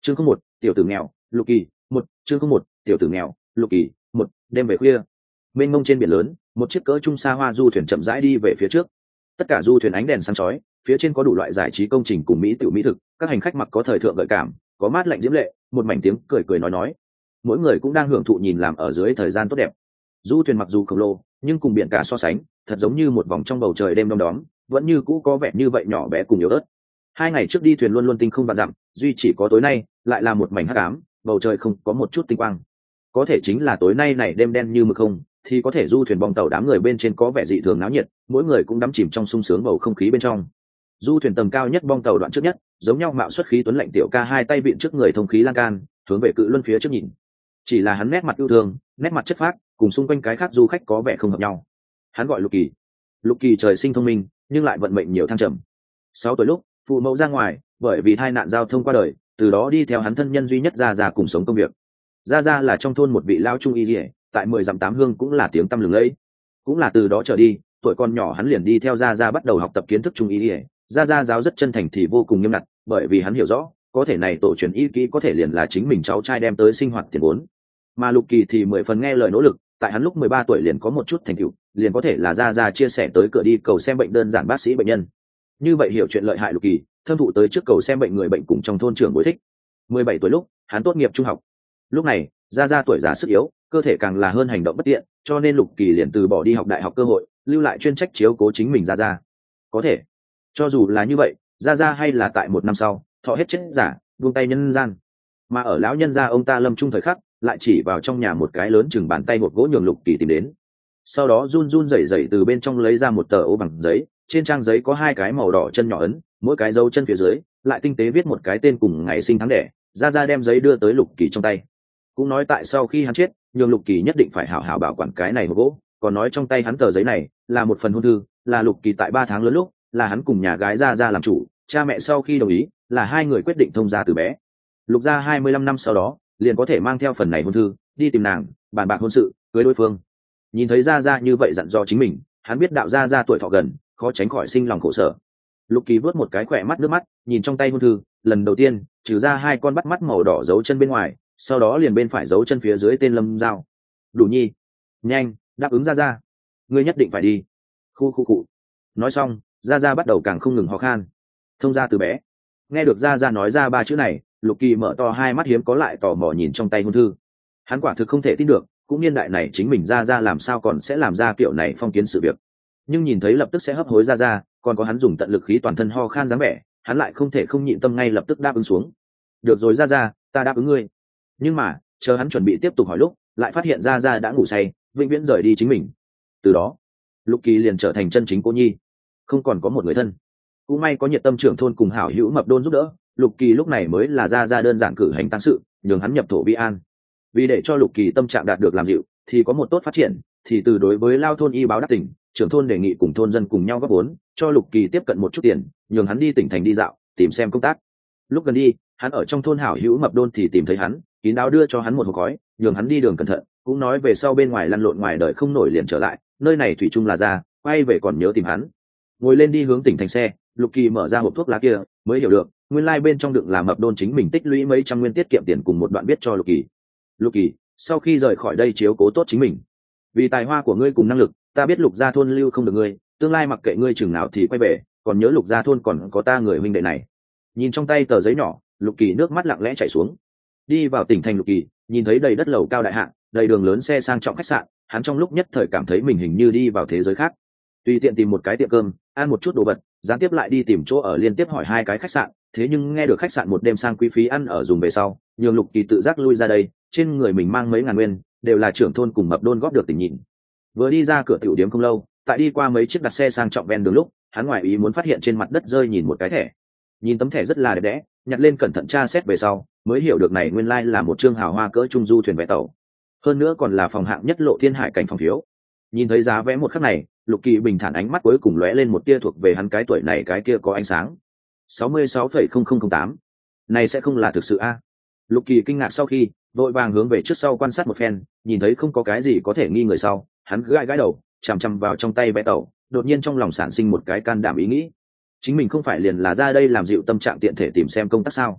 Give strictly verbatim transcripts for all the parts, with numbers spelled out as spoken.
chương không một tiểu tử nghèo lục kỳ một chương không một tiểu tử nghèo lục kỳ một đêm về khuya mênh mông trên biển lớn, một chiếc cỡ trung xa hoa du thuyền chậm rãi đi về phía trước. Tất cả du thuyền ánh đèn sáng chói, phía trên có đủ loại giải trí công trình cùng mỹ tiểu mỹ thực, các hành khách mặc có thời thượng gợi cảm, có mát lạnh diễm lệ, một mảnh tiếng cười cười nói nói. Mỗi người cũng đang hưởng thụ nhìn làm ở dưới thời gian tốt đẹp. Du thuyền mặc dù khổng lồ, nhưng cùng biển cả so sánh, thật giống như một vòng trong bầu trời đêm đông đóm, vẫn như cũ có vẻ như vậy nhỏ bé cùng yếu ớt. Hai ngày trước đi thuyền luôn luôn tinh không vạn dặm, duy chỉ có tối nay lại là một mảnh hắc ám, bầu trời không có một chút tinh quang. Có thể chính là tối nay này đêm đen như mực không, thì có thể du thuyền bong tàu đám người bên trên có vẻ dị thường náo nhiệt, mỗi người cũng đắm chìm trong sung sướng bầu không khí bên trong. Du thuyền tầng cao nhất bong tàu đoạn trước nhất, giống nhau mạo xuất khí tuấn lạnh tiểu ca hai tay vịn trước người thông khí lan can, hướng về cự luân phía trước nhìn. Chỉ là hắn nét mặt yêu thương, nét mặt chất phác, cùng xung quanh cái khác du khách có vẻ không hợp nhau. Hắn gọi Lục Kỳ. Lục Kỳ trời sinh thông minh, nhưng lại vận mệnh nhiều thăng trầm. Sáu tuổi lúc, phụ mẫu ra ngoài, bởi vì tai nạn giao thông qua đời, từ đó đi theo hắn thân nhân duy nhất ra ra cùng sống công việc. Ra ra là trong thôn một vị lão trung y liễu, tại mười dặm tám hương cũng là tiếng tăm lừng lẫy. Cũng là từ đó trở đi, tuổi con nhỏ hắn liền đi theo ra ra bắt đầu học tập kiến thức trung y liễu. Ra ra giáo rất chân thành thì vô cùng nghiêm ngặt, bởi vì hắn hiểu rõ, có thể này tổ truyền y kỹ có thể liền là chính mình cháu trai đem tới sinh hoạt tiền vốn. Mà Lục Kỳ thì mười phần nghe lời nỗ lực, tại hắn lúc mười ba tuổi liền có một chút thành tựu, liền có thể là ra ra chia sẻ tới cửa đi cầu xem bệnh đơn giản bác sĩ bệnh nhân. Như vậy hiểu chuyện lợi hại Lục Kỳ, thâm thụ tới trước cầu xem bệnh người bệnh cùng trong thôn trưởng bối thích. mười bảy tuổi lúc, hắn tốt nghiệp trung học. Lúc này, ra ra tuổi già sức yếu, cơ thể càng là hơn hành động bất tiện, cho nên Lục Kỳ liền từ bỏ đi học đại học cơ hội, lưu lại chuyên trách chiếu cố chính mình ra ra. Có thể, cho dù là như vậy, ra ra hay là tại một năm sau, thọ hết chết giả, buông tay nhân gian. Mà ở lão nhân gia ông ta lâm trung thời khắc, lại chỉ vào trong nhà một cái lớn chừng bàn tay hộp gỗ nhường Lục Kỳ tìm đến. Sau đó run run rẩy rẩy từ bên trong lấy ra một tờ ố bằng giấy, trên trang giấy có hai cái màu đỏ chân nhỏ ấn, mỗi cái dấu chân phía dưới lại tinh tế viết một cái tên cùng ngày sinh tháng đẻ. Ra ra đem giấy đưa tới Lục Kỳ trong tay, cũng nói tại sau khi hắn chết, nhường Lục Kỳ nhất định phải hảo hảo bảo quản cái này hộp gỗ, còn nói trong tay hắn tờ giấy này là một phần hôn thư, là Lục Kỳ tại ba tháng lớn lúc, là hắn cùng nhà gái ra ra làm chủ, cha mẹ sau khi đồng ý, là hai người quyết định thông gia từ bé. Lục gia hai mươi lăm năm sau đó, liền có thể mang theo phần này hôn thư, đi tìm nàng, bàn bạc hôn sự, cưới đối phương. Nhìn thấy ra ra như vậy dặn dò chính mình, hắn biết đạo ra ra tuổi thọ gần, khó tránh khỏi sinh lòng khổ sở. Lục Kỳ vớt một cái khỏe mắt nước mắt, nhìn trong tay hôn thư, lần đầu tiên trừ ra hai con bắt mắt màu đỏ dấu chân bên ngoài, sau đó liền bên phải dấu chân phía dưới tên Lâm Giao. Đủ nhi, nhanh đáp ứng ra ra, ngươi nhất định phải đi. Khu khu cụ. Nói xong, ra ra bắt đầu càng không ngừng ho khan. Thông gia từ bé. Nghe được ra ra nói ra ba chữ này, Lục Kỳ mở to hai mắt hiếm có lại tò mò nhìn trong tay hôn thư. Hắn quả thực không thể tin được, cũng niên đại này chính mình ra ra làm sao còn sẽ làm ra kiểu này phong kiến sự việc. Nhưng nhìn thấy lập tức sẽ hấp hối ra ra, còn có hắn dùng tận lực khí toàn thân ho khan dáng vẻ, hắn lại không thể không nhịn tâm ngay lập tức đáp ứng xuống. Được rồi ra ra, ta đáp ứng ngươi. Nhưng mà chờ hắn chuẩn bị tiếp tục hỏi lúc, lại phát hiện ra ra đã ngủ say, vĩnh viễn rời đi chính mình. Từ đó, Lục Kỳ liền trở thành chân chính cô nhi, không còn có một người thân. Cũng may có nhiệt tâm trưởng thôn cùng hảo hữu mập đôn giúp đỡ, Lục Kỳ lúc này mới là ra ra đơn giản cử hành tang sự, nhường hắn nhập thổ vi an. Vì để cho Lục Kỳ tâm trạng đạt được làm dịu, thì có một tốt phát triển, thì từ đối với lao thôn y báo đáp tỉnh, trưởng thôn đề nghị cùng thôn dân cùng nhau góp vốn, cho Lục Kỳ tiếp cận một chút tiền, nhường hắn đi tỉnh thành đi dạo, tìm xem công tác. Lúc gần đi, hắn ở trong thôn hảo hữu mập đôn thì tìm thấy hắn, kín đáo đưa cho hắn một hộp gói, nhường hắn đi đường cẩn thận, cũng nói về sau bên ngoài lăn lộn ngoài đời không nổi liền trở lại, nơi này thủy chung là ra, quay về còn nhớ tìm hắn. Ngồi lên đi hướng tỉnh thành xe, Lục Kỳ mở ra hộp thuốc lá kia, mới hiểu được, nguyên lai like bên trong đựng là mập đôn chính mình tích lũy mấy trăm nguyên tiết kiệm tiền cùng một đoạn viết cho Lục Kỳ. Lục Kỳ, sau khi rời khỏi đây chiếu cố tốt chính mình. Vì tài hoa của ngươi cùng năng lực, ta biết Lục gia thôn lưu không được ngươi, tương lai mặc kệ ngươi chừng nào thì quay về, còn nhớ Lục gia thôn còn có ta người huynh đệ này. Nhìn trong tay tờ giấy nhỏ, Lục Kỳ nước mắt lặng lẽ chảy xuống. Đi vào tỉnh thành Lục Kỳ, nhìn thấy đầy đất lầu cao đại hạng, đầy đường lớn xe sang trọng khách sạn, hắn trong lúc nhất thời cảm thấy mình hình như đi vào thế giới khác. Tùy tiện tìm một cái tiệm cơm, ăn một chút đồ vật, gián tiếp lại đi tìm chỗ ở liên tiếp hỏi hai cái khách sạn, thế nhưng nghe được khách sạn một đêm sang quý phí ăn ở dùng về sau, nhường Lục Kỳ tự giác lui ra đây, trên người mình mang mấy ngàn nguyên, đều là trưởng thôn cùng mập đôn góp được tình nhìn. Vừa đi ra cửa tiểu điếm không lâu, tại đi qua mấy chiếc đặt xe sang trọng ven đường lúc, hắn ngoài ý muốn phát hiện trên mặt đất rơi nhìn một cái thẻ. Nhìn tấm thẻ rất là đẹp đẽ, nhặt lên cẩn thận tra xét về sau, mới hiểu được này nguyên lai là một chương hào hoa cỡ trung du thuyền vé tàu. Hơn nữa còn là phòng hạng nhất lộ thiên hải cảnh phòng phiếu. Nhìn thấy giá vé một khắc này, Lục Kỳ bình thản ánh mắt cuối cùng lóe lên một tia thuộc về hắn cái tuổi này cái kia có ánh sáng. sáu mươi sáu phẩy không không không tám. Này sẽ không là thực sự a? Lục Kỳ kinh ngạc sau khi, vội vàng hướng về trước sau quan sát một phen, nhìn thấy không có cái gì có thể nghi người sau, hắn gãi gãi đầu, chằm chằm vào trong tay vé tàu, đột nhiên trong lòng sản sinh một cái can đảm ý nghĩ. Chính mình không phải liền là ra đây làm dịu tâm trạng tiện thể tìm xem công tác sao?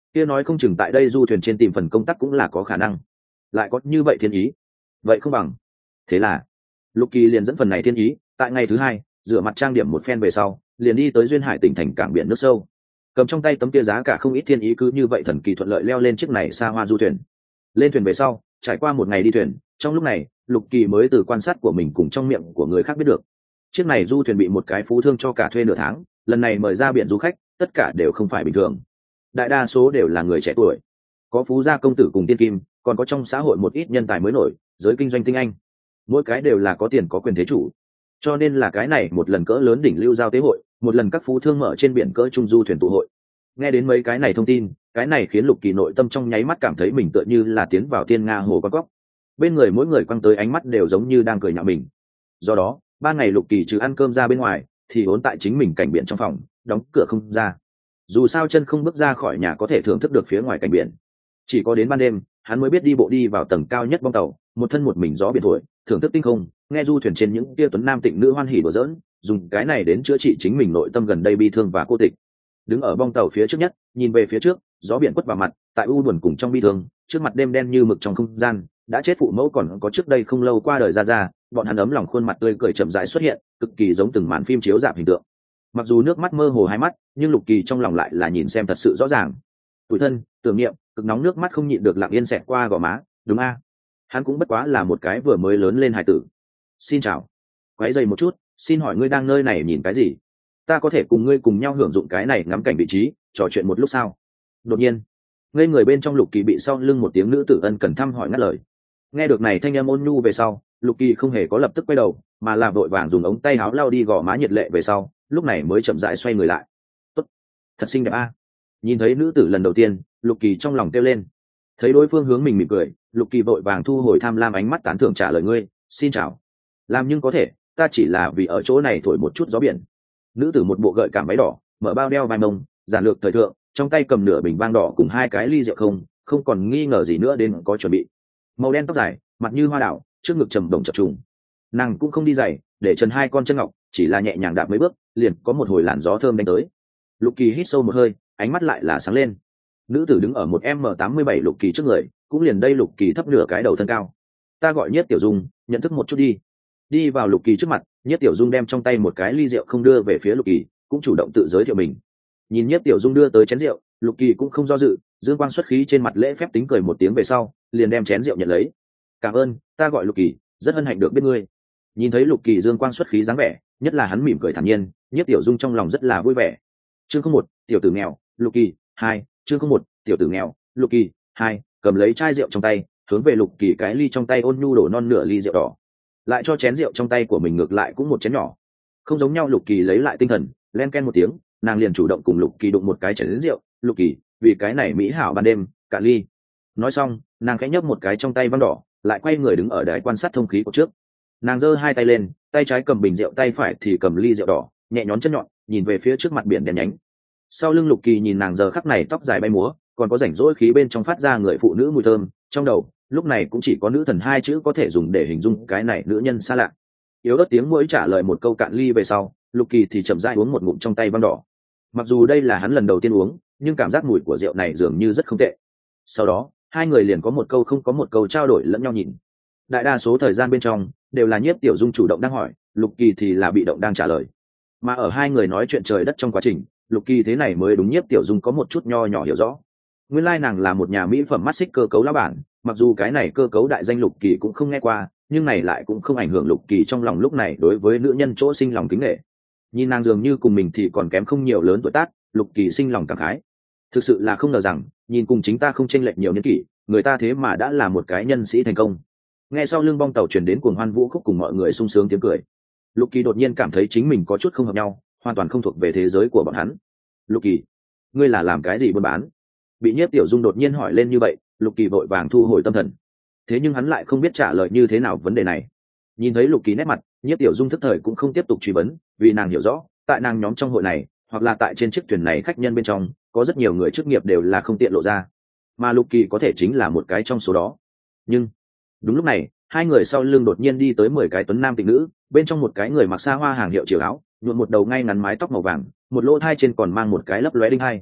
kia nói không chừng tại đây du thuyền trên tìm phần công tác cũng là có khả năng. Lại có như vậy thiên ý, vậy không bằng. Thế là Lục Kỳ liền dẫn phần này thiên ý, tại ngày thứ hai rửa mặt trang điểm một phen về sau, liền đi tới duyên hải tỉnh thành cảng biển nước sâu, cầm trong tay tấm kia giá cả không ít thiên ý cứ như vậy thần kỳ thuận lợi leo lên chiếc này xa hoa du thuyền. Lên thuyền về sau, trải qua một ngày đi thuyền, trong lúc này Lục Kỳ mới từ quan sát của mình cùng trong miệng của người khác biết được, chiếc này du thuyền bị một cái phú thương cho cả thuê nửa tháng, lần này mời ra biển du khách tất cả đều không phải bình thường, đại đa số đều là người trẻ tuổi, có phú gia công tử cùng tiên kim, còn có trong xã hội một ít nhân tài mới nổi, giới kinh doanh tinh anh, mỗi cái đều là có tiền có quyền thế chủ. Cho nên là cái này một lần cỡ lớn đỉnh lưu giao tế hội, một lần các phú thương mở trên biển cỡ trung du thuyền tụ hội. Nghe đến mấy cái này thông tin, cái này khiến Lục Kỳ nội tâm trong nháy mắt cảm thấy mình tựa như là tiến vào thiên nga hồ con cóc, bên người mỗi người quăng tới ánh mắt đều giống như đang cười nhạo mình. Do đó ban ngày Lục Kỳ trừ ăn cơm ra bên ngoài thì ốn tại chính mình cảnh biển trong phòng, đóng cửa không ra. Dù sao chân không bước ra khỏi nhà có thể thưởng thức được phía ngoài cảnh biển, chỉ có đến ban đêm hắn mới biết đi bộ đi vào tầng cao nhất bong tàu, một thân một mình gió biển thổi, thưởng thức tinh không, nghe du thuyền trên những kia tuấn nam tịnh nữ hoan hỉ đùa giỡn, dùng cái này đến chữa trị chính mình nội tâm gần đây bi thương và cô tịch. Đứng ở bong tàu phía trước nhất, nhìn về phía trước, gió biển quất vào mặt, tại u buồn cùng trong bi thương, trước mặt đêm đen như mực trong không gian, đã chết phụ mẫu còn có trước đây không lâu qua đời ra ra, bọn hắn ấm lòng khuôn mặt tươi cười chậm rãi xuất hiện, cực kỳ giống từng màn phim chiếu rạp hình tượng. Mặc dù nước mắt mơ hồ hai mắt, nhưng Lục Kỳ trong lòng lại là nhìn xem thật sự rõ ràng. Tủi thân, tưởng niệm, cực nóng nước mắt không nhịn được lặng yên xẹt qua gò má, đúng a, hắn cũng bất quá là một cái vừa mới lớn lên hài tử. Xin chào, quấy giày một chút, xin hỏi ngươi đang nơi này nhìn cái gì? Ta có thể cùng ngươi cùng nhau hưởng dụng cái này ngắm cảnh vị trí, trò chuyện một lúc sao? Đột nhiên ngây người bên trong Lục Kỳ bị sau lưng một tiếng nữ tử ân cần thăm hỏi ngắt lời. Nghe được này thanh âm ôn nhu về sau, Lục Kỳ không hề có lập tức quay đầu, mà là vội vàng dùng ống tay áo lau đi gò má nhiệt lệ về sau, lúc này mới chậm rãi xoay người lại. Tốt, thật xinh đẹp a. Nhìn thấy nữ tử lần đầu tiên, Lục Kỳ trong lòng kêu lên. Thấy đối phương hướng mình mỉm cười, Lục Kỳ vội vàng thu hồi tham lam ánh mắt tán thưởng trả lời ngươi, xin chào. Làm nhưng có thể, ta chỉ là vì ở chỗ này thổi một chút gió biển. Nữ tử một bộ gợi cảm váy đỏ, mở bao đeo vai mông, giản lược thời thượng, trong tay cầm nửa bình vang đỏ cùng hai cái ly rượu không, không còn nghi ngờ gì nữa đến có chuẩn bị. Màu đen tóc dài, mặt như hoa đảo, trước ngực trầm đồng chập trùng. Nàng cũng không đi giày, để chân hai con chân ngọc, chỉ là nhẹ nhàng đạp mấy bước, liền có một hồi làn gió thơm đánh tới. Lục Kỳ hít sâu một hơi, ánh mắt lại là sáng lên. Nữ tử đứng ở một m tám mươi bảy Lục Kỳ trước người, cũng liền đây Lục Kỳ thấp nửa cái đầu thân cao. Ta gọi Nhiếp Tiểu Dung, nhận thức một chút đi. Đi vào Lục Kỳ trước mặt, Nhiếp Tiểu Dung đem trong tay một cái ly rượu không đưa về phía Lục Kỳ, cũng chủ động tự giới thiệu mình. Nhìn Nhiếp Tiểu Dung đưa tới chén rượu, Lục Kỳ cũng không do dự, dương quang xuất khí trên mặt lễ phép tính cười một tiếng về sau, liền đem chén rượu nhận lấy. Cảm ơn, ta gọi Lục Kỳ, rất hân hạnh được biết ngươi. Nhìn thấy Lục Kỳ dương quang xuất khí dáng vẻ, nhất là hắn mỉm cười thản nhiên, Nhiếp Tiểu Dung trong lòng rất là vui vẻ. Chương không một, tiểu tử nghèo, Lục Kỳ. Hai, chương không một, tiểu tử nghèo, Lục Kỳ. Hai, cầm lấy chai rượu trong tay, hướng về Lục Kỳ cái ly trong tay ôn nhu đổ non nửa ly rượu đỏ, lại cho chén rượu trong tay của mình ngược lại cũng một chén nhỏ. Không giống nhau, Lục Kỳ lấy lại tinh thần, len ken một tiếng, nàng liền chủ động cùng Lục Kỳ đụng một cái chén rượu. Lục Kỳ, vì cái này mỹ hảo ban đêm, cả ly. Nói xong, nàng khẽ nhấp một cái trong tay vang đỏ, lại quay người đứng ở đài quan sát thông khí của trước. Nàng giơ hai tay lên, tay trái cầm bình rượu, tay phải thì cầm ly rượu đỏ, nhẹ nhón chân nhọn, nhìn về phía trước mặt biển đen nhánh. Sau lưng Lục Kỳ nhìn nàng giờ khắc này tóc dài bay múa, còn có rảnh rỗi khí bên trong phát ra người phụ nữ mùi thơm, trong đầu lúc này cũng chỉ có nữ thần hai chữ có thể dùng để hình dung cái này nữ nhân xa lạ. Yếu ớt tiếng mũi trả lời một câu cạn ly về sau, Lục Kỳ thì chậm rãi uống một ngụm trong tay vang đỏ. Mặc dù đây là hắn lần đầu tiên uống, nhưng cảm giác mùi của rượu này dường như rất không tệ. Sau đó hai người liền có một câu không có một câu trao đổi lẫn nhau nhìn. Đại đa số thời gian bên trong đều là Nhiếp Tiểu Dung chủ động đang hỏi, Lục Kỳ thì là bị động đang trả lời. Mà ở hai người nói chuyện trời đất trong quá trình, Lục Kỳ thế này mới đúng Nhiếp Tiểu Dung có một chút nho nhỏ hiểu rõ. Nguyên lai nàng là một nhà mỹ phẩm mắt xích cơ cấu lão bản, mặc dù cái này cơ cấu đại danh Lục Kỳ cũng không nghe qua, nhưng này lại cũng không ảnh hưởng Lục Kỳ trong lòng lúc này đối với nữ nhân chỗ sinh lòng kính nể. Nhìn nàng dường như cùng mình thì còn kém không nhiều lớn tuổi tác, Lục Kỳ sinh lòng cảm khái. Thực sự là không ngờ rằng, nhìn cùng chính ta không chênh lệch nhiều niên kỷ, người ta thế mà đã là một cái nhân sĩ thành công. Nghe sau lưng bong tàu truyền đến cuồng hoan vũ khúc cùng mọi người sung sướng tiếng cười, Lục Kỳ đột nhiên cảm thấy chính mình có chút không hợp nhau, hoàn toàn không thuộc về thế giới của bọn hắn. Lục Kỳ, ngươi là làm cái gì buôn bán? Bị Nhiếp Tiểu Dung đột nhiên hỏi lên như vậy, Lục Kỳ vội vàng thu hồi tâm thần. Thế nhưng hắn lại không biết trả lời như thế nào vấn đề này. Nhìn thấy Lục Kỳ nét mặt, Nhiếp Tiểu Dung thức thời cũng không tiếp tục truy vấn, vì nàng hiểu rõ, tại nàng nhóm trong hội này, hoặc là tại trên chiếc thuyền này khách nhân bên trong, có rất nhiều người chức nghiệp đều là không tiện lộ ra, mà Lục Kỳ có thể chính là một cái trong số đó. Nhưng đúng lúc này, hai người sau lưng đột nhiên đi tới mười cái tuấn nam tịnh nữ, bên trong một cái người mặc xa hoa hàng hiệu chiều áo, nhuộm một đầu ngay ngắn mái tóc màu vàng, một lỗ thai trên còn mang một cái lấp lóe đinh hai.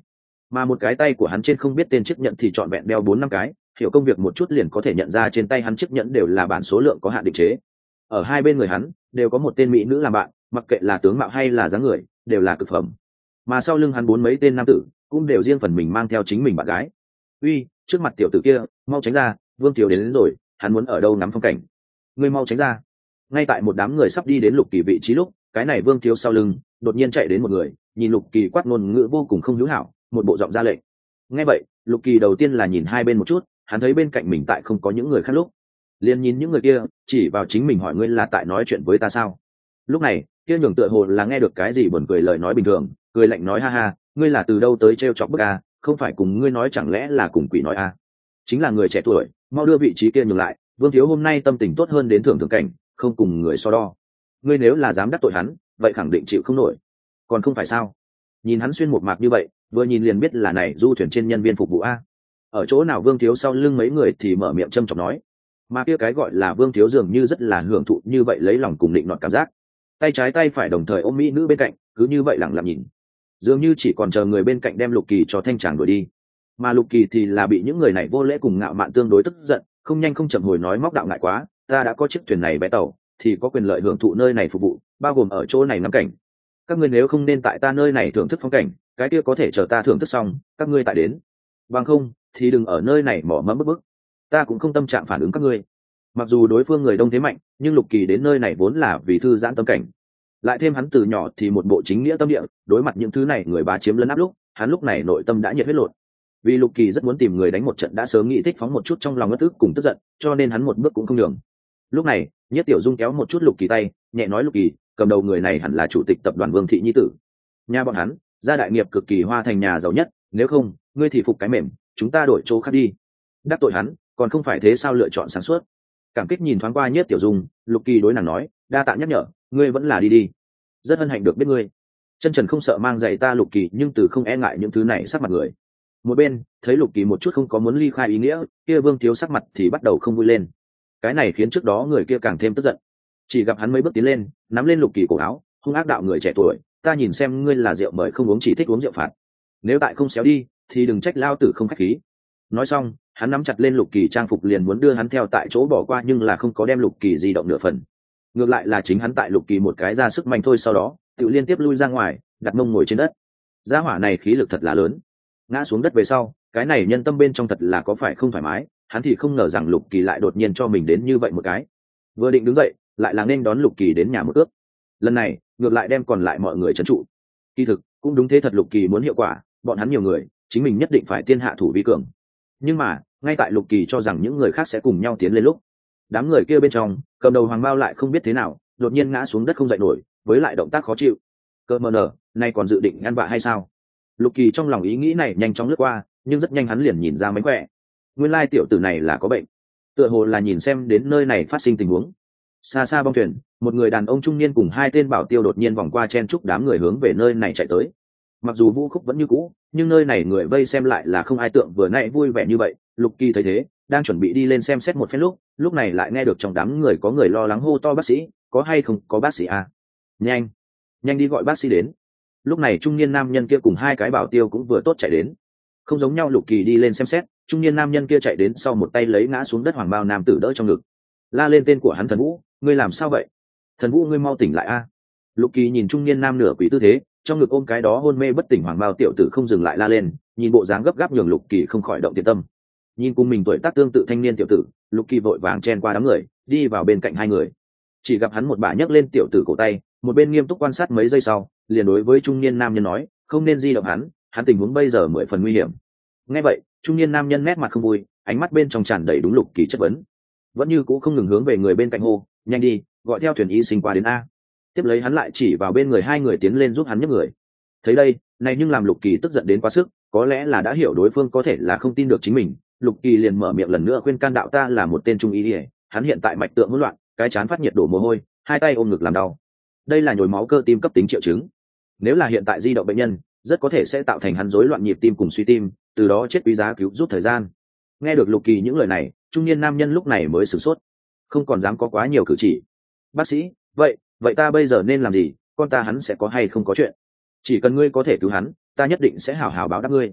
mà một cái tay của hắn trên không biết tên chiếc nhẫn thì trọn vẹn đeo bốn năm cái, hiểu công việc một chút liền có thể nhận ra trên tay hắn chiếc nhẫn đều là bản số lượng có hạn định chế. Ở hai bên người hắn đều có một tên mỹ nữ làm bạn, mặc kệ là tướng mạo hay là dáng người đều là cực phẩm. Mà sau lưng hắn bốn mấy tên nam tử cũng đều riêng phần mình mang theo chính mình bạn gái. Uy, trước mặt tiểu tử kia, mau tránh ra, Vương Thiếu đến, đến rồi, hắn muốn ở đâu ngắm phong cảnh, ngươi mau tránh ra. Ngay tại một đám người sắp đi đến Lục Kỳ vị trí lúc, cái này Vương Thiếu sau lưng đột nhiên chạy đến một người, nhìn Lục Kỳ quát ngôn ngữ vô cùng không hữu hảo, một bộ giọng ra lệnh. Nghe vậy, Lục Kỳ đầu tiên là nhìn hai bên một chút, hắn thấy bên cạnh mình tại không có những người khác lúc, liền nhìn những người kia, chỉ vào chính mình hỏi ngươi là tại nói chuyện với ta sao? Lúc này, kia nhường tựa hồ là nghe được cái gì buồn cười lời nói bình thường, cười lạnh nói ha ha, ngươi là từ đâu tới trêu chọc bức a, không phải cùng ngươi nói chẳng lẽ là cùng quỷ nói a? Chính là người trẻ tuổi, mau đưa vị trí kia nhường lại, Vương Thiếu hôm nay tâm tình tốt hơn đến thưởng thưởng cảnh, không cùng người so đo. Ngươi nếu là dám đắc tội hắn, vậy khẳng định chịu không nổi. Còn không phải sao? Nhìn hắn xuyên một mạc như vậy, vừa nhìn liền biết là này du thuyền trên nhân viên phục vụ a. Ở chỗ nào Vương Thiếu sau lưng mấy người thì mở miệng châm chọc nói, mà kia cái gọi là Vương Thiếu dường như rất là hưởng thụ như vậy, lấy lòng cùng định nọt cảm giác, tay trái tay phải đồng thời ôm mỹ nữ bên cạnh, cứ như vậy lẳng lặng nhìn, dường như chỉ còn chờ người bên cạnh đem Lục Kỳ cho thanh tràng đuổi đi. Mà Lục Kỳ thì là bị những người này vô lễ cùng ngạo mạn tương đối tức giận, không nhanh không chậm hồi nói móc đạo ngại quá, ta đã có chiếc thuyền này bé tàu, thì có quyền lợi hưởng thụ nơi này phục vụ, bao gồm ở chỗ này ngắm cảnh. Các ngươi nếu không nên tại ta nơi này thưởng thức phong cảnh, cái kia có thể chờ ta thưởng thức xong, các ngươi tại đến. Bằng không, thì đừng ở nơi này mỏ mẫm bức bức. Ta cũng không tâm trạng phản ứng các ngươi. Mặc dù đối phương người đông thế mạnh, nhưng Lục Kỳ đến nơi này vốn là vì thư giãn tâm cảnh. Lại thêm hắn từ nhỏ thì một bộ chính nghĩa tâm địa, đối mặt những thứ này người bá chiếm lấn áp lúc, hắn lúc này nội tâm đã nhiệt huyết lộn. Vì Lục Kỳ rất muốn tìm người đánh một trận, đã sớm nghĩ thích phóng một chút trong lòng ngất ức cùng tức giận, cho nên hắn một bước cũng không nhường. Lúc này, Nhất Tiểu Dung kéo một chút Lục Kỳ tay, nhẹ nói Lục Kỳ, cầm đầu người này hẳn là chủ tịch tập đoàn Vương Thị nhi tử. Nhà bọn hắn, gia đại nghiệp cực kỳ hoa thành nhà giàu nhất, nếu không, ngươi thì phục cái mềm, chúng ta đổi chỗ khác đi. Đắc tội hắn, còn không phải thế sao lựa chọn sáng suốt. Cảm kích nhìn thoáng qua Nhất Tiểu Dung, Lục Kỳ đối nàng nói, đa tạ nhắc nhở, ngươi vẫn là đi đi. Rất hân hạnh được biết ngươi. Chân trần không sợ mang giày ta Lục Kỳ, nhưng từ không e ngại những thứ này sắc mặt người. Một bên thấy Lục Kỳ một chút không có muốn ly khai ý nghĩa, kia Vương Thiếu sắc mặt thì bắt đầu không vui lên. Cái này khiến trước đó người kia càng thêm tức giận. Chỉ gặp hắn mấy bước tiến lên, nắm lên Lục Kỳ cổ áo, hung ác đạo người trẻ tuổi, ta nhìn xem ngươi là rượu mời không uống, chỉ thích uống rượu phạt. Nếu tại không xéo đi, thì đừng trách lao tử không khách khí. Nói xong, hắn nắm chặt lên Lục Kỳ trang phục liền muốn đưa hắn theo tại chỗ bỏ qua, nhưng là không có đem Lục Kỳ di động nửa phần. Ngược lại là chính hắn tại Lục Kỳ một cái ra sức mạnh thôi, sau đó tự liên tiếp lui ra ngoài, đặt mông ngồi trên đất. Gia hỏa này khí lực thật là lớn. Ngã xuống đất về sau, cái này nhân tâm bên trong thật là có phải không thoải mái, hắn thì không ngờ rằng Lục Kỳ lại đột nhiên cho mình đến như vậy một cái. Vừa định đứng dậy, lại là nên đón Lục Kỳ đến nhà một ước. Lần này, ngược lại đem còn lại mọi người trấn trụ. Kỳ thực, cũng đúng thế thật, Lục Kỳ muốn hiệu quả, bọn hắn nhiều người, chính mình nhất định phải tiên hạ thủ vi cường. Nhưng mà, ngay tại Lục Kỳ cho rằng những người khác sẽ cùng nhau tiến lên lúc, đám người kia bên trong, cầm đầu Hoàng Bao lại không biết thế nào, đột nhiên ngã xuống đất không dậy nổi, với lại động tác khó chịu. Cơ mờ nở, nay còn dự định ăn vạ hay sao? Lục Kỳ trong lòng ý nghĩ này nhanh chóng lướt qua, nhưng rất nhanh hắn liền nhìn ra mánh khỏe. Nguyên lai tiểu tử này là có bệnh. Tựa hồ là nhìn xem đến nơi này phát sinh tình huống. Xa xa bong thuyền, một người đàn ông trung niên cùng hai tên bảo tiêu đột nhiên vòng qua chen chúc đám người hướng về nơi này chạy tới. Mặc dù vũ khúc vẫn như cũ, nhưng nơi này người vây xem lại là không ai tượng vừa nãy vui vẻ như vậy. Lục Kỳ thấy thế, đang chuẩn bị đi lên xem xét một phen lúc, lúc này lại nghe được trong đám người có người lo lắng hô to, bác sĩ, có hay không có bác sĩ à? Nhanh, nhanh đi gọi bác sĩ đến. Lúc này trung niên nam nhân kia cùng hai cái bảo tiêu cũng vừa tốt chạy đến. Không giống nhau, Lục Kỳ đi lên xem xét, trung niên nam nhân kia chạy đến sau một tay lấy ngã xuống đất Hoàng Bao nam tử đỡ trong ngực, la lên tên của hắn, Thần Vũ, ngươi làm sao vậy? Thần Vũ, ngươi mau tỉnh lại a! Lục Kỳ nhìn trung niên nam nửa quỷ tư thế, trong ngực ôm cái đó hôn mê bất tỉnh Hoàng Bao tiểu tử không dừng lại la lên, nhìn bộ dáng gấp gáp nhường Lục Kỳ không khỏi động thiện tâm. Nhìn cùng mình tuổi tác tương tự thanh niên tiểu tử, Lục Kỳ vội vàng chen qua đám người, đi vào bên cạnh hai người. Chỉ gặp hắn một bà nhấc lên tiểu tử cổ tay, một bên nghiêm túc quan sát mấy giây sau, liền đối với trung niên nam nhân nói, không nên di động hắn, hắn tình huống bây giờ mười phần nguy hiểm. Nghe vậy, trung niên nam nhân nét mặt không vui, ánh mắt bên trong tràn đầy đúng Lục Kỳ chất vấn, vẫn như cũ không ngừng hướng về người bên cạnh hô, nhanh đi, gọi theo thuyền y sinh qua đến a. Tiếp lấy hắn lại chỉ vào bên người hai người tiến lên giúp hắn nhấc người. Thấy đây, này nhưng làm Lục Kỳ tức giận đến quá sức, có lẽ là đã hiểu đối phương có thể là không tin được chính mình, Lục Kỳ liền mở miệng lần nữa khuyên can đạo, ta là một tên trung y, hắn hiện tại mạch tượng hỗn loạn, cái chán phát nhiệt đổ mồ hôi, hai tay ôm ngực làm đau. Đây là nhồi máu cơ tim cấp tính triệu chứng. Nếu là hiện tại di động bệnh nhân, rất có thể sẽ tạo thành hắn rối loạn nhịp tim cùng suy tim, từ đó chết quý giá cứu giúp thời gian. Nghe được Lục Kỳ những lời này, trung niên nam nhân lúc này mới sửng sốt, không còn dám có quá nhiều cử chỉ. Bác sĩ, vậy, vậy ta bây giờ nên làm gì? Con ta hắn sẽ có hay không có chuyện? Chỉ cần ngươi có thể cứu hắn, ta nhất định sẽ hảo hảo báo đáp ngươi.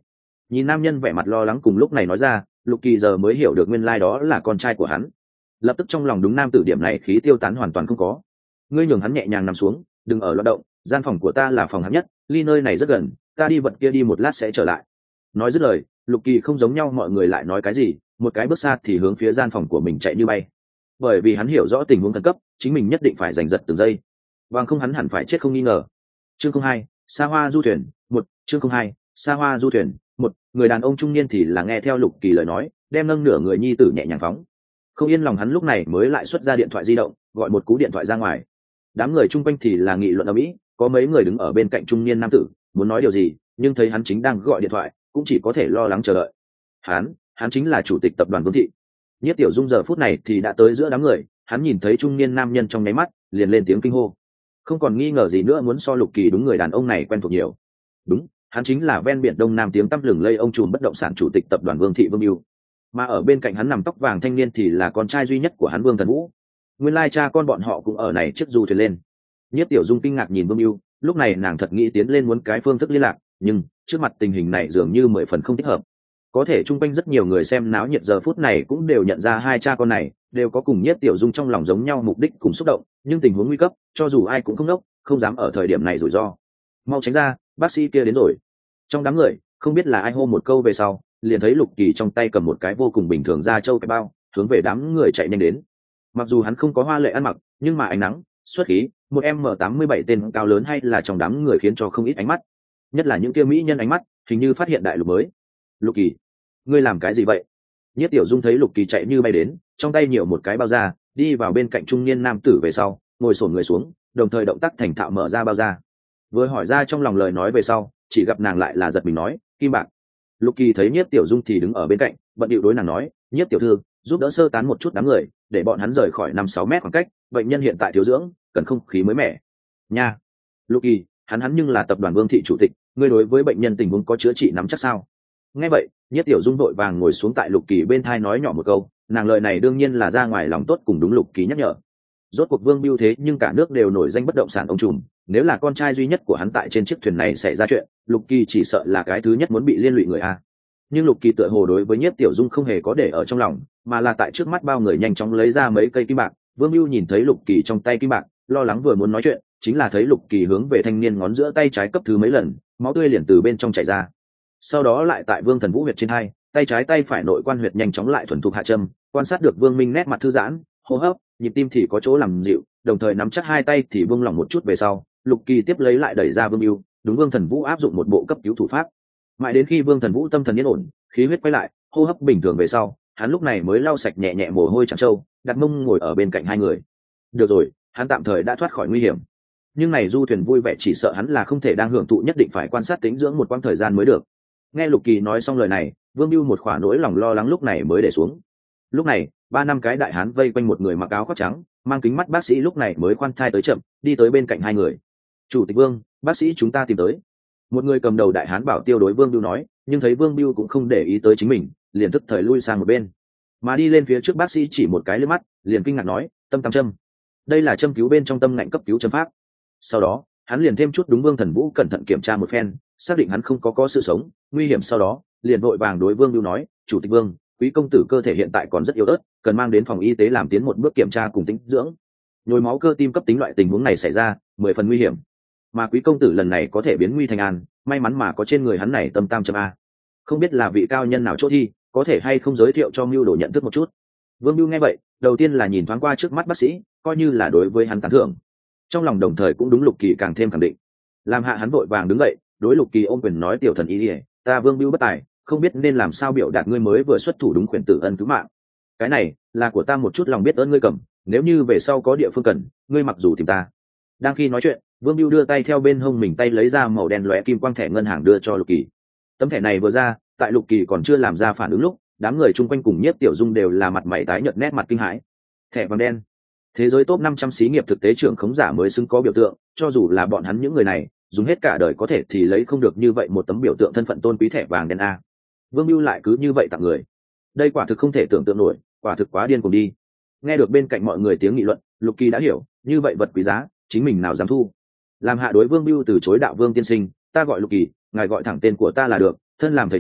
Nhìn nam nhân vẻ mặt lo lắng cùng lúc này nói ra, Lục Kỳ giờ mới hiểu được nguyên lai đó là con trai của hắn. Lập tức trong lòng đúng nam tử điểm này khí tiêu tán hoàn toàn không có. Ngươi nhường hắn nhẹ nhàng nằm xuống, đừng ở loạn động, gian phòng của ta là phòng hạng nhất, ly nơi này rất gần, ta đi vật kia đi một lát sẽ trở lại. Nói dứt lời, Lục Kỳ không giống nhau mọi người lại nói cái gì, một cái bước xa thì hướng phía gian phòng của mình chạy như bay. Bởi vì hắn hiểu rõ tình huống khẩn cấp, chính mình nhất định phải giành giật từng giây, bằng không hắn hẳn phải chết không nghi ngờ. Chương không hai, Sa Hoa du thuyền, một, chương không hai, Sa Hoa du thuyền, một, người đàn ông trung niên thì là nghe theo Lục Kỳ lời nói, đem nâng nửa người nhi tử nhẹ nhàng phóng. Không yên lòng hắn lúc này mới lại xuất ra điện thoại di động, gọi một cú điện thoại ra ngoài. Đám người chung quanh thì là nghị luận ầm ĩ, có mấy người đứng ở bên cạnh trung niên nam tử, muốn nói điều gì, nhưng thấy hắn chính đang gọi điện thoại, cũng chỉ có thể lo lắng chờ đợi. Hắn, hắn chính là chủ tịch tập đoàn Vương Thị. Nhất Tiểu Dung giờ phút này thì đã tới giữa đám người, hắn nhìn thấy trung niên nam nhân trong nháy mắt, liền lên tiếng kinh hô. Không còn nghi ngờ gì nữa muốn so Lục Kỳ đúng người đàn ông này quen thuộc nhiều. Đúng, hắn chính là ven biển Đông Nam tiếng tăm lừng lây ông trùm bất động sản chủ tịch tập đoàn Vương Thị Vương Bưu. Mà ở bên cạnh hắn nằm tóc vàng thanh niên thì là con trai duy nhất của hắn Vương Thần Vũ. Nguyên lai cha con bọn họ cũng ở này chiếc du thuyền lên. Nhất Tiểu Dung kinh ngạc nhìn Vương Bưu, lúc này nàng thật nghĩ tiến lên muốn cái phương thức liên lạc, nhưng trước mặt tình hình này dường như mười phần không thích hợp. Có thể chung quanh rất nhiều người xem náo nhiệt giờ phút này cũng đều nhận ra hai cha con này đều có cùng Nhất Tiểu Dung trong lòng giống nhau mục đích cùng xúc động, nhưng tình huống nguy cấp, cho dù ai cũng không đốc, không dám ở thời điểm này rủi ro. Mau tránh ra, bác sĩ kia đến rồi. Trong đám người, không biết là ai hô một câu về sau, liền thấy Lục Kỳ trong tay cầm một cái vô cùng bình thường da trâu cái bao, hướng về đám người chạy nhanh đến. Mặc dù hắn không có hoa lệ ăn mặc, nhưng mà ánh nắng, xuất khí, một em em tám mươi bảy tên cao lớn hay là trong đám người khiến cho không ít ánh mắt. Nhất là những kia mỹ nhân ánh mắt, hình như phát hiện đại lục mới. Lục Kỳ, ngươi làm cái gì vậy? Nhất Tiểu Dung thấy Lục Kỳ chạy như bay đến, trong tay nhiều một cái bao da, đi vào bên cạnh trung niên nam tử về sau, ngồi xổm người xuống, đồng thời động tác thành thạo mở ra bao da. Vừa hỏi ra trong lòng lời nói về sau, chỉ gặp nàng lại là giật mình nói, kim bạc. Lục Kỳ thấy Nhất Tiểu Dung thì đứng ở bên cạnh, bận điệu đối nàng nói, Nhất tiểu thư, giúp đỡ sơ tán một chút đám người, để bọn hắn rời khỏi năm sáu mét khoảng cách, bệnh nhân hiện tại thiếu dưỡng, cần không khí mới mẻ. Nha. Lục Kỳ, hắn hắn nhưng là tập đoàn Vương Thị chủ tịch, ngươi đối với bệnh nhân tình huống có chữa trị nắm chắc sao? Nghe vậy, Nhất Tiểu Dung vội vàng ngồi xuống tại Lục Kỳ bên thai nói nhỏ một câu, nàng lời này đương nhiên là ra ngoài lòng tốt cùng đúng Lục Kỳ nhắc nhở. Rốt cuộc Vương Bưu thế nhưng cả nước đều nổi danh bất động sản ông trùm, nếu là con trai duy nhất của hắn tại trên chiếc thuyền này xảy ra chuyện, Lục Kỳ chỉ sợ là cái thứ nhất muốn bị liên lụy người a. Nhưng Lục Kỳ tựa hồ đối với Nhất Tiểu Dung không hề có để ở trong lòng, mà là tại trước mắt bao người nhanh chóng lấy ra mấy cây kim bạc. Vương Bưu nhìn thấy Lục Kỳ trong tay kim bạc, lo lắng vừa muốn nói chuyện, chính là thấy Lục Kỳ hướng về thanh niên ngón giữa tay trái cấp thứ mấy lần, máu tươi liền từ bên trong chảy ra. Sau đó lại tại Vương Thần Vũ huyệt trên hai, tay trái tay phải nội quan huyệt nhanh chóng lại thuần thục hạ châm, quan sát được Vương Minh nét mặt thư giãn, hô hấp, nhịp tim thì có chỗ làm dịu, đồng thời nắm chắc hai tay thì buông lỏng một chút về sau, Lục Kỳ tiếp lấy lại đẩy ra Vương Bưu, đúng Vương Thần Vũ áp dụng một bộ cấp cứu thủ pháp. Mãi đến khi Vương Thần Vũ tâm thần yên ổn, khí huyết quay lại, hô hấp bình thường về sau, hắn lúc này mới lau sạch nhẹ nhẹ mồ hôi trắng trâu, đặt mông ngồi ở bên cạnh hai người. Được rồi, hắn tạm thời đã thoát khỏi nguy hiểm. Nhưng này du thuyền vui vẻ chỉ sợ hắn là không thể đang hưởng thụ, nhất định phải quan sát tĩnh dưỡng một quãng thời gian mới được. Nghe Lục Kỳ nói xong lời này, Vương Bưu một khỏa nỗi lòng lo lắng lúc này mới để xuống. Lúc này, ba năm cái đại hán vây quanh một người mặc áo khoác trắng, mang kính mắt bác sĩ lúc này mới khoan thai tới chậm, đi tới bên cạnh hai người. Chủ tịch Vương, bác sĩ chúng ta tìm tới. Một người cầm đầu đại hán bảo tiêu đối Vương Bưu nói, nhưng thấy Vương Bưu cũng không để ý tới chính mình, liền tức thời lui sang một bên, mà đi lên phía trước bác sĩ chỉ một cái lướt mắt, liền kinh ngạc nói, tâm tam châm. Đây là châm cứu bên trong tâm ngạnh cấp cứu châm pháp. Sau đó, hắn liền thêm chút đúng Vương Thần Vũ cẩn thận kiểm tra một phen, xác định hắn không có có sự sống nguy hiểm, sau đó liền vội vàng đối Vương Bưu nói, chủ tịch Vương, quý công tử cơ thể hiện tại còn rất yếu ớt, cần mang đến phòng y tế làm tiến một bước kiểm tra cùng tĩnh dưỡng. Nhồi máu cơ tim cấp tính loại tình huống này xảy ra, mười phần nguy hiểm, mà quý công tử lần này có thể biến nguy thành an, may mắn mà có trên người hắn này tâm tam châm a. Không biết là vị cao nhân nào chỗ thi, có thể hay không giới thiệu cho Mưu Đồ nhận thức một chút. Vương Bưu nghe vậy, đầu tiên là nhìn thoáng qua trước mắt bác sĩ, coi như là đối với hắn tán thưởng, trong lòng đồng thời cũng đúng Lục Kỳ càng thêm khẳng định. Làm hạ hắn vội vàng đứng dậy, đối Lục Kỳ ôm quyền nói, tiểu thần ý ỉa, ta Vương Bưu bất tài, không biết nên làm sao biểu đạt ngươi mới vừa xuất thủ đúng quyền tử ân cứu mạng. Cái này là của ta một chút lòng biết ơn ngươi cầm, nếu như về sau có địa phương cần, ngươi mặc dù tìm ta. Đang khi nói chuyện, Vương Bưu đưa tay theo bên hông mình tay lấy ra màu đen lóe kim quang thẻ ngân hàng đưa cho Lục Kỳ. Tấm thẻ này vừa ra, tại Lục Kỳ còn chưa làm ra phản ứng lúc, đám người chung quanh cùng Nhiếp Tiểu Dung đều là mặt mày tái nhợt, nét mặt kinh hãi. Thẻ vàng đen, thế giới top năm trăm xí nghiệp thực tế trưởng khống giả mới xứng có biểu tượng, cho dù là bọn hắn những người này dùng hết cả đời có thể thì lấy không được như vậy một tấm biểu tượng thân phận tôn quý thẻ vàng đen a. Vương Bưu lại cứ như vậy tặng người, đây quả thực không thể tưởng tượng nổi, quả thực quá điên cuồng đi. Nghe được bên cạnh mọi người tiếng nghị luận, Lục Kỳ đã hiểu, như vậy vật quý giá, chính mình nào dám thu. Làm hạ đối Vương Bưu từ chối, đạo Vương tiên sinh, ta gọi Lục Kỳ, ngài gọi thẳng tên của ta là được, thân làm thầy thuốc,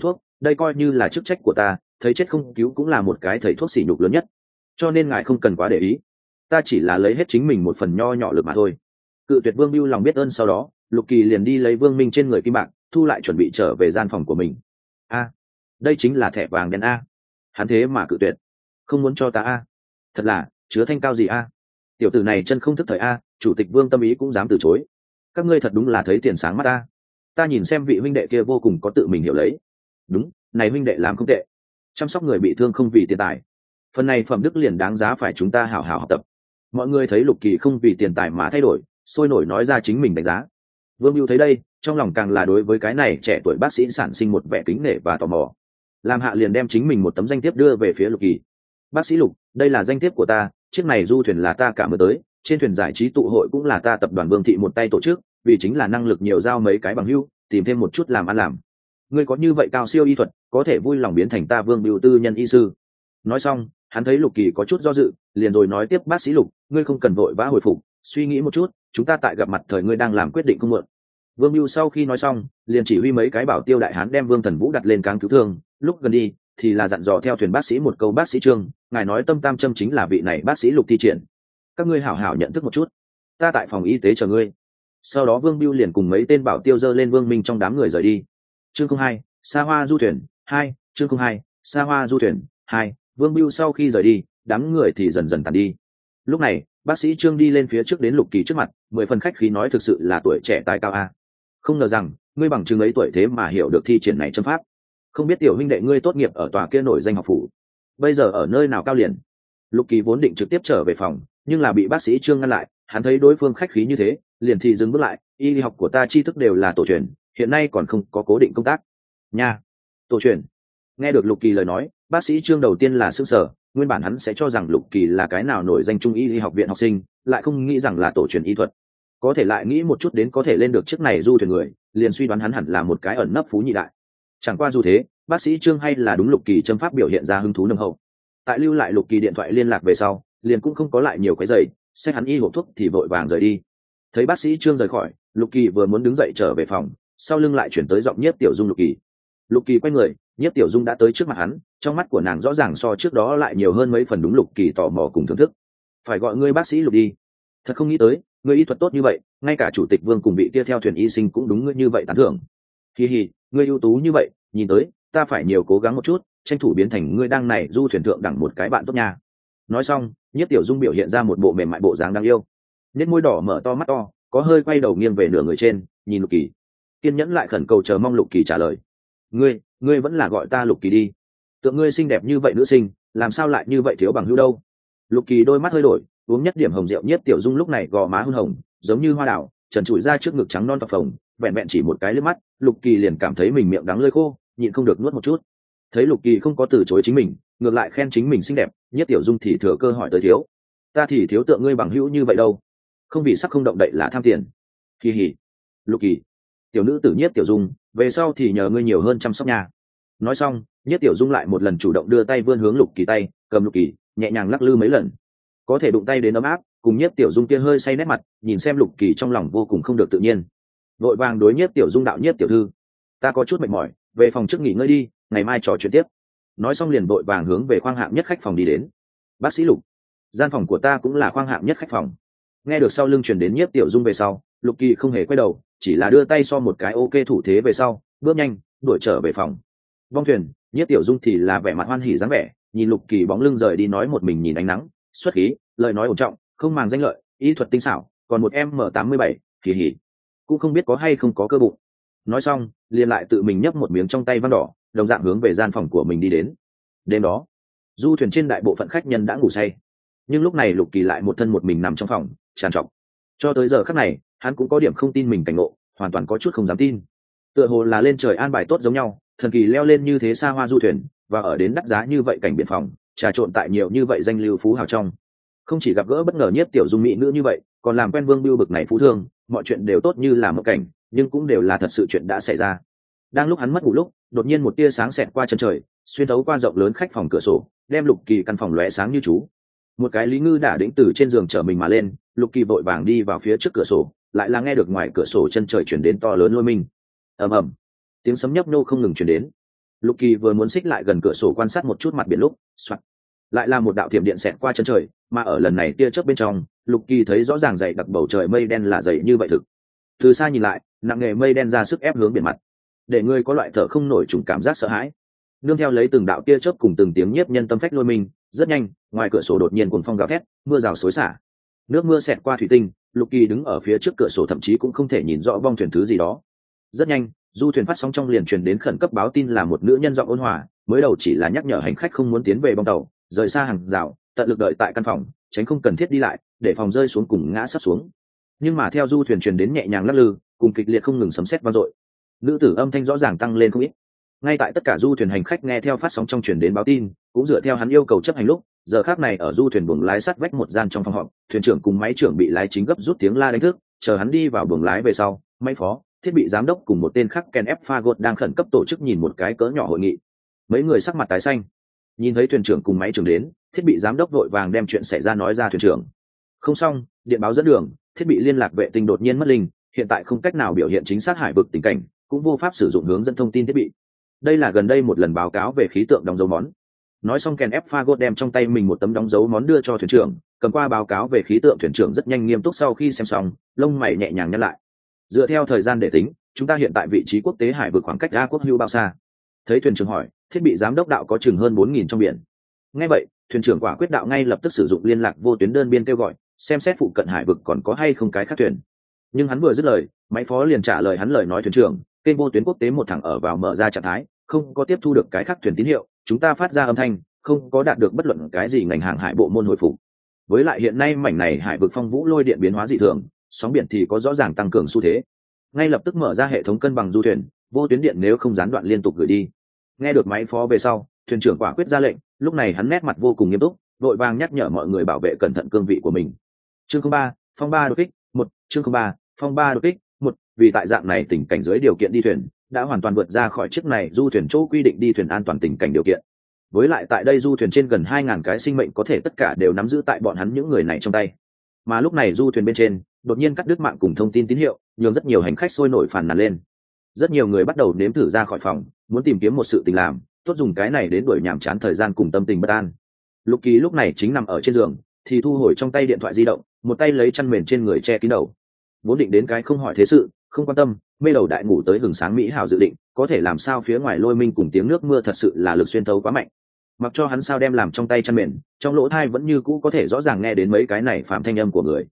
đây coi như là chức trách của ta, thấy chết không cứu cũng là một cái thầy thuốc sỉ nhục lớn nhất, cho nên ngài không cần quá để ý, ta chỉ là lấy hết chính mình một phần nho nhỏ lực mà thôi. Cự tuyệt Vương Biêu lòng biết ơn sau đó, Lục Kỳ liền đi lấy Vương Minh trên người kim bạc, thu lại chuẩn bị trở về gian phòng của mình. A, đây chính là thẻ vàng đen a. Hắn thế mà cự tuyệt, không muốn cho ta a. Thật là chứa thanh cao gì a. Tiểu tử này chân không thức thời a, chủ tịch Vương Tâm Ý cũng dám từ chối. Các ngươi thật đúng là thấy tiền sáng mắt ta. Ta nhìn xem vị huynh đệ kia vô cùng có tự mình hiểu lấy. Đúng, này huynh đệ làm không tệ, chăm sóc người bị thương không vì tiền tài, phần này phẩm đức liền đáng giá phải chúng ta hảo hảo học tập. Mọi người thấy Lục Kỳ không vì tiền tài mà thay đổi, sôi nổi nói ra chính mình đánh giá. Vương Mưu thấy đây, trong lòng càng là đối với cái này trẻ tuổi bác sĩ sản sinh một vẻ kính nể và tò mò. Làm hạ liền đem chính mình một tấm danh thiếp đưa về phía Lục Kỳ. Bác sĩ Lục, đây là danh thiếp của ta, chiếc này du thuyền là ta cả mới tới, trên thuyền giải trí tụ hội cũng là ta tập đoàn Vương thị một tay tổ chức, vì chính là năng lực nhiều giao mấy cái bằng hữu, tìm thêm một chút làm ăn làm. Ngươi có như vậy cao siêu y thuật, có thể vui lòng biến thành ta Vương Mưu tư nhân y sư. Nói xong, hắn thấy Lục Kỳ có chút do dự, liền rồi nói tiếp, bác sĩ Lục, ngươi không cần vội vã hồi phục, suy nghĩ một chút, chúng ta tại gặp mặt thời ngươi đang làm quyết định không muộn. Vương Mưu sau khi nói xong, liền chỉ huy mấy cái bảo tiêu đại hán đem Vương Thần Vũ đặt lên cáng cứu thương, lúc gần đi thì là dặn dò theo thuyền bác sĩ một câu, bác sĩ Trương, ngài nói tâm tam châm chính là vị này bác sĩ Lục thi triển. Các ngươi hảo hảo nhận thức một chút, ta tại phòng y tế chờ ngươi. Sau đó Vương Mưu liền cùng mấy tên bảo tiêu dơ lên Vương Minh trong đám người rời đi. Chương không hai, Sa Hoa du thuyền hai, chương không hai, Sa Hoa du thuyền hai. Vương Mưu sau khi rời đi, đám người thì dần dần tàn đi. Lúc này, bác sĩ Trương đi lên phía trước đến Lục Kỳ trước mặt, mười phần khách khí nói, thực sự là tuổi trẻ tài cao a. Không ngờ rằng ngươi bằng chứng ấy tuổi thế mà hiểu được thi triển này châm pháp. Không biết tiểu huynh đệ ngươi tốt nghiệp ở tòa kia nổi danh học phủ, bây giờ ở nơi nào cao liền? Lục Kỳ vốn định trực tiếp trở về phòng, nhưng là bị bác sĩ Trương ngăn lại. Hắn thấy đối phương khách khí như thế, liền thì dừng bước lại. Y học của ta tri thức đều là tổ truyền, hiện nay còn không có cố định công tác. Nha, tổ truyền. Nghe được Lục Kỳ lời nói, bác sĩ Trương đầu tiên là sững sờ. Nguyên bản hắn sẽ cho rằng Lục Kỳ là cái nào nổi danh trung y học viện học sinh, lại không nghĩ rằng là tổ truyền y thuật. Có thể lại nghĩ một chút đến có thể lên được chiếc này du thuyền người, liền suy đoán hắn hẳn là một cái ẩn nấp phú nhị đại. Chẳng qua dù thế, bác sĩ Trương hay là đúng Lục Kỳ châm pháp biểu hiện ra hứng thú nồng hậu. Tại lưu lại Lục Kỳ điện thoại liên lạc về sau, liền cũng không có lại nhiều cái giày, xách hắn y hộp thuốc thì vội vàng rời đi. Thấy bác sĩ Trương rời khỏi, Lục Kỳ vừa muốn đứng dậy trở về phòng, sau lưng lại chuyển tới giọng Nhiếp Tiểu Dung. Lục Kỳ. Lục Kỳ quay người, Nhiếp Tiểu Dung đã tới trước mặt hắn, trong mắt của nàng rõ ràng so trước đó lại nhiều hơn mấy phần đúng Lục Kỳ tò mò cùng thưởng thức. Phải gọi ngươi bác sĩ Lục đi. Thật không nghĩ tới, ngươi y thuật tốt như vậy, ngay cả chủ tịch Vương cùng vị kia theo thuyền y sinh cũng đúng ngươi như vậy tán thưởng. Hi hi, ngươi ưu tú như vậy, nhìn tới ta phải nhiều cố gắng một chút, tranh thủ biến thành ngươi đang này du thuyền thượng đẳng một cái bạn tốt nha. Nói xong, Nhiếp Tiểu Dung biểu hiện ra một bộ mềm mại bộ dáng đáng yêu, nét môi đỏ mở to mắt to, có hơi quay đầu nghiêng về nửa người trên, nhìn Lục Kỳ, kiên nhẫn lại khẩn cầu chờ mong Lục Kỳ trả lời. Ngươi, ngươi vẫn là gọi ta Lục Kỳ đi. Tượng ngươi xinh đẹp như vậy nữ sinh, làm sao lại như vậy thiếu bằng hữu đâu? Lục Kỳ đôi mắt hơi đổi, uống nhất điểm hồng rượu. Nhiếp Tiểu Dung lúc này gò má hôn hồng, giống như hoa đào, trần trụi ra trước ngực trắng non phập phồng, vẹn vẹn chỉ một cái liếc mắt, Lục Kỳ liền cảm thấy mình miệng đắng lưỡi khô, nhịn không được nuốt một chút. Thấy Lục Kỳ không có từ chối chính mình, ngược lại khen chính mình xinh đẹp, Nhiếp Tiểu Dung thì thừa cơ hỏi tới, thiếu, ta thì thiếu tượng ngươi bằng hữu như vậy đâu, không vì sắc không động đậy là tham tiền. Kỳ hỉ. Lục Kỳ, tiểu nữ tử Nhiếp Tiểu Dung, về sau thì nhờ ngươi nhiều hơn chăm sóc nha. Nói xong, Nhiếp Tiểu Dung lại một lần chủ động đưa tay vươn hướng Lục Kỳ tay, cầm Lục Kỳ, nhẹ nhàng lắc lư mấy lần. Có thể đụng tay đến ấm áp, cùng Nhiếp Tiểu Dung kia hơi say nét mặt, nhìn xem Lục Kỳ trong lòng vô cùng không được tự nhiên. Vội vàng đối Nhiếp Tiểu Dung đạo, Nhiếp tiểu thư, ta có chút mệt mỏi, về phòng trước nghỉ ngơi đi, ngày mai trò chuyện tiếp. Nói xong liền vội vàng hướng về khoang hạng nhất khách phòng đi đến. Bác sĩ Lục, gian phòng của ta cũng là khoang hạng nhất khách phòng. Nghe được sau lưng truyền đến Nhiếp Tiểu Dung về sau, Lục Kỳ không hề quay đầu, chỉ là đưa tay so một cái ok thủ thế về sau, bước nhanh đuổi trở về phòng. Bong thuyền, Nhiếp Tiểu Dung thì là vẻ mặt hoan hỉ dáng vẻ, nhìn Lục Kỳ bóng lưng rời đi, nói một mình nhìn ánh nắng, xuất khí, lời nói ổn trọng, không màng danh lợi, y thuật tinh xảo, còn một em m tám mươi bảy, kỳ hỉ, cũng không biết có hay không có cơ bụng. Nói xong, liền lại tự mình nhấp một miếng trong tay vang đỏ, đồng dạng hướng về gian phòng của mình đi đến. Đêm đó, du thuyền trên đại bộ phận khách nhân đã ngủ say, nhưng lúc này Lục Kỳ lại một thân một mình nằm trong phòng, tràn trọc. Cho tới giờ khắc này, hắn cũng có điểm không tin mình cảnh ngộ, hoàn toàn có chút không dám tin. Tựa hồ là lên trời an bài tốt giống nhau, thần kỳ leo lên như thế xa hoa du thuyền, và ở đến đắt giá như vậy cảnh biển phòng, trà trộn tại nhiều như vậy danh lưu phú hào trong. Không chỉ gặp gỡ bất ngờ Nhiếp Tiểu Dung mỹ nữ như vậy, còn làm quen Vương Bưu bực này phú thương, mọi chuyện đều tốt như là mộng cảnh, nhưng cũng đều là thật sự chuyện đã xảy ra. Đang lúc hắn mất ngủ lúc, đột nhiên một tia sáng xẹt qua chân trời, xuyên thấu qua rộng lớn khách phòng cửa sổ, đem Lục Kỳ căn phòng lóe sáng như chú. Một cái Lý Ngư đả đĩnh từ trên giường trở mình mà lên, Lục Kỳ vội vàng đi vào phía trước cửa sổ, lại là nghe được ngoài cửa sổ chân trời chuyển đến to lớn lôi minh. Ầm ầm, tiếng sấm nhấp nhô không ngừng chuyển đến. Lục Kỳ vừa muốn xích lại gần cửa sổ quan sát một chút mặt biển lúc, soạt, lại là một đạo thiểm điện xẹt qua chân trời, mà ở lần này tia chớp bên trong, Lục Kỳ thấy rõ ràng dày đặc bầu trời mây đen là dày như vậy thực. Từ xa nhìn lại, nặng nề mây đen ra sức ép hướng biển mặt, để người có loại thở không nổi trùng cảm giác sợ hãi. Nương theo lấy từng đạo tia chớp cùng từng tiếng nhiếp nhân tâm phách lôi mình, rất nhanh, ngoài cửa sổ đột nhiên cuồng phong gào thét, mưa rào xối xả. Nước mưa xẹt qua thủy tinh, Lục Kỳ đứng ở phía trước cửa sổ thậm chí cũng không thể nhìn rõ bong thuyền thứ gì đó. Rất nhanh, du thuyền phát sóng trong liền truyền đến khẩn cấp báo tin là một nữ nhân giọng ôn hòa, mới đầu chỉ là nhắc nhở hành khách không muốn tiến về bong tàu, rời xa hàng rào, tận lực đợi tại căn phòng, tránh không cần thiết đi lại, để phòng rơi xuống cùng ngã sắp xuống. Nhưng mà theo du thuyền truyền đến nhẹ nhàng lắc lư, cùng kịch liệt không ngừng sấm sét vang dội, nữ tử âm thanh rõ ràng tăng lên không ít. Ngay tại tất cả du thuyền hành khách nghe theo phát sóng trong truyền đến báo tin, cũng dựa theo hắn yêu cầu chấp hành lúc, giờ khác này ở du thuyền buồng lái sắt vách một gian trong phòng họp, thuyền trưởng cùng máy trưởng bị lái chính gấp rút tiếng la đánh thức, chờ hắn đi vào buồng lái về sau, máy phó, thiết bị giám đốc cùng một tên khác Ken F. Fagot đang khẩn cấp tổ chức nhìn một cái cỡ nhỏ hội nghị. Mấy người sắc mặt tái xanh, nhìn thấy thuyền trưởng cùng máy trưởng đến, thiết bị giám đốc vội vàng đem chuyện xảy ra nói ra thuyền trưởng. Không xong, điện báo dẫn đường, thiết bị liên lạc vệ tinh đột nhiên mất linh, hiện tại không cách nào biểu hiện chính xác hải vực tình cảnh, cũng vô pháp sử dụng hướng dẫn thông tin thiết bị. Đây là gần đây một lần báo cáo về khí tượng đóng dấu món. Nói xong Ken F. Fagot đem trong tay mình một tấm đóng dấu món đưa cho thuyền trưởng, cầm qua báo cáo về khí tượng, thuyền trưởng rất nhanh nghiêm túc sau khi xem xong, lông mày nhẹ nhàng nhăn lại. Dựa theo thời gian để tính, chúng ta hiện tại vị trí quốc tế hải vực khoảng cách A quốc hưu bao xa? Thấy thuyền trưởng hỏi, thiết bị giám đốc đạo có chừng hơn bốn nghìn trong biển. Nghe vậy, thuyền trưởng quả quyết đạo ngay lập tức sử dụng liên lạc vô tuyến đơn biên kêu gọi, xem xét phụ cận hải vực còn có hay không cái khác thuyền. Nhưng hắn vừa dứt lời, máy phó liền trả lời hắn lời nói thuyền trưởng, kênh vô tuyến quốc tế một thẳng ở vào mở ra trạng thái, không có tiếp thu được cái khác thuyền tín hiệu, chúng ta phát ra âm thanh, không có đạt được bất luận cái gì ngành hàng hải bộ môn hồi phục. Với lại hiện nay mảnh này hải vực phong vũ lôi điện biến hóa dị thường, sóng biển thì có rõ ràng tăng cường xu thế. Ngay lập tức mở ra hệ thống cân bằng du thuyền, vô tuyến điện nếu không gián đoạn liên tục gửi đi. Nghe được máy phó về sau, thuyền trưởng quả quyết ra lệnh, lúc này hắn nét mặt vô cùng nghiêm túc, vội vàng nhắc nhở mọi người bảo vệ cẩn thận cương vị của mình. Chương không ba, phong ba đột kích, một, chương không ba, phong ba đột kích, một, vì tại dạng này tình cảnh dưới điều kiện đi thuyền, đã hoàn toàn vượt ra khỏi chiếc này du thuyền chỗ quy định đi thuyền an toàn tình cảnh điều kiện. Với lại tại đây du thuyền trên gần hai ngàn cái sinh mệnh có thể tất cả đều nắm giữ tại bọn hắn những người này trong tay. Mà lúc này du thuyền bên trên, đột nhiên cắt đứt mạng cùng thông tin tín hiệu, nhường rất nhiều hành khách sôi nổi phàn nàn lên. Rất nhiều người bắt đầu nếm thử ra khỏi phòng, muốn tìm kiếm một sự tình làm, tốt dùng cái này đến đuổi nhàm chán thời gian cùng tâm tình bất an. Lục Kỳ lúc này chính nằm ở trên giường, thì thu hồi trong tay điện thoại di động, một tay lấy chăn mền trên người che kín đầu. Vốn định đến cái không hỏi thế sự, không quan tâm, mê đầu đại ngủ tới hừng sáng mỹ hảo dự định, có thể làm sao phía ngoài lôi minh cùng tiếng nước mưa thật sự là lực xuyên thấu quá mạnh. Mặc cho hắn sao đem làm trong tay chăn mền, trong lỗ tai vẫn như cũ có thể rõ ràng nghe đến mấy cái này phạm thanh âm của người.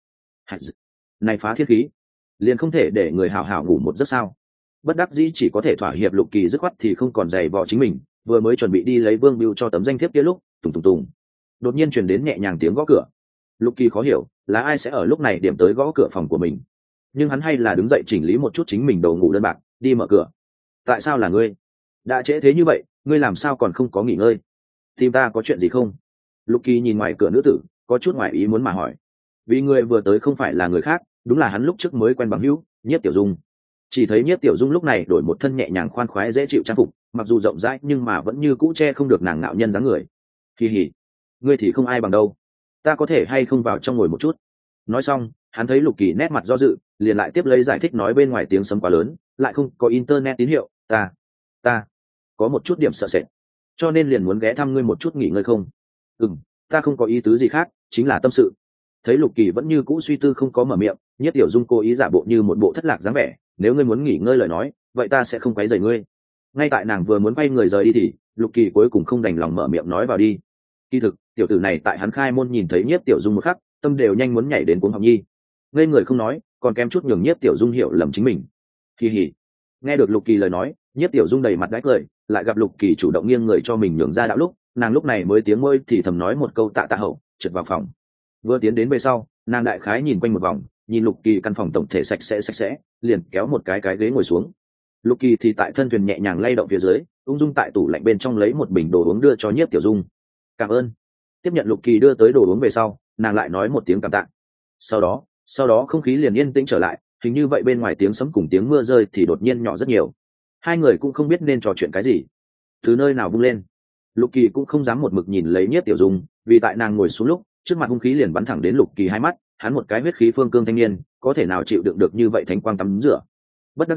Này phá thiết khí, liền không thể để người hảo hảo ngủ một giấc sao? Bất đắc dĩ chỉ có thể thỏa hiệp, Lục Kỳ dứt khoát thì không còn giày vò chính mình, vừa mới chuẩn bị đi lấy Vương Bưu cho tấm danh thiếp kia lúc, tùng tùng tùng, đột nhiên truyền đến nhẹ nhàng tiếng gõ cửa. Lục Kỳ khó hiểu, là ai sẽ ở lúc này điểm tới gõ cửa phòng của mình? Nhưng hắn hay là đứng dậy chỉnh lý một chút chính mình đầu ngủ đơn bạc, đi mở cửa. Tại sao là ngươi? Đã trễ thế như vậy, ngươi làm sao còn không có nghỉ ngơi? Tìm ta có chuyện gì không? Lục Kỳ nhìn ngoài cửa nữ tử, có chút ngoài ý muốn mà hỏi. Vì người vừa tới không phải là người khác, đúng là hắn lúc trước mới quen bằng hữu, Nhiếp Tiểu Dung. Chỉ thấy Nhiếp Tiểu Dung lúc này đổi một thân nhẹ nhàng khoan khoái dễ chịu trang phục, mặc dù rộng rãi nhưng mà vẫn như cũ che không được nàng ngạo nhân dáng người. Kỳ hỉ, ngươi thì không ai bằng đâu, ta có thể hay không vào trong ngồi một chút? Nói xong, hắn thấy Lục Kỳ nét mặt do dự, liền lại tiếp lấy giải thích nói bên ngoài tiếng sấm quá lớn, lại không có internet tín hiệu, ta, ta có một chút điểm sợ sệt, cho nên liền muốn ghé thăm ngươi một chút, nghỉ ngơi không? Ừm, ta không có ý tứ gì khác, chính là tâm sự. Thấy Lục Kỳ vẫn như cũ suy tư không có mở miệng, Nhất Tiểu Dung cố ý giả bộ như một bộ thất lạc dáng vẻ, nếu ngươi muốn nghỉ ngơi lời nói, vậy ta sẽ không quấy rầy ngươi. Ngay tại nàng vừa muốn quay người rời đi thì Lục Kỳ cuối cùng không đành lòng mở miệng nói vào đi. Kỳ thực, tiểu tử này tại hắn khai môn nhìn thấy Nhất Tiểu Dung một khắc, tâm đều nhanh muốn nhảy đến cuống học nhi. Ngây người không nói, còn kém chút nhường Nhất Tiểu Dung hiểu lầm chính mình. Kỳ hỉ. Nghe được Lục Kỳ lời nói, Nhất Tiểu Dung đầy mặt đái cười, lại gặp Lục Kỳ chủ động nghiêng người cho mình nhường ra đạo lúc, nàng lúc này mới tiếng môi thì thầm nói một câu tạ tạ hậu, trượt vào phòng. Vừa tiến đến về sau, nàng đại khái nhìn quanh một vòng, nhìn Lục Kỳ căn phòng tổng thể sạch sẽ sạch sẽ, liền kéo một cái cái ghế ngồi xuống. Lục Kỳ thì tại thân thuyền nhẹ nhàng lay động phía dưới, ung dung tại tủ lạnh bên trong lấy một bình đồ uống đưa cho Nhiếp Tiểu Dung. Cảm ơn. Tiếp nhận Lục Kỳ đưa tới đồ uống về sau, nàng lại nói một tiếng cảm tạ. Sau đó, sau đó không khí liền yên tĩnh trở lại, hình như vậy bên ngoài tiếng sấm cùng tiếng mưa rơi thì đột nhiên nhỏ rất nhiều. Hai người cũng không biết nên trò chuyện cái gì, từ nơi nào vung lên. Lục Kỳ cũng không dám một mực nhìn lấy Nhiếp Tiểu Dung, vì tại nàng ngồi xuống lúc, trước mặt hung khí liền bắn thẳng đến Lục Kỳ hai mắt, hắn một cái huyết khí phương cương thanh niên, có thể nào chịu đựng được như vậy thánh quang tắm rửa. Bất đắc dĩ,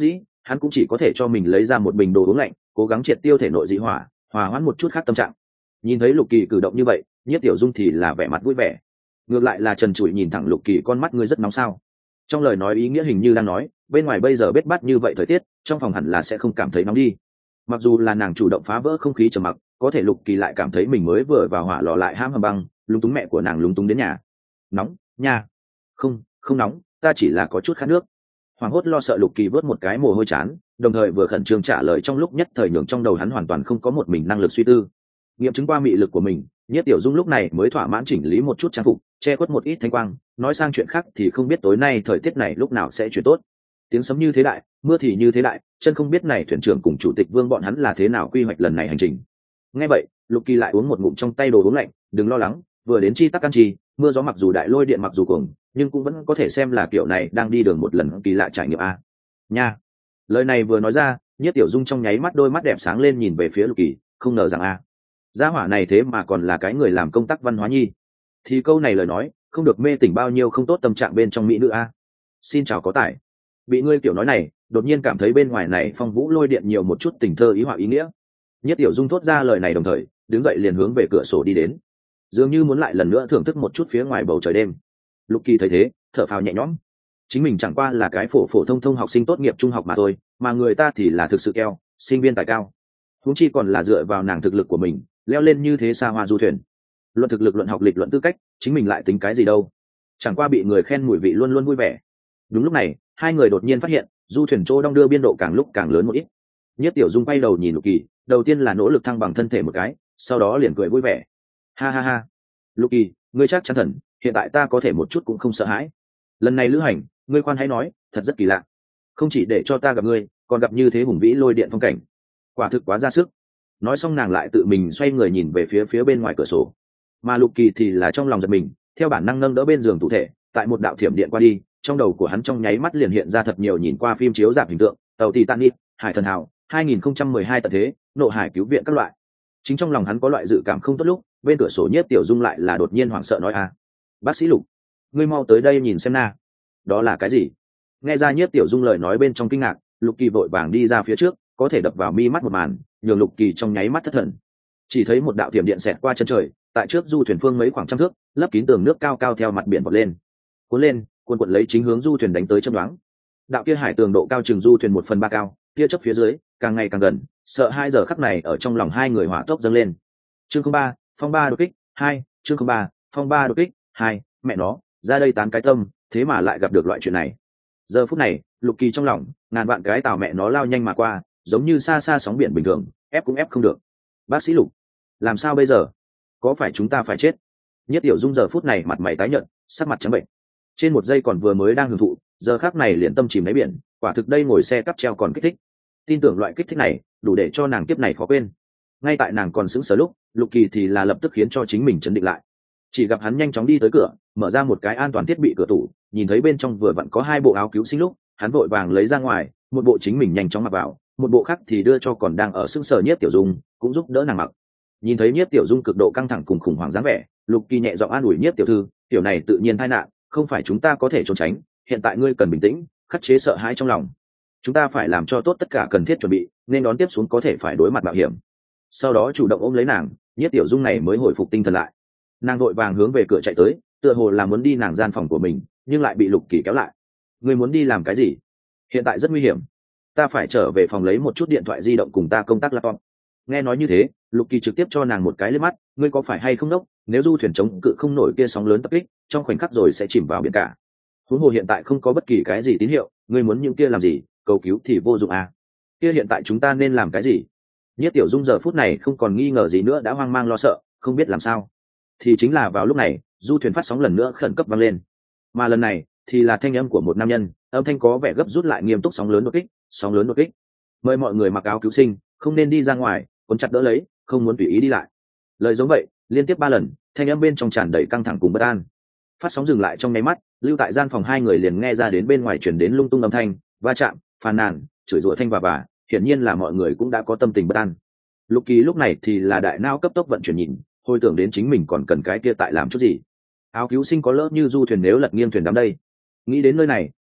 hắn cũng chỉ có thể cho mình lấy ra một bình đồ uống lạnh, cố gắng triệt tiêu thể nội dị hỏa, hòa hoãn một chút khác tâm trạng. Nhìn thấy Lục Kỳ cử động như vậy, Nhiếp Tiểu Dung thì là vẻ mặt vui vẻ. Ngược lại là Trần Trụi nhìn thẳng Lục Kỳ, con mắt ngươi rất nóng sao? Trong lời nói ý nghĩa hình như đang nói, bên ngoài bây giờ bết bát như vậy thời tiết, trong phòng hẳn là sẽ không cảm thấy nóng đi. Mặc dù là nàng chủ động phá vỡ không khí trầm mặc, có thể Lục Kỳ lại cảm thấy mình mới vừa vào hỏa lò lại hãm hầm băng, lúng túng mẹ của nàng lúng túng đến nhà. Nóng, nha. Không, không nóng, ta chỉ là có chút khát nước. Hoàng hốt lo sợ Lục Kỳ vớt một cái mồ hôi chán, đồng thời vừa khẩn trương trả lời trong lúc nhất thời nhường trong đầu hắn hoàn toàn không có một mình năng lực suy tư. Nghiệm chứng qua mị lực của mình, Nhiếp Tiểu Dung lúc này mới thỏa mãn chỉnh lý một chút trang phục, che khuất một ít thanh quang, nói sang chuyện khác thì không biết tối nay thời tiết này lúc nào sẽ chuyển tốt. Tiếng sấm như thế đại, mưa thì như thế đại, chân không biết này thuyền trưởng cùng chủ tịch Vương bọn hắn là thế nào quy hoạch lần này hành trình. Nghe vậy, Lục Kỳ lại uống một ngụm trong tay đồ uống lạnh, đừng lo lắng, vừa đến chi tắc căn trì, mưa gió mặc dù đại lôi điện mặc dù cuồng, nhưng cũng vẫn có thể xem là kiểu này đang đi đường một lần kỳ lạ trải nghiệm a. Nha. Lời này vừa nói ra, Nhiếp Tiểu Dung trong nháy mắt đôi mắt đẹp sáng lên nhìn về phía Lục Kỳ, không ngờ rằng a, gia hỏa này thế mà còn là cái người làm công tác văn hóa nhi. Thì câu này lời nói, không được mê tỉnh bao nhiêu không tốt tâm trạng bên trong mỹ nữ a. Xin chào có tải. Bị ngươi tiểu nói này, đột nhiên cảm thấy bên ngoài này phong vũ lôi điện nhiều một chút tình thơ ý họa ý nghĩa. Nhiếp Tiểu Dung thốt ra lời này đồng thời, đứng dậy liền hướng về cửa sổ đi đến, dường như muốn lại lần nữa thưởng thức một chút phía ngoài bầu trời đêm. Lục Kỳ thấy thế, thở phào nhẹ nhõm. Chính mình chẳng qua là cái phổ phổ thông thông học sinh tốt nghiệp trung học mà thôi, mà người ta thì là thực sự keo, sinh viên tài cao. Huống chi còn là dựa vào nàng thực lực của mình, leo lên như thế xa hoa du thuyền. Luận thực lực, luận học lịch, luận tư cách, chính mình lại tính cái gì đâu? Chẳng qua bị người khen mùi vị luôn luôn vui vẻ. Đúng lúc này, hai người đột nhiên phát hiện, du thuyền chỗ đong đưa biên độ càng lúc càng lớn một ít. Nhiếp Tiểu Dung quay đầu nhìn Lục Kỳ, đầu tiên là nỗ lực thăng bằng thân thể một cái, sau đó liền cười vui vẻ. Ha ha ha, Lục Kỳ, ngươi chắc chắn thần, hiện tại ta có thể một chút cũng không sợ hãi. Lần này lữ hành, ngươi khoan hãy nói, thật rất kỳ lạ. Không chỉ để cho ta gặp ngươi, còn gặp như thế hùng vĩ lôi điện phong cảnh, quả thực quá ra sức. Nói xong nàng lại tự mình xoay người nhìn về phía phía bên ngoài cửa sổ, mà Lục Kỳ thì là trong lòng giật mình, theo bản năng nâng đỡ bên giường thủ thể, tại một đạo thiểm điện qua đi, trong đầu của hắn trong nháy mắt liền hiện ra thật nhiều nhìn qua phim chiếu rạp hình tượng, tàu Titanic, Hải Thần Hào, hai nghìn không trăm mười hai tận thế, nộ hải cứu viện các loại. Chính trong lòng hắn có loại dự cảm không tốt lúc, bên cửa sổ Nhiếp Tiểu Dung lại là đột nhiên hoảng sợ nói a, bác sĩ Lục, ngươi mau tới đây nhìn xem na. Đó là cái gì? Nghe ra Nhiếp Tiểu Dung lời nói bên trong kinh ngạc, Lục Kỳ vội vàng đi ra phía trước, có thể đập vào mi mắt một màn, nhường Lục Kỳ trong nháy mắt thất thần. Chỉ thấy một đạo thiểm điện xẹt qua chân trời, tại trước du thuyền phương mấy khoảng trăm thước, lấp kín tường nước cao cao theo mặt biển vọt lên. Cuốn lên, cuộn cuộn lấy chính hướng du thuyền đánh tới chớp nhoáng. Đạo kia hải tường độ cao chừng du thuyền một phần ba cao, tia chớp phía dưới càng ngày càng gần, sợ hai giờ khắc này ở trong lòng hai người hỏa tốc dâng lên. Chương không ba, phong ba đột kích, hai, chương không ba, phong ba đột kích, hai, mẹ nó, ra đây tán cái tâm, thế mà lại gặp được loại chuyện này. Giờ phút này, Lục Kỳ trong lòng, ngàn vạn cái tàu mẹ nó lao nhanh mà qua, giống như xa xa sóng biển bình thường, ép cũng ép không được. Bác sĩ Lục, làm sao bây giờ? Có phải chúng ta phải chết? Nhiếp Tiểu Dung giờ phút này mặt mày tái nhợt, sắc mặt trắng bệnh. Trên một giây còn vừa mới đang hưởng thụ, giờ khắc này liền tâm chìm đáy biển, quả thực đây ngồi xe cắp treo còn kích thích. Tin tưởng loại kích thích này, đủ để cho nàng kiếp này khó quên. Ngay tại nàng còn sững sờ lúc, Lục Kỳ thì là lập tức khiến cho chính mình chấn định lại. Chỉ gặp hắn nhanh chóng đi tới cửa, mở ra một cái an toàn thiết bị cửa tủ, nhìn thấy bên trong vừa vặn có hai bộ áo cứu sinh lúc, hắn vội vàng lấy ra ngoài, một bộ chính mình nhanh chóng mặc vào, một bộ khác thì đưa cho còn đang ở sững sờ Nhiếp Tiểu Dung, cũng giúp đỡ nàng mặc. Nhìn thấy Nhiếp Tiểu Dung cực độ căng thẳng cùng khủng hoảng dáng vẻ, Lục Kỳ nhẹ giọng an ủi Nhiếp tiểu thư, tiểu này tự nhiên tai nạn, không phải chúng ta có thể trốn tránh, hiện tại ngươi cần bình tĩnh, khắc chế sợ hãi trong lòng. Chúng ta phải làm cho tốt tất cả cần thiết chuẩn bị, nên đón tiếp xuống có thể phải đối mặt mạo hiểm. Sau đó chủ động ôm lấy nàng, Nhiếp Tiểu Dung này mới hồi phục tinh thần lại. Nàng vội vàng hướng về cửa chạy tới, tựa hồ là muốn đi nàng gian phòng của mình, nhưng lại bị Lục Kỳ kéo lại. Ngươi muốn đi làm cái gì? Hiện tại rất nguy hiểm. Ta phải trở về phòng lấy một chút điện thoại di động cùng ta công tác laptop. Nghe nói như thế, Lục Kỳ trực tiếp cho nàng một cái liếc mắt, ngươi có phải hay không đốc, nếu du thuyền chống cự không nổi kia sóng lớn tập kích, trong khoảnh khắc rồi sẽ chìm vào biển cả. Huống hồ hiện tại không có bất kỳ cái gì tín hiệu, ngươi muốn những kia làm gì, cầu cứu thì vô dụng à. Kia hiện tại chúng ta nên làm cái gì? Nhiếp Tiểu Dung giờ phút này không còn nghi ngờ gì nữa, đã hoang mang lo sợ, không biết làm sao. Thì chính là vào lúc này, du thuyền phát sóng lần nữa khẩn cấp vang lên. Mà lần này thì là thanh âm của một nam nhân, âm thanh có vẻ gấp rút lại nghiêm túc, sóng lớn đột kích, sóng lớn đột kích. Mời mọi người mặc áo cứu sinh, không nên đi ra ngoài, cuốn chặt đỡ lấy, không muốn tùy ý đi lại. Lời giống vậy, liên tiếp ba lần, thanh âm bên trong tràn đầy căng thẳng cùng bất an. Phát sóng dừng lại trong nháy mắt, lưu tại gian phòng hai người liền nghe ra đến bên ngoài truyền đến lung tung âm thanh, va chạm, phàn nàn, chửi rủa thanh và bà, hiển nhiên là mọi người cũng đã có tâm tình bất an. Lục Kỳ lúc này thì là đại não cấp tốc vận chuyển nhìn, hồi tưởng đến chính mình còn cần cái kia tại làm chút gì. Áo cứu sinh có lỡ như du thuyền nếu lật nghiêng thuyền đám đây. Nghĩ đến nơi này,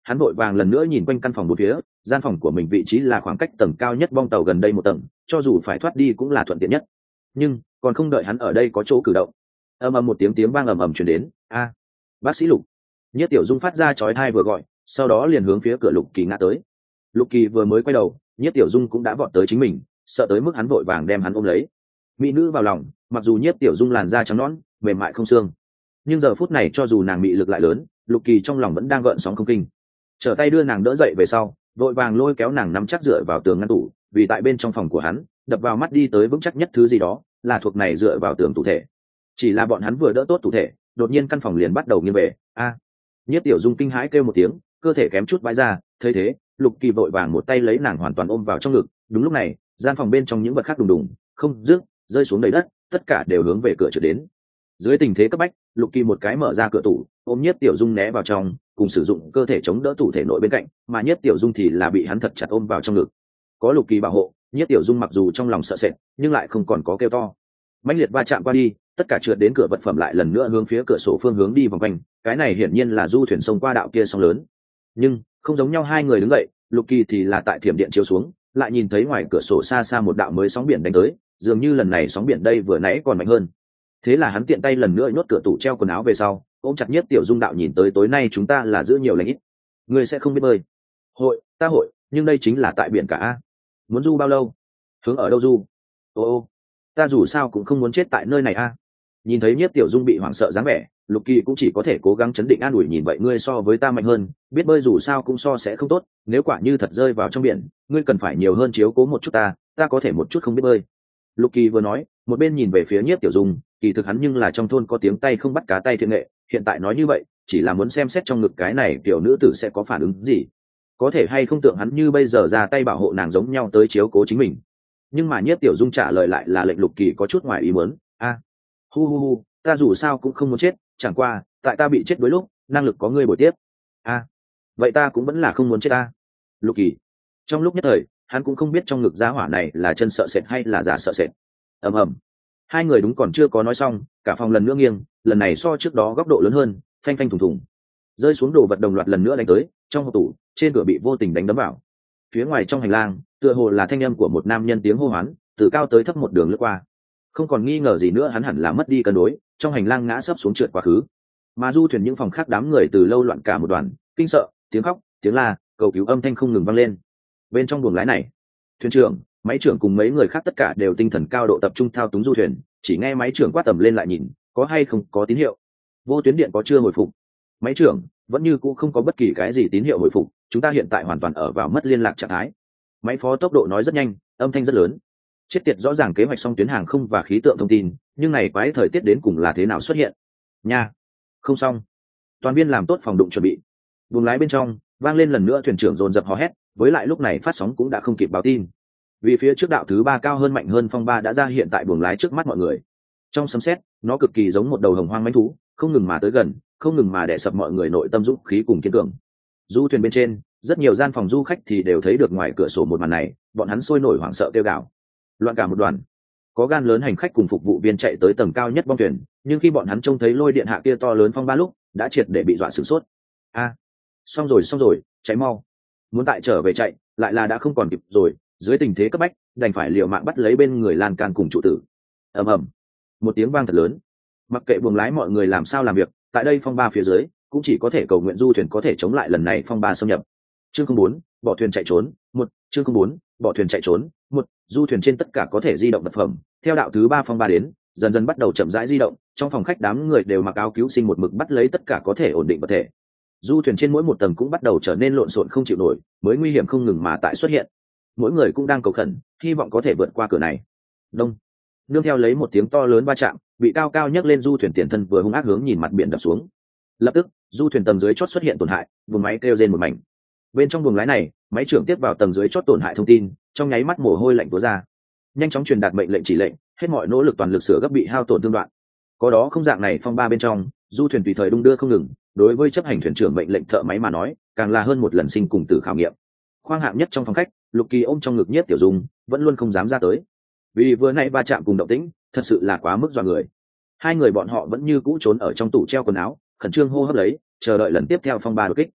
hắn vội vàng lần nữa nhìn quanh căn phòng một phía, gian phòng của mình vị trí là khoảng cách tầng cao nhất bong tàu gần đây một tầng, cho dù phải thoát đi cũng là thuận tiện nhất. Nhưng còn không đợi hắn ở đây có chỗ cử động, ầm ầm một tiếng tiếng vang ầm ầm truyền đến. A, bác sĩ Lục! Nhất Tiểu Dung phát ra chói tai vừa gọi, sau đó liền hướng phía cửa Lục Kỳ ngã tới. Lục Kỳ vừa mới quay đầu, Nhất Tiểu Dung cũng đã vọt tới chính mình, sợ tới mức hắn vội vàng đem hắn ôm lấy. Mỹ nữ vào lòng, mặc dù Nhất Tiểu Dung làn da trắng nõn, mềm mại không xương, nhưng giờ phút này cho dù nàng mị lực lại lớn, Lục Kỳ trong lòng vẫn đang gợn sóng không kinh. Trở tay đưa nàng đỡ dậy về sau, vội vàng lôi kéo nàng nắm chắc dựa vào tường ngăn tủ, vì tại bên trong phòng của hắn, đập vào mắt đi tới vững chắc nhất thứ gì đó, là thuộc này dựa vào tường tủ thể. Chỉ là bọn hắn vừa đỡ tốt tủ thể, đột nhiên căn phòng liền bắt đầu nghiêng về. A! Nhất Tiểu Dung kinh hãi kêu một tiếng, cơ thể kém chút vãi ra, thấy thế, Lục Kỳ vội vàng một tay lấy nàng hoàn toàn ôm vào trong ngực. Đúng lúc này, gian phòng bên trong những vật khác đùng đùng, không dứt, rơi xuống đầy đất, tất cả đều hướng về cửa trượt đến. Dưới tình thế cấp bách, Lục Kỳ một cái mở ra cửa tủ, ôm Nhất Tiểu Dung né vào trong, cùng sử dụng cơ thể chống đỡ tủ thể nội bên cạnh, mà Nhất Tiểu Dung thì là bị hắn thật chặt ôm vào trong ngực. Có Lục Kỳ bảo hộ, Nhất Tiểu Dung mặc dù trong lòng sợ sệt, nhưng lại không còn có kêu to. Mãnh liệt va chạm qua đi, tất cả trượt đến cửa vật phẩm lại lần nữa hướng phía cửa sổ phương hướng đi vòng quanh, cái này hiển nhiên là du thuyền sông qua đạo kia sóng lớn. Nhưng không giống nhau, hai người đứng dậy, Lục Kỳ thì là tại thiểm điện chiếu xuống, lại nhìn thấy ngoài cửa sổ xa xa một đạo mới sóng biển đánh tới, dường như lần này sóng biển đây vừa nãy còn mạnh hơn. Thế là hắn tiện tay lần nữa nhốt cửa tủ treo quần áo về sau, ôm chặt Nhất Tiểu Dung đạo nhìn tới tối nay chúng ta là giữ nhiều lành ít. Ngươi sẽ không biết bơi. Hội, ta hội, nhưng đây chính là tại biển cả a. Muốn du bao lâu? Hướng ở đâu du? Ô ô, ta dù sao cũng không muốn chết tại nơi này a. Nhìn thấy Nhất Tiểu Dung bị hoảng sợ dáng vẻ, Lục Kỳ cũng chỉ có thể cố gắng chấn định an ủi, nhìn vậy ngươi so với ta mạnh hơn, biết bơi dù sao cũng so sẽ không tốt, nếu quả như thật rơi vào trong biển, ngươi cần phải nhiều hơn chiếu cố một chút ta, ta có thể một chút không biết bơi. Lục Kỳ vừa nói, một bên nhìn về phía Nhất Tiểu Dung, kỳ thực hắn nhưng là trong thôn có tiếng tay không bắt cá tay thiện nghệ, hiện tại nói như vậy, chỉ là muốn xem xét trong ngực cái này tiểu nữ tử sẽ có phản ứng gì, có thể hay không tượng hắn như bây giờ ra tay bảo hộ nàng giống nhau tới chiếu cố chính mình. Nhưng mà Nhất Tiểu Dung trả lời lại là lệnh Lục Kỳ có chút ngoài ý muốn. A, hu hu hu, ta dù sao cũng không muốn chết, chẳng qua tại ta bị chết đuối lúc, năng lực có ngươi bồi tiếp. A, vậy ta cũng vẫn là không muốn chết ta. Lục Kỳ trong lúc nhất thời, hắn cũng không biết trong ngực giá hỏa này là chân sợ sệt hay là giả sợ sệt. Ầm ầm, hai người đúng còn chưa có nói xong, cả phòng lần nữa nghiêng, lần này so trước đó góc độ lớn hơn, phanh phanh thùng thùng, rơi xuống đồ vật đồng loạt lần nữa đánh tới, trong hộp tủ, trên cửa bị vô tình đánh đấm vào. Phía ngoài trong hành lang, tựa hồ là thanh âm của một nam nhân tiếng hô hoán, từ cao tới thấp một đường lướt qua. Không còn nghi ngờ gì nữa, hắn hẳn là mất đi cân đối, trong hành lang ngã sấp xuống trượt quá khứ. Mà du thuyền những phòng khác đám người từ lâu loạn cả một đoàn, kinh sợ, tiếng khóc, tiếng la, cầu cứu âm thanh không ngừng vang lên. Bên trong buồng lái này, thuyền trưởng, máy trưởng cùng mấy người khác tất cả đều tinh thần cao độ tập trung thao túng du thuyền, chỉ nghe máy trưởng quát tầm lên lại nhìn, có hay không có tín hiệu. Vô tuyến điện có chưa hồi phục? Máy trưởng, vẫn như cũ không có bất kỳ cái gì tín hiệu hồi phục, chúng ta hiện tại hoàn toàn ở vào mất liên lạc trạng thái. Máy phó tốc độ nói rất nhanh, âm thanh rất lớn. Chết tiệt, rõ ràng kế hoạch xong tuyến hàng không và khí tượng thông tin, nhưng này quái thời tiết đến cùng là thế nào xuất hiện? Nha, không xong. Toàn viên làm tốt phòng đụng chuẩn bị. Buồng lái bên trong vang lên lần nữa, thuyền trưởng dồn dập hò hét, với lại lúc này phát sóng cũng đã không kịp báo tin, vì phía trước đạo thứ ba cao hơn mạnh hơn phong ba đã ra hiện tại buồng lái trước mắt mọi người. Trong sấm sét, nó cực kỳ giống một đầu hồng hoang mãnh thú, không ngừng mà tới gần, không ngừng mà đè sập mọi người nội tâm dũng khí cùng kiên cường. Du thuyền bên trên, rất nhiều gian phòng du khách thì đều thấy được ngoài cửa sổ một màn này, bọn hắn sôi nổi hoảng sợ kêu gào, loạn cả một đoàn. Có gan lớn hành khách cùng phục vụ viên chạy tới tầng cao nhất bong thuyền, nhưng khi bọn hắn trông thấy lôi điện hạ kia to lớn phong ba lúc, đã triệt để bị dọa sửng sốt. A, xong rồi xong rồi, chạy mau. Muốn tại trở về chạy, lại là đã không còn kịp rồi, dưới tình thế cấp bách, đành phải liều mạng bắt lấy bên người lan can cùng trụ tử. Ầm ầm, một tiếng vang thật lớn. Mặc kệ buồng lái mọi người làm sao làm việc, tại đây phong ba phía dưới, cũng chỉ có thể cầu nguyện du thuyền có thể chống lại lần này phong ba xâm nhập. Chương không bốn, bỏ thuyền chạy trốn. Một, chương không bốn, bỏ thuyền chạy trốn. Một, du thuyền trên tất cả có thể di động vật phẩm, theo đạo thứ ba phong ba đến, dần dần bắt đầu chậm rãi di động. Trong phòng khách đám người đều mặc áo cứu sinh một mực bắt lấy tất cả có thể ổn định vật thể. Du thuyền trên mỗi một tầng cũng bắt đầu trở nên lộn xộn không chịu nổi, mới nguy hiểm không ngừng mà tại xuất hiện. Mỗi người cũng đang cầu khẩn, hy vọng có thể vượt qua cửa này. Đông, nương theo lấy một tiếng to lớn va chạm, bị cao cao nhấc lên du thuyền tiền thân vừa hung ác hướng nhìn mặt biển đập xuống. Lập tức, du thuyền tầng dưới chót xuất hiện tổn hại, buồng máy kêu rên một mảnh. Bên trong buồng lái này, máy trưởng tiếp vào tầng dưới chót tổn hại thông tin, trong nháy mắt mồ hôi lạnh túa ra, nhanh chóng truyền đạt mệnh lệnh chỉ lệnh, hết mọi nỗ lực toàn lực sửa gấp bị hao tổn thương đoạn. Có đó không dạng này phong ba bên trong, du thuyền tùy thời đung đưa không ngừng, đối với chấp hành thuyền trưởng mệnh lệnh thợ máy mà nói, càng là hơn một lần sinh cùng tử khảo nghiệm. Khoang hạng nhất trong phòng khách, Lục Kỳ ôm trong ngực Nhất Tiểu Dung, vẫn luôn không dám ra tới, vì vừa nãy va chạm cùng động tĩnh, thật sự là quá mức dọa người. Hai người bọn họ vẫn như cũ trốn ở trong tủ treo quần áo, khẩn trương hô hấp lấy, chờ đợi lần tiếp theo phong ba đột kích.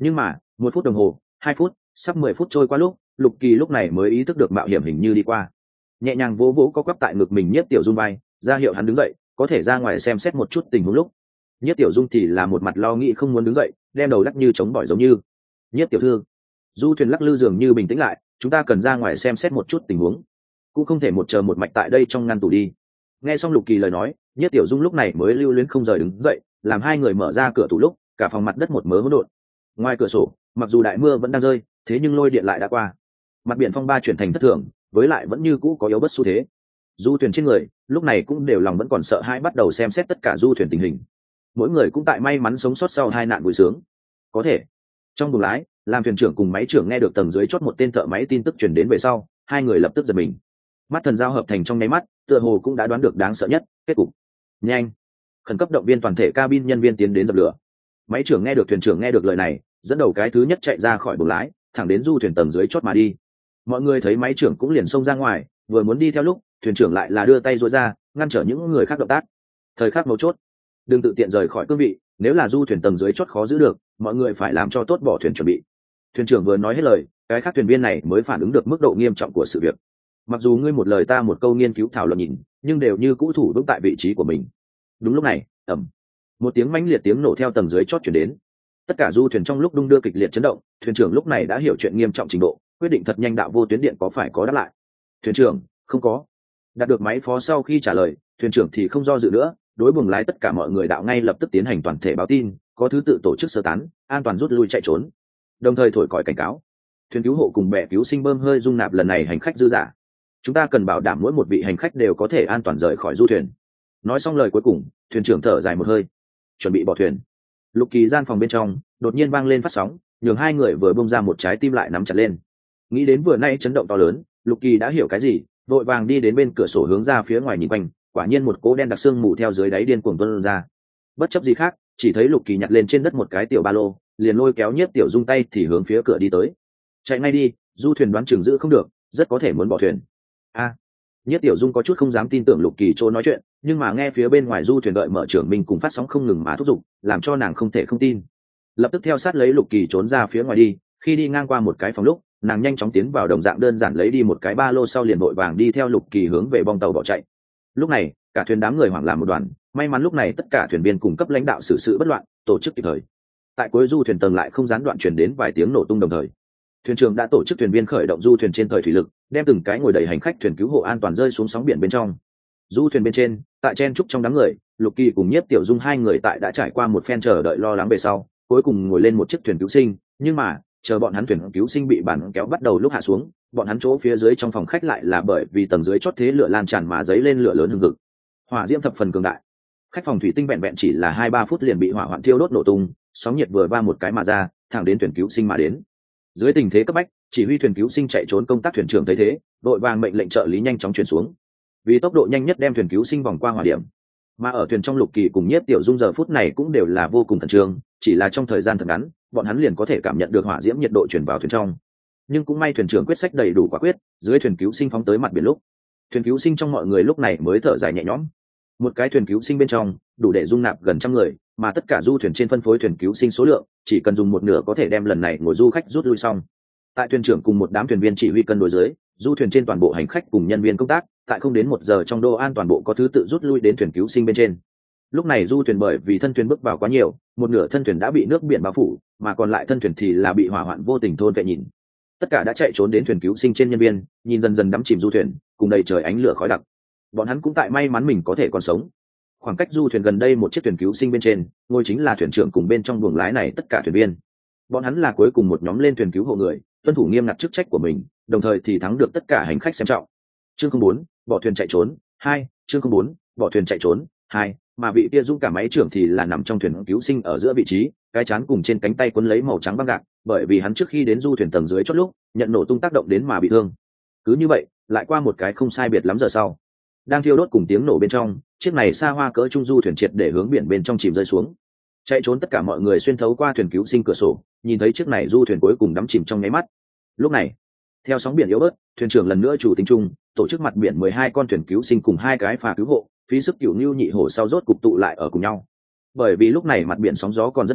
Nhưng mà một phút đồng hồ, hai phút, sắp mười phút trôi qua lúc, Lục Kỳ lúc này mới ý thức được mạo hiểm hình như đi qua. Nhẹ nhàng vỗ vỗ có quắp tại ngực mình Nhiếp Tiểu Dung vai, ra hiệu hắn đứng dậy, có thể ra ngoài xem xét một chút tình huống lúc. Nhiếp Tiểu Dung thì là một mặt lo nghĩ không muốn đứng dậy, đem đầu lắc như chống bỏi giống như. Nhiếp tiểu thư, du thuyền lắc lư dường như bình tĩnh lại, chúng ta cần ra ngoài xem xét một chút tình huống, cũng không thể một chờ một mạch tại đây trong ngăn tủ đi. Nghe xong Lục Kỳ lời nói, Nhiếp Tiểu Dung lúc này mới lưu luyến không rời đứng dậy, làm hai người mở ra cửa tủ lúc, cả phòng mặt đất một mớ hỗn độn. Ngoài cửa sổ, mặc dù đại mưa vẫn đang rơi, thế nhưng lôi điện lại đã qua, mặt biển phong ba chuyển thành thất thường, với lại vẫn như cũ có yếu bất xu thế. Du thuyền trên người lúc này cũng đều lòng vẫn còn sợ hãi, bắt đầu xem xét tất cả du thuyền tình hình. Mỗi người cũng tại may mắn sống sót sau hai nạn vui sướng. Có thể trong buồng lái, làm thuyền trưởng cùng máy trưởng nghe được tầng dưới chót một tên thợ máy tin tức truyền đến về sau, hai người lập tức giật mình. Mắt thần giao hợp thành trong nháy mắt, tựa hồ cũng đã đoán được đáng sợ nhất kết cục. Nhanh, khẩn cấp động viên toàn thể cabin nhân viên tiến đến dập lửa. Máy trưởng nghe được thuyền trưởng nghe được lời này, dẫn đầu cái thứ nhất chạy ra khỏi buồng lái, thẳng đến du thuyền tầng dưới chót mà đi. Mọi người thấy máy trưởng cũng liền xông ra ngoài, vừa muốn đi theo lúc, thuyền trưởng lại là đưa tay duỗi ra, ngăn trở những người khác động tác. Thời khắc mấu chốt, đừng tự tiện rời khỏi cương vị, nếu là du thuyền tầng dưới chót khó giữ được, mọi người phải làm cho tốt bỏ thuyền chuẩn bị. Thuyền trưởng vừa nói hết lời, cái khác thuyền viên này mới phản ứng được mức độ nghiêm trọng của sự việc. Mặc dù ngươi một lời ta một câu nghiên cứu thảo luận nhìn, nhưng đều như cũ thủ vững tại vị trí của mình. Đúng lúc này, ầm, một tiếng mãnh liệt tiếng nổ theo tầng dưới chót truyền đến. Tất cả du thuyền trong lúc đung đưa kịch liệt chấn động, thuyền trưởng lúc này đã hiểu chuyện nghiêm trọng trình độ, quyết định thật nhanh đạo vô tuyến điện có phải có đáp lại. Thuyền trưởng, không có. Đạt được máy phó sau khi trả lời, thuyền trưởng thì không do dự nữa, đối buồng lái tất cả mọi người đạo ngay lập tức tiến hành toàn thể báo tin, có thứ tự tổ chức sơ tán, an toàn rút lui chạy trốn, đồng thời thổi còi cảnh cáo. Thuyền cứu hộ cùng bè cứu sinh bơm hơi dung nạp lần này hành khách dư dả, chúng ta cần bảo đảm mỗi một vị hành khách đều có thể an toàn rời khỏi du thuyền. Nói xong lời cuối cùng, thuyền trưởng thở dài một hơi, chuẩn bị bỏ thuyền. Lục Kỳ gian phòng bên trong đột nhiên vang lên phát sóng, nhường hai người vừa bung ra một trái tim lại nắm chặt lên. Nghĩ đến vừa nay chấn động to lớn, Lục Kỳ đã hiểu cái gì, vội vàng đi đến bên cửa sổ hướng ra phía ngoài nhìn quanh, quả nhiên một cỗ đen đặc sương mù theo dưới đáy điên cuồng tuôn ra. Bất chấp gì khác, chỉ thấy Lục Kỳ nhặt lên trên đất một cái tiểu ba lô, liền lôi kéo Nhiếp Tiểu Dung tay thì hướng phía cửa đi tới. Chạy ngay đi, du thuyền đoán chừng giữ không được, rất có thể muốn bỏ thuyền. A, à, Nhiếp Tiểu Dung có chút không dám tin tưởng Lục Kỳ chỗ nói chuyện, nhưng mà nghe phía bên ngoài du thuyền đợi mở trưởng mình cùng phát sóng không ngừng mà thúc giục, làm cho nàng không thể không tin. Lập tức theo sát lấy Lục Kỳ trốn ra phía ngoài đi, khi đi ngang qua một cái phòng lúc, nàng nhanh chóng tiến vào đồng dạng đơn giản lấy đi một cái ba lô sau liền vội vàng đi theo Lục Kỳ hướng về bong tàu bỏ chạy. Lúc này, cả thuyền đám người hoảng làm một đoàn, may mắn lúc này tất cả thuyền viên cùng cấp lãnh đạo xử sự bất loạn, tổ chức kịp thời. Tại cuối du thuyền tầng lại không gián đoạn truyền đến vài tiếng nổ tung đồng thời. Thuyền trưởng đã tổ chức thuyền viên khởi động du thuyền trên thời thủy lực, đem từng cái ngồi đầy hành khách thuyền cứu hộ an toàn rơi xuống sóng biển bên trong. Du thuyền bên trên, tại chen trúc trong đám người, Lục Kỳ cùng Nhiếp Tiểu Dung hai người tại đã trải qua một phen chờ đợi lo lắng về sau, cuối cùng ngồi lên một chiếc thuyền cứu sinh, nhưng mà, chờ bọn hắn thuyền cứu sinh bị bản kéo bắt đầu lúc hạ xuống, bọn hắn chỗ phía dưới trong phòng khách lại là bởi vì tầng dưới chót thế lửa lan tràn mà dấy lên lửa lớn hừng hực. Hỏa diễm thập phần cường đại. Khách phòng thủy tinh vẹn vẹn chỉ là hai ba phút liền bị hỏa hoạn thiêu đốt nổ tung, sóng nhiệt vừa va một cái mà ra, thẳng đến thuyền cứu sinh mà đến. Dưới tình thế cấp bách, chỉ huy thuyền cứu sinh chạy trốn công tác thuyền trưởng thấy thế, đội vàng mệnh lệnh trợ lý nhanh chóng chuyển xuống, vì tốc độ nhanh nhất đem thuyền cứu sinh vòng qua hỏa điểm. Mà ở thuyền trong Lục Kỳ cùng Nhiếp Tiểu Dung giờ phút này cũng đều là vô cùng khẩn trương, chỉ là trong thời gian thật ngắn, bọn hắn liền có thể cảm nhận được hỏa diễm nhiệt độ truyền vào thuyền trong. Nhưng cũng may thuyền trưởng quyết sách đầy đủ quả quyết, dưới thuyền cứu sinh phóng tới mặt biển lúc, thuyền cứu sinh trong mọi người lúc này mới thở dài nhẹ nhõm. Một cái thuyền cứu sinh bên trong đủ để dung nạp gần trăm người, mà tất cả du thuyền trên phân phối thuyền cứu sinh số lượng chỉ cần dùng một nửa có thể đem lần này ngồi du khách rút lui xong. Tại thuyền trưởng cùng một đám thuyền viên chỉ huy cân đối dưới, du thuyền trên toàn bộ hành khách cùng nhân viên công tác tại không đến một giờ trong đô an toàn bộ có thứ tự rút lui đến thuyền cứu sinh bên trên. Lúc này du thuyền bởi vì thân thuyền bước vào quá nhiều, một nửa thân thuyền đã bị nước biển bao phủ, mà còn lại thân thuyền thì là bị hỏa hoạn vô tình thôn vệ nhìn. Tất cả đã chạy trốn đến thuyền cứu sinh trên nhân viên, nhìn dần dần đắm chìm du thuyền, cùng đầy trời ánh lửa khói đặc. Bọn hắn cũng tại may mắn mình có thể còn sống. Khoảng cách du thuyền gần đây một chiếc thuyền cứu sinh bên trên, ngôi chính là thuyền trưởng cùng bên trong buồng lái này tất cả thuyền viên. Bọn hắn là cuối cùng một nhóm lên thuyền cứu hộ người, tuân thủ nghiêm ngặt chức trách của mình, đồng thời thì thắng được tất cả hành khách xem trọng. Chương không bốn, bỏ thuyền chạy trốn, hai, chương không bốn, bỏ thuyền chạy trốn, hai, mà vị kia dũng cả máy trưởng thì là nằm trong thuyền cứu sinh ở giữa vị trí, cái chán cùng trên cánh tay quấn lấy màu trắng băng gạc, bởi vì hắn trước khi đến du thuyền tầng dưới chót lúc, nhận nổ tung tác động đến mà bị thương. Cứ như vậy, lại qua một cái không sai biệt lắm giờ sau, đang thiêu đốt cùng tiếng nổ bên trong, chiếc này xa hoa cỡ trung du thuyền triệt để hướng biển bên trong chìm rơi xuống. Chạy trốn tất cả mọi người xuyên thấu qua thuyền cứu sinh cửa sổ, nhìn thấy chiếc này du thuyền cuối cùng đắm chìm trong nháy mắt. Lúc này, theo sóng biển yếu bớt, thuyền trưởng lần nữa chủ tính chung, tổ chức mặt biển mười hai con thuyền cứu sinh cùng hai cái phà cứu hộ, phí sức cửu nưu nhị hổ sau rốt cục tụ lại ở cùng nhau. Bởi vì lúc này mặt biển sóng gió còn rất lớn,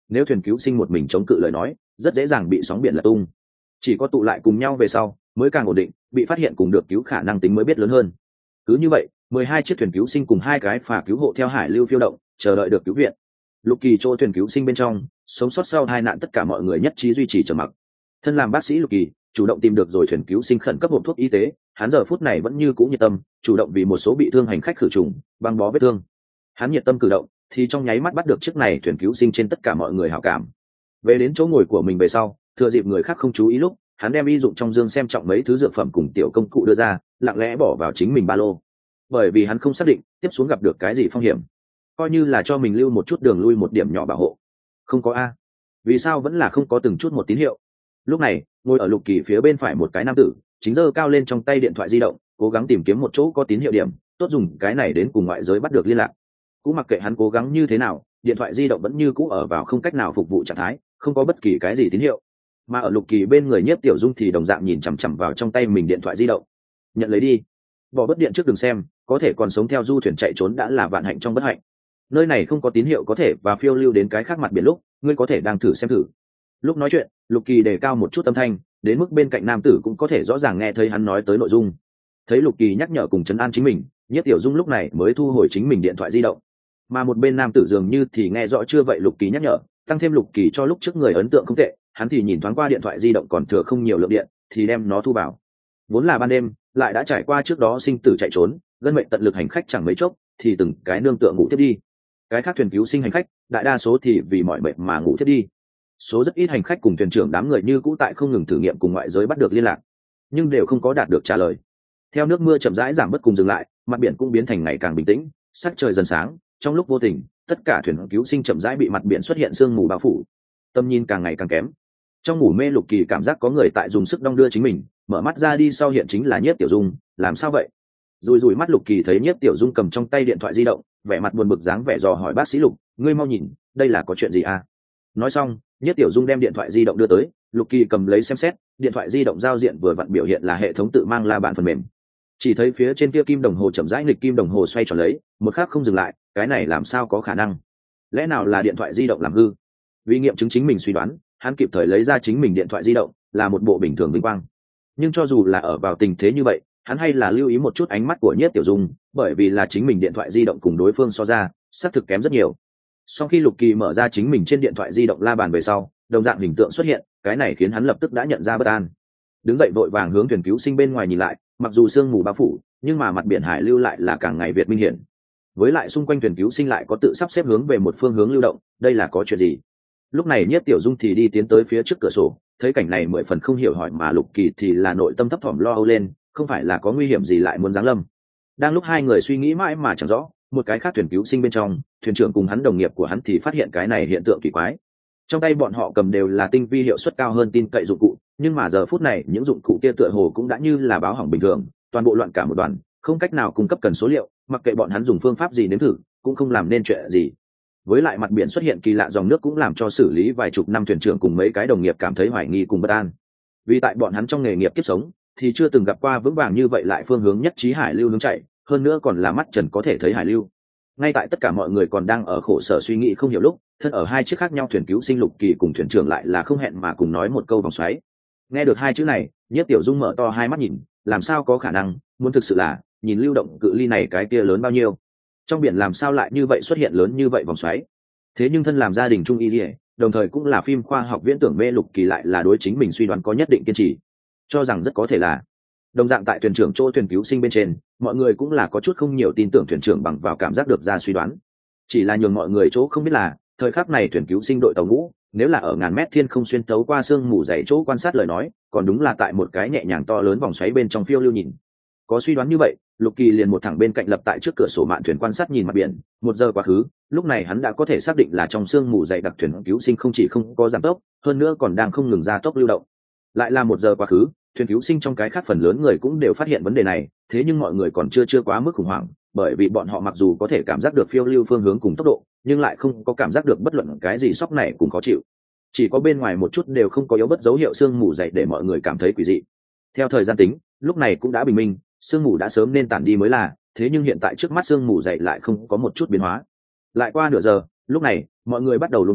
nếu thuyền cứu sinh một mình chống cự lời nói rất dễ dàng bị sóng biển lật tung. Chỉ có tụ lại cùng nhau về sau mới càng ổn định, bị phát hiện cùng được cứu khả năng tính mới biết lớn hơn. Cứ như vậy mười hai chiếc thuyền cứu sinh cùng hai cái phà cứu hộ theo hải lưu phiêu động, chờ đợi được cứu viện. Lục Kỳ chỗ thuyền cứu sinh bên trong sống sót sau hai nạn tất cả mọi người nhất trí duy trì trầm mặc. Thân làm bác sĩ Lục Kỳ chủ động tìm được rồi thuyền cứu sinh khẩn cấp hộp thuốc y tế, hắn giờ phút này vẫn như cũ nhiệt tâm chủ động vì một số bị thương hành khách khử trùng băng bó vết thương. Hắn nhiệt tâm cử động thì trong nháy mắt bắt được chiếc này thuyền cứu sinh trên tất cả mọi người hảo cảm. Về đến chỗ ngồi của mình về sau, thừa dịp người khác không chú ý lúc, hắn đem y dụng trong dương xem trọng mấy thứ dược phẩm cùng tiểu công cụ đưa ra, lặng lẽ bỏ vào chính mình ba lô. Bởi vì hắn không xác định tiếp xuống gặp được cái gì phong hiểm, coi như là cho mình lưu một chút đường lui, một điểm nhỏ bảo hộ. Không có a, vì sao vẫn là không có từng chút một tín hiệu? Lúc này ngồi ở Lục Kỳ phía bên phải một cái nam tử chính giơ cao lên trong tay điện thoại di động, cố gắng tìm kiếm một chỗ có tín hiệu điểm, tốt dùng cái này đến cùng ngoại giới bắt được liên lạc. Cũng mặc kệ hắn cố gắng như thế nào, điện thoại di động vẫn như cũ ở vào không cách nào phục vụ trạng thái, không có bất kỳ cái gì tín hiệu. Mà ở Lục Kỳ bên người Nhiếp Tiểu Dung thì đồng dạng nhìn chằm chằm vào trong tay mình điện thoại di động. Nhận lấy đi, bỏ bất điện trước đừng xem, có thể còn sống theo du thuyền chạy trốn đã là vạn hạnh trong bất hạnh. Nơi này không có tín hiệu có thể và phiêu lưu đến cái khác mặt biển lúc, ngươi có thể đang thử xem thử. Lúc nói chuyện, Lục Kỳ đề cao một chút âm thanh, đến mức bên cạnh nam tử cũng có thể rõ ràng nghe thấy hắn nói tới nội dung. Thấy Lục Kỳ nhắc nhở cùng trấn an chính mình, Nhiếp Tiểu Dung lúc này mới thu hồi chính mình điện thoại di động. Mà một bên nam tử dường như thì nghe rõ chưa vậy Lục Kỳ nhắc nhở, tăng thêm Lục Kỳ cho lúc trước người ấn tượng không tệ, hắn thì nhìn thoáng qua điện thoại di động còn thừa không nhiều lượng điện, thì đem nó thu vào. Vốn là ban đêm, lại đã trải qua trước đó sinh tử chạy trốn, gân mệnh tận lực hành khách chẳng mấy chốc thì từng cái nương tựa ngủ tiếp đi. Cái khác thuyền cứu sinh hành khách, đại đa số thì vì mỏi mệt mà ngủ tiếp đi. Số rất ít hành khách cùng thuyền trưởng đám người như cũ tại không ngừng thử nghiệm cùng ngoại giới bắt được liên lạc, nhưng đều không có đạt được trả lời. Theo nước mưa chậm rãi giảm bớt cùng dừng lại, mặt biển cũng biến thành ngày càng bình tĩnh, sắc trời dần sáng. Trong lúc vô tình, tất cả thuyền cứu sinh chậm rãi bị mặt biển xuất hiện sương mù bao phủ, tầm nhìn càng ngày càng kém. Trong ngủ mê Lục Kỳ cảm giác có người tại dùng sức đong đưa chính mình, mở mắt ra đi sau hiện chính là Nhiếp Tiểu Dung. Làm sao vậy? Rùi rùi mắt Lục Kỳ thấy Nhiếp Tiểu Dung cầm trong tay điện thoại di động, vẻ mặt buồn bực dáng vẻ dò hỏi bác sĩ Lục, ngươi mau nhìn, đây là có chuyện gì à? Nói xong, Nhiếp Tiểu Dung đem điện thoại di động đưa tới, Lục Kỳ cầm lấy xem xét, điện thoại di động giao diện vừa vặn biểu hiện là hệ thống tự mang la bàn phần mềm. Chỉ thấy phía trên kia kim đồng hồ chậm rãi nghịch kim đồng hồ xoay tròn lấy, một khắc không dừng lại, cái này làm sao có khả năng? Lẽ nào là điện thoại di động làm hư? Vì nghiệm chứng chính mình suy đoán, hắn kịp thời lấy ra chính mình điện thoại di động, là một bộ bình thường vinh quang. Nhưng cho dù là ở vào tình thế như vậy, hắn hay là lưu ý một chút ánh mắt của Nhiếp Tiểu Dung, bởi vì là chính mình điện thoại di động cùng đối phương so ra, xác thực kém rất nhiều. Sau khi Lục Kỳ mở ra chính mình trên điện thoại di động la bàn về sau, đồng dạng hình tượng xuất hiện, cái này khiến hắn lập tức đã nhận ra bất an. Đứng dậy vội vàng hướng thuyền cứu sinh bên ngoài nhìn lại, mặc dù sương mù bao phủ, nhưng mà mặt biển hải lưu lại là càng ngày việt minh hiển. Với lại xung quanh thuyền cứu sinh lại có tự sắp xếp hướng về một phương hướng lưu động, đây là có chuyện gì? Lúc này Nhiếp Tiểu Dung thì đi tiến tới phía trước cửa sổ, thấy cảnh này mười phần không hiểu hỏi, mà Lục Kỳ thì là nội tâm thấp thỏm lo âu lên, không phải là có nguy hiểm gì lại muốn giáng lâm. Đang lúc hai người suy nghĩ mãi mà chẳng rõ, một cái khác thuyền cứu sinh bên trong, thuyền trưởng cùng hắn đồng nghiệp của hắn thì phát hiện cái này hiện tượng kỳ quái. Trong tay bọn họ cầm đều là tinh vi hiệu suất cao hơn tin cậy dụng cụ, nhưng mà giờ phút này những dụng cụ kia tựa hồ cũng đã như là báo hỏng bình thường, toàn bộ loạn cả một đoàn, không cách nào cung cấp cần số liệu, mặc kệ bọn hắn dùng phương pháp gì nếm thử, cũng không làm nên chuyện gì. Với lại mặt biển xuất hiện kỳ lạ dòng nước cũng làm cho xử lý vài chục năm thuyền trưởng cùng mấy cái đồng nghiệp cảm thấy hoài nghi cùng bất an. Vì tại bọn hắn trong nghề nghiệp kiếp sống thì chưa từng gặp qua vững vàng như vậy lại phương hướng nhất trí hải lưu hướng chạy, hơn nữa còn là mắt trần có thể thấy hải lưu. Ngay tại tất cả mọi người còn đang ở khổ sở suy nghĩ không hiểu lúc, thân ở hai chiếc khác nhau thuyền cứu sinh Lục Kỳ cùng thuyền trưởng lại là không hẹn mà cùng nói một câu vòng xoáy. Nghe được hai chữ này, Nhiếp Tiểu Dung mở to hai mắt nhìn, làm sao có khả năng, muốn thực sự là, nhìn lưu động cự ly này cái kia lớn bao nhiêu, trong biển làm sao lại như vậy xuất hiện lớn như vậy vòng xoáy. Thế nhưng thân làm gia đình trung y liễu, đồng thời cũng là phim khoa học viễn tưởng mê Lục Kỳ lại là đối chính mình suy đoán có nhất định kiên trì, cho rằng rất có thể là đồng dạng tại thuyền trưởng chỗ thuyền cứu sinh bên trên, mọi người cũng là có chút không nhiều tin tưởng thuyền trưởng bằng vào cảm giác được ra suy đoán. Chỉ là nhường mọi người chỗ không biết là thời khắc này thuyền cứu sinh đội tàu ngũ nếu là ở ngàn mét thiên không xuyên tấu qua sương mù dày chỗ quan sát lời nói, còn đúng là tại một cái nhẹ nhàng to lớn vòng xoáy bên trong phiêu lưu nhìn. Có suy đoán như vậy, Lục Kỳ liền một thẳng bên cạnh lập tại trước cửa sổ mạn thuyền quan sát nhìn mặt biển. Một giờ quá khứ, lúc này hắn đã có thể xác định là trong sương mù dày đặc thuyền cứu sinh không chỉ không có giảm tốc, hơn nữa còn đang không ngừng gia tốc lưu động. Lại là một giờ quá khứ, thuyền cứu sinh trong cái khác phần lớn người cũng đều phát hiện vấn đề này, thế nhưng mọi người còn chưa chưa quá mức khủng hoảng, bởi vì bọn họ mặc dù có thể cảm giác được phiêu lưu phương hướng cùng tốc độ, nhưng lại không có cảm giác được bất luận cái gì sốc này cũng khó chịu. Chỉ có bên ngoài một chút đều không có yếu bất dấu hiệu sương mù dày để mọi người cảm thấy quỷ dị. Theo thời gian tính, lúc này cũng đã bình minh, sương mù đã sớm nên tản đi mới là, thế nhưng hiện tại trước mắt sương mù dày lại không có một chút biến hóa. Lại qua nửa giờ, lúc này mọi người bắt đầu luống cuống,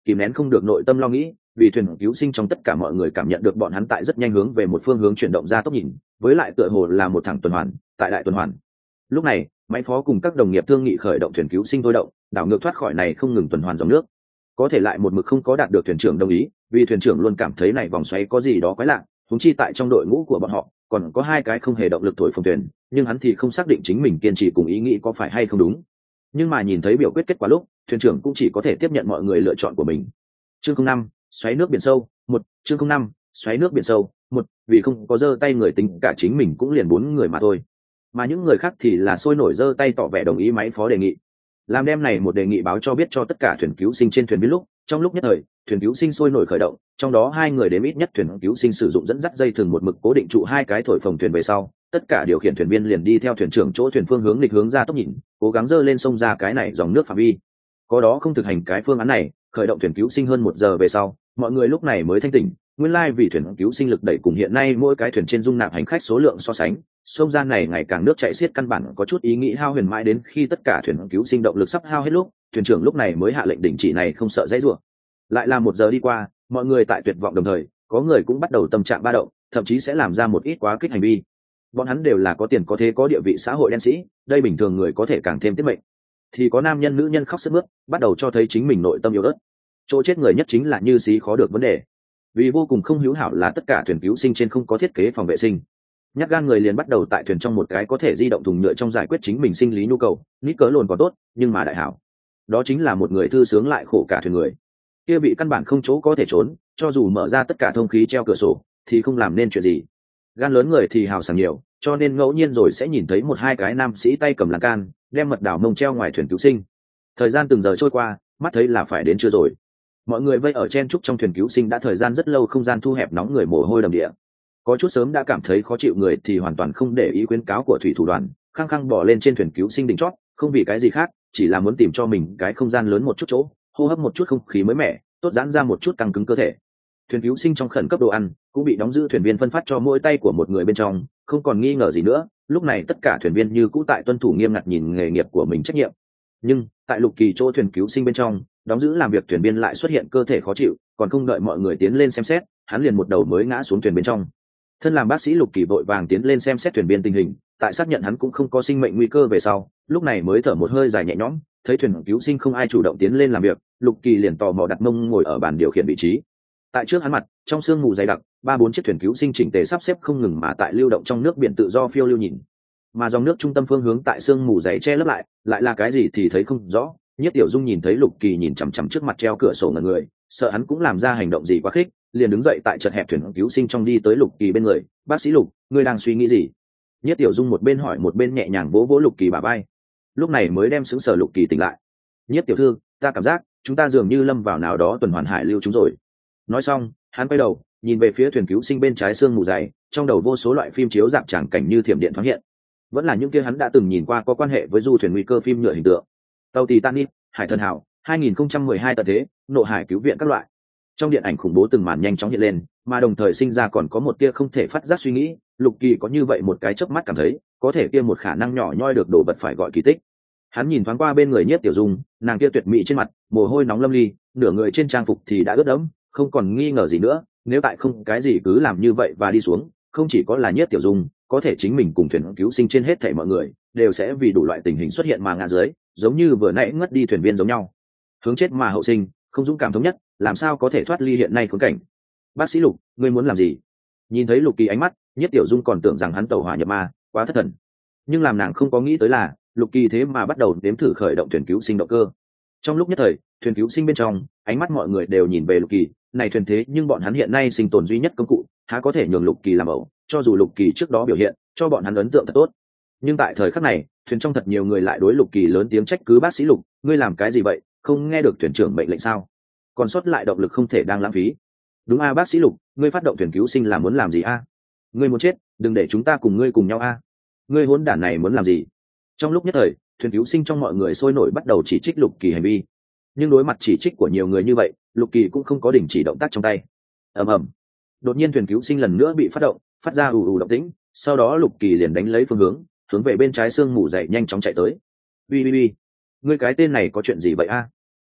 kìm nén không được nội tâm lo nghĩ, vì thuyền cứu sinh trong tất cả mọi người cảm nhận được bọn hắn tại rất nhanh hướng về một phương hướng chuyển động ra tốc nhìn, với lại tựa hồ là một thẳng tuần hoàn, tại đại tuần hoàn. Lúc này, máy phó cùng các đồng nghiệp thương nghị khởi động thuyền cứu sinh thôi động, đảo ngược thoát khỏi này không ngừng tuần hoàn dòng nước. Có thể lại một mực không có đạt được thuyền trưởng đồng ý, vì thuyền trưởng luôn cảm thấy này vòng xoáy có gì đó quái lạ, huống chi tại trong đội ngũ của bọn họ còn có hai cái không hề động lực thổi phồng thuyền, nhưng hắn thì không xác định chính mình kiên trì cùng ý nghĩ có phải hay không đúng. Nhưng mà nhìn thấy biểu quyết kết quả lúc, thuyền trưởng cũng chỉ có thể tiếp nhận mọi người lựa chọn của mình. Chương không năm, xoáy nước biển sâu, một, chương không năm, xoáy nước biển sâu, một, vì không có giơ tay người tính cả chính mình cũng liền bốn người mà thôi. Mà những người khác thì là sôi nổi giơ tay tỏ vẻ đồng ý máy phó đề nghị. Làm đem này một đề nghị báo cho biết cho tất cả thuyền cứu sinh trên thuyền biết lúc, trong lúc nhất thời, thuyền cứu sinh sôi nổi khởi động, trong đó hai người đến ít nhất thuyền cứu sinh sử dụng dẫn dắt dây thừng một mực cố định trụ hai cái thổi phồng thuyền về sau, tất cả điều khiển thuyền viên liền đi theo thuyền trưởng chỗ thuyền phương hướng nghịch hướng ra tốc nhìn, cố gắng dơ lên sông ra cái này dòng nước phạm vi. Có đó không thực hành cái phương án này, khởi động thuyền cứu sinh hơn một giờ về sau, mọi người lúc này mới thanh tỉnh, nguyên lai vì thuyền cứu sinh lực đẩy cùng hiện nay mỗi cái thuyền trên dung nạp hành khách số lượng so sánh, sông gian này ngày càng nước chảy xiết căn bản có chút ý nghĩ hao huyền mãi đến khi tất cả thuyền cứu sinh động lực sắp hao hết lúc, thuyền trưởng lúc này mới hạ lệnh đình chỉ này không sợ dãy rủa. Lại là một giờ đi qua, mọi người tại tuyệt vọng đồng thời, có người cũng bắt đầu tâm trạng ba động, thậm chí sẽ làm ra một ít quá kích hành vi. Bọn hắn đều là có tiền có thế có địa vị xã hội đen sĩ, đây bình thường người có thể càng thêm tiết mệnh. Thì có nam nhân nữ nhân khóc sướt mướt, bắt đầu cho thấy chính mình nội tâm yếu ớt. Chỗ chết người nhất chính là Như Xí khó được vấn đề. Vì vô cùng không hữu hảo là tất cả thuyền cứu sinh trên không có thiết kế phòng vệ sinh. Nhát gan người liền bắt đầu tại thuyền trong một cái có thể di động thùng nhựa trong giải quyết chính mình sinh lý nhu cầu, nít cớ lồn còn tốt, nhưng mà đại hảo. Đó chính là một người thư sướng lại khổ cả thuyền người. Kia bị căn bản không chỗ có thể trốn, cho dù mở ra tất cả thông khí treo cửa sổ, thì không làm nên chuyện gì. Gan lớn người thì hào sảng nhiều, cho nên ngẫu nhiên rồi sẽ nhìn thấy một hai cái nam sĩ tay cầm lan can, đem mật đảo mông treo ngoài thuyền cứu sinh. Thời gian từng giờ trôi qua, mắt thấy là phải đến trưa rồi. Mọi người vây ở chen trúc trong thuyền cứu sinh đã thời gian rất lâu, không gian thu hẹp nóng người mồ hôi đầm địa. Có chút sớm đã cảm thấy khó chịu người thì hoàn toàn không để ý khuyến cáo của thủy thủ đoàn, khăng khăng bỏ lên trên thuyền cứu sinh đỉnh chót, không vì cái gì khác, chỉ là muốn tìm cho mình cái không gian lớn một chút chỗ, hô hấp một chút không khí mới mẻ, tốt giãn ra một chút căng cứng cơ thể. Thuyền cứu sinh trong khẩn cấp đồ ăn cũng bị đóng giữ thuyền viên phân phát cho mỗi tay của một người bên trong, không còn nghi ngờ gì nữa, lúc này tất cả thuyền viên như cũ tại tuân thủ nghiêm ngặt nhìn nghề nghiệp của mình trách nhiệm. Nhưng tại Lục Kỳ chỗ thuyền cứu sinh bên trong, đóng giữ làm việc thuyền viên lại xuất hiện cơ thể khó chịu, còn không đợi mọi người tiến lên xem xét, hắn liền một đầu mới ngã xuống thuyền bên trong. Thân làm bác sĩ Lục Kỳ vội vàng tiến lên xem xét thuyền viên tình hình, tại xác nhận hắn cũng không có sinh mệnh nguy cơ về sau, lúc này mới thở một hơi dài nhẹ nhõm, thấy thuyền cứu sinh không ai chủ động tiến lên làm việc, Lục Kỳ liền tò mò đặt mông ngồi ở bàn điều khiển vị trí. Tại trước hắn mặt, trong sương mù dày đặc, ba bốn chiếc thuyền cứu sinh chỉnh tề sắp xếp không ngừng mà tại lưu động trong nước biển tự do phiêu lưu nhìn. Mà dòng nước trung tâm phương hướng tại sương mù dày che lấp lại, lại là cái gì thì thấy không rõ. Nhất Tiểu Dung nhìn thấy Lục Kỳ nhìn chằm chằm trước mặt treo cửa sổ ngẩn người, sợ hắn cũng làm ra hành động gì quá khích, liền đứng dậy tại chật hẹp thuyền cứu sinh trong đi tới Lục Kỳ bên người. Bác sĩ Lục, ngươi đang suy nghĩ gì? Nhất Tiểu Dung một bên hỏi một bên nhẹ nhàng vỗ vỗ Lục Kỳ bả vai. Lúc này mới đem sững sờ Lục Kỳ tỉnh lại. Nhất tiểu thư, ta cảm giác chúng ta dường như lâm vào nào đó tuần hoàn hải lưu chúng rồi. Nói xong, hắn quay đầu nhìn về phía thuyền cứu sinh bên trái sương mù dày, trong đầu vô số loại phim chiếu dạng tràng cảnh như thiểm điện thoáng hiện. Vẫn là những kia hắn đã từng nhìn qua có quan hệ với du thuyền nguy cơ phim nhựa hình tượng. Tàu Titanic, Hải thần hào, hai nghìn không trăm mười hai tận thế, nộ hải cứu viện các loại. Trong điện ảnh khủng bố từng màn nhanh chóng hiện lên, mà đồng thời sinh ra còn có một tia không thể phát giác suy nghĩ, Lục Kỳ có như vậy một cái chớp mắt cảm thấy, có thể kia một khả năng nhỏ nhoi được đồ vật phải gọi kỳ tích. Hắn nhìn thoáng qua bên người Nhiếp Tiểu Dung, nàng kia tuyệt mỹ trên mặt, mồ hôi nóng lâm ly, nửa người trên trang phục thì đã ướt đẫm, không còn nghi ngờ gì nữa, nếu tại không cái gì cứ làm như vậy và đi xuống, không chỉ có là Nhiếp Tiểu Dung, có thể chính mình cùng thuyền cứu sinh trên hết thảy mọi người, đều sẽ vì đủ loại tình hình xuất hiện mà ngã dưới, giống như vừa nãy ngất đi thuyền viên giống nhau. Hướng chết mà hậu sinh, không dũng cảm thống nhất, làm sao có thể thoát ly hiện nay khốn cảnh. Bác sĩ Lục, ngươi muốn làm gì? Nhìn thấy Lục Kỳ ánh mắt, Nhiếp Tiểu Dung còn tưởng rằng hắn tẩu hỏa nhập ma, quá thất thần. Nhưng làm nàng không có nghĩ tới là, Lục Kỳ thế mà bắt đầu đếm thử khởi động thuyền cứu sinh động cơ. Trong lúc nhất thời, thuyền cứu sinh bên trong, ánh mắt mọi người đều nhìn về Lục Kỳ, này thuyền thế nhưng bọn hắn hiện nay sinh tồn duy nhất công cụ, há có thể nhường Lục Kỳ làm ẩu, cho dù Lục Kỳ trước đó biểu hiện, cho bọn hắn ấn tượng thật tốt. Nhưng tại thời khắc này, thuyền trong thật nhiều người lại đối Lục Kỳ lớn tiếng trách cứ. Bác sĩ Lục, ngươi làm cái gì vậy, không nghe được thuyền trưởng mệnh lệnh sao? Còn sót lại động lực không thể đang lãng phí. Đúng a bác sĩ Lục, ngươi phát động thuyền cứu sinh là muốn làm gì a? Ngươi muốn chết, đừng để chúng ta cùng ngươi cùng nhau a. Ngươi hỗn đản này muốn làm gì? Trong lúc nhất thời, thuyền cứu sinh trong mọi người sôi nổi bắt đầu chỉ trích Lục Kỳ hành vi. Nhưng đối mặt chỉ trích của nhiều người như vậy, Lục Kỳ cũng không có đình chỉ động tác trong tay. Ầm ầm. Đột nhiên thuyền cứu sinh lần nữa bị phát động, phát ra ù ù động tĩnh, sau đó Lục Kỳ liền đánh lấy phương hướng, hướng về bên trái sương mù dày nhanh chóng chạy tới. Ui ui ui, ngươi cái tên này có chuyện gì vậy a?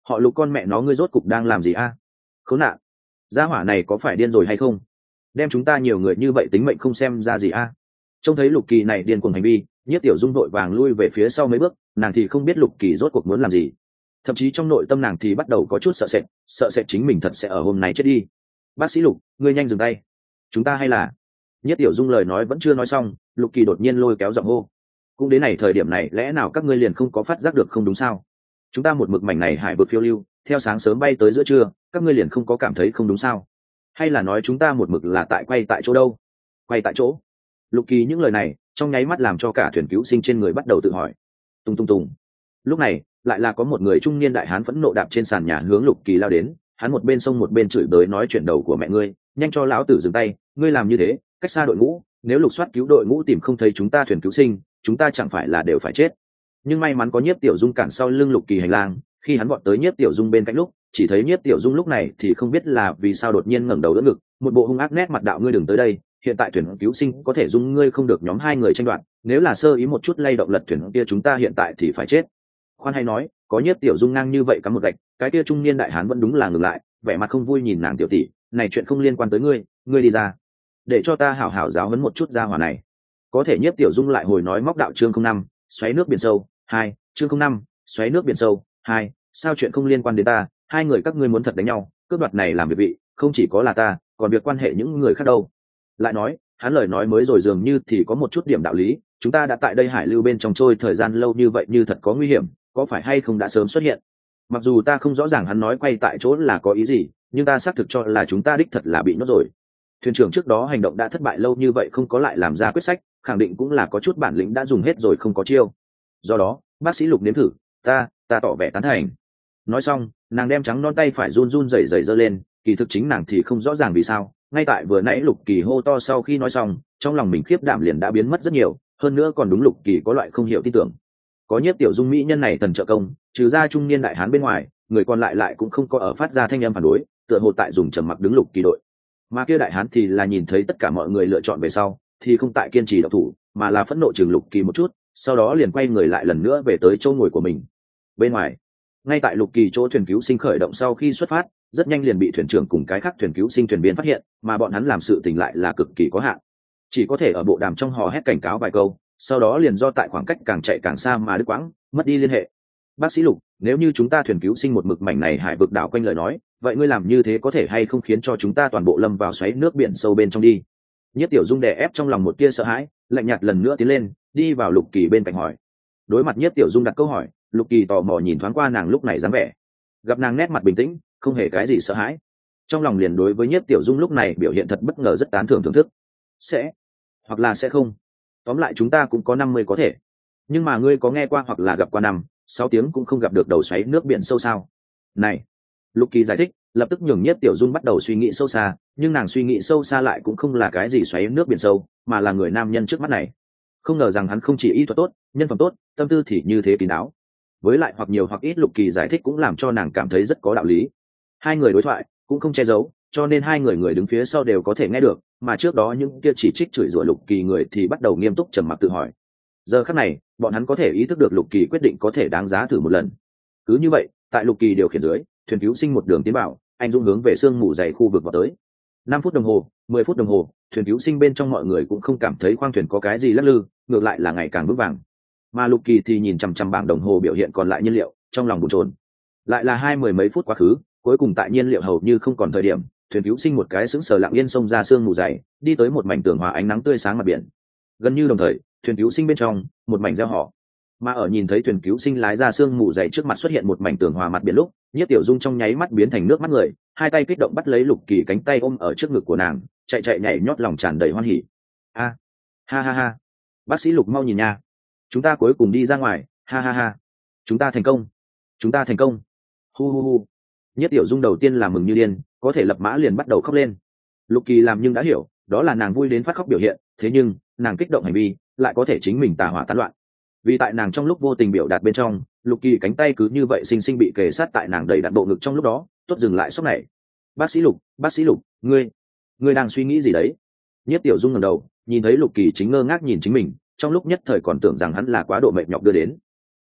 Họ Lục con mẹ nó ngươi rốt cục đang làm gì a? Khốn nạn, gia hỏa này có phải điên rồi hay không? Đem chúng ta nhiều người như vậy tính mệnh không xem ra gì a? Trông thấy Lục Kỳ này điên cuồng hành vi, Nhiếp Tiểu Dung đội vàng lui về phía sau mấy bước, nàng thì không biết Lục Kỳ rốt cuộc muốn làm gì. Thậm chí trong nội tâm nàng thì bắt đầu có chút sợ sệt, sợ sệt chính mình thật sẽ ở hôm nay chết đi. Bác sĩ Lục, ngươi nhanh dừng tay. Chúng ta hay là... Nhiếp Tiểu Dung lời nói vẫn chưa nói xong, Lục Kỳ đột nhiên lôi kéo giọng hô. Cũng đến này thời điểm này lẽ nào các ngươi liền không có phát giác được không đúng sao? Chúng ta một mực mảnh này hải vực phiêu lưu, theo sáng sớm bay tới giữa trưa, các ngươi liền không có cảm thấy không đúng sao? Hay là nói chúng ta một mực là tại quay tại chỗ đâu? Quay tại chỗ? Lục Kỳ những lời này trong nháy mắt làm cho cả thuyền cứu sinh trên người bắt đầu tự hỏi. Tung tung tùng. Lúc này lại là có một người trung niên đại hán phẫn nộ đạp trên sàn nhà hướng Lục Kỳ lao đến, hắn một bên sông một bên chửi bới nói chuyện đầu của mẹ ngươi, nhanh cho lão tử dừng tay, ngươi làm như thế, cách xa đội ngũ, nếu lục soát cứu đội ngũ tìm không thấy chúng ta thuyền cứu sinh, chúng ta chẳng phải là đều phải chết. Nhưng may mắn có Nhiếp Tiểu Dung cản sau lưng Lục Kỳ hành lang, khi hắn vọt tới Nhiếp Tiểu Dung bên cạnh lúc, chỉ thấy Nhiếp Tiểu Dung lúc này thì không biết là vì sao đột nhiên ngẩng đầu đỡ ngực, một bộ hung ác nét mặt đạo ngươi đừng tới đây, hiện tại thuyền cứu sinh có thể dung ngươi không được nhóm hai người tranh đoạt, nếu là sơ ý một chút lay động lật thuyền kia chúng ta hiện tại thì phải chết. Khoan hay nói, có Nhiếp Tiểu Dung ngang như vậy cắm một gạch, cái kia trung niên đại hán vẫn đúng là ngừng lại, vẻ mặt không vui nhìn nàng tiểu tỷ, này chuyện không liên quan tới ngươi, ngươi đi ra, để cho ta hảo hảo giáo huấn một chút gia hỏa này. Có thể Nhiếp Tiểu Dung lại hồi nói móc đạo chương không năm, xoáy nước biển sâu, hai, chương không năm, xoáy nước biển sâu, hai, sao chuyện không liên quan đến ta, hai người các ngươi muốn thật đánh nhau, cướp đoạt này làm việc vị, không chỉ có là ta, còn việc quan hệ những người khác đâu. Lại nói, hắn lời nói mới rồi dường như thì có một chút điểm đạo lý, chúng ta đã tại đây hải lưu bên trong trôi thời gian lâu như vậy như thật có nguy hiểm, có phải hay không đã sớm xuất hiện. Mặc dù ta không rõ ràng hắn nói quay tại chỗ là có ý gì, nhưng ta xác thực cho là chúng ta đích thật là bị nhốt rồi. Thuyền trưởng trước đó hành động đã thất bại lâu như vậy không có lại làm ra quyết sách, khẳng định cũng là có chút bản lĩnh đã dùng hết rồi không có chiêu. Do đó bác sĩ Lục nếm thử, ta ta tỏ vẻ tán thành. Nói xong nàng đem trắng non tay phải run run rẩy rẩy giơ lên, kỳ thực chính nàng thì không rõ ràng vì sao, ngay tại vừa nãy Lục Kỳ hô to sau khi nói xong, trong lòng mình khiếp đảm liền đã biến mất rất nhiều, hơn nữa còn đúng Lục Kỳ có loại không hiểu tin tưởng. Có Nhiếp Tiểu Dung mỹ nhân này tần trợ công, trừ ra trung niên đại hán bên ngoài, người còn lại lại cũng không có ở phát ra thanh âm phản đối, tựa hồ tại dùng trầm mặc đứng Lục Kỳ đội. Mà kia đại hán thì là nhìn thấy tất cả mọi người lựa chọn về sau, thì không tại kiên trì độc thủ, mà là phẫn nộ chừng Lục Kỳ một chút, sau đó liền quay người lại lần nữa về tới chỗ ngồi của mình. Bên ngoài, ngay tại Lục Kỳ chỗ thuyền cứu sinh khởi động sau khi xuất phát, rất nhanh liền bị thuyền trưởng cùng cái khác thuyền cứu sinh thuyền viên phát hiện, mà bọn hắn làm sự tình lại là cực kỳ có hạn, chỉ có thể ở bộ đàm trong hò hét cảnh cáo vài câu, sau đó liền do tại khoảng cách càng chạy càng xa mà đứt quãng, mất đi liên hệ. Bác sĩ Lục, nếu như chúng ta thuyền cứu sinh một mực mảnh này hải vực đảo quanh lời nói, vậy ngươi làm như thế có thể hay không khiến cho chúng ta toàn bộ lâm vào xoáy nước biển sâu bên trong đi? Nhất Tiểu Dung đè ép trong lòng một tia sợ hãi, lạnh nhạt lần nữa tiến lên, đi vào Lục Kỳ bên cạnh hỏi. Đối mặt Nhất Tiểu Dung đặt câu hỏi, Lục Kỳ tò mò nhìn thoáng qua nàng lúc này dáng vẻ, gặp nàng nét mặt bình tĩnh, không hề cái gì sợ hãi, trong lòng liền đối với Nhất Tiểu Dung lúc này biểu hiện thật bất ngờ rất tán thưởng thưởng thức. Sẽ, hoặc là sẽ không, tóm lại chúng ta cũng có năm mươi có thể, nhưng mà ngươi có nghe qua hoặc là gặp qua năm sáu tiếng cũng không gặp được đầu xoáy nước biển sâu sao? Này, Lục Kỳ giải thích, lập tức nhường Nhất Tiểu Dung bắt đầu suy nghĩ sâu xa, nhưng nàng suy nghĩ sâu xa lại cũng không là cái gì xoáy nước biển sâu, mà là người nam nhân trước mắt này. Không ngờ rằng hắn không chỉ y thuật tốt, nhân phẩm tốt, tâm tư thì như thế kín đáo. Với lại hoặc nhiều hoặc ít Lục Kỳ giải thích cũng làm cho nàng cảm thấy rất có đạo lý. Hai người đối thoại cũng không che giấu, cho nên hai người người đứng phía sau đều có thể nghe được, mà trước đó những kia chỉ trích chửi rủa Lục Kỳ người thì bắt đầu nghiêm túc trầm mặc tự hỏi. Giờ khắc này, bọn hắn có thể ý thức được Lục Kỳ quyết định có thể đáng giá thử một lần. Cứ như vậy, tại Lục Kỳ điều khiển dưới, thuyền cứu sinh một đường tiến bảo, anh dũng hướng về sương mù dày khu vực vào tới. Năm phút đồng hồ, mười phút đồng hồ, thuyền cứu sinh bên trong mọi người cũng không cảm thấy khoang thuyền có cái gì lắc lư, ngược lại là ngày càng vững vàng. Mà Lục Kỳ thì nhìn chằm chằm bảng đồng hồ biểu hiện còn lại nhiên liệu, trong lòng bồn chồn. Lại là hai mười mấy phút quá khứ, cuối cùng tại nhiên liệu hầu như không còn thời điểm, thuyền cứu sinh một cái sững sờ lặng yên xông ra sương mù dày, đi tới một mảnh tường hòa ánh nắng tươi sáng mặt biển. Gần như đồng thời, thuyền cứu sinh bên trong, một mảnh reo hò. Mà ở nhìn thấy thuyền cứu sinh lái ra sương mù dày trước mặt xuất hiện một mảnh tường hòa mặt biển lúc, Nhiếp Tiểu Dung trong nháy mắt biến thành nước mắt người, hai tay kích động bắt lấy Lục Kỳ cánh tay ôm ở trước ngực của nàng, chạy chạy nhảy nhót lòng tràn đầy hoan hỉ. A, ha ha ha, bác sĩ Lục mau nhìn nha, chúng ta cuối cùng đi ra ngoài, ha ha ha, chúng ta thành công, chúng ta thành công, hu hu hu. Nhiếp Tiểu Dung đầu tiên là mừng như điên, có thể lập mã liền bắt đầu khóc lên. Lục Kỳ làm nhưng đã hiểu, đó là nàng vui đến phát khóc biểu hiện, thế nhưng nàng kích động hành vi lại có thể chính mình tà hỏa tán loạn. Vì tại nàng trong lúc vô tình biểu đạt bên trong, Lục Kỳ cánh tay cứ như vậy xinh xinh bị kề sát tại nàng đầy đặn bộ ngực trong lúc đó, tốt dừng lại sốc này. Bác sĩ Lục, bác sĩ Lục, ngươi, ngươi đang suy nghĩ gì đấy? Nhiếp Tiểu Dung ngẩng đầu, nhìn thấy Lục Kỳ chính ngơ ngác nhìn chính mình, trong lúc nhất thời còn tưởng rằng hắn là quá độ mệt nhọc đưa đến.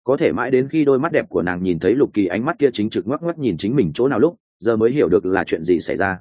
có thể mãi đến khi đôi mắt đẹp của nàng nhìn thấy Lục Kỳ ánh mắt kia chính trực ngoắc ngoắc nhìn chính mình chỗ nào lúc giờ mới hiểu được là chuyện gì xảy ra.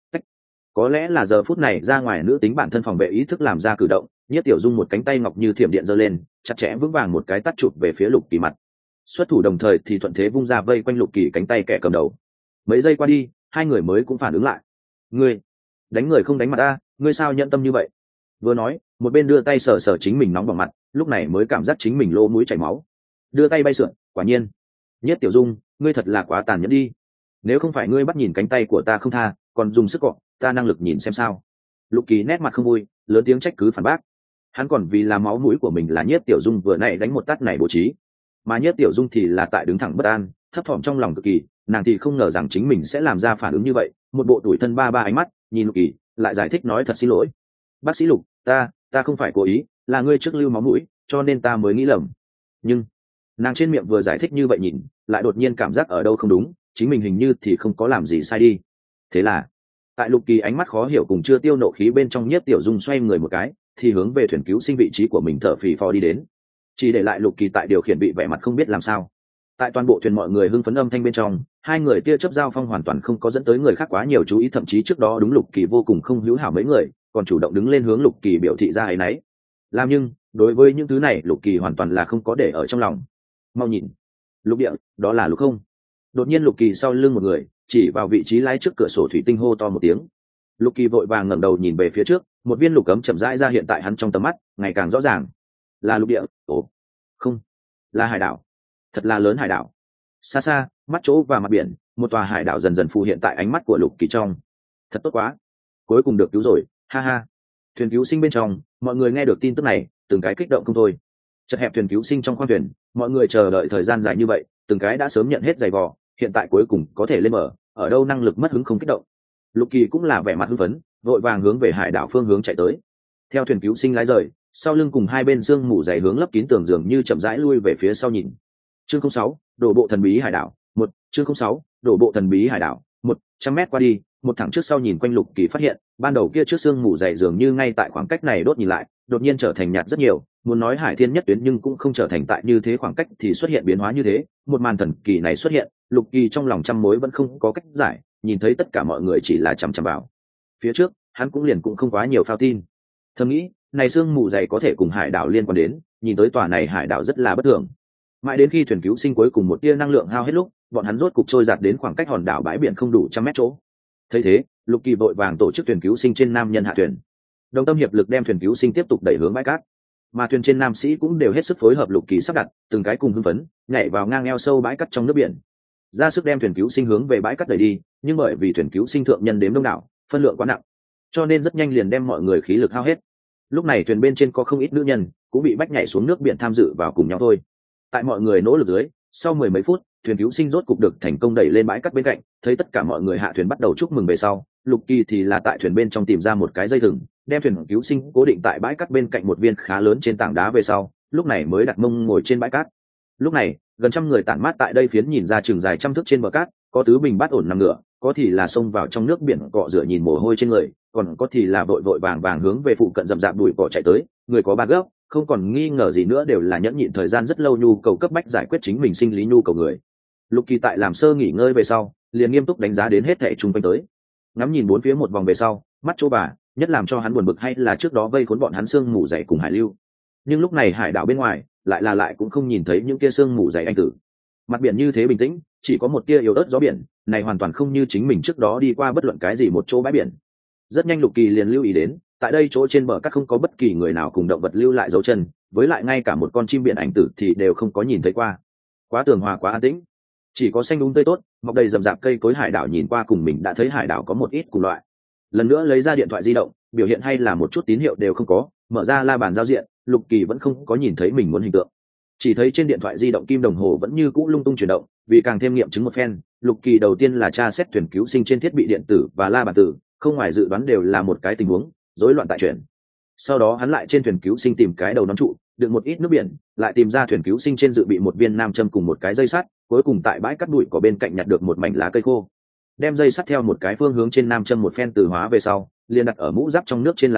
Có lẽ là giờ phút này ra ngoài nữ tính bản thân phòng vệ ý thức làm ra cử động, Nhiếp Tiểu Dung một cánh tay ngọc như thiểm điện giơ lên, chặt chẽ vững vàng một cái tát chụp về phía Lục Kỳ mặt. Xuất thủ đồng thời thì thuận thế vung ra vây quanh Lục Kỳ cánh tay kẻ cầm đầu. Mấy giây qua đi, hai người mới cũng phản ứng lại. Ngươi đánh người không đánh mặt ta, ngươi sao nhận tâm như vậy? Vừa nói, một bên đưa tay sờ sờ chính mình nóng bỏng mặt, lúc này mới cảm giác chính mình lỗ mũi chảy máu. Đưa tay bay sượn, quả nhiên. Nhiếp Tiểu Dung, ngươi thật là quá tàn nhẫn đi. Nếu không phải ngươi bắt nhìn cánh tay của ta không tha, còn dùng sức cọ, ta năng lực nhìn xem sao. Lục Kỳ nét mặt không vui, lớn tiếng trách cứ phản bác. Hắn còn vì là máu mũi của mình là Nhiếp Tiểu Dung vừa nãy đánh một tát này bố trí, mà Nhiếp Tiểu Dung thì là tại đứng thẳng bất an, thấp thỏm trong lòng cực kỳ, nàng thì không ngờ rằng chính mình sẽ làm ra phản ứng như vậy, một bộ tủi thân ba ba ánh mắt nhìn Lục Kỳ, lại giải thích nói thật xin lỗi. Bác sĩ Lục, ta, ta không phải cố ý, là ngươi trước lưu máu mũi, cho nên ta mới nghĩ lầm. Nhưng nàng trên miệng vừa giải thích như vậy nhìn, lại đột nhiên cảm giác ở đâu không đúng, chính mình hình như thì không có làm gì sai đi. Thế là tại Lục Kỳ ánh mắt khó hiểu cùng chưa tiêu nộ khí bên trong, Nhiếp Tiểu Dung xoay người một cái thì hướng về thuyền cứu sinh vị trí của mình thở phì phò đi đến, chỉ để lại Lục Kỳ tại điều khiển bị vẻ mặt không biết làm sao. Tại toàn bộ thuyền mọi người hưng phấn âm thanh bên trong, hai người tia chớp giao phong hoàn toàn không có dẫn tới người khác quá nhiều chú ý, thậm chí trước đó đúng Lục Kỳ vô cùng không hữu hảo mấy người còn chủ động đứng lên hướng Lục Kỳ biểu thị ra áy náy. Làm nhưng đối với những thứ này Lục Kỳ hoàn toàn là không có để ở trong lòng. Mau nhìn, Lục địa, đó là Lục không? Đột nhiên Lục Kỳ sau lưng một người chỉ vào vị trí lái trước cửa sổ thủy tinh hô to một tiếng. Lục Kỳ vội vàng ngẩng đầu nhìn về phía trước, một viên lục cấm chậm rãi ra hiện tại hắn trong tầm mắt, ngày càng rõ ràng. Là lục địa. Ồ, không, là hải đảo. Thật là lớn hải đảo. Xa xa, mắt chỗ và mặt biển, một tòa hải đảo dần dần phù hiện tại ánh mắt của Lục Kỳ trong. Thật tốt quá, cuối cùng được cứu rồi, ha ha. Thuyền cứu sinh bên trong, mọi người nghe được tin tức này, từng cái kích động không thôi. Chật hẹp thuyền cứu sinh trong khoang thuyền, mọi người chờ đợi thời gian dài như vậy, từng cái đã sớm nhận hết giày vò, hiện tại cuối cùng có thể lên bờ, ở đâu năng lực mất hứng không kích động. Lục Kỳ cũng là vẻ mặt hưng phấn, vội vàng hướng về hải đảo phương hướng chạy tới. Theo thuyền cứu sinh lái rời, sau lưng cùng hai bên sương mù dày hướng lấp kín tường dường như chậm rãi lui về phía sau nhìn. Chương không sáu, đổ bộ thần bí hải đảo. Một, chương không sáu, đổ bộ thần bí hải đảo. Một trăm mét qua đi, một thẳng trước sau nhìn quanh, Lục Kỳ phát hiện, ban đầu kia trước sương mù dày dường như ngay tại khoảng cách này đốt nhìn lại, đột nhiên trở thành nhạt rất nhiều, muốn nói hải thiên nhất tuyến nhưng cũng không trở thành tại như thế khoảng cách thì xuất hiện biến hóa như thế, một màn thần kỳ này xuất hiện, Lục Kỳ trong lòng trăm mối vẫn không có cách giải, nhìn thấy tất cả mọi người chỉ là chằm chằm vào phía trước, hắn cũng liền cũng không quá nhiều phao tin. Thầm nghĩ, này sương mù dày có thể cùng hải đảo liên quan đến, nhìn tới tòa này hải đảo rất là bất thường. Mãi đến khi thuyền cứu sinh cuối cùng một tia năng lượng hao hết lúc, bọn hắn rốt cục trôi giạt đến khoảng cách hòn đảo bãi biển không đủ trăm mét chỗ. Thấy thế, Lục Kỳ vội vàng tổ chức thuyền cứu sinh trên nam nhân hạ thuyền, đồng tâm hiệp lực đem thuyền cứu sinh tiếp tục đẩy hướng bãi cát. Mà thuyền trên nam sĩ cũng đều hết sức phối hợp Lục Kỳ sắp đặt, từng cái cùng hưng phấn nhảy vào ngang eo sâu bãi cát trong nước biển, ra sức đem thuyền cứu sinh hướng về bãi cát đẩy đi. Nhưng bởi vì thuyền cứu sinh thượng nhân đếm đông đảo, phân lượng quá nặng, cho nên rất nhanh liền đem mọi người khí lực hao hết. Lúc này thuyền bên trên có không ít nữ nhân cũng bị bách nhảy xuống nước biển tham dự vào cùng nhau thôi. Tại mọi người nỗ lực dưới, sau mười mấy phút, thuyền cứu sinh rốt cục được thành công đẩy lên bãi cát bên cạnh. Thấy tất cả mọi người hạ thuyền bắt đầu chúc mừng về sau, Lục Kỳ thì là tại thuyền bên trong tìm ra một cái dây thừng, đem thuyền cứu sinh cố định tại bãi cát bên cạnh một viên khá lớn trên tảng đá về sau, lúc này mới đặt mông ngồi trên bãi cát. Lúc này, gần trăm người tản mát tại đây phiến nhìn ra chừng dài trăm thước trên bờ cát, có tứ bình bát ổn nằm ngửa, có thì là xông vào trong nước biển cọ rửa nhìn mồ hôi trên người, còn có thì là vội vội vàng vàng hướng về phụ cận rậm rạp bụi cỏ chạy tới. Người có ba gốc, không còn nghi ngờ gì nữa đều là nhẫn nhịn thời gian rất lâu nhu cầu cấp bách giải quyết chính mình sinh lý nhu cầu người. Lục Kỳ tại làm sơ nghỉ ngơi về sau, liền nghiêm túc đánh giá đến hết thảy chung quanh tới, ngắm nhìn bốn phía một vòng về sau, mắt chỗ bà nhất làm cho hắn buồn bực hay là trước đó vây khốn bọn hắn sương mù dày cùng hải lưu. Nhưng lúc này hải đảo bên ngoài lại là lại cũng không nhìn thấy những kia sương mù dày anh tử, mặt biển như thế bình tĩnh, chỉ có một tia yếu ớt gió biển, này hoàn toàn không như chính mình trước đó đi qua bất luận cái gì một chỗ bãi biển. Rất nhanh Lục Kỳ liền lưu ý đến, tại đây chỗ trên bờ cát không có bất kỳ người nào cùng động vật lưu lại dấu chân, với lại ngay cả một con chim biển ảnh tử thì đều không có nhìn thấy qua. Quá tường hòa, quá an tĩnh, chỉ có xanh đúng tươi tốt, mọc đầy rậm rạp cây cối. Hải đảo nhìn qua cùng mình đã thấy hải đảo có một ít cùng loại. Lần nữa lấy ra điện thoại di động, biểu hiện hay là một chút tín hiệu đều không có, mở ra la bàn giao diện, Lục Kỳ vẫn không có nhìn thấy mình muốn hình tượng, chỉ thấy trên điện thoại di động kim đồng hồ vẫn như cũ lung tung chuyển động. Vì càng thêm nghiệm chứng một phen, Lục Kỳ đầu tiên là tra xét thuyền cứu sinh trên thiết bị điện tử và la bàn tử, không ngoài dự đoán đều là một cái tình huống rối loạn tại chuyển. Sau đó hắn lại trên thuyền cứu sinh tìm cái đầu nón trụ đựng một ít nước biển, lại tìm ra thuyền cứu sinh trên dự bị một viên nam châm cùng một cái dây sắt, cuối cùng tại bãi cát bụi cỏ bên cạnh nhặt được một mảnh lá cây khô, đem dây sắt theo một cái phương hướng trên nam châm một phen từ hóa về sau, liền đặt ở mũ giáp trong nước trên lá cây,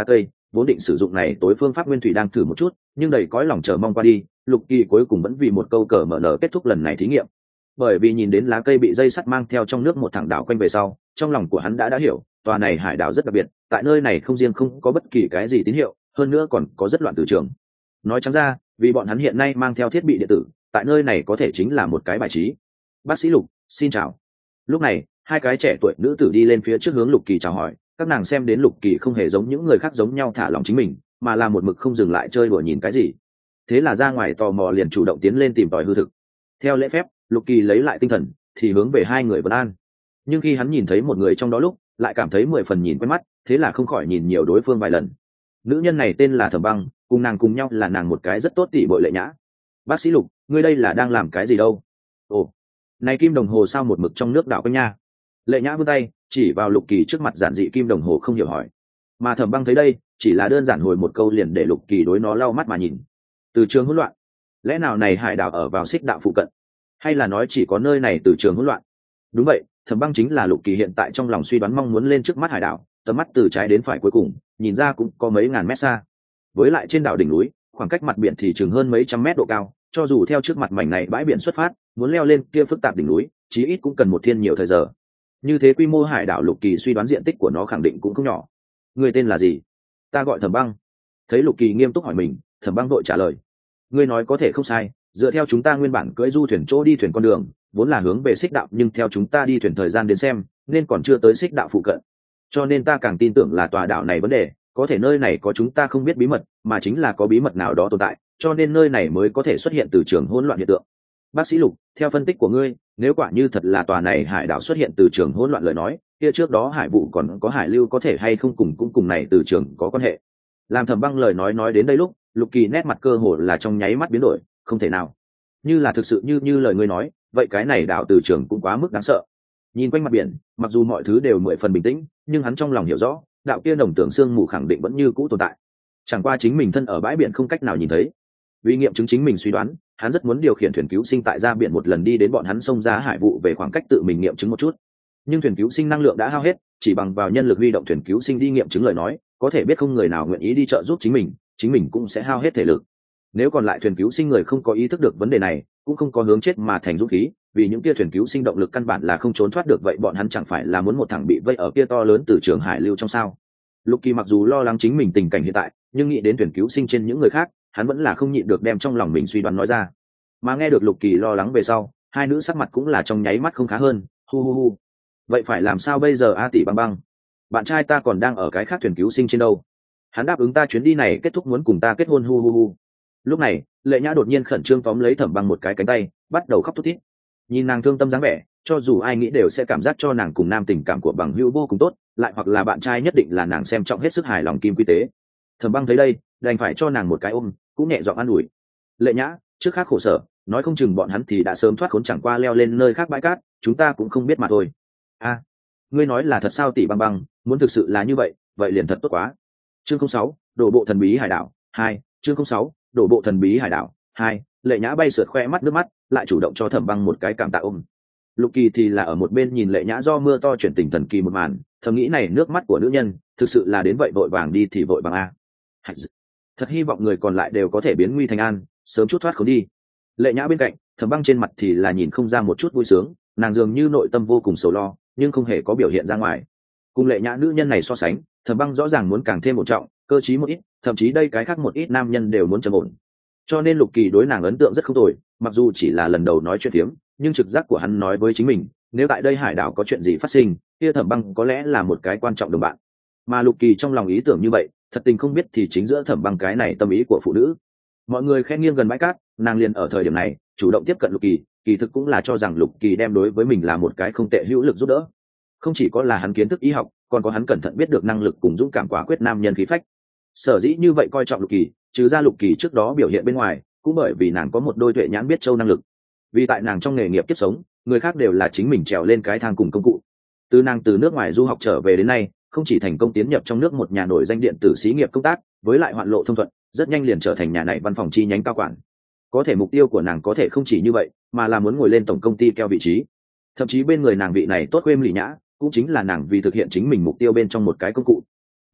vốn định sử dụng này tối phương pháp nguyên thủy đang thử một chút nhưng đầy cõi lòng chờ mong qua đi, Lục Kỳ cuối cùng vẫn vì một câu cờ mở nở kết thúc lần này thí nghiệm. Bởi vì nhìn đến lá cây bị dây sắt mang theo trong nước một thẳng đảo quanh về sau, trong lòng của hắn đã đã hiểu tòa này hải đảo rất đặc biệt, tại nơi này không riêng không có bất kỳ cái gì tín hiệu, hơn nữa còn có rất loạn từ trường. Nói trắng ra, vì bọn hắn hiện nay mang theo thiết bị điện tử, tại nơi này có thể chính là một cái bài trí. Bác sĩ Lục, xin chào. Lúc này hai cái trẻ tuổi nữ tử đi lên phía trước hướng Lục Kỳ chào hỏi. Các nàng xem đến Lục Kỳ không hề giống những người khác giống nhau thả lòng chính mình, mà là một mực không dừng lại chơi đùa nhìn cái gì. Thế là ra ngoài tò mò liền chủ động tiến lên tìm tòi hư thực. Theo lễ phép, Lục Kỳ lấy lại tinh thần thì hướng về hai người vấn an. Nhưng khi hắn nhìn thấy một người trong đó lúc lại cảm thấy mười phần nhìn quen mắt, thế là không khỏi nhìn nhiều đối phương vài lần. Nữ nhân này tên là Thẩm Băng, cùng nàng cùng nhau là nàng một cái rất tốt tỷ bội Lệ Nhã. Bác sĩ Lục, ngươi đây là đang làm cái gì đâu? Ồ, này kim đồng hồ sao một mực trong nước đảo quanh nha? Lệ Nhã vươn tay chỉ vào Lục Kỳ trước mặt giản dị kim đồng hồ không hiểu hỏi. Mà Thẩm Băng thấy đây chỉ là đơn giản hồi một câu liền để Lục Kỳ đối nó lau mắt mà nhìn. Từ trường hỗn loạn, lẽ nào này hải đảo ở vào xích đạo phụ cận, hay là nói chỉ có nơi này từ trường hỗn loạn? Đúng vậy, Thẩm Băng chính là Lục Kỳ hiện tại trong lòng suy đoán mong muốn lên trước mắt hải đảo, tầm mắt từ trái đến phải cuối cùng nhìn ra cũng có mấy ngàn mét xa. Với lại trên đảo đỉnh núi khoảng cách mặt biển thì chừng hơn mấy trăm mét độ cao, cho dù theo trước mặt mảnh này bãi biển xuất phát muốn leo lên kia phức tạp đỉnh núi chí ít cũng cần một thiên nhiều thời giờ. Như thế quy mô hải đảo, Lục Kỳ suy đoán diện tích của nó khẳng định cũng không nhỏ. Người tên là gì? Ta gọi Thẩm Băng. Thấy Lục Kỳ nghiêm túc hỏi mình, Thẩm Băng vội trả lời. Ngươi nói có thể không sai, dựa theo chúng ta nguyên bản cưỡi du thuyền chỗ đi thuyền con đường vốn là hướng về xích đạo, nhưng theo chúng ta đi thuyền thời gian đến xem nên còn chưa tới xích đạo phụ cận, cho nên ta càng tin tưởng là tòa đảo này vấn đề, có thể nơi này có chúng ta không biết bí mật, mà chính là có bí mật nào đó tồn tại, cho nên nơi này mới có thể xuất hiện từ trường hỗn loạn hiện tượng. Bác sĩ Lục, theo phân tích của ngươi, nếu quả như thật là tòa này hải đảo xuất hiện từ trường hỗn loạn lời nói, kia trước đó hải vụ còn có hải lưu có thể hay không cùng cũng cùng này từ trường có quan hệ? Làm Thẩm Băng lời nói nói đến đây lúc, Lục Kỳ nét mặt cơ hồ là trong nháy mắt biến đổi. Không thể nào, như là thực sự như như lời ngươi nói, vậy cái này đảo từ trường cũng quá mức đáng sợ. Nhìn quanh mặt biển, mặc dù mọi thứ đều mười phần bình tĩnh, nhưng hắn trong lòng hiểu rõ đạo kia nồng tưởng sương mù khẳng định vẫn như cũ tồn tại, chẳng qua chính mình thân ở bãi biển không cách nào nhìn thấy. Vì nghiệm chứng chính mình suy đoán, hắn rất muốn điều khiển thuyền cứu sinh tại ra biển một lần đi đến bọn hắn sông ra hải vụ về khoảng cách tự mình nghiệm chứng một chút. Nhưng thuyền cứu sinh năng lượng đã hao hết, chỉ bằng vào nhân lực huy động thuyền cứu sinh đi nghiệm chứng lời nói, có thể biết không người nào nguyện ý đi trợ giúp chính mình, chính mình cũng sẽ hao hết thể lực. Nếu còn lại thuyền cứu sinh người không có ý thức được vấn đề này, cũng không có hướng chết mà thành dũng khí, vì những kia thuyền cứu sinh động lực căn bản là không trốn thoát được, vậy bọn hắn chẳng phải là muốn một thằng bị vây ở kia to lớn từ trường hải lưu trong sao? Lục Kỳ mặc dù lo lắng chính mình tình cảnh hiện tại, nhưng nghĩ đến thuyền cứu sinh trên những người khác, hắn vẫn là không nhịn được đem trong lòng mình suy đoán nói ra. Mà nghe được Lục Kỳ lo lắng về sau, hai nữ sắc mặt cũng là trong nháy mắt không khá hơn. Hu hu hu, vậy phải làm sao bây giờ a tỷ Băng Băng? Bạn trai ta còn đang ở cái khác thuyền cứu sinh trên đâu? Hắn đáp ứng ta chuyến đi này kết thúc muốn cùng ta kết hôn. Hu hu hu. Lúc này Lệ Nhã đột nhiên khẩn trương tóm lấy Thẩm Băng một cái cánh tay, bắt đầu khóc thút thít. Nhìn nàng thương tâm dáng vẻ, cho dù ai nghĩ đều sẽ cảm giác cho nàng cùng nam tình cảm của bằng hữu vô cùng tốt, lại hoặc là bạn trai nhất định là nàng xem trọng hết sức hài lòng kim quy tế. Thẩm Băng thấy đây đành phải cho nàng một cái ôm, cũng nhẹ giọng an ủi. Lệ Nhã, trước khác khổ sở, nói không chừng bọn hắn thì đã sớm thoát khốn, chẳng qua leo lên nơi khác bãi cát, chúng ta cũng không biết mà thôi. A, ngươi nói là thật sao tỷ Băng Băng? Muốn thực sự là như vậy, vậy liền thật tốt quá. Chương không sáu, đổ bộ thần bí hải đảo hai. Chương không sáu, đổ bộ thần bí hải đảo hai. Lệ Nhã bay sượt khoe mắt nước mắt, lại chủ động cho Thẩm Băng một cái cảm tạ ôm. Lục Kỳ thì là ở một bên nhìn Lệ Nhã do mưa to chuyển tình thần kỳ một màn, thầm nghĩ này nước mắt của nữ nhân thực sự là đến vậy vội vàng đi thì vội vàng a. Thật hy vọng người còn lại đều có thể biến nguy thành an, sớm chút thoát khốn đi. Lệ Nhã bên cạnh, Thẩm Băng trên mặt thì là nhìn không ra một chút vui sướng, nàng dường như nội tâm vô cùng sầu lo, nhưng không hề có biểu hiện ra ngoài. Cùng Lệ Nhã nữ nhân này so sánh, Thẩm Băng rõ ràng muốn càng thêm một trọng, cơ trí một ít, thậm chí đây cái khác một ít nam nhân đều muốn trầm ổn. Cho nên Lục Kỳ đối nàng ấn tượng rất không tồi, mặc dù chỉ là lần đầu nói chuyện phiếm, nhưng trực giác của hắn nói với chính mình, nếu tại đây hải đảo có chuyện gì phát sinh, kia Thẩm Băng có lẽ là một cái quan trọng đồng bạn. Mà Lục Kỳ trong lòng ý tưởng như vậy, thật tình không biết thì chính giữa Thẩm Băng cái này tâm ý của phụ nữ. Mọi người khen nghiêng gần bãi cát, nàng liền ở thời điểm này chủ động tiếp cận Lục Kỳ, kỳ thực cũng là cho rằng Lục Kỳ đem đối với mình là một cái không tệ hữu lực giúp đỡ. Không chỉ có là hắn kiến thức y học, còn có hắn cẩn thận biết được năng lực cùng dũng cảm quả quyết nam nhân khí phách. Sở dĩ như vậy coi trọng Lục Kỳ, trừ ra Lục Kỳ trước đó biểu hiện bên ngoài, cũng bởi vì nàng có một đôi tuệ nhãn biết châu năng lực. Vì tại nàng trong nghề nghiệp kiếp sống, người khác đều là chính mình trèo lên cái thang cùng công cụ. Từ nàng từ nước ngoài du học trở về đến nay, không chỉ thành công tiến nhập trong nước một nhà nổi danh điện tử xí nghiệp công tác, với lại hoạn lộ thông thuận, rất nhanh liền trở thành nhà này văn phòng chi nhánh cao quản. Có thể mục tiêu của nàng có thể không chỉ như vậy, mà là muốn ngồi lên tổng công ty keo vị trí. Thậm chí bên người nàng vị này tốt quêm lì nhã, cũng chính là nàng vì thực hiện chính mình mục tiêu bên trong một cái công cụ.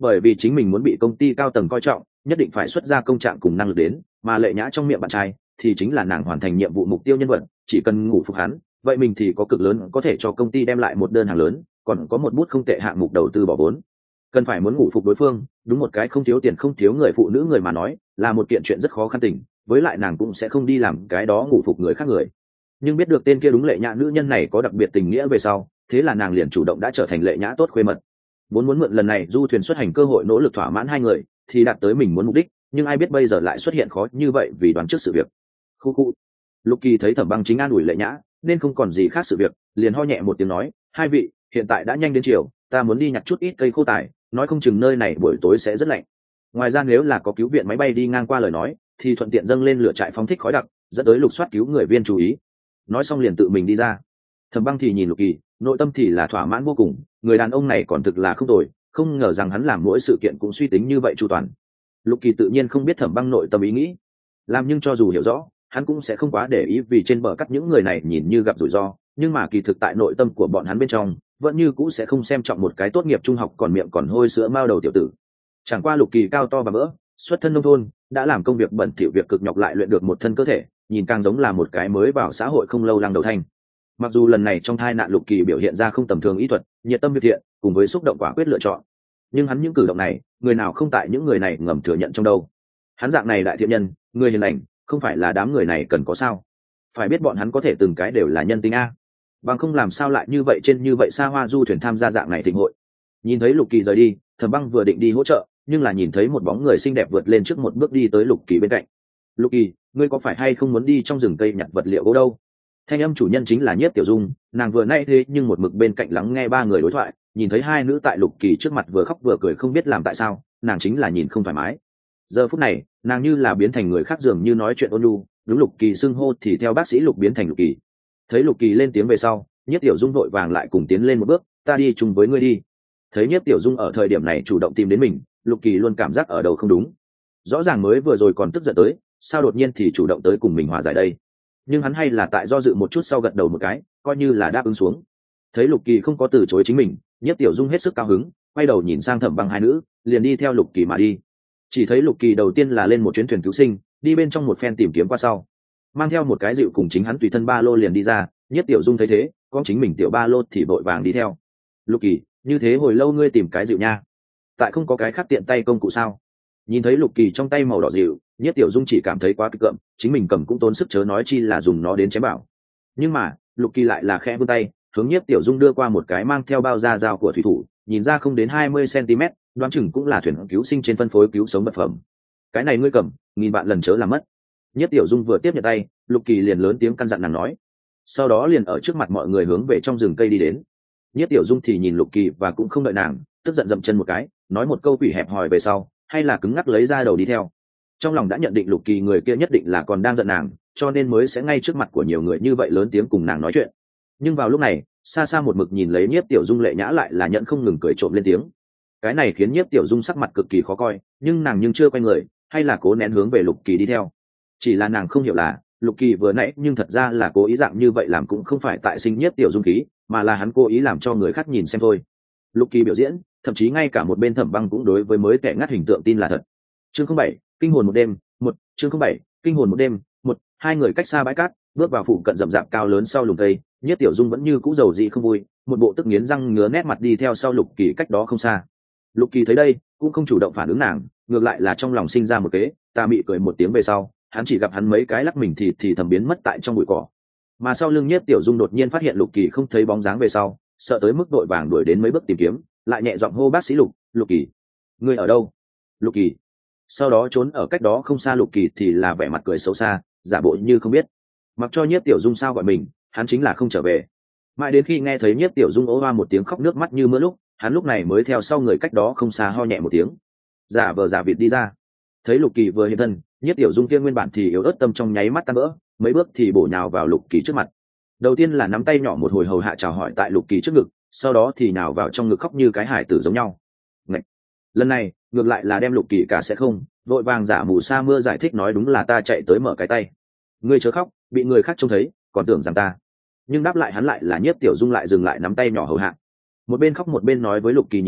bởi vì chính mình muốn bị công ty cao tầng coi trọng, nhất định phải xuất ra công trạng cùng năng lực đến, mà Lệ Nhã trong miệng bạn trai thì chính là nàng hoàn thành nhiệm vụ mục tiêu nhân vật, chỉ cần ngủ phục hắn, vậy mình thì có cực lớn có thể cho công ty đem lại một đơn hàng lớn, còn có một bút không tệ hạng mục đầu tư bỏ vốn. Cần phải muốn ngủ phục đối phương, đúng một cái không thiếu tiền không thiếu người phụ nữ người mà nói, là một kiện chuyện rất khó khăn tình, với lại nàng cũng sẽ không đi làm cái đó ngủ phục người khác người. Nhưng biết được tên kia đúng Lệ Nhã nữ nhân này có đặc biệt tình nghĩa về sau, thế là nàng liền chủ động đã trở thành Lệ Nhã tốt khuê mật. Vốn muốn mượn lần này du thuyền xuất hành cơ hội nỗ lực thỏa mãn hai người, thì đạt tới mình muốn mục đích, nhưng ai biết bây giờ lại xuất hiện khó như vậy vì đoán trước sự việc. Khu khu. Lục Kỳ thấy Thẩm Băng chính an ủi Lệ Nhã, nên không còn gì khác sự việc, liền ho nhẹ một tiếng nói, hai vị, hiện tại đã nhanh đến chiều, ta muốn đi nhặt chút ít cây khô tải, nói không chừng nơi này buổi tối sẽ rất lạnh. Ngoài ra nếu là có cứu viện máy bay đi ngang qua lời nói, thì thuận tiện dâng lên lửa trại phóng thích khói đặc, dẫn tới lục soát cứu người viên chú ý. Nói xong liền tự mình đi ra. Thẩm Băng thì nhìn Lục Kỳ, nội tâm thì là thỏa mãn vô cùng, người đàn ông này còn thực là không tồi, không ngờ rằng hắn làm mỗi sự kiện cũng suy tính như vậy chu toàn. Lục Kỳ tự nhiên không biết Thẩm Băng nội tâm ý nghĩ, làm nhưng cho dù hiểu rõ, hắn cũng sẽ không quá để ý, vì trên bờ cắt những người này nhìn như gặp rủi ro, nhưng mà kỳ thực tại nội tâm của bọn hắn bên trong vẫn như cũ sẽ không xem trọng một cái tốt nghiệp trung học còn miệng còn hôi sữa mao đầu tiểu tử. Chẳng qua Lục Kỳ cao to và mỡ, xuất thân nông thôn, đã làm công việc bẩn thỉu việc cực nhọc lại luyện được một thân cơ thể, nhìn càng giống là một cái mới vào xã hội không lâu lăng đầu thanh. Mặc dù lần này trong thai nạn Lục Kỳ biểu hiện ra không tầm thường ý thuật, nhiệt tâm việc thiện cùng với xúc động quả quyết lựa chọn, nhưng hắn những cử động này, người nào không tại những người này ngầm thừa nhận trong đâu. Hắn dạng này đại thiện nhân, người hiền lành, không phải là đám người này cần có sao? Phải biết bọn hắn có thể từng cái đều là nhân tính a, bằng không làm sao lại như vậy trên như vậy xa hoa du thuyền tham gia dạng này thịnh hội. Nhìn thấy Lục Kỳ rời đi, Thẩm Băng vừa định đi hỗ trợ, nhưng là nhìn thấy một bóng người xinh đẹp vượt lên trước một bước đi tới Lục Kỳ bên cạnh. Lục Kỳ, ngươi có phải hay không muốn đi trong rừng cây nhặt vật liệu gỗ đâu? Thanh âm chủ nhân chính là Nhiếp Tiểu Dung, nàng vừa nay thế nhưng một mực bên cạnh lắng nghe ba người đối thoại, nhìn thấy hai nữ tại Lục Kỳ trước mặt vừa khóc vừa cười không biết làm tại sao, nàng chính là nhìn không thoải mái. Giờ phút này, nàng như là biến thành người khác, dường như nói chuyện ôn nhu, đúng Lục Kỳ xưng hô thì theo bác sĩ Lục biến thành Lục Kỳ. Thấy Lục Kỳ lên tiếng về sau, Nhiếp Tiểu Dung vội vàng lại cùng tiến lên một bước, ta đi chung với ngươi đi. Thấy Nhiếp Tiểu Dung ở thời điểm này chủ động tìm đến mình, Lục Kỳ luôn cảm giác ở đầu không đúng. Rõ ràng mới vừa rồi còn tức giận tới, sao đột nhiên thì chủ động tới cùng mình hòa giải đây? Nhưng hắn hay là tại do dự một chút sau gật đầu một cái, coi như là đáp ứng xuống. Thấy Lục Kỳ không có từ chối chính mình, Nhiếp Tiểu Dung hết sức cao hứng, quay đầu nhìn sang Thẩm Băng hai nữ, liền đi theo Lục Kỳ mà đi. Chỉ thấy Lục Kỳ đầu tiên là lên một chuyến thuyền cứu sinh, đi bên trong một phen tìm kiếm qua sau, mang theo một cái dịu cùng chính hắn tùy thân ba lô liền đi ra. Nhiếp Tiểu Dung thấy thế, có chính mình tiểu ba lô thì vội vàng đi theo. Lục Kỳ, như thế hồi lâu ngươi tìm cái dịu nha, tại không có cái khác tiện tay công cụ sao? Nhìn thấy Lục Kỳ trong tay màu đỏ dịu, Nhiếp Tiểu Dung chỉ cảm thấy quá kịch cợm, chính mình cầm cũng tốn sức chớ nói chi là dùng nó đến chém bảo. Nhưng mà Lục Kỳ lại là khẽ vươn tay, hướng Nhiếp Tiểu Dung đưa qua một cái mang theo bao da dao của thủy thủ, nhìn ra không đến hai mươi xăng-ti-mét, đoán chừng cũng là thuyền cứu sinh trên phân phối cứu sống vật phẩm. Cái này ngươi cầm, nghìn bạn lần chớ làm mất. Nhiếp Tiểu Dung vừa tiếp nhận tay, Lục Kỳ liền lớn tiếng căn dặn nàng nói, sau đó liền ở trước mặt mọi người hướng về trong rừng cây đi đến. Nhiếp Tiểu Dung thì nhìn Lục Kỳ và cũng không đợi nàng, tức giận dậm chân một cái, nói một câu quỷ hẹp hòi về sau, hay là cứng ngắc lấy ra đầu đi theo. Trong lòng đã nhận định Lục Kỳ người kia nhất định là còn đang giận nàng, cho nên mới sẽ ngay trước mặt của nhiều người như vậy lớn tiếng cùng nàng nói chuyện. Nhưng vào lúc này, xa xa một mực nhìn lấy Nhiếp Tiểu Dung Lệ Nhã lại là nhận không ngừng cười trộm lên tiếng. Cái này khiến Nhiếp Tiểu Dung sắc mặt cực kỳ khó coi, nhưng nàng nhưng chưa quay người, hay là cố nén hướng về Lục Kỳ đi theo. Chỉ là nàng không hiểu là Lục Kỳ vừa nãy nhưng thật ra là cố ý dạng như vậy làm cũng không phải tại sinh Nhiếp Tiểu Dung khí, mà là hắn cố ý làm cho người khác nhìn xem thôi. Lục Kỳ biểu diễn, thậm chí ngay cả một bên Thẩm Băng cũng đối với mới kẻ ngắt hình tượng tin là thật. Chương không bảy, kinh hồn một đêm, một, chương không bảy, kinh hồn một đêm, một, hai người cách xa bãi cát, bước vào phụ cận rậm rạp cao lớn sau lùm cây, Nhiếp Tiểu Dung vẫn như cũ dầu dị không vui, một bộ tức nghiến răng ngứa nét mặt đi theo sau Lục Kỳ cách đó không xa. Lục Kỳ thấy đây, cũng không chủ động phản ứng nàng, ngược lại là trong lòng sinh ra một kế, tà mị cười một tiếng về sau, hắn chỉ gặp hắn mấy cái lắc mình thì thì thầm biến mất tại trong bụi cỏ. Mà sau lưng Nhiếp Tiểu Dung đột nhiên phát hiện Lục Kỳ không thấy bóng dáng về sau, sợ tới mức đội vàng đuổi đến mấy bước tìm kiếm, lại nhẹ giọng hô bác sĩ Lục, Lục Kỳ, ngươi ở đâu? Lục Kỳ. Sau đó trốn ở cách đó không xa Lục Kỳ thì là vẻ mặt cười xấu xa, giả bộ như không biết. Mặc cho Nhiếp Tiểu Dung sao gọi mình, hắn chính là không trở về. Mãi đến khi nghe thấy Nhiếp Tiểu Dung ố oa một tiếng khóc nước mắt như mưa lúc, hắn lúc này mới theo sau người cách đó không xa ho nhẹ một tiếng, giả vờ giả vịt đi ra. Thấy Lục Kỳ vừa hiện thân, Nhiếp Tiểu Dung kia nguyên bản thì yếu ớt tâm trong nháy mắt tan vỡ, mấy bước thì bổ nhào vào Lục Kỳ trước mặt. Đầu tiên là nắm tay nhỏ một hồi hầu hạ chào hỏi tại Lục Kỳ trước ngực, sau đó thì nhào vào trong ngực khóc như cái hải tử giống nhau. Ngậy! Lần này ngược lại là đem Lục Kỳ cả sẽ không, vội vàng giả mù sa mưa giải thích nói đúng là ta chạy tới mở cái tay, ngươi chớ khóc, bị người khác trông thấy còn tưởng rằng ta. Nhưng đáp lại hắn lại là Nhiếp Tiểu Dung lại dừng lại nắm tay nhỏ hầu hạ, một bên khóc một bên nói với Lục Kỳ nhìn vậy,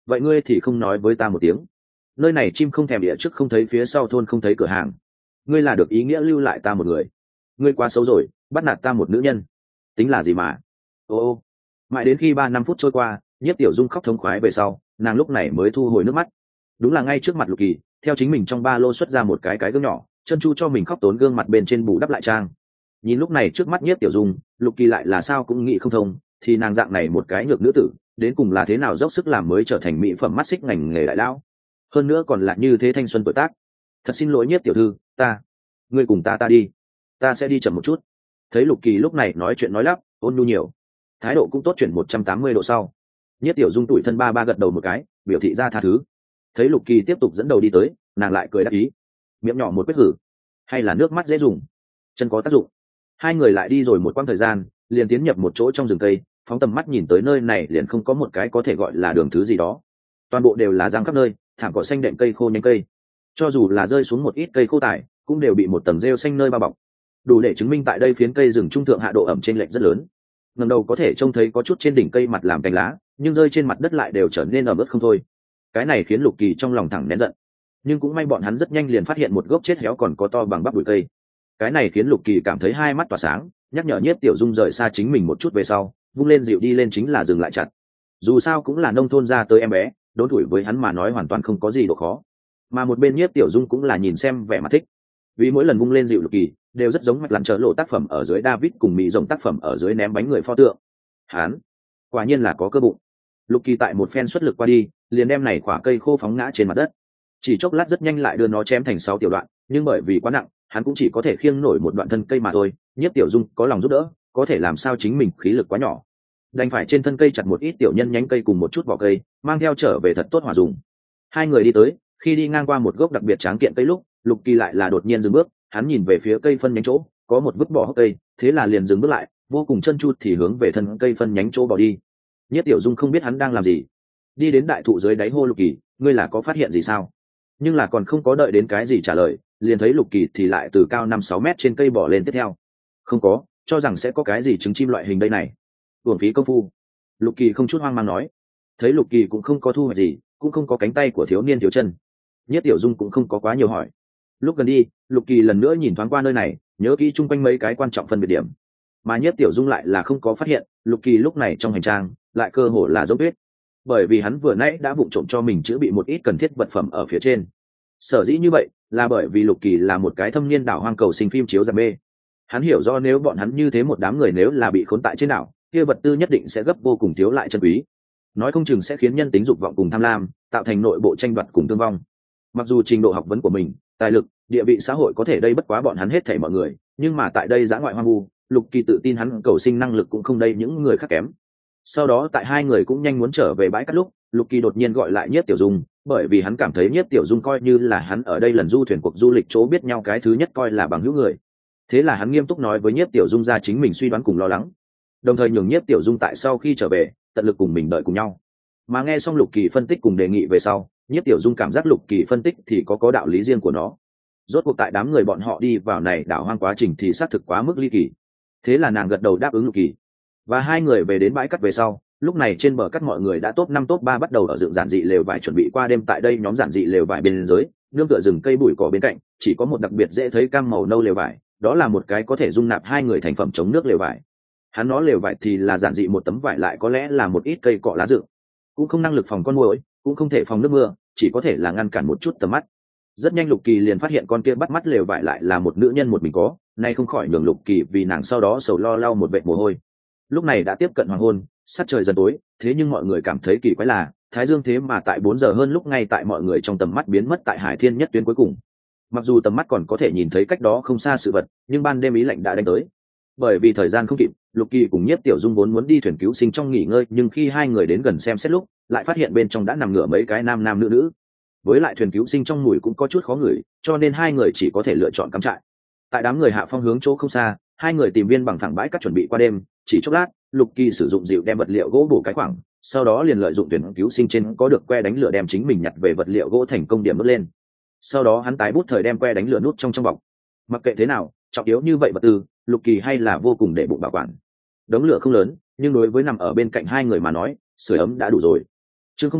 vậy ngươi thì không nói với ta một tiếng? Nơi này chim không thèm địa, trước không thấy phía sau thôn không thấy cửa hàng, ngươi là được ý nghĩa lưu lại ta một người? Ngươi quá xấu rồi, bắt nạt ta một nữ nhân tính là gì mà? Ô ô. Mãi đến khi ba năm phút trôi qua, Nhiếp Tiểu Dung khóc thống khoái về sau, nàng lúc này mới thu hồi nước mắt. Đúng là ngay trước mặt Lục Kỳ, theo chính mình trong ba lô xuất ra một cái cái gương nhỏ, chân chu cho mình khóc tốn gương mặt bên trên bù đắp lại trang. Nhìn lúc này trước mắt Nhiếp Tiểu Dung, Lục Kỳ lại là sao cũng nghĩ không thông, thì nàng dạng này một cái nhược nữ tử, đến cùng là thế nào dốc sức làm mới trở thành mỹ phẩm mắt xích ngành nghề đại lão, hơn nữa còn là như thế thanh xuân tuổi tác. Thật xin lỗi Nhiếp tiểu thư, ta ngươi cùng ta ta đi, ta sẽ đi chậm một chút. Thấy Lục Kỳ lúc này nói chuyện nói lắp, ôn nhu nhiều, thái độ cũng tốt, chuyển một trăm tám mươi độ sau. Nhiếp Tiểu Dung tủi thân ba ba gật đầu một cái, biểu thị ra tha thứ. Thấy Lục Kỳ tiếp tục dẫn đầu đi tới, nàng lại cười đáp ý, miệng nhỏ một quyết hử, hay là nước mắt dễ dùng, chân có tác dụng. Hai người lại đi rồi một quãng thời gian, liền tiến nhập một chỗ trong rừng cây, phóng tầm mắt nhìn tới nơi này liền không có một cái có thể gọi là đường thứ gì đó, toàn bộ đều là giang khắp nơi, thảm cỏ xanh đệm cây khô nhánh cây, cho dù là rơi xuống một ít cây khô tải cũng đều bị một tầng rêu xanh nơi bao bọc, đủ để chứng minh tại đây phiến cây rừng trung thượng hạ độ ẩm trên lệch rất lớn. Ngẩng đầu có thể trông thấy có chút trên đỉnh cây mặt làm cành lá, nhưng rơi trên mặt đất lại đều trở nên ẩm ướt không thôi. Cái này khiến Lục Kỳ trong lòng thẳng nén giận, nhưng cũng may bọn hắn rất nhanh liền phát hiện một gốc chết héo còn có to bằng bắp bụi cây. Cái này khiến Lục Kỳ cảm thấy hai mắt tỏa sáng, nhắc nhở Nhiếp Tiểu Dung rời xa chính mình một chút về sau, vung lên dịu đi lên chính là dừng lại chặt. Dù sao cũng là nông thôn ra tới em bé, đốn tuổi với hắn mà nói hoàn toàn không có gì độ khó. Mà một bên Nhiếp Tiểu Dung cũng là nhìn xem vẻ mặt thích, vì mỗi lần vung lên dịu Lục Kỳ đều rất giống mạch lặn trở lộ tác phẩm ở dưới David cùng mỹ rồng tác phẩm ở dưới ném bánh người pho tượng. Hắn quả nhiên là có cơ bụng. Lục Kỳ tại một phen xuất lực qua đi, liền đem này quả cây khô phóng ngã trên mặt đất. Chỉ chốc lát rất nhanh lại đưa nó chém thành sáu tiểu đoạn, nhưng bởi vì quá nặng, hắn cũng chỉ có thể khiêng nổi một đoạn thân cây mà thôi. Nhiếp Tiểu Dung có lòng giúp đỡ, có thể làm sao chính mình khí lực quá nhỏ, đành phải trên thân cây chặt một ít tiểu nhân nhánh cây cùng một chút vỏ cây, mang theo trở về thật tốt hòa dùng. Hai người đi tới, khi đi ngang qua một gốc đặc biệt tráng kiện cây lúc, Lục Kỳ lại là đột nhiên dừng bước, hắn nhìn về phía cây phân nhánh chỗ, có một vứt bỏ hốc cây, thế là liền dừng bước lại, vô cùng chân chu thì hướng về thân cây phân nhánh chỗ bỏ đi. Nhiếp Tiểu Dung không biết hắn đang làm gì, đi đến đại thụ dưới đáy hô Lục Kỳ, ngươi là có phát hiện gì sao? Nhưng là còn không có đợi đến cái gì trả lời, liền thấy Lục Kỳ thì lại từ cao năm sáu mét trên cây bỏ lên tiếp theo. Không có, cho rằng sẽ có cái gì trứng chim loại hình đây này, uổng phí công phu. Lục Kỳ không chút hoang mang nói. Thấy Lục Kỳ cũng không có thu hoạch gì, cũng không có cánh tay của thiếu niên thiếu chân, Nhiếp Tiểu Dung cũng không có quá nhiều hỏi. Lúc gần đi, Lục Kỳ lần nữa nhìn thoáng qua nơi này, nhớ kỹ chung quanh mấy cái quan trọng phân biệt điểm, mà Nhiếp Tiểu Dung lại là không có phát hiện Lục Kỳ lúc này trong hành trang lại cơ hồ là dấu tuyết, bởi vì hắn vừa nãy đã vụng trộm cho mình chữa bị một ít cần thiết vật phẩm ở phía trên. Sở dĩ như vậy là bởi vì Lục Kỳ là một cái thâm niên đảo hoang cầu sinh phim chiếu giảm mê, hắn hiểu do nếu bọn hắn như thế một đám người nếu là bị khốn tại trên đảo, kia vật tư nhất định sẽ gấp vô cùng thiếu lại chân quý, nói không chừng sẽ khiến nhân tính dục vọng cùng tham lam tạo thành nội bộ tranh đoạt cùng thương vong. Mặc dù trình độ học vấn của mình, tài lực, địa vị xã hội có thể đây bất quá bọn hắn hết thảy mọi người, nhưng mà tại đây dã ngoại hoang vu, Lục Kỳ tự tin hắn cầu sinh năng lực cũng không đây những người khác kém. Sau đó tại hai người cũng nhanh muốn trở về bãi cát lúc, Lục Kỳ đột nhiên gọi lại Nhiếp Tiểu Dung, bởi vì hắn cảm thấy Nhiếp Tiểu Dung coi như là hắn ở đây lần du thuyền cuộc du lịch chỗ biết nhau cái thứ nhất coi là bằng hữu người. Thế là hắn nghiêm túc nói với Nhiếp Tiểu Dung ra chính mình suy đoán cùng lo lắng, đồng thời nhường Nhiếp Tiểu Dung tại sau khi trở về tận lực cùng mình đợi cùng nhau. Mà nghe xong Lục Kỳ phân tích cùng đề nghị về sau, Nhiếp Tiểu Dung cảm giác Lục Kỳ phân tích thì có có đạo lý riêng của nó. Rốt cuộc tại đám người bọn họ đi vào này đảo hoang quá trình thì xác thực quá mức ly kỳ. Thế là nàng gật đầu đáp ứng Lục Kỳ. Và hai người về đến bãi cát về sau, lúc này trên bờ cát mọi người đã top năm top ba bắt đầu ở dựng giản dị lều vải chuẩn bị qua đêm tại đây. Nhóm giản dị lều vải bên dưới, nương tựa rừng cây bụi cỏ bên cạnh, chỉ có một đặc biệt dễ thấy cam màu nâu lều vải, đó là một cái có thể dung nạp hai người thành phẩm chống nước lều vải. Hắn nói lều vải thì là giản dị một tấm vải, lại có lẽ là một ít cây cọ lá dựng, cũng không năng lực phòng con muỗi, cũng không thể phòng nước mưa, chỉ có thể là ngăn cản một chút tầm mắt. Rất nhanh Lục Kỳ liền phát hiện con kia bắt mắt lều vải lại là một nữ nhân một mình có, nay không khỏi nhường Lục Kỳ vì nàng sau đó sầu lo lau một vệt mồ hôi. Lúc này đã tiếp cận hoàng hôn, sát trời dần tối, thế nhưng mọi người cảm thấy kỳ quái là thái dương thế mà tại bốn giờ hơn lúc ngay tại mọi người trong tầm mắt biến mất tại hải thiên nhất tuyến cuối cùng. Mặc dù tầm mắt còn có thể nhìn thấy cách đó không xa sự vật, nhưng ban đêm ý lạnh đã đánh tới. Bởi vì thời gian không kịp, Lục Kỳ cùng Nhiếp Tiểu Dung vốn muốn đi thuyền cứu sinh trong nghỉ ngơi, nhưng khi hai người đến gần xem xét lúc, lại phát hiện bên trong đã nằm ngửa mấy cái nam nam nữ nữ. Với lại thuyền cứu sinh trong mùi cũng có chút khó ngửi, cho nên hai người chỉ có thể lựa chọn cắm trại. Tại đám người hạ phong hướng chỗ không xa, hai người tìm viên bằng phẳng bãi cát chuẩn bị qua đêm. Chỉ chốc lát, Lục Kỳ sử dụng dịu đem vật liệu gỗ bổ cái khoảng, sau đó liền lợi dụng thuyền cứu sinh trên có được que đánh lửa đem chính mình nhặt về vật liệu gỗ thành công điểm đốt lên. Sau đó hắn tái bút thời đem que đánh lửa nút trong trong bọc. Mặc kệ thế nào, trọng yếu như vậy vật tư, Lục Kỳ hay là vô cùng để bụng bảo quản. Đống lửa không lớn, nhưng đối với nằm ở bên cạnh hai người mà nói, sưởi ấm đã đủ rồi. Chương không bảy,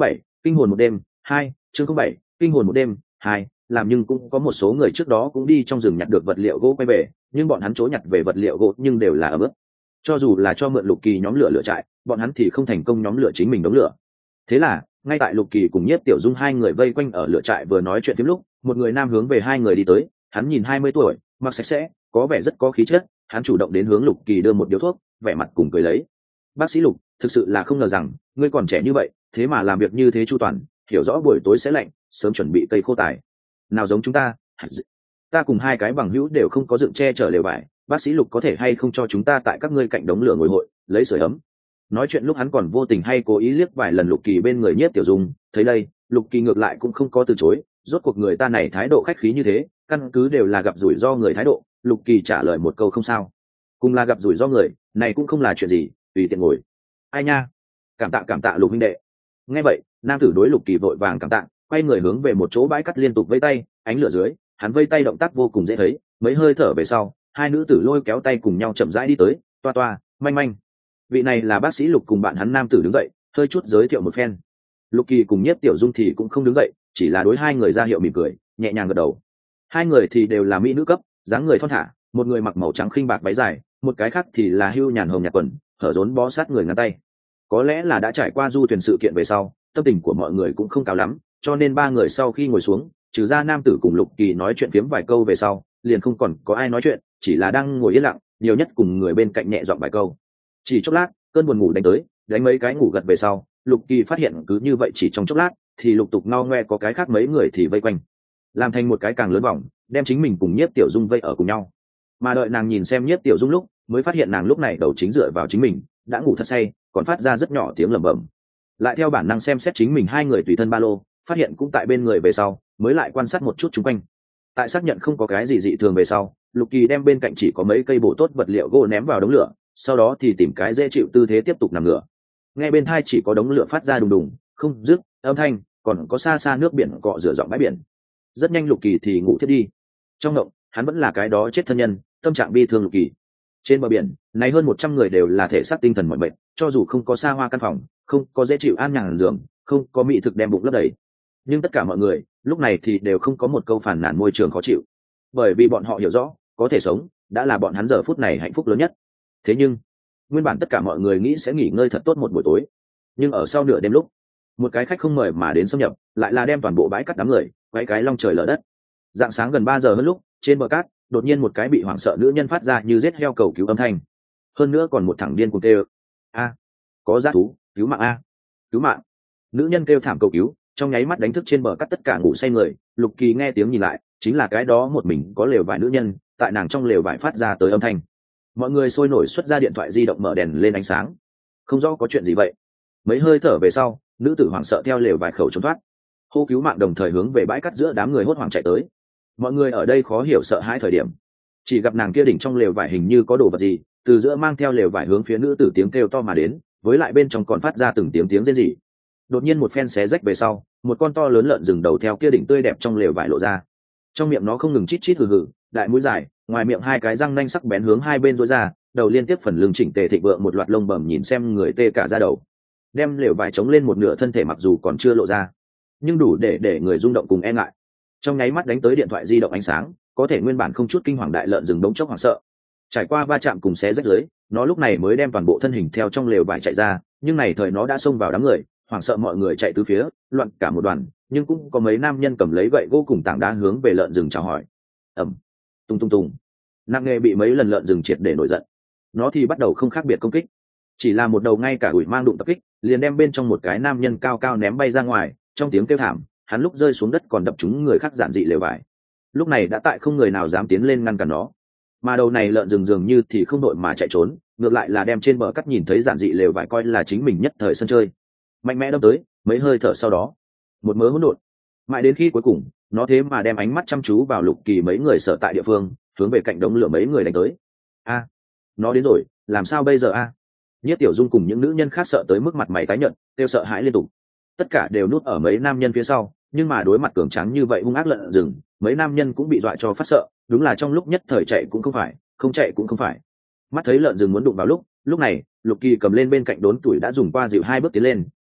Kinh hồn một đêm hai, chương không bảy, kinh hồn một đêm hai. Làm nhưng cũng có một số người trước đó cũng đi trong rừng nhặt được vật liệu gỗ quay về, nhưng bọn hắn chỗ nhặt về vật liệu gỗ nhưng đều là ở bước. Cho dù là cho mượn Lục Kỳ nhóm lửa lửa trại, bọn hắn thì không thành công nhóm lửa chính mình đống lửa. Thế là ngay tại Lục Kỳ cùng Nhiếp Tiểu Dung hai người vây quanh ở lửa trại vừa nói chuyện phím lúc, một người nam hướng về hai người đi tới. Hắn nhìn hai mươi tuổi, mặc sạch sẽ, có vẻ rất có khí chất. Hắn chủ động đến hướng Lục Kỳ đưa một điếu thuốc, vẻ mặt cùng cười lấy. Bác sĩ Lục, thực sự là không ngờ rằng ngươi còn trẻ như vậy, thế mà làm việc như thế chu toàn, hiểu rõ buổi tối sẽ lạnh, sớm chuẩn bị cây khô tài. Nào giống chúng ta, ta cùng hai cái bằng hữu đều không có dựng che chở lều vải, bác sĩ Lục có thể hay không cho chúng ta tại các ngươi cạnh đống lửa ngồi hội, lấy sưởi ấm. Nói chuyện lúc hắn còn vô tình hay cố ý liếc vài lần Lục Kỳ bên người Nhiếp Tiểu Dung, thấy đây, Lục Kỳ ngược lại cũng không có từ chối, rốt cuộc người ta này thái độ khách khí như thế, căn cứ đều là gặp rủi ro người thái độ. Lục Kỳ trả lời một câu không sao, cùng là gặp rủi ro người, này cũng không là chuyện gì, tùy tiện ngồi. Ai nha, cảm tạ cảm tạ Lục huynh đệ. Nghe vậy, nam tử đối Lục Kỳ vội vàng cảm tạ, quay người hướng về một chỗ bãi cắt liên tục vây tay, ánh lửa dưới, hắn vây tay động tác vô cùng dễ thấy. Mấy hơi thở về sau, hai nữ tử lôi kéo tay cùng nhau chậm rãi đi tới, toa toa, manh manh. Vị này là bác sĩ Lục cùng bạn hắn nam tử đứng dậy, hơi chút giới thiệu một phen. Lục Kỳ cùng Nhiếp Tiểu Dung thì cũng không đứng dậy, chỉ là đối hai người ra hiệu mỉm cười, nhẹ nhàng gật đầu. Hai người thì đều là mỹ nữ cấp, dáng người thon thả, một người mặc màu trắng khinh bạc váy dài, một cái khác thì là hưu nhàn hồng nhạt quần, hở rốn bó sát người ngắn tay. Có lẽ là đã trải qua du thuyền sự kiện về sau, tâm tình của mọi người cũng không cao lắm, cho nên ba người sau khi ngồi xuống, trừ ra nam tử cùng Lục Kỳ nói chuyện phiếm vài câu về sau, liền không còn có ai nói chuyện, chỉ là đang ngồi yên lặng, nhiều nhất cùng người bên cạnh nhẹ giọng vài câu. Chỉ chốc lát, cơn buồn ngủ đánh tới, đánh mấy cái ngủ gật về sau, Lục Kỳ phát hiện cứ như vậy chỉ trong chốc lát, thì lục tục ngao ngoe có cái khác mấy người thì vây quanh, làm thành một cái càng lớn vòng, đem chính mình cùng Nhiếp Tiểu Dung vây ở cùng nhau. Mà đợi nàng nhìn xem Nhiếp Tiểu Dung lúc, mới phát hiện nàng lúc này đầu chính dựa vào chính mình, đã ngủ thật say, còn phát ra rất nhỏ tiếng lẩm bẩm. Lại theo bản năng xem xét chính mình hai người tùy thân ba lô, phát hiện cũng tại bên người về sau, mới lại quan sát một chút xung quanh. Tại xác nhận không có cái gì dị thường về sau, Lục Kỳ đem bên cạnh chỉ có mấy cây bổ tốt vật liệu gỗ ném vào đống lửa, sau đó thì tìm cái dễ chịu tư thế tiếp tục nằm ngửa. Nghe bên tai chỉ có đống lửa phát ra đùng đùng, không dứt âm thanh, còn có xa xa nước biển cọ rửa dòng bãi biển. Rất nhanh Lục Kỳ thì ngủ thiếp đi. Trong ngộng, hắn vẫn là cái đó chết thân nhân, tâm trạng bi thương Lục Kỳ. Trên bờ biển, này hơn một trăm người đều là thể xác tinh thần mỏi mệt, cho dù không có xa hoa căn phòng, không có dễ chịu an nhàn giường, không có mỹ thực đem bụng lấp đầy, nhưng tất cả mọi người lúc này thì đều không có một câu phản nàn môi trường khó chịu, bởi vì bọn họ hiểu rõ, có thể sống đã là bọn hắn giờ phút này hạnh phúc lớn nhất. Thế nhưng nguyên bản tất cả mọi người nghĩ sẽ nghỉ ngơi thật tốt một buổi tối, nhưng ở sau nửa đêm lúc, một cái khách không mời mà đến xâm nhập, lại là đem toàn bộ bãi cắt đám người quay cái long trời lở đất. Dạng sáng gần ba giờ hơn lúc, trên bờ cát đột nhiên một cái bị hoảng sợ nữ nhân phát ra như giết heo cầu cứu âm thanh, hơn nữa còn một thằng điên cuồng kêu a, có dã thú, cứu mạng a, cứu mạng. Nữ nhân kêu thảm cầu cứu, trong nháy mắt đánh thức trên bờ cát tất cả ngủ say người. Lục Kỳ nghe tiếng nhìn lại, chính là cái đó một mình có lều vải nữ nhân, tại nàng trong lều vải phát ra tới âm thanh. Mọi người sôi nổi xuất ra điện thoại di động mở đèn lên ánh sáng, không rõ có chuyện gì vậy. Mấy hơi thở về sau, nữ tử hoảng sợ theo lều vải khẩu trốn thoát, hô cứu mạng đồng thời hướng về bãi cát giữa đám người hốt hoảng chạy tới. Mọi người ở đây khó hiểu sợ hãi thời điểm, chỉ gặp nàng kia đỉnh trong lều vải hình như có đồ vật gì từ giữa mang theo lều vải hướng phía nữ tử tiếng kêu to mà đến, với lại bên trong còn phát ra từng tiếng tiếng rên rỉ. Đột nhiên một phen xé rách về sau, một con to lớn lợn rừng đầu theo kia đỉnh tươi đẹp trong lều vải lộ ra, trong miệng nó không ngừng chít chít hừ hừ, đại mũi dài, ngoài miệng hai cái răng nanh sắc bén hướng hai bên rối ra, đầu liên tiếp phần lưng chỉnh tề thịnh vượng một loạt lông bẩm nhìn xem người tê cả da đầu. Đem lều vải chống lên một nửa thân thể mặc dù còn chưa lộ ra, nhưng đủ để để người rung động cùng e ngại. Trong nháy mắt đánh tới điện thoại di động ánh sáng, có thể nguyên bản không chút kinh hoàng đại lợn rừng đống chốc hoảng sợ. Trải qua va chạm cùng xé rách dưới, nó lúc này mới đem toàn bộ thân hình theo trong lều vải chạy ra, nhưng này thời nó đã xông vào đám người, hoảng sợ mọi người chạy tứ phía, loạn cả một đoàn, nhưng cũng có mấy nam nhân cầm lấy gậy gỗ cùng tảng đá hướng về lợn rừng chào hỏi. Ầm, tung tung tung, nặng nề bị mấy lần lợn rừng triệt để nổi giận. Nó thì bắt đầu không khác biệt công kích, chỉ là một đầu ngay cả ủi mang đụng tập kích, liền đem bên trong một cái nam nhân cao cao ném bay ra ngoài, trong tiếng kêu thảm, hắn lúc rơi xuống đất còn đập trúng người khác giản dị lều vải. Lúc này đã tại không người nào dám tiến lên ngăn cản nó, mà đầu này lợn rừng dường như thì không đội mà chạy trốn, ngược lại là đem trên bờ cắt nhìn thấy giản dị lều vải coi là chính mình nhất thời sân chơi, mạnh mẽ đâm tới. Mấy hơi thở sau đó, một mớ hỗn độn, mãi đến khi cuối cùng nó thế mà đem ánh mắt chăm chú vào Lục Kỳ mấy người sở tại địa phương, hướng về cạnh đống lửa mấy người đánh tới. A, nó đến rồi, làm sao bây giờ a? Nhiếp Tiểu Dung cùng những nữ nhân khác sợ tới mức mặt mày tái nhợt, kêu sợ hãi liên tục. Tất cả đều núp ở mấy nam nhân phía sau, nhưng mà đối mặt cường tráng như vậy hung ác lợn rừng, mấy nam nhân cũng bị dọa cho phát sợ, đúng là trong lúc nhất thời chạy cũng không phải, không chạy cũng không phải. Mắt thấy lợn rừng muốn đụng vào lúc, lúc này Lục Kỳ cầm lên bên cạnh đốn tuổi đã dùng qua dịu hai bước tiến lên,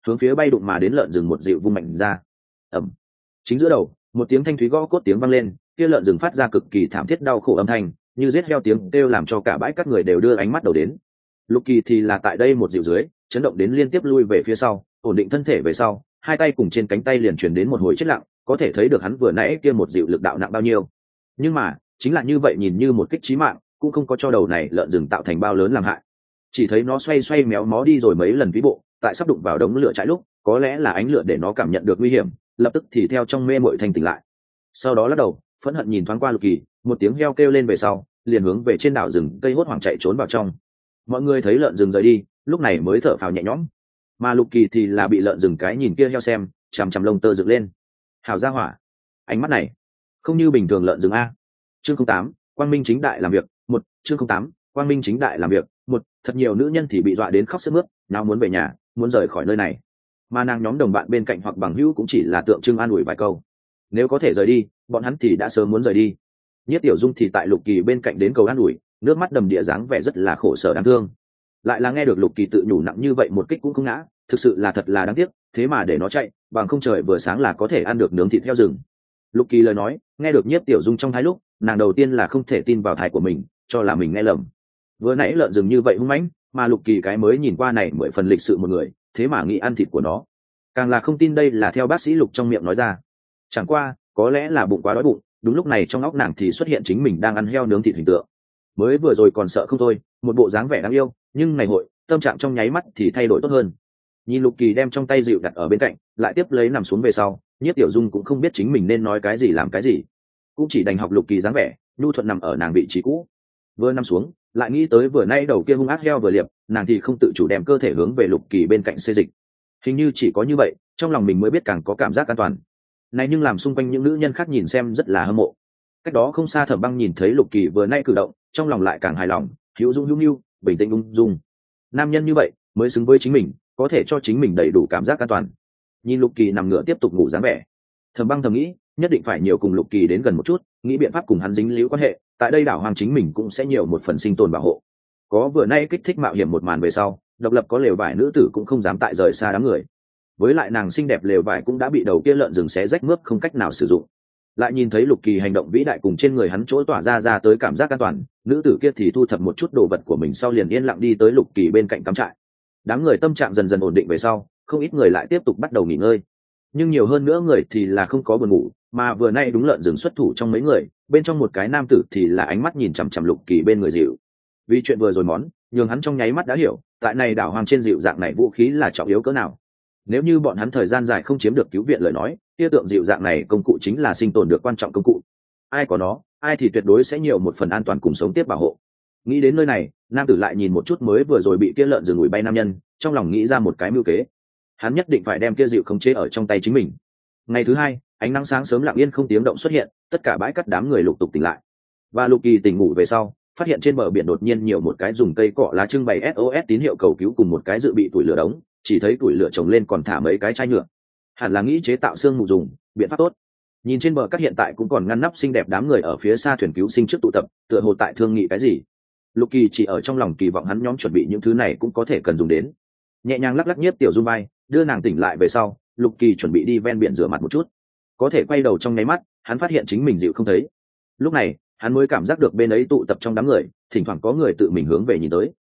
hướng phía bay đụng mà đến lợn rừng một dịu vung mạnh ra. Ẩm. Chính giữa đầu, một tiếng thanh thúy gõ cốt tiếng vang lên, kia lợn rừng phát ra cực kỳ thảm thiết đau khổ âm thanh, như giết heo tiếng kêu làm cho cả bãi các người đều đưa ánh mắt đầu đến. Lục Kỳ thì là tại đây một dịu dưới, chấn động đến liên tiếp lui về phía sau, ổn định thân thể về sau, hai tay cùng trên cánh tay liền truyền đến một hồi chết lặng, có thể thấy được hắn vừa nãy kia một dịu lực đạo nặng bao nhiêu. Nhưng mà, chính là như vậy nhìn như một kích chí mạng, cũng không có cho đầu này lợn rừng tạo thành bao lớn làm hại. Chỉ thấy nó xoay xoay méo mó đi rồi mấy lần vĩ bộ, tại sắp đụng vào đống lửa cháy lúc, có lẽ là ánh lửa để nó cảm nhận được nguy hiểm, lập tức thì theo trong mê muội thanh tỉnh lại. Sau đó lắc đầu, phẫn hận nhìn thoáng qua Lục Kỳ, một tiếng heo kêu lên về sau, liền hướng về trên đảo rừng cây hốt hoảng chạy trốn vào trong. Mọi người thấy lợn rừng rời đi, lúc này mới thở phào nhẹ nhõm. Mà Lục Kỳ thì là bị lợn rừng cái nhìn kia heo xem, chằm chằm lông tơ dựng lên. Hào gia hỏa, ánh mắt này không như bình thường lợn rừng a. Chương không tám, Quang Minh chính đại làm việc, một, chương không tám, Quang Minh chính đại làm việc, một, thật nhiều nữ nhân thì bị dọa đến khóc sướt mướt, nào muốn về nhà, muốn rời khỏi nơi này. Mà nàng nhóm đồng bạn bên cạnh hoặc bằng hữu cũng chỉ là tượng trưng an ủi vài câu. Nếu có thể rời đi, bọn hắn thì đã sớm muốn rời đi. Nhất Tiểu Dung thì tại Lục Kỳ bên cạnh đến cầu an ủi, nước mắt đầm đìa dáng vẻ rất là khổ sở đáng thương. Lại là nghe được Lục Kỳ tự nhủ nặng như vậy một kích cũng không ngã, thực sự là thật là đáng tiếc, thế mà để nó chạy, bằng không trời vừa sáng là có thể ăn được nướng thịt heo rừng. Lục Kỳ lời nói, nghe được Nhiếp Tiểu Dung trong thái lúc, nàng đầu tiên là không thể tin vào thái của mình, cho là mình nghe lầm. Vừa nãy lợn rừng như vậy hung mãnh, mà Lục Kỳ cái mới nhìn qua này mười phần lịch sự một người, thế mà nghĩ ăn thịt của nó. Càng là không tin đây là theo bác sĩ Lục trong miệng nói ra. Chẳng qua, có lẽ là bụng quá đói bụng, đúng lúc này trong óc nàng thì xuất hiện chính mình đang ăn heo nướng thịt hình tượng. Mới vừa rồi còn sợ không thôi, một bộ dáng vẻ đáng yêu, nhưng này hội, tâm trạng trong nháy mắt thì thay đổi tốt hơn. Nhìn Lục Kỳ đem trong tay dịu đặt ở bên cạnh, lại tiếp lấy nằm xuống về sau, Nhiếp Tiểu Dung cũng không biết chính mình nên nói cái gì làm cái gì, cũng chỉ đành học Lục Kỳ dáng vẻ, nhu thuận nằm ở nàng vị trí cũ. Vừa nằm xuống, lại nghĩ tới vừa nay đầu kia hung ác heo vừa liệp, nàng thì không tự chủ đem cơ thể hướng về Lục Kỳ bên cạnh xê dịch. Hình như chỉ có như vậy, trong lòng mình mới biết càng có cảm giác an toàn. Này nhưng làm xung quanh những nữ nhân khác nhìn xem rất là hâm mộ. Cách đó không xa Thẩm Băng nhìn thấy Lục Kỳ vừa nay cử động, trong lòng lại càng hài lòng, hữu dung hữu nhu, bình tĩnh ung dung. Nam nhân như vậy mới xứng với chính mình, có thể cho chính mình đầy đủ cảm giác an toàn. Nhìn Lục Kỳ nằm ngửa tiếp tục ngủ dáng vẻ, Thẩm Băng thầm nghĩ, nhất định phải nhiều cùng Lục Kỳ đến gần một chút, nghĩ biện pháp cùng hắn dính líu quan hệ, tại đây đảo hoàng chính mình cũng sẽ nhiều một phần sinh tồn bảo hộ. Có vừa nay kích thích mạo hiểm một màn về sau, độc lập có lều vải nữ tử cũng không dám tại rời xa đám người. Với lại nàng xinh đẹp lều vải cũng đã bị đầu kia lợn rừng xé rách mướp không cách nào sử dụng. Lại nhìn thấy Lục Kỳ hành động vĩ đại cùng trên người hắn chỗ tỏa ra ra tới cảm giác an toàn, nữ tử kia thì thu thập một chút đồ vật của mình sau liền yên lặng đi tới Lục Kỳ bên cạnh cắm trại. Đám người tâm trạng dần dần ổn định về sau, không ít người lại tiếp tục bắt đầu nghỉ ngơi. Nhưng nhiều hơn nữa người thì là không có buồn ngủ, mà vừa nay đúng lợn rừng xuất thủ trong mấy người, bên trong một cái nam tử thì là ánh mắt nhìn chằm chằm Lục Kỳ bên người dịu. Vì chuyện vừa rồi món, nhường hắn trong nháy mắt đã hiểu, tại này đảo hoang trên dịu dạng này vũ khí là trọng yếu cỡ nào. Nếu như bọn hắn thời gian dài không chiếm được cứu viện lời nói, tiêu tượng dịu dạng này công cụ chính là sinh tồn được quan trọng công cụ. Ai có nó, ai thì tuyệt đối sẽ nhiều một phần an toàn cùng sống tiếp bảo hộ. Nghĩ đến nơi này, nam tử lại nhìn một chút mới vừa rồi bị kia lợn rừng ủi bay nam nhân, trong lòng nghĩ ra một cái mưu kế. Hắn nhất định phải đem kia dịu khống chế ở trong tay chính mình. Ngày thứ hai, ánh nắng sáng sớm lặng yên không tiếng động xuất hiện, tất cả bãi cắt đám người lục tục tỉnh lại. Và Lục Kỳ tỉnh ngủ về sau, phát hiện trên bờ biển đột nhiên nhiều một cái dùng cây cọ lá trưng bày ét ô ét tín hiệu cầu cứu cùng một cái dự bị tuổi lửa đống, chỉ thấy tuổi lửa trồng lên còn thả mấy cái chai nhựa. Hẳn là nghĩ chế tạo xương mù dùng, biện pháp tốt. Nhìn trên bờ cát hiện tại cũng còn ngăn nắp xinh đẹp đám người ở phía xa thuyền cứu sinh trước tụ tập, tựa hồ tại thương nghị cái gì. Lục Kỳ chỉ ở trong lòng kỳ vọng hắn nhóm chuẩn bị những thứ này cũng có thể cần dùng đến. Nhẹ nhàng lắc lắc Nhiếp Tiểu Dung bay, đưa nàng tỉnh lại về sau, Lục Kỳ chuẩn bị đi ven biển rửa mặt một chút. Có thể quay đầu trong nháy mắt, hắn phát hiện chính mình dịu không thấy. Lúc này, hắn mới cảm giác được bên ấy tụ tập trong đám người, thỉnh thoảng có người tự mình hướng về nhìn tới.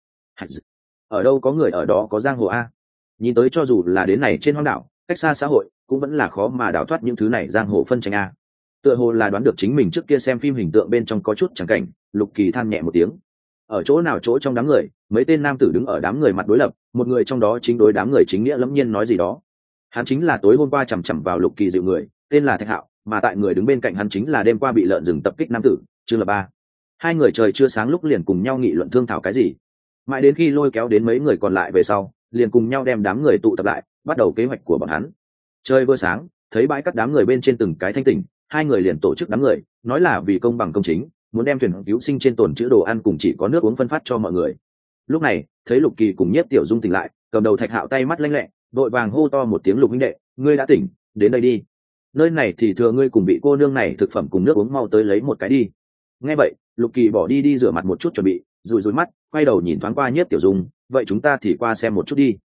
Ở đâu có người ở đó có giang hồ a. Nhìn tới cho dù là đến này trên hoang đảo, cách xa xã hội, cũng vẫn là khó mà đào thoát những thứ này giang hồ phân tranh a. Tựa hồ là đoán được chính mình trước kia xem phim hình tượng bên trong có chút chẳng cảnh, Lục Kỳ than nhẹ một tiếng. Ở chỗ nào chỗ trong đám người, mấy tên nam tử đứng ở đám người mặt đối lập, một người trong đó chính đối đám người chính nghĩa lẫm nhiên nói gì đó. Hắn chính là tối hôm qua chằm chằm vào Lục Kỳ dịu người, tên là Thạch Hạo, mà tại người đứng bên cạnh hắn chính là đêm qua bị lợn rừng tập kích nam tử, Trương Lập Ba. Hai người trời chưa sáng lúc liền cùng nhau nghị luận thương thảo cái gì, mãi đến khi lôi kéo đến mấy người còn lại về sau, liền cùng nhau đem đám người tụ tập lại, bắt đầu kế hoạch của bọn hắn. Trời vừa sáng, thấy bãi cắt đám người bên trên từng cái thanh tỉnh, hai người liền tổ chức đám người, nói là vì công bằng công chính, muốn đem thuyền cứu sinh trên tồn chữ đồ ăn cùng chỉ có nước uống phân phát cho mọi người. Lúc này, thấy Lục Kỳ cùng Nhiếp Tiểu Dung tỉnh lại, cầm đầu Thạch Hạo tay mắt lanh lẹ, vội vàng hô to một tiếng: "Lục huynh đệ, ngươi đã tỉnh, đến đây đi. Nơi này thì thừa ngươi cùng vị cô nương này thực phẩm cùng nước uống, mau tới lấy một cái đi." Nghe vậy, Lục Kỳ bỏ đi đi rửa mặt một chút chuẩn bị, rùi rùi mắt, quay đầu nhìn thoáng qua Nhiếp Tiểu Dung, "Vậy chúng ta thì qua xem một chút đi."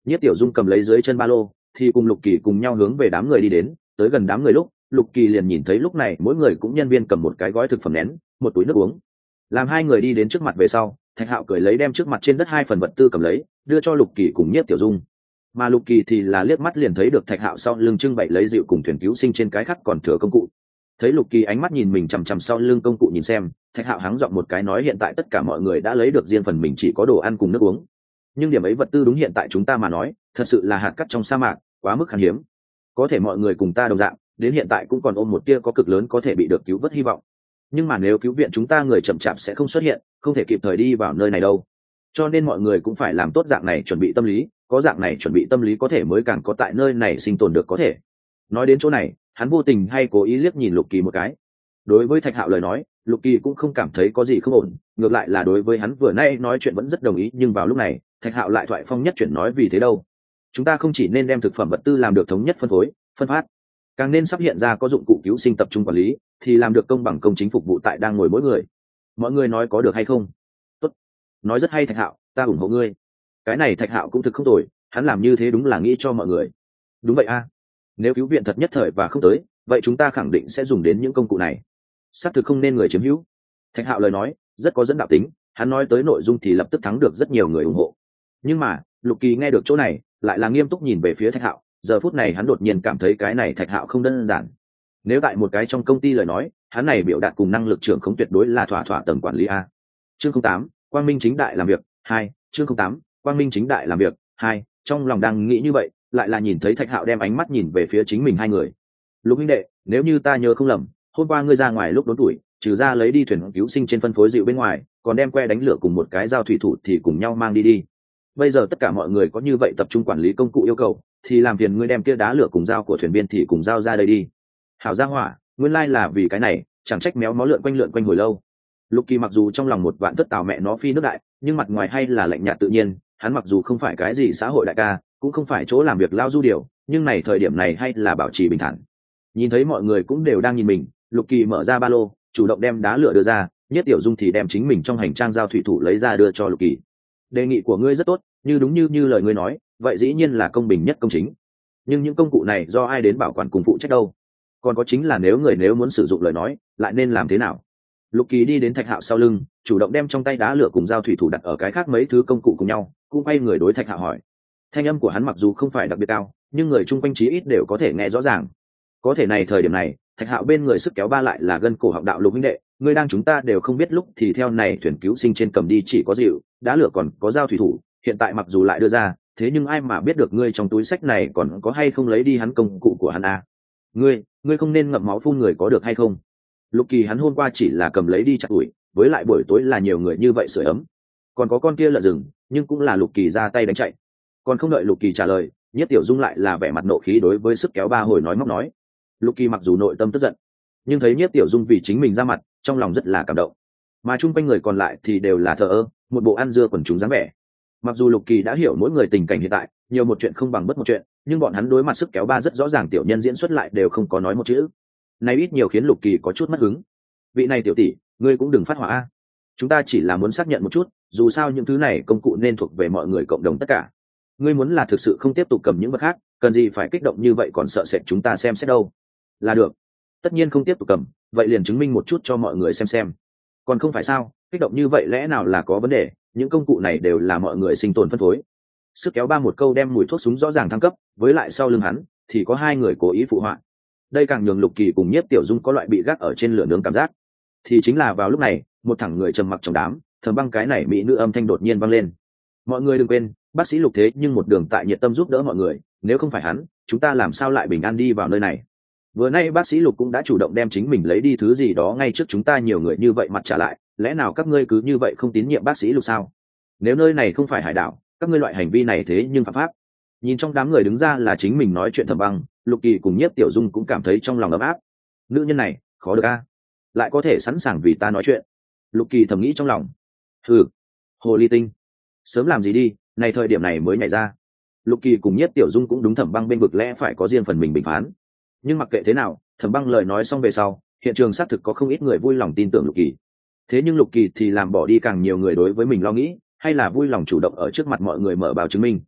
Nhiếp Tiểu Dung cầm lấy dưới chân ba lô thì cùng Lục Kỳ cùng nhau hướng về đám người đi đến. Tới gần đám người lúc, Lục Kỳ liền nhìn thấy lúc này mỗi người cũng nhân viên cầm một cái gói thực phẩm nén, một túi nước uống. Làm hai người đi đến trước mặt về sau, Thạch Hạo cười lấy đem trước mặt trên đất hai phần vật tư cầm lấy, đưa cho Lục Kỳ cùng Nhiếp Tiểu Dung. Mà Lục Kỳ thì là liếc mắt liền thấy được Thạch Hạo sau lưng trưng bày lấy dịu cùng thuyền cứu sinh trên cái khắc còn thừa công cụ. Thấy Lục Kỳ ánh mắt nhìn mình chằm chằm sau lưng công cụ nhìn xem, Thạch Hạo hắng giọng một cái nói hiện tại tất cả mọi người đã lấy được riêng phần mình chỉ có đồ ăn cùng nước uống. Nhưng điểm ấy vật tư đúng hiện tại chúng ta mà nói, thật sự là hạt cát trong sa mạc, quá mức khan hiếm. Có thể mọi người cùng ta đồng dạng, đến hiện tại cũng còn ôm một tia có cực lớn có thể bị được cứu vớt hy vọng. Nhưng mà nếu cứu viện chúng ta người chậm chạp sẽ không xuất hiện, không thể kịp thời đi vào nơi này đâu. Cho nên mọi người cũng phải làm tốt dạng này chuẩn bị tâm lý, có dạng này chuẩn bị tâm lý có thể mới càng có tại nơi này sinh tồn được có thể. Nói đến chỗ này, hắn vô tình hay cố ý liếc nhìn Lục Kỳ một cái. Đối với Thạch Hạo lời nói, Lục Kỳ cũng không cảm thấy có gì không ổn, ngược lại là đối với hắn vừa nay nói chuyện vẫn rất đồng ý, nhưng vào lúc này, Thạch Hạo lại thoại phong nhất chuyển nói vì thế đâu. Chúng ta không chỉ nên đem thực phẩm vật tư làm được thống nhất phân phối, phân phát, càng nên sắp hiện ra có dụng cụ cứu sinh tập trung quản lý, thì làm được công bằng công chính phục vụ tại đang ngồi mỗi người. Mọi người nói có được hay không? Tốt, nói rất hay Thạch Hạo, ta ủng hộ ngươi. Cái này Thạch Hạo cũng thực không tồi, hắn làm như thế đúng là nghĩ cho mọi người. Đúng vậy a, nếu cứu viện thật nhất thời và không tới, vậy chúng ta khẳng định sẽ dùng đến những công cụ này. Xác thực không nên người chiếm hữu. Thạch Hạo lời nói rất có dẫn đạo tính, hắn nói tới nội dung thì lập tức thắng được rất nhiều người ủng hộ. Nhưng mà Lục Kỳ nghe được chỗ này lại là nghiêm túc nhìn về phía Thạch Hạo, giờ phút này hắn đột nhiên cảm thấy cái này Thạch Hạo không đơn giản. Nếu tại một cái trong công ty lời nói, hắn này biểu đạt cùng năng lực trưởng không tuyệt đối là thỏa thỏa tầng quản lý a. Chương không tám, quang minh chính đại làm việc hai. Chương không tám, quang minh chính đại làm việc hai. Trong lòng đang nghĩ như vậy, lại là nhìn thấy Thạch Hạo đem ánh mắt nhìn về phía chính mình hai người. Lục huynh đệ, nếu như ta nhớ không lầm, hôm qua ngươi ra ngoài lúc đốn tuổi, trừ ra lấy đi thuyền cứu sinh trên phân phối dịu bên ngoài, còn đem que đánh lửa cùng một cái dao thủy thủ thì cùng nhau mang đi đi. Bây giờ tất cả mọi người có như vậy tập trung quản lý công cụ yêu cầu, thì làm phiền ngươi đem kia đá lửa cùng dao của thuyền viên thì cùng dao ra đây đi. Hảo gia hỏa, nguyên lai là vì cái này, chẳng trách méo mó lượn quanh lượn quanh hồi lâu. Lục Kỳ mặc dù trong lòng một vạn thất tào mẹ nó phi nước đại, nhưng mặt ngoài hay là lạnh nhạt tự nhiên. Hắn mặc dù không phải cái gì xã hội đại ca, cũng không phải chỗ làm việc lao du điều, nhưng này thời điểm này hay là bảo trì bình thản. Nhìn thấy mọi người cũng đều đang nhìn mình, Lục Kỳ mở ra ba lô, chủ động đem đá lửa đưa ra, Nhất Tiểu Dung thì đem chính mình trong hành trang giao thủy thủ lấy ra đưa cho Lục Kỳ. Đề nghị của ngươi rất tốt, như đúng như như lời ngươi nói, vậy dĩ nhiên là công bình nhất công chính. Nhưng những công cụ này do ai đến bảo quản cùng phụ trách đâu? Còn có chính là nếu người nếu muốn sử dụng lời nói, lại nên làm thế nào? Lục Kỳ đi đến Thạch Hạo sau lưng, chủ động đem trong tay đá lửa cùng dao thủy thủ đặt ở cái khác mấy thứ công cụ cùng nhau, cũng quay người đối Thạch Hạo hỏi. Thanh âm của hắn mặc dù không phải đặc biệt cao, nhưng người chung quanh chí ít đều có thể nghe rõ ràng. Có thể này thời điểm này, Thạch Hạo bên người sức kéo ba lại là gân cổ họng đạo Lục huynh đệ, ngươi đang chúng ta đều không biết lúc thì theo này thuyền cứu sinh trên cầm đi chỉ có dịu, đá lửa còn có dao thủy thủ, hiện tại mặc dù lại đưa ra, thế nhưng ai mà biết được ngươi trong túi sách này còn có hay không lấy đi hắn công cụ của hắn à? Ngươi, ngươi không nên ngậm máu phun người có được hay không? Lục Kỳ hắn hôm qua chỉ là cầm lấy đi chặt ủi, với lại buổi tối là nhiều người như vậy sưởi ấm. Còn có con kia lợn rừng, nhưng cũng là Lục Kỳ ra tay đánh chạy. Còn không đợi Lục Kỳ trả lời, Nhất Tiểu Dung lại là vẻ mặt nộ khí đối với sức kéo ba hồi nói móc nói. Lục Kỳ mặc dù nội tâm tức giận, nhưng thấy Nhất Tiểu Dung vì chính mình ra mặt, trong lòng rất là cảm động. Mà chung quanh người còn lại thì đều là thờ ơ, một bộ ăn dưa quần chúng dáng vẻ. Mặc dù Lục Kỳ đã hiểu mỗi người tình cảnh hiện tại, nhiều một chuyện không bằng bất một chuyện, nhưng bọn hắn đối mặt sức kéo ba rất rõ ràng tiểu nhân diễn xuất lại đều không có nói một chữ. Này ít nhiều khiến Lục Kỳ có chút mất hứng. Vị này tiểu tỷ, ngươi cũng đừng phát hỏa a. Chúng ta chỉ là muốn xác nhận một chút, dù sao những thứ này công cụ nên thuộc về mọi người cộng đồng tất cả. Ngươi muốn là thực sự không tiếp tục cầm những vật khác, cần gì phải kích động như vậy còn sợ sệt chúng ta xem xét đâu. Là được. Tất nhiên không tiếp tục cầm, vậy liền chứng minh một chút cho mọi người xem xem. Còn không phải sao, kích động như vậy lẽ nào là có vấn đề, những công cụ này đều là mọi người sinh tồn phân phối. Sức kéo ba một câu đem mùi thuốc súng rõ ràng thăng cấp, với lại sau lưng hắn thì có hai người cố ý phụ họa. Đây càng nhường Lục Kỳ cùng Nhiếp Tiểu Dung có loại bị gác ở trên lửa nướng cảm giác. Thì chính là vào lúc này, một thằng người trầm mặc trong đám, Thẩm Băng cái này mỹ nữ âm thanh đột nhiên vang lên. Mọi người đừng quên, bác sĩ Lục thế nhưng một đường tại nhiệt tâm giúp đỡ mọi người, nếu không phải hắn, chúng ta làm sao lại bình an đi vào nơi này. Vừa nay bác sĩ Lục cũng đã chủ động đem chính mình lấy đi thứ gì đó ngay trước chúng ta nhiều người như vậy mặt trả lại, lẽ nào các ngươi cứ như vậy không tín nhiệm bác sĩ Lục sao? Nếu nơi này không phải hải đảo, các ngươi loại hành vi này thế nhưng phạm pháp. Nhìn trong đám người đứng ra là chính mình nói chuyện Thẩm Băng, Lục Kỳ cùng Nhiếp Tiểu Dung cũng cảm thấy trong lòng ấm áp. Nữ nhân này khó được a, lại có thể sẵn sàng vì ta nói chuyện. Lục Kỳ thầm nghĩ trong lòng. Hừ, hồ ly tinh, sớm làm gì đi, này thời điểm này mới nhảy ra. Lục Kỳ cùng Nhiếp Tiểu Dung cũng đúng Thẩm Băng bên vực lẽ phải có riêng phần mình bình phán. Nhưng mặc kệ thế nào, Thẩm Băng lời nói xong về sau, hiện trường xác thực có không ít người vui lòng tin tưởng Lục Kỳ. Thế nhưng Lục Kỳ thì làm bỏ đi càng nhiều người đối với mình lo nghĩ, hay là vui lòng chủ động ở trước mặt mọi người mở báo chứng minh.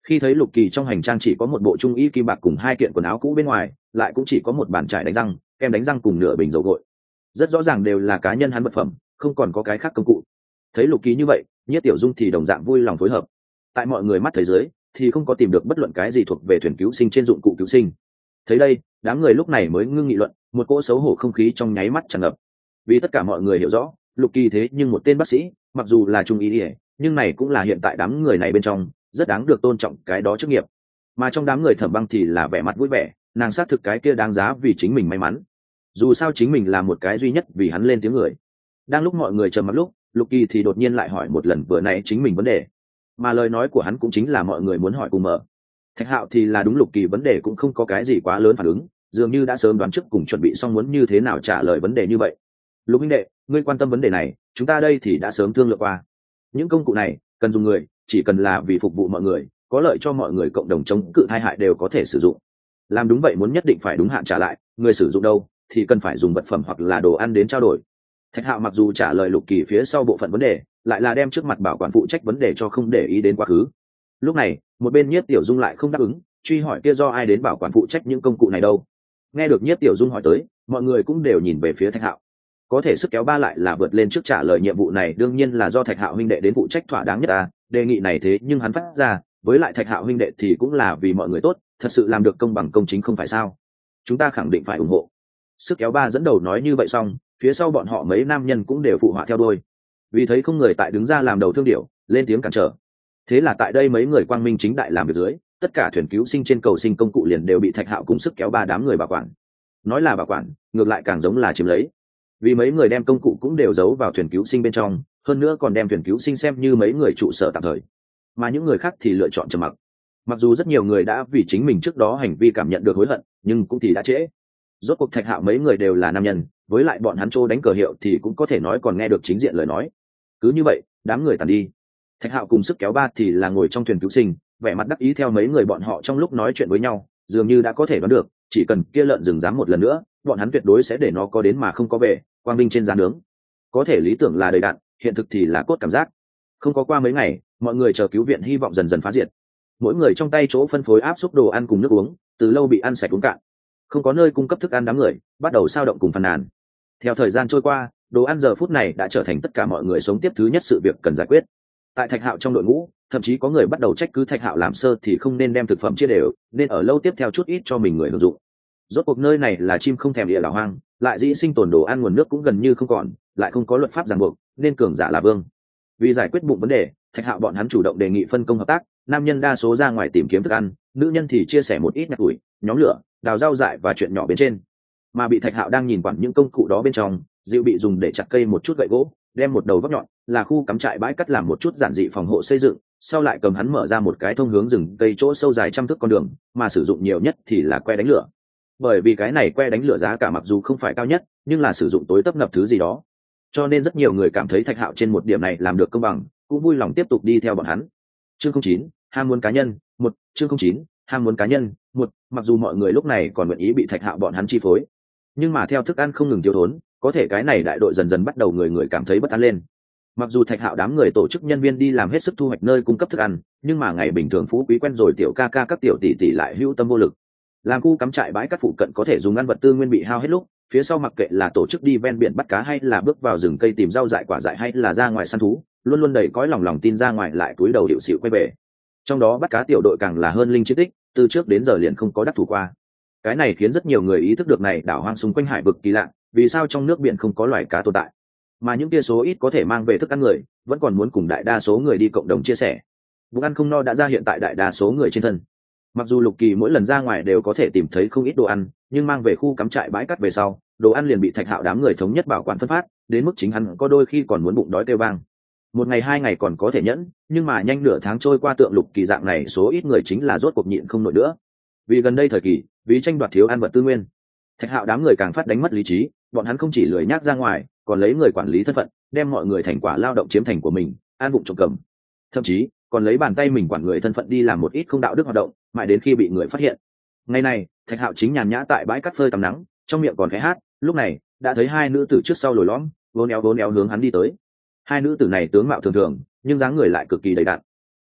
Khi thấy Lục Kỳ trong hành trang chỉ có một bộ trung y kim bạc cùng hai kiện quần áo cũ bên ngoài, lại cũng chỉ có một bàn chải đánh răng, kem đánh răng cùng nửa bình dầu gội, rất rõ ràng đều là cá nhân hắn vật phẩm, không còn có cái khác công cụ. Thấy Lục Kỳ như vậy, Nhiếp Tiểu Dung thì đồng dạng vui lòng phối hợp. Tại mọi người mắt thấy dưới, thì không có tìm được bất luận cái gì thuộc về thuyền cứu sinh trên dụng cụ cứu sinh. Thấy đây, đám người lúc này mới ngưng nghị luận, một cỗ xấu hổ không khí trong nháy mắt tràn ngập. Vì tất cả mọi người hiểu rõ, Lục Kỳ thế nhưng một tên bác sĩ, mặc dù là trung y, nhưng này cũng là hiện tại đám người này bên trong rất đáng được tôn trọng cái đó chức nghiệp. Mà trong đám người Thẩm Băng thì là vẻ mặt vui vẻ, nàng xác thực cái kia đáng giá vì chính mình may mắn. Dù sao chính mình là một cái duy nhất vì hắn lên tiếng người. Đang lúc mọi người trầm mặc lúc, Lục Kỳ thì đột nhiên lại hỏi một lần vừa nãy chính mình vấn đề, mà lời nói của hắn cũng chính là mọi người muốn hỏi cùng mở. Thạch Hạo thì là đúng Lục Kỳ vấn đề cũng không có cái gì quá lớn phản ứng, dường như đã sớm đoán trước cùng chuẩn bị xong muốn như thế nào trả lời vấn đề như vậy. Lục huynh đệ, ngươi quan tâm vấn đề này, chúng ta đây thì đã sớm thương lượng qua. Những công cụ này cần dùng người, chỉ cần là vì phục vụ mọi người, có lợi cho mọi người cộng đồng chống cự tai hại đều có thể sử dụng. Làm đúng vậy muốn nhất định phải đúng hạn trả lại, người sử dụng đâu thì cần phải dùng vật phẩm hoặc là đồ ăn đến trao đổi. Thạch Hạo mặc dù trả lời Lục Kỳ phía sau bộ phận vấn đề, lại là đem trước mặt bảo quản phụ trách vấn đề cho không để ý đến quá khứ. Lúc này, một bên Nhiếp Tiểu Dung lại không đáp ứng, truy hỏi kia do ai đến bảo quản phụ trách những công cụ này đâu. Nghe được Nhiếp Tiểu Dung hỏi tới, mọi người cũng đều nhìn về phía Thạch Hạo. Có thể sức kéo ba lại là vượt lên trước trả lời nhiệm vụ này đương nhiên là do Thạch Hạo huynh đệ đến phụ trách thỏa đáng nhất à, đề nghị này thế nhưng hắn phát ra, với lại Thạch Hạo huynh đệ thì cũng là vì mọi người tốt, thật sự làm được công bằng công chính không phải sao? Chúng ta khẳng định phải ủng hộ. Sức kéo ba dẫn đầu nói như vậy xong, phía sau bọn họ mấy nam nhân cũng đều phụ họa theo đuôi. Vì thấy không người tại đứng ra làm đầu thương điểu, lên tiếng cản trở. Thế là tại đây mấy người quang minh chính đại làm việc dưới, tất cả thuyền cứu sinh trên cầu sinh công cụ liền đều bị Thạch Hạo cùng sức kéo ba đám người bảo quản. Nói là bảo quản, ngược lại càng giống là chiếm lấy. Vì mấy người đem công cụ cũng đều giấu vào thuyền cứu sinh bên trong, hơn nữa còn đem thuyền cứu sinh xem như mấy người trụ sở tạm thời. Mà những người khác thì lựa chọn trầm mặc. Mặc dù rất nhiều người đã vì chính mình trước đó hành vi cảm nhận được hối hận, nhưng cũng thì đã trễ. Rốt cuộc Thạch Hạo mấy người đều là nam nhân, với lại bọn hắn trô đánh cờ hiệu thì cũng có thể nói còn nghe được chính diện lời nói. Cứ như vậy, đám người tàn đi. Thạch Hạo cùng sức kéo ba thì là ngồi trong thuyền cứu sinh, vẻ mặt đắc ý theo mấy người bọn họ trong lúc nói chuyện với nhau, dường như đã có thể đoán được, chỉ cần kia lợn rừng dám một lần nữa, bọn hắn tuyệt đối sẽ để nó có đến mà không có về, quang minh trên gian nướng. Có thể lý tưởng là đầy đặn, hiện thực thì là cốt cảm giác. Không có qua mấy ngày, mọi người chờ cứu viện hy vọng dần dần phá diệt. Mỗi người trong tay chỗ phân phối áp xúc đồ ăn cùng nước uống, từ lâu bị ăn sạch uống cạn. Không có nơi cung cấp thức ăn, đám người bắt đầu sao động cùng phàn nàn. Theo thời gian trôi qua, đồ ăn giờ phút này đã trở thành tất cả mọi người sống tiếp thứ nhất sự việc cần giải quyết. Tại Thạch Hạo trong đội ngũ, thậm chí có người bắt đầu trách cứ Thạch Hạo làm sơ thì không nên đem thực phẩm chia đều, nên ở lâu tiếp theo chút ít cho mình người hưởng dụng. Rốt cuộc nơi này là chim không thèm địa đảo hoang, lại dĩ sinh tồn đồ ăn nguồn nước cũng gần như không còn, lại không có luật pháp ràng buộc, nên cường giả là vương. Vì giải quyết bụng vấn đề, Thạch Hạo bọn hắn chủ động đề nghị phân công hợp tác, nam nhân đa số ra ngoài tìm kiếm thức ăn, nữ nhân thì chia sẻ một ít nhặt ủi, nhóm lửa, đào rau dại và chuyện nhỏ bên trên. Mà bị Thạch Hạo đang nhìn quản những công cụ đó bên trong, dịu bị dùng để chặt cây một chút gậy gỗ, đem một đầu vóc nhọn, là khu cắm trại bãi cắt làm một chút giản dị phòng hộ xây dựng, sau lại cầm hắn mở ra một cái thông hướng rừng cây chỗ sâu dài trăm thước con đường, mà sử dụng nhiều nhất thì là que đánh lửa. Bởi vì cái này que đánh lửa giá cả mặc dù không phải cao nhất, nhưng là sử dụng tối tấp nập thứ gì đó, cho nên rất nhiều người cảm thấy Thạch Hạo trên một điểm này làm được công bằng, cũng vui lòng tiếp tục đi theo bọn hắn. Chương không chín, ham muốn cá nhân, một. Chương không chín, ham muốn cá nhân, một. Mặc dù mọi người lúc này còn nguyện ý bị Thạch Hạo bọn hắn chi phối, nhưng mà theo thức ăn không ngừng thiếu thốn, có thể cái này đại đội dần dần bắt đầu người người cảm thấy bất an lên. Mặc dù Thạch Hạo đám người tổ chức nhân viên đi làm hết sức thu hoạch nơi cung cấp thức ăn, nhưng mà ngày bình thường phú quý quen rồi tiểu ca ca các tiểu tỷ tỷ lại hữu tâm vô lực. Làm khu cắm trại bãi cát phụ cận có thể dùng ăn vật tư nguyên bị hao hết lúc, phía sau mặc kệ là tổ chức đi ven biển bắt cá hay là bước vào rừng cây tìm rau dại quả dại hay là ra ngoài săn thú, luôn luôn đầy cõi lòng lòng tin ra ngoài lại túi đầu điệu xịu quay về. Trong đó bắt cá tiểu đội càng là hơn linh chiến tích, từ trước đến giờ liền không có đắc thủ qua. Cái này khiến rất nhiều người ý thức được này đảo hoang xung quanh hải vực kỳ lạ, vì sao trong nước biển không có loài cá tồn tại, mà những kia số ít có thể mang về thức ăn người vẫn còn muốn cùng đại đa số người đi cộng đồng chia sẻ. Bụng ăn không no đã ra hiện tại đại đa số người trên thân. Mặc dù Lục Kỳ mỗi lần ra ngoài đều có thể tìm thấy không ít đồ ăn, nhưng mang về khu cắm trại bãi cát về sau, đồ ăn liền bị Thạch Hạo đám người thống nhất bảo quản phân phát, đến mức chính hắn có đôi khi còn muốn bụng đói kêu vang. Một ngày hai ngày còn có thể nhẫn, nhưng mà nhanh nửa tháng trôi qua tượng Lục Kỳ dạng này số ít người chính là rốt cuộc nhịn không nổi nữa. Vì gần đây thời kỳ, vì tranh đoạt thiếu ăn vật tư nguyên, Thạch Hạo đám người càng phát đánh mất lý trí, bọn hắn không chỉ lười nhác ra ngoài, còn lấy người quản lý thân phận, đem mọi người thành quả lao động chiếm thành của mình, an bụng trộm cầm. Thậm chí, còn lấy bàn tay mình quản người thân phận đi làm một ít không đạo đức hoạt động, mãi đến khi bị người phát hiện. Ngày này, Thạch Hạo chính nhàn nhã tại bãi cát phơi tắm nắng, trong miệng còn khẽ hát, lúc này, đã thấy hai nữ tử trước sau lồi lõm, vốn éo vốn éo hướng hắn đi tới. Hai nữ tử này tướng mạo thường thường, nhưng dáng người lại cực kỳ đầy đặn.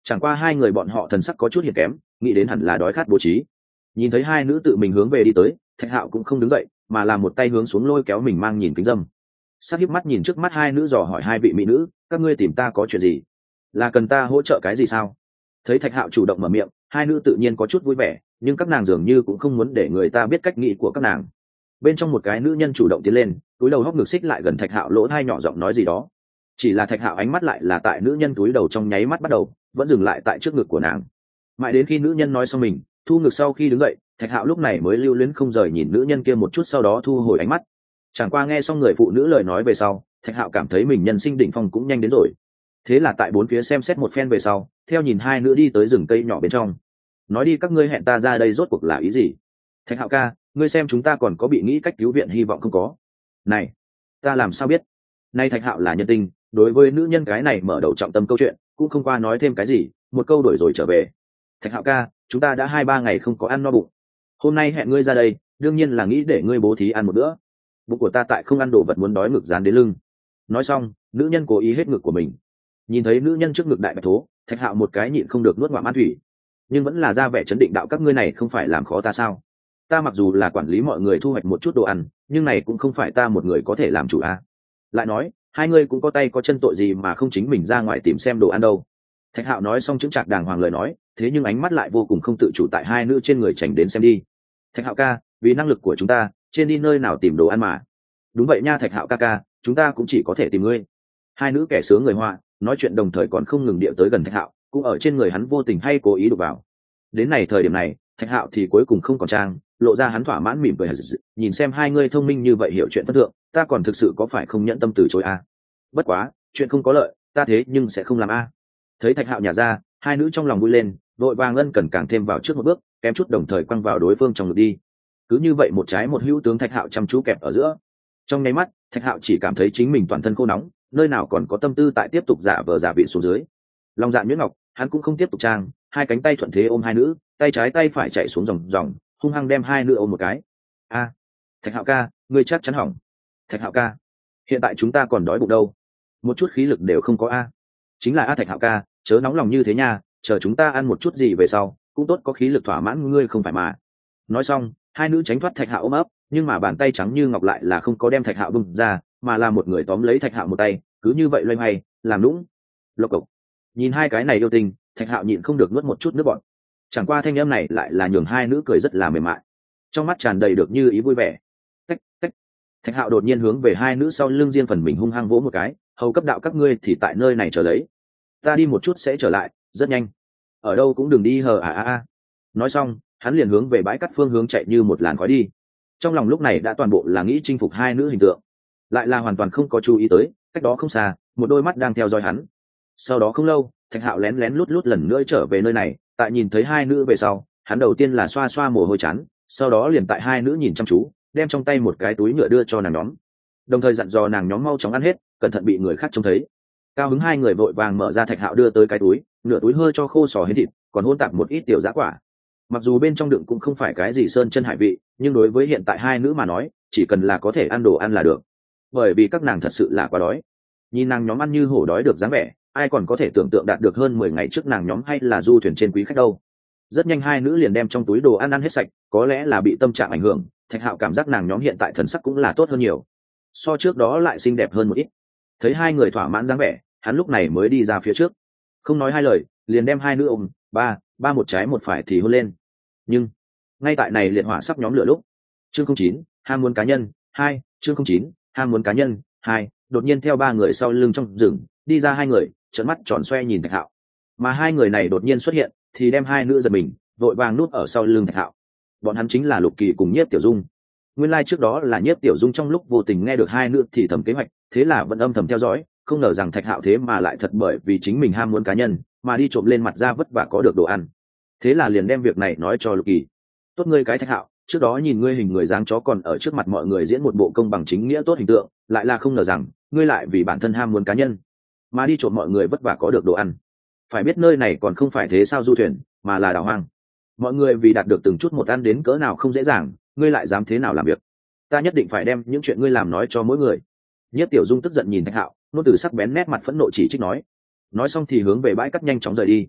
Chẳng qua hai người bọn họ thần sắc có chút hiền kém, nghĩ đến hẳn là đói khát bố trí. Nhìn thấy hai nữ tự mình hướng về đi tới, Thạch Hạo cũng không đứng dậy, mà làm một tay hướng xuống lôi kéo mình mang nhìn kính dâm. Sắc híp mắt nhìn trước mắt hai nữ, dò hỏi hai vị mỹ nữ, các ngươi tìm ta có chuyện gì? Là cần ta hỗ trợ cái gì sao? Thấy Thạch Hạo chủ động mở miệng, hai nữ tự nhiên có chút vui vẻ, nhưng các nàng dường như cũng không muốn để người ta biết cách nghĩ của các nàng. Bên trong một cái nữ nhân chủ động tiến lên, túi đầu hốc ngực xích lại gần Thạch Hạo lỗ tai nhỏ giọng nói gì đó. Chỉ là Thạch Hạo ánh mắt lại là tại nữ nhân túi đầu trong nháy mắt bắt đầu, vẫn dừng lại tại trước ngực của nàng. Mãi đến khi nữ nhân nói xong mình thu ngực sau khi đứng dậy, Thạch Hạo lúc này mới lưu luyến không rời nhìn nữ nhân kia một chút, sau đó thu hồi ánh mắt. Chẳng qua nghe xong người phụ nữ lời nói về sau, Thạch Hạo cảm thấy mình nhân sinh đỉnh phong cũng nhanh đến rồi. Thế là tại bốn phía xem xét một phen về sau, theo nhìn hai nữ đi tới rừng cây nhỏ bên trong. Nói đi, các ngươi hẹn ta ra đây rốt cuộc là ý gì? Thạch Hạo ca, ngươi xem chúng ta còn có bị nghĩ cách cứu viện hy vọng không có? Này, ta làm sao biết? Nay Thạch Hạo là nhân tình, đối với nữ nhân cái này mở đầu trọng tâm câu chuyện, cũng không qua nói thêm cái gì, một câu đổi rồi trở về. Thạch Hạo ca, chúng ta đã hai ba ngày không có ăn no bụng, hôm nay hẹn ngươi ra đây đương nhiên là nghĩ để ngươi bố thí ăn một bữa. Bụng của ta tại không ăn đồ vật muốn đói ngực dán đến lưng. Nói xong, nữ nhân cố ý hết ngực của mình. Nhìn thấy nữ nhân trước ngực đại bạch thố, Thạch Hạo một cái nhịn không được nuốt ngoạm an thủy, nhưng vẫn là ra vẻ chấn định đạo, các ngươi này không phải làm khó ta sao? Ta mặc dù là quản lý mọi người thu hoạch một chút đồ ăn, nhưng này cũng không phải ta một người có thể làm chủ à. Lại nói, hai ngươi cũng có tay có chân, tội gì mà không chính mình ra ngoài tìm xem đồ ăn đâu. Thạch Hạo nói xong chững chạc đàng hoàng lời nói, thế nhưng ánh mắt lại vô cùng không tự chủ tại hai nữ trên người chảnh đến xem đi. Thạch Hạo ca, vì năng lực của chúng ta, trên đi nơi nào tìm đồ ăn mà. Đúng vậy nha Thạch Hạo ca ca, chúng ta cũng chỉ có thể tìm ngươi. Hai nữ kẻ sướng người họa nói chuyện đồng thời còn không ngừng điệu tới gần Thạch Hạo, cũng ở trên người hắn vô tình hay cố ý đụng vào. Đến này thời điểm này, Thạch Hạo thì cuối cùng không còn trang, lộ ra hắn thỏa mãn mỉm cười, nhìn xem hai ngươi thông minh như vậy hiểu chuyện phân thượng, ta còn thực sự có phải không nhận tâm từ chối à? Bất quá, chuyện không có lợi, ta thế nhưng sẽ không làm a. À. Thấy Thạch Hạo nhả ra, hai nữ trong lòng vui lên, vội vàng ân cần càng thêm vào trước một bước, kém chút đồng thời quăng vào đối phương trong ngực đi. Cứ như vậy một trái một hữu tướng, Thạch Hạo chăm chú kẹp ở giữa. Trong nháy mắt, Thạch Hạo chỉ cảm thấy chính mình toàn thân khô nóng, nơi nào còn có tâm tư tại tiếp tục giả vờ giả vị xuống dưới. Lòng dạ nhuyễn ngọc, hắn cũng không tiếp tục trang, hai cánh tay thuận thế ôm hai nữ, tay trái tay phải chạy xuống dòng dòng, hung hăng đem hai nữ ôm một cái. A, Thạch Hạo ca, ngươi chắc chắn hỏng. Thạch Hạo ca, hiện tại chúng ta còn đói bụng đâu, một chút khí lực đều không có a. Chính là a Thạch Hạo ca, chớ nóng lòng như thế nha, chờ chúng ta ăn một chút gì về sau, cũng tốt có khí lực thỏa mãn ngươi không phải mà. Nói xong, hai nữ tránh thoát Thạch Hạo ôm ấp, nhưng mà bàn tay trắng như ngọc lại là không có đem Thạch Hạo bung ra, mà là một người tóm lấy Thạch Hạo một tay, cứ như vậy loay hoay, làm lũng. Lộc cộc. Nhìn hai cái này yêu tình, Thạch Hạo nhịn không được nuốt một chút nước bọt. Chẳng qua thanh âm này lại là nhường hai nữ cười rất là mềm mại, trong mắt tràn đầy được như ý vui vẻ. Cách cách. Thạch Hạo đột nhiên hướng về hai nữ sau lưng riêng phần mình hung hăng vỗ một cái, hầu cấp đạo, các ngươi thì tại nơi này chờ lấy, ta đi một chút sẽ trở lại, rất nhanh. Ở đâu cũng đừng đi hờ à à à. Nói xong, hắn liền hướng về bãi cát phương hướng chạy như một làn khói đi. Trong lòng lúc này đã toàn bộ là nghĩ chinh phục hai nữ hình tượng, lại là hoàn toàn không có chú ý tới cách đó không xa một đôi mắt đang theo dõi hắn. Sau đó không lâu, Thạch Hạo lén lén lút lút lần nữa trở về nơi này, tại nhìn thấy hai nữ về sau, hắn đầu tiên là xoa xoa mồ hôi chán, sau đó liền tại hai nữ nhìn chăm chú, đem trong tay một cái túi nhựa đưa cho nàng nhóm, đồng thời dặn dò nàng nhóm mau chóng ăn hết, cẩn thận bị người khác trông thấy. Cao hứng hai người vội vàng mở ra Thạch Hạo đưa tới cái túi, nửa túi hơi cho khô sò hến thịt, còn hôn tạp một ít tiểu giá quả. Mặc dù bên trong đựng cũng không phải cái gì sơn chân hải vị, nhưng đối với hiện tại hai nữ mà nói, chỉ cần là có thể ăn đồ ăn là được, bởi vì các nàng thật sự là quá đói. Nhìn nàng nhóm ăn như hổ đói được dáng vẻ, ai còn có thể tưởng tượng đạt được hơn mười ngày trước nàng nhóm hay là du thuyền trên quý khách đâu. Rất nhanh hai nữ liền đem trong túi đồ ăn ăn hết sạch, có lẽ là bị tâm trạng ảnh hưởng, Thạch Hạo cảm giác nàng nhóm hiện tại thần sắc cũng là tốt hơn nhiều, so trước đó lại xinh đẹp hơn một ít. Thấy hai người thỏa mãn dáng vẻ, hắn lúc này mới đi ra phía trước, không nói hai lời liền đem hai nữ ôm, ba ba một trái một phải thì hôn lên. Nhưng ngay tại này liệt hỏa sắp nhóm lửa lúc, chương không chín ham muốn cá nhân hai, chương không chín ham muốn cá nhân hai, đột nhiên theo ba người sau lưng trong rừng đi ra hai người, trợn mắt tròn xoe nhìn Thạch Hạo. Mà hai người này đột nhiên xuất hiện thì đem hai nữ giật mình, vội vàng núp ở sau lưng Thạch Hạo. Bọn hắn chính là Lục Kỳ cùng Nhiếp Tiểu Dung. Nguyên lai like trước đó là Nhiếp Tiểu Dung trong lúc vô tình nghe được hai nữ thì thầm kế hoạch, thế là vẫn âm thầm theo dõi, không ngờ rằng Thạch Hạo thế mà lại thật bởi vì chính mình ham muốn cá nhân mà đi trộm lên mặt ra vất vả có được đồ ăn. Thế là liền đem việc này nói cho Lục Kỳ. Tốt ngươi cái Thạch Hạo, trước đó nhìn ngươi hình người dáng chó còn ở trước mặt mọi người diễn một bộ công bằng chính nghĩa tốt hình tượng, lại là không ngờ rằng ngươi lại vì bản thân ham muốn cá nhân mà đi trộm mọi người vất vả có được đồ ăn. Phải biết nơi này còn không phải thế sao du thuyền, mà là đảo hoang, mọi người vì đạt được từng chút một ăn đến cỡ nào không dễ dàng, ngươi lại dám thế nào làm việc. Ta nhất định phải đem những chuyện ngươi làm nói cho mỗi người. Nhất Tiểu Dung tức giận nhìn Thạch Hạo, nôn từ sắc bén nét mặt phẫn nộ chỉ trích nói. Nói xong thì hướng về bãi cát nhanh chóng rời đi.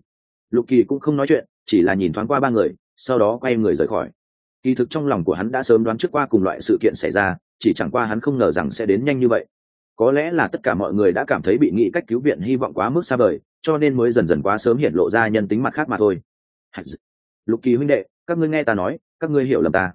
Lục Kỳ cũng không nói chuyện, chỉ là nhìn thoáng qua ba người, sau đó quay người rời khỏi. Kỳ thực trong lòng của hắn đã sớm đoán trước qua cùng loại sự kiện xảy ra, chỉ chẳng qua hắn không ngờ rằng sẽ đến nhanh như vậy. Có lẽ là tất cả mọi người đã cảm thấy bị nghĩ cách cứu viện hy vọng quá mức xa vời, cho nên mới dần dần quá sớm hiện lộ ra nhân tính mặt khác mà thôi. Lục Kỳ huynh đệ, các ngươi nghe ta nói, các ngươi hiểu lầm ta.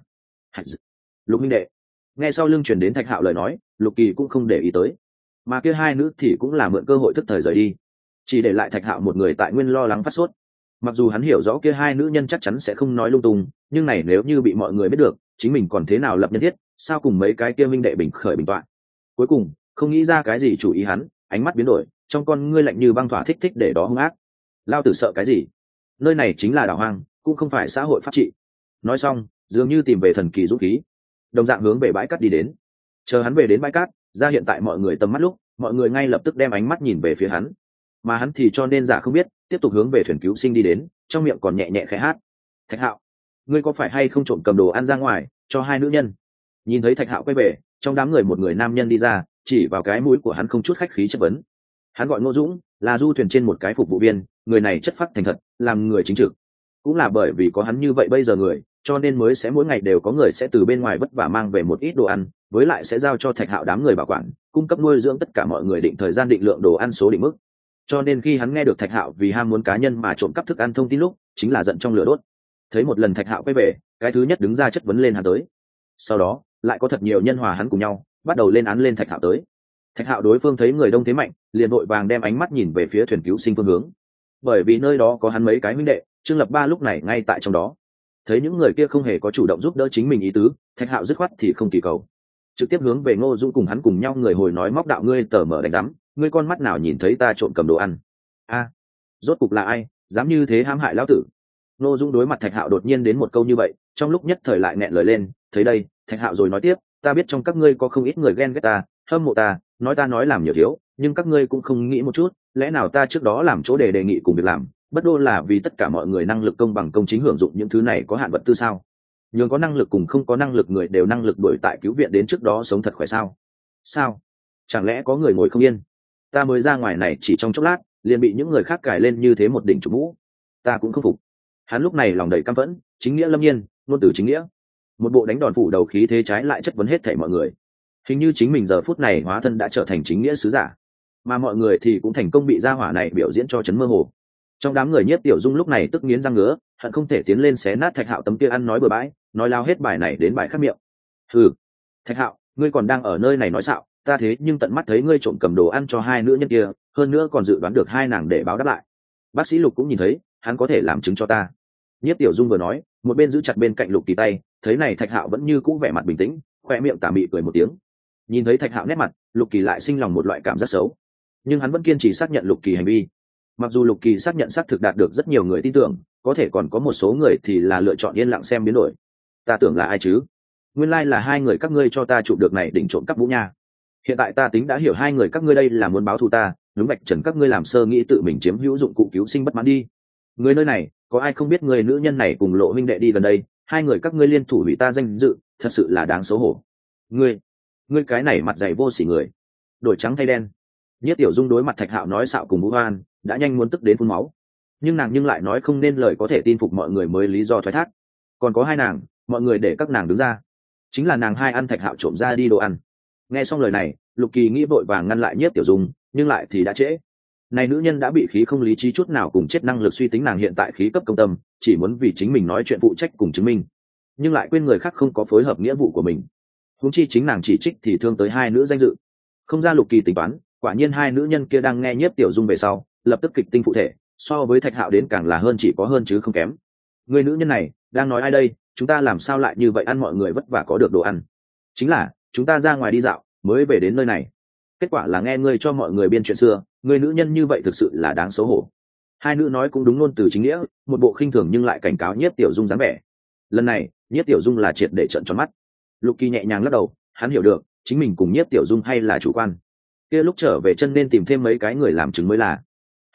Lục huynh đệ. Nghe sau lưng truyền đến Thạch Hạo lời nói, Lục Kỳ cũng không để ý tới, mà kia hai nữ thì cũng là mượn cơ hội thức thời rời đi, chỉ để lại Thạch Hạo một người tại nguyên lo lắng phát sốt. Mặc dù hắn hiểu rõ kia hai nữ nhân chắc chắn sẽ không nói lung tung, nhưng này nếu như bị mọi người biết được, chính mình còn thế nào lập nhân thiết, sao cùng mấy cái kia minh đệ bình khởi bình toạn. Cuối cùng không nghĩ ra cái gì chủ ý hắn, ánh mắt biến đổi, trong con ngươi lạnh như băng thỏa thích thích để đó hung ác. Lao tử sợ cái gì? Nơi này chính là đảo hoang, cũng không phải xã hội pháp trị. Nói xong, dường như tìm về thần kỳ dũng khí, đồng dạng hướng về bãi cát đi đến. Chờ hắn về đến bãi cát, ra hiện tại mọi người tầm mắt lúc, mọi người ngay lập tức đem ánh mắt nhìn về phía hắn, mà hắn thì cho nên giả không biết, tiếp tục hướng về thuyền cứu sinh đi đến, trong miệng còn nhẹ nhẹ khẽ hát. Thạch Hạo, ngươi có phải hay không trộm cầm đồ ăn ra ngoài cho hai nữ nhân? Nhìn thấy Thạch Hạo quay về, trong đám người một người nam nhân đi ra, chỉ vào cái mũi của hắn không chút khách khí chất vấn. Hắn gọi Ngô Dũng, là du thuyền trên một cái phục vụ viên, người này chất phác thành thật, làm người chính trực. Cũng là bởi vì có hắn như vậy bây giờ người, cho nên mới sẽ mỗi ngày đều có người sẽ từ bên ngoài vất vả mang về một ít đồ ăn, với lại sẽ giao cho Thạch Hạo đám người bảo quản, cung cấp nuôi dưỡng tất cả mọi người, định thời gian định lượng đồ ăn số định mức. Cho nên khi hắn nghe được Thạch Hạo vì ham muốn cá nhân mà trộm cắp thức ăn thông tin lúc, chính là giận trong lửa đốt. Thấy một lần Thạch Hạo quay về, cái thứ nhất đứng ra chất vấn lên hắn tới. Sau đó lại có thật nhiều nhân hòa hắn cùng nhau bắt đầu lên án lên Thạch Hạo tới. Thạch Hạo đối phương thấy người đông thế mạnh, liền vội vàng đem ánh mắt nhìn về phía thuyền cứu sinh phương hướng, bởi vì nơi đó có hắn mấy cái huynh đệ, Trương Lập Ba lúc này ngay tại trong đó. Thấy những người kia không hề có chủ động giúp đỡ chính mình ý tứ, Thạch Hạo dứt khoát thì không kỳ cầu, trực tiếp hướng về Ngô Dũng cùng hắn cùng nhau người hồi nói móc đạo: ngươi tờ mở đánh rắm, ngươi con mắt nào nhìn thấy ta trộm cầm đồ ăn? A, rốt cục là ai dám như thế hãm hại lão tử? Ngô Dũng đối mặt Thạch Hạo đột nhiên đến một câu như vậy, trong lúc nhất thời lại nghẹn lời lên. Thấy đây, Thạch Hạo rồi nói tiếp: ta biết trong các ngươi có không ít người ghen ghét ta, hâm mộ ta, nói ta nói làm nhiều thiếu, nhưng các ngươi cũng không nghĩ một chút, lẽ nào ta trước đó làm chỗ để đề nghị cùng việc làm, bất đô là vì tất cả mọi người năng lực công bằng công chính hưởng dụng những thứ này có hạn vật tư sao? Nhưng có năng lực cùng không có năng lực người đều năng lực đuổi tại cứu viện đến trước đó sống thật khỏe sao? Sao? Chẳng lẽ có người ngồi không yên? Ta mới ra ngoài này chỉ trong chốc lát, liền bị những người khác cài lên như thế một đỉnh chủ mũ, ta cũng không phục. Hắn lúc này lòng đầy căm phẫn, chính nghĩa lâm nhiên, ngôn từ chính nghĩa, một bộ đánh đòn phủ đầu khí thế trái lại chất vấn hết thảy mọi người. Hình như chính mình giờ phút này hóa thân đã trở thành chính nghĩa sứ giả, mà mọi người thì cũng thành công bị gia hỏa này biểu diễn cho chấn mơ hồ. Trong đám người Nhiếp Tiểu Dung lúc này tức nghiến răng ngứa, hận không thể tiến lên xé nát Thạch Hạo tấm kia ăn nói bừa bãi, nói lao hết bài này đến bài khác miệng. Hừ, Thạch Hạo, ngươi còn đang ở nơi này nói xạo, ta thế nhưng tận mắt thấy ngươi trộm cầm đồ ăn cho hai nữ nhân kia, hơn nữa còn dự đoán được hai nàng để báo đáp lại. Bác sĩ Lục cũng nhìn thấy, hắn có thể làm chứng cho ta. Nhiếp Tiểu Dung vừa nói, một bên giữ chặt bên cạnh Lục Kỳ tay, thấy này Thạch Hạo vẫn như cũ vẻ mặt bình tĩnh, khoe miệng tà mị cười một tiếng. Nhìn thấy Thạch Hạo nét mặt, Lục Kỳ lại sinh lòng một loại cảm giác xấu, nhưng hắn vẫn kiên trì xác nhận Lục Kỳ hành vi. Mặc dù Lục Kỳ xác nhận xác thực đạt được rất nhiều người tin tưởng, có thể còn có một số người thì là lựa chọn yên lặng xem biến đổi. Ta tưởng là ai chứ? Nguyên lai là hai người các ngươi cho ta chụp được này đỉnh trộm cắp vũ nha. Hiện tại ta tính đã hiểu hai người các ngươi đây là muốn báo thù ta, đúng vạch trần các ngươi làm sơ nghĩ tự mình chiếm hữu dụng cụ cứu sinh bất mãn đi. Người nơi này, có ai không biết người nữ nhân này cùng Lộ huynh đệ đi gần đây, hai người các ngươi liên thủ hủy ta danh dự, thật sự là đáng xấu hổ. Ngươi, ngươi cái này mặt dày vô sỉ người, đổi trắng thay đen. Nhiếp Tiểu Dung đối mặt Thạch Hạo nói xạo cùng Vũ Hoan, đã nhanh muốn tức đến phun máu, nhưng nàng nhưng lại nói không nên lời có thể tin phục mọi người mới lý do thoái thác. Còn có hai nàng, mọi người để các nàng đứng ra, chính là nàng hai ăn Thạch Hạo trộm ra đi đồ ăn. Nghe xong lời này, Lục Kỳ nghĩ vội vàng ngăn lại Nhiếp Tiểu Dung, nhưng lại thì đã trễ. Này nữ nhân đã bị khí không lý trí chút nào cùng chết năng lực suy tính nàng hiện tại khí cấp công tâm, chỉ muốn vì chính mình nói chuyện phụ trách cùng chứng minh, nhưng lại quên người khác không có phối hợp nghĩa vụ của mình. Huống chi chính nàng chỉ trích thì thương tới hai nữ danh dự. Không ra Lục Kỳ tính toán, quả nhiên hai nữ nhân kia đang nghe Nhiếp Tiểu Dung về sau, lập tức kịch tinh phụ thể, so với Thạch Hạo đến càng là hơn, chỉ có hơn chứ không kém. Người nữ nhân này đang nói ai đây? Chúng ta làm sao lại như vậy, ăn mọi người vất vả có được đồ ăn? Chính là chúng ta ra ngoài đi dạo mới về đến nơi này, kết quả là nghe ngươi cho mọi người biên chuyện xưa. Người nữ nhân như vậy thực sự là đáng xấu hổ. Hai nữ nói cũng đúng, ngôn từ chính nghĩa, một bộ khinh thường nhưng lại cảnh cáo Nhiếp Tiểu Dung dáng vẻ. Lần này Nhiếp Tiểu Dung là triệt để trợn tròn mắt. Lục Kỳ nhẹ nhàng lắc đầu, hắn hiểu được chính mình cùng Nhiếp Tiểu Dung hay là chủ quan, kia lúc trở về chân nên tìm thêm mấy cái người làm chứng mới là.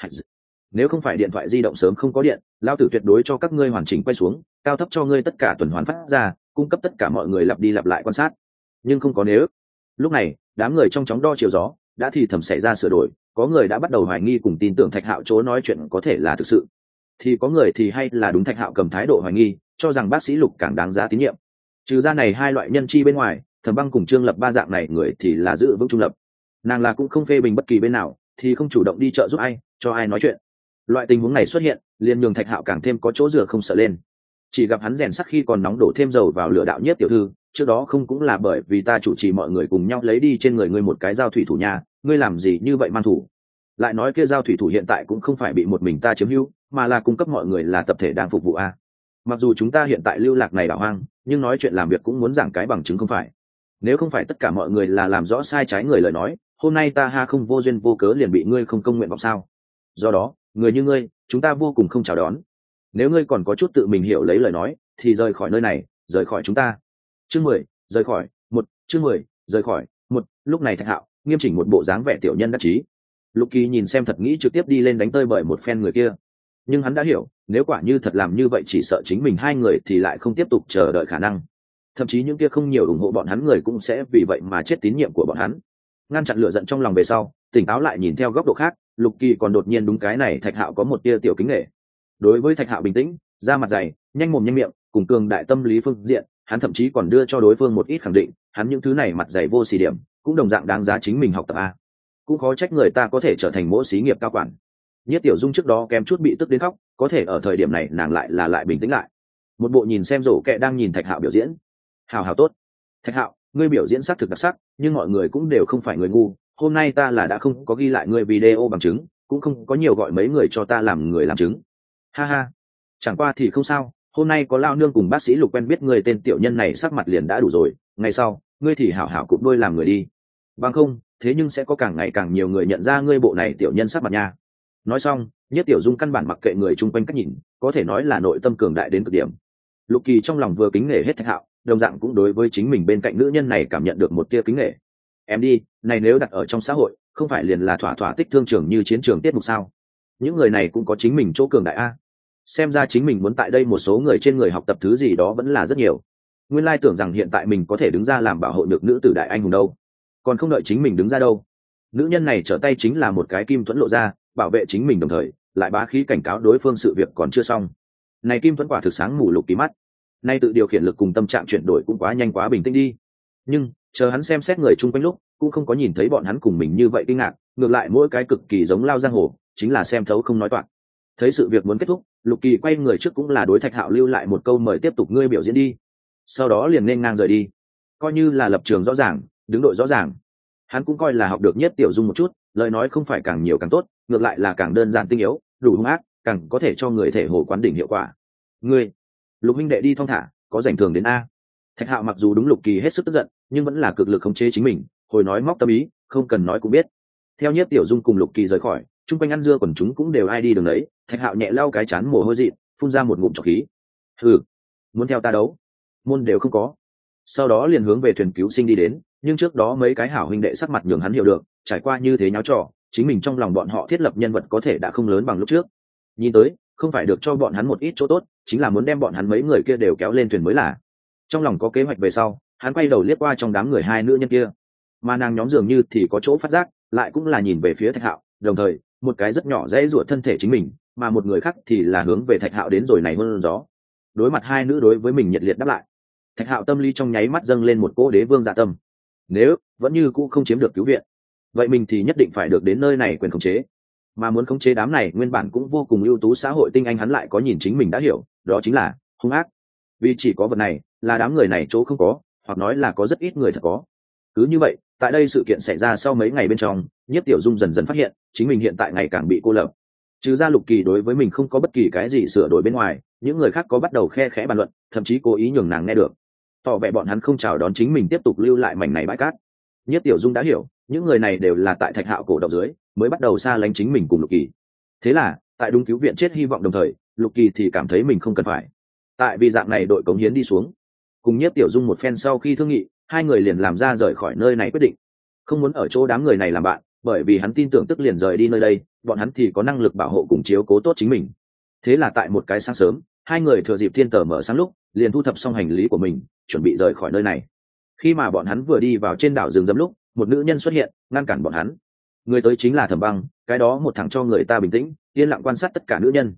Nếu không phải điện thoại di động sớm không có điện, lao tử tuyệt đối cho các ngươi hoàn chỉnh quay xuống, cao thấp cho ngươi tất cả tuần hoàn phát ra, cung cấp tất cả mọi người lặp đi lặp lại quan sát. Nhưng không có nếu. Lúc này đám người trong chóng đo chiều gió đã thì thầm xảy ra sửa đổi, có người đã bắt đầu hoài nghi cùng tin tưởng Thạch Hạo chỗ nói chuyện có thể là thực sự. thì có người thì hay là đúng Thạch Hạo cầm thái độ hoài nghi, cho rằng bác sĩ Lục càng đáng giá tín nhiệm. Trừ ra này hai loại nhân chi bên ngoài, Thẩm Băng cùng Trương Lập ba dạng này người thì là giữ vững trung lập. Nàng là cũng không phê bình bất kỳ bên nào, thì không chủ động đi trợ giúp ai, cho ai nói chuyện. Loại tình huống này xuất hiện, liền nhường Thạch Hạo càng thêm có chỗ dựa không sợ lên. Chỉ gặp hắn rèn sắt khi còn nóng đổ thêm dầu vào lửa đạo Nhiếp tiểu thư, trước đó không cũng là bởi vì ta chủ trì mọi người cùng nhau lấy đi trên người ngươi một cái dao thủy thủ nhà, ngươi làm gì như vậy man thủ? Lại nói kia dao thủy thủ hiện tại cũng không phải bị một mình ta chiếm hữu, mà là cung cấp mọi người là tập thể đang phục vụ a. Mặc dù chúng ta hiện tại lưu lạc này đảo hoang, nhưng nói chuyện làm việc cũng muốn giảng cái bằng chứng không phải. Nếu không phải tất cả mọi người là làm rõ sai trái người lời nói, hôm nay ta ha không vô duyên vô cớ liền bị ngươi không công nguyện vọng sao? Do đó, người như ngươi, chúng ta vô cùng không chào đón. Nếu ngươi còn có chút tự mình hiểu lấy lời nói, thì rời khỏi nơi này, rời khỏi chúng ta. Chương mười, rời khỏi, một, chương mười, rời khỏi, một, lúc này Thạch Hạo, nghiêm chỉnh một bộ dáng vẻ tiểu nhân đắc chí. Lục Kỳ nhìn xem thật nghĩ trực tiếp đi lên đánh tơi bởi một phen người kia. Nhưng hắn đã hiểu, nếu quả như thật làm như vậy chỉ sợ chính mình hai người thì lại không tiếp tục chờ đợi khả năng. Thậm chí những kia không nhiều ủng hộ bọn hắn người cũng sẽ vì vậy mà chết tín nhiệm của bọn hắn. Ngăn chặn lửa giận trong lòng về sau, tỉnh táo lại nhìn theo góc độ khác, Lục Kỳ còn đột nhiên đúng cái này Thạch Hạo có một tia tiểu kính nể. Đối với Thạch Hạo bình tĩnh, da mặt dày, nhanh mồm nhanh miệng, cùng cường đại tâm lý phương diện, hắn thậm chí còn đưa cho đối phương một ít khẳng định, hắn những thứ này mặt dày vô xỉ điểm, cũng đồng dạng đáng giá chính mình học tập a. Cũng khó trách người ta có thể trở thành mỗi xí nghiệp cao quản. Nhất Tiểu Dung trước đó kém chút bị tức đến khóc, có thể ở thời điểm này nàng lại là lại bình tĩnh lại. Một bộ nhìn xem rổ kẹ đang nhìn Thạch Hạo biểu diễn. Hào hào tốt. Thạch Hạo, ngươi biểu diễn sắc thực đặc sắc, nhưng mọi người cũng đều không phải người ngu. Hôm nay ta là đã không có ghi lại ngươi video bằng chứng, cũng không có nhiều gọi mấy người cho ta làm người làm chứng. Ha ha, chẳng qua thì không sao. Hôm nay có lao nương cùng bác sĩ Lục quen biết người tên tiểu nhân này sắc mặt liền đã đủ rồi. Ngày sau, ngươi thì hảo hảo cụp đôi làm người đi. Bằng không, thế nhưng sẽ có càng ngày càng nhiều người nhận ra ngươi bộ này tiểu nhân sắc mặt nha. Nói xong, Nhất Tiểu Dung căn bản mặc kệ người chung quanh cách nhìn, có thể nói là nội tâm cường đại đến cực điểm. Lục Kỳ trong lòng vừa kính nể hết Thạch Hạo, đồng dạng cũng đối với chính mình bên cạnh nữ nhân này cảm nhận được một tia kính nể. Em đi, này nếu đặt ở trong xã hội, không phải liền là thỏa thỏa tích thương trường như chiến trường tiết mục sao? Những người này cũng có chính mình chỗ cường đại a. Xem ra chính mình muốn tại đây một số người trên người học tập thứ gì đó vẫn là rất nhiều. Nguyên lai tưởng rằng hiện tại mình có thể đứng ra làm bảo hộ được nữ tử đại anh hùng đâu, còn không đợi chính mình đứng ra đâu. Nữ nhân này trở tay chính là một cái kim thuẫn lộ ra, bảo vệ chính mình đồng thời lại bá khí cảnh cáo đối phương sự việc còn chưa xong. Này kim thuẫn quả thực sáng mù Lục Kỳ mắt. Nay tự điều khiển lực cùng tâm trạng chuyển đổi cũng quá nhanh quá bình tĩnh đi. Nhưng chờ hắn xem xét người chung quanh lúc cũng không có nhìn thấy bọn hắn cùng mình như vậy kinh ngạc, ngược lại mỗi cái cực kỳ giống lao giang hồ, chính là xem thấu không nói toạc. Thấy sự việc muốn kết thúc, Lục Kỳ quay người trước cũng là đối Thạch Hạo lưu lại một câu mời tiếp tục ngươi biểu diễn đi, sau đó liền nên ngang rời đi, coi như là lập trường rõ ràng, đứng đội rõ ràng. Hắn cũng coi là học được Nhất Tiểu Dung một chút, lời nói không phải càng nhiều càng tốt, ngược lại là càng đơn giản tinh yếu, đủ hung ác, càng có thể cho người thể hồ quán đỉnh hiệu quả. Ngươi, Lục huynh đệ đi thong thả, có rảnh thường đến a. Thạch Hạo mặc dù đúng Lục Kỳ hết sức tức giận, nhưng vẫn là cực lực khống chế chính mình, hồi nói móc tâm ý, không cần nói cũng biết. Theo Nhất Tiểu Dung cùng Lục Kỳ rời khỏi, chung quanh ăn dưa còn chúng cũng đều ai đi đường đấy. Thạch Hạo nhẹ lau cái chán mồ hôi dị, phun ra một ngụm trọc khí. Hừ, muốn theo ta đấu, môn đều không có. Sau đó liền hướng về thuyền cứu sinh đi đến, nhưng trước đó mấy cái hảo huynh đệ sắc mặt nhường hắn hiểu được, trải qua như thế nháo trò, chính mình trong lòng bọn họ thiết lập nhân vật có thể đã không lớn bằng lúc trước. Nhìn tới, không phải được cho bọn hắn một ít chỗ tốt, chính là muốn đem bọn hắn mấy người kia đều kéo lên thuyền mới là. Trong lòng có kế hoạch về sau, hắn quay đầu liếc qua trong đám người hai nữ nhân kia, mà nàng nhóm dường như thì có chỗ phát giác, lại cũng là nhìn về phía Thạch Hạo, đồng thời một cái rất nhỏ dễ rủa thân thể chính mình, mà một người khác thì là hướng về Thạch Hạo đến rồi này hơn gió. Đối mặt hai nữ đối với mình nhiệt liệt đáp lại, Thạch Hạo tâm lý trong nháy mắt dâng lên một cỗ đế vương dạ tâm. Nếu vẫn như cũ không chiếm được cứu viện, vậy mình thì nhất định phải được đến nơi này quyền khống chế. Mà muốn khống chế đám này nguyên bản cũng vô cùng ưu tú xã hội tinh anh hắn lại có nhìn chính mình đã hiểu, đó chính là hung ác. Vì chỉ có vật này là đám người này chỗ không có, hoặc nói là có rất ít người thật có. Cứ như vậy, tại đây sự kiện xảy ra sau mấy ngày bên trong, Nhiếp Tiểu Dung dần dần phát hiện chính mình hiện tại ngày càng bị cô lập. Trừ ra Lục Kỳ đối với mình không có bất kỳ cái gì sửa đổi bên ngoài, những người khác có bắt đầu khe khẽ bàn luận, thậm chí cố ý nhường nàng nghe được, tỏ vẻ bọn hắn không chào đón chính mình tiếp tục lưu lại mảnh này bãi cát. Nhiếp Tiểu Dung đã hiểu, những người này đều là tại Thạch Hạo cổ động dưới mới bắt đầu xa lánh chính mình cùng Lục Kỳ. Thế là tại đúng cứu viện chết hy vọng đồng thời, Lục Kỳ thì cảm thấy mình không cần phải, tại vì dạng này đội cống hiến đi xuống. Cùng Nhiếp Tiểu Dung một phen sau khi thương nghị, hai người liền làm ra rời khỏi nơi này quyết định, không muốn ở chỗ đám người này làm bạn, bởi vì hắn tin tưởng tức liền rời đi nơi đây, bọn hắn thì có năng lực bảo hộ cùng chiếu cố tốt chính mình. Thế là tại một cái sáng sớm, hai người thừa dịp thiên tờ mở sáng lúc, liền thu thập xong hành lý của mình, chuẩn bị rời khỏi nơi này. Khi mà bọn hắn vừa đi vào trên đảo rừng rậm lúc, một nữ nhân xuất hiện, ngăn cản bọn hắn. Người tới chính là Thẩm Băng, cái đó một thằng cho người ta bình tĩnh, yên lặng quan sát tất cả nữ nhân.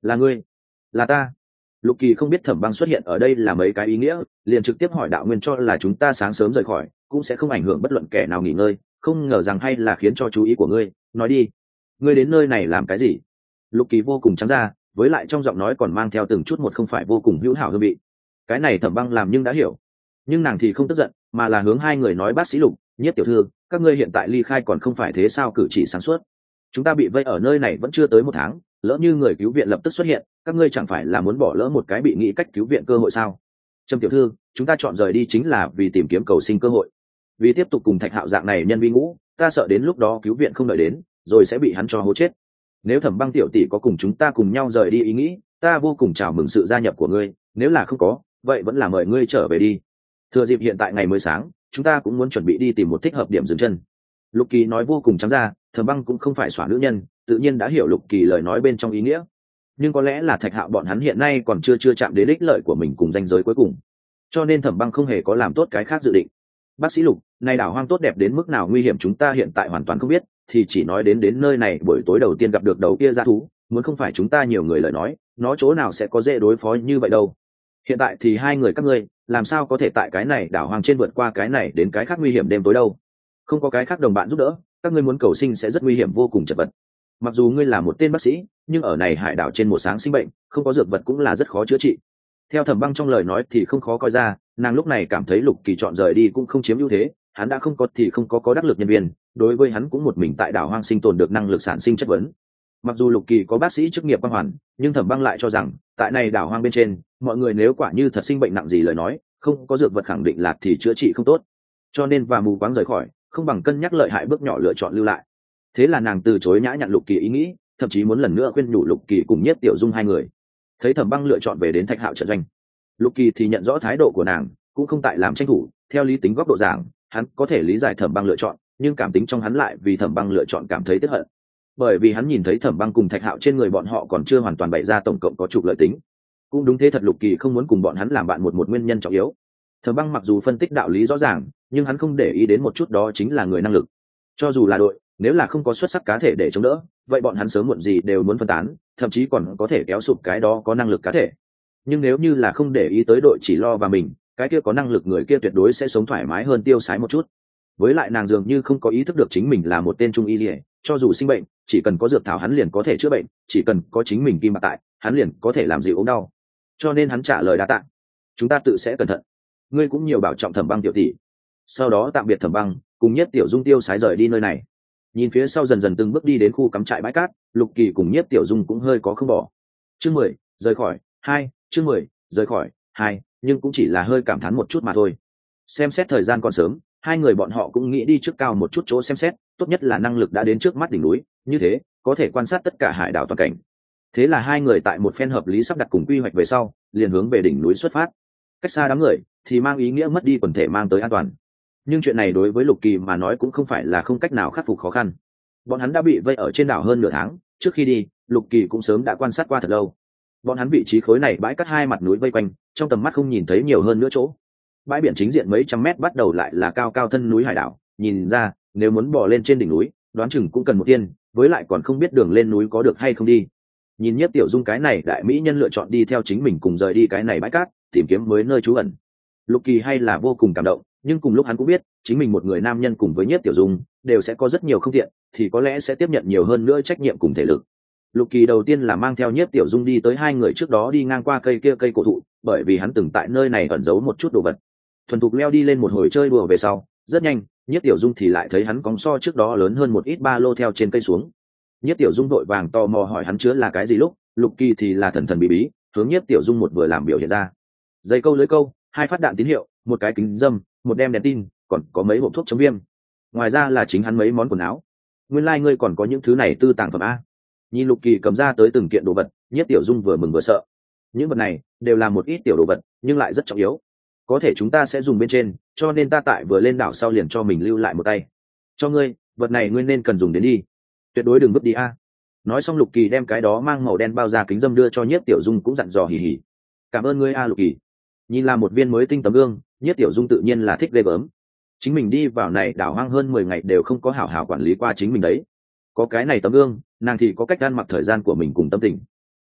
là ngươi, là ta. Lục Kỳ không biết Thẩm Băng xuất hiện ở đây là mấy cái ý nghĩa, liền trực tiếp hỏi đạo nguyên cho là chúng ta sáng sớm rời khỏi cũng sẽ không ảnh hưởng bất luận kẻ nào nghỉ ngơi, không ngờ rằng hay là khiến cho chú ý của ngươi. Nói đi, ngươi đến nơi này làm cái gì? Lục Kỳ vô cùng trắng ra, với lại trong giọng nói còn mang theo từng chút một không phải vô cùng hữu hảo hương vị. Cái này Thẩm Băng làm nhưng đã hiểu, nhưng nàng thì không tức giận, mà là hướng hai người nói: bác sĩ Lục, Nhiếp tiểu thư, các ngươi hiện tại ly khai còn không phải thế sao? Cử chỉ sáng suốt. Chúng ta bị vây ở nơi này vẫn chưa tới một tháng, lỡ như người cứu viện lập tức xuất hiện, các ngươi chẳng phải là muốn bỏ lỡ một cái bị nghĩ cách cứu viện cơ hội sao? Trâm tiểu thư, chúng ta chọn rời đi chính là vì tìm kiếm cầu sinh cơ hội, vì tiếp tục cùng Thạch Hạo dạng này nhân vi ngũ, ta sợ đến lúc đó cứu viện không đợi đến, rồi sẽ bị hắn cho hố chết. Nếu Thẩm Băng tiểu tỷ có cùng chúng ta cùng nhau rời đi ý nghĩ, ta vô cùng chào mừng sự gia nhập của ngươi, nếu là không có, vậy vẫn là mời ngươi trở về đi. Thừa dịp hiện tại ngày mới sáng, chúng ta cũng muốn chuẩn bị đi tìm một thích hợp điểm dừng chân. Lục Kỳ nói vô cùng trắng ra, Thẩm Băng cũng không phải xóa nữ nhân, tự nhiên đã hiểu Lục Kỳ lời nói bên trong ý nghĩa. Nhưng có lẽ là Thạch Hạo bọn hắn hiện nay còn chưa chưa chạm đến ích lợi của mình cùng danh giới cuối cùng, cho nên Thẩm Băng không hề có làm tốt cái khác dự định. Bác sĩ Lục, này đảo hoang tốt đẹp đến mức nào nguy hiểm chúng ta hiện tại hoàn toàn không biết, thì chỉ nói đến đến nơi này buổi tối đầu tiên gặp được đầu kia dã thú, muốn không phải chúng ta nhiều người lời nói, nó chỗ nào sẽ có dễ đối phó như vậy đâu. Hiện tại thì hai người các ngươi, làm sao có thể tại cái này đảo hoang trên vượt qua cái này đến cái khác nguy hiểm đêm tối đâu? Không có cái khác đồng bạn giúp đỡ, các ngươi muốn cầu sinh sẽ rất nguy hiểm vô cùng chật vật. Mặc dù ngươi là một tên bác sĩ, nhưng ở này hải đảo trên một sáng sinh bệnh, không có dược vật cũng là rất khó chữa trị. Theo Thẩm Băng trong lời nói thì không khó coi ra, nàng lúc này cảm thấy Lục Kỳ chọn rời đi cũng không chiếm ưu thế, hắn đã không có thì không có có đắc lực nhân viên, đối với hắn cũng một mình tại đảo hoang sinh tồn được năng lực sản sinh chất vấn. Mặc dù Lục Kỳ có bác sĩ chức nghiệp quang hoàn, nhưng Thẩm Băng lại cho rằng tại này đảo hoang bên trên, mọi người nếu quả như thật sinh bệnh nặng gì lời nói, không có dược vật khẳng định là thì chữa trị không tốt, cho nên và mù quáng rời khỏi, không bằng cân nhắc lợi hại bước nhỏ lựa chọn lưu lại. Thế là nàng từ chối nhã nhặn Lục Kỳ ý nghĩ, thậm chí muốn lần nữa khuyên nhủ Lục Kỳ cùng Nhiếp Tiểu Dung hai người. Thấy Thẩm Băng lựa chọn về đến Thạch Hạo trận doanh, Lục Kỳ thì nhận rõ thái độ của nàng, cũng không tại làm tranh thủ. Theo lý tính góc độ giảng, hắn có thể lý giải Thẩm Băng lựa chọn, nhưng cảm tính trong hắn lại vì Thẩm Băng lựa chọn cảm thấy tiếc hận, bởi vì hắn nhìn thấy Thẩm Băng cùng Thạch Hạo trên người bọn họ còn chưa hoàn toàn bày ra tổng cộng có trục lợi tính. Cũng đúng thế thật, Lục Kỳ không muốn cùng bọn hắn làm bạn một một nguyên nhân trọng yếu. Thẩm Băng mặc dù phân tích đạo lý rõ ràng, nhưng hắn không để ý đến một chút đó chính là người năng lực. Cho dù là đội, nếu là không có xuất sắc cá thể để chống đỡ, vậy bọn hắn sớm muộn gì đều muốn phân tán, thậm chí còn có thể kéo sụp cái đó có năng lực cá thể. Nhưng nếu như là không để ý tới đội, chỉ lo vào mình, cái kia có năng lực người kia tuyệt đối sẽ sống thoải mái hơn tiêu sái một chút. Với lại nàng dường như không có ý thức được chính mình là một tên trung y liề, cho dù sinh bệnh, chỉ cần có dược thảo hắn liền có thể chữa bệnh, chỉ cần có chính mình kim bạc tại, hắn liền có thể làm dịu ốm đau. Cho nên hắn trả lời đa tạ, chúng ta tự sẽ cẩn thận, ngươi cũng nhiều bảo trọng Thẩm Băng tiểu tỷ. Sau đó tạm biệt Thẩm Băng, cùng Nhiếp Tiểu Dung tiêu sái rời đi nơi này. Nhìn phía sau dần dần từng bước đi đến khu cắm trại bãi cát, Lục Kỳ cùng Nhiếp Tiểu Dung cũng hơi có không bỏ. Chương mười, rời khỏi, hai, chương mười, rời khỏi, hai, nhưng cũng chỉ là hơi cảm thán một chút mà thôi. Xem xét thời gian còn sớm, hai người bọn họ cũng nghĩ đi trước cao một chút chỗ xem xét, tốt nhất là năng lực đã đến trước mắt đỉnh núi, như thế có thể quan sát tất cả hải đảo toàn cảnh. Thế là hai người tại một phen hợp lý sắp đặt cùng quy hoạch về sau, liền hướng về đỉnh núi xuất phát. Cách xa đám người thì mang ý nghĩa mất đi quần thể mang tới an toàn, nhưng chuyện này đối với Lục Kỳ mà nói cũng không phải là không cách nào khắc phục khó khăn. Bọn hắn đã bị vây ở trên đảo hơn nửa tháng, trước khi đi Lục Kỳ cũng sớm đã quan sát qua thật lâu. Bọn hắn vị trí khối này bãi cát hai mặt núi vây quanh, trong tầm mắt không nhìn thấy nhiều hơn nữa chỗ. Bãi biển chính diện mấy trăm mét bắt đầu lại là cao cao thân núi hải đảo, nhìn ra nếu muốn bò lên trên đỉnh núi, đoán chừng cũng cần một thiên, với lại còn không biết đường lên núi có được hay không đi. Nhìn Nhiếp Tiểu Dung cái này đại mỹ nhân lựa chọn đi theo chính mình cùng rời đi cái này bãi cát, tìm kiếm mới nơi trú ẩn, Lục Kỳ hay là vô cùng cảm động, nhưng cùng lúc hắn cũng biết chính mình một người nam nhân cùng với Nhiếp Tiểu Dung đều sẽ có rất nhiều không tiện, thì có lẽ sẽ tiếp nhận nhiều hơn nữa trách nhiệm cùng thể lực. Lục Kỳ đầu tiên là mang theo Nhiếp Tiểu Dung đi tới hai người trước đó đi ngang qua cây kia cây cổ thụ, bởi vì hắn từng tại nơi này ẩn giấu một chút đồ vật. Thuần thục leo đi lên một hồi chơi đùa về sau, rất nhanh Nhiếp Tiểu Dung thì lại thấy hắn cóng so trước đó lớn hơn một ít ba lô theo trên cây xuống. Nhiếp Tiểu Dung đội vàng tò mò hỏi hắn chứa là cái gì, lúc Lục Kỳ thì là thần thần bí bí hướng Nhiếp Tiểu Dung một vừa làm biểu hiện ra. Dây câu lưới câu, hai phát đạn tín hiệu, một cái kính dâm, một đem đèn tin, còn có mấy hộp thuốc chống viêm. Ngoài ra là chính hắn mấy món quần áo. Nguyên lai like ngươi còn có những thứ này tư tàng phẩm a. Nhìn Lục Kỳ cầm ra tới từng kiện đồ vật, Nhiếp Tiểu Dung vừa mừng vừa sợ. Những vật này đều là một ít tiểu đồ vật, nhưng lại rất trọng yếu, có thể chúng ta sẽ dùng bên trên, cho nên ta tại vừa lên đảo sau liền cho mình lưu lại một tay. Cho ngươi, vật này ngươi nên cần dùng đến đi, tuyệt đối đừng vứt đi a. Nói xong Lục Kỳ đem cái đó mang màu đen bao da kính dâm đưa cho Nhiếp Tiểu Dung, cũng dặn dò hì hì. Cảm ơn ngươi a Lục Kỳ. Nhìn là một viên mới tinh tấm gương, Nhiếp Tiểu Dung tự nhiên là thích ghê gớm. Chính mình đi vào này đảo hoang hơn mười ngày đều không có hảo hảo quản lý qua chính mình đấy. Có cái này tấm gương, nàng thì có cách ăn mặc thời gian của mình cùng tâm tình.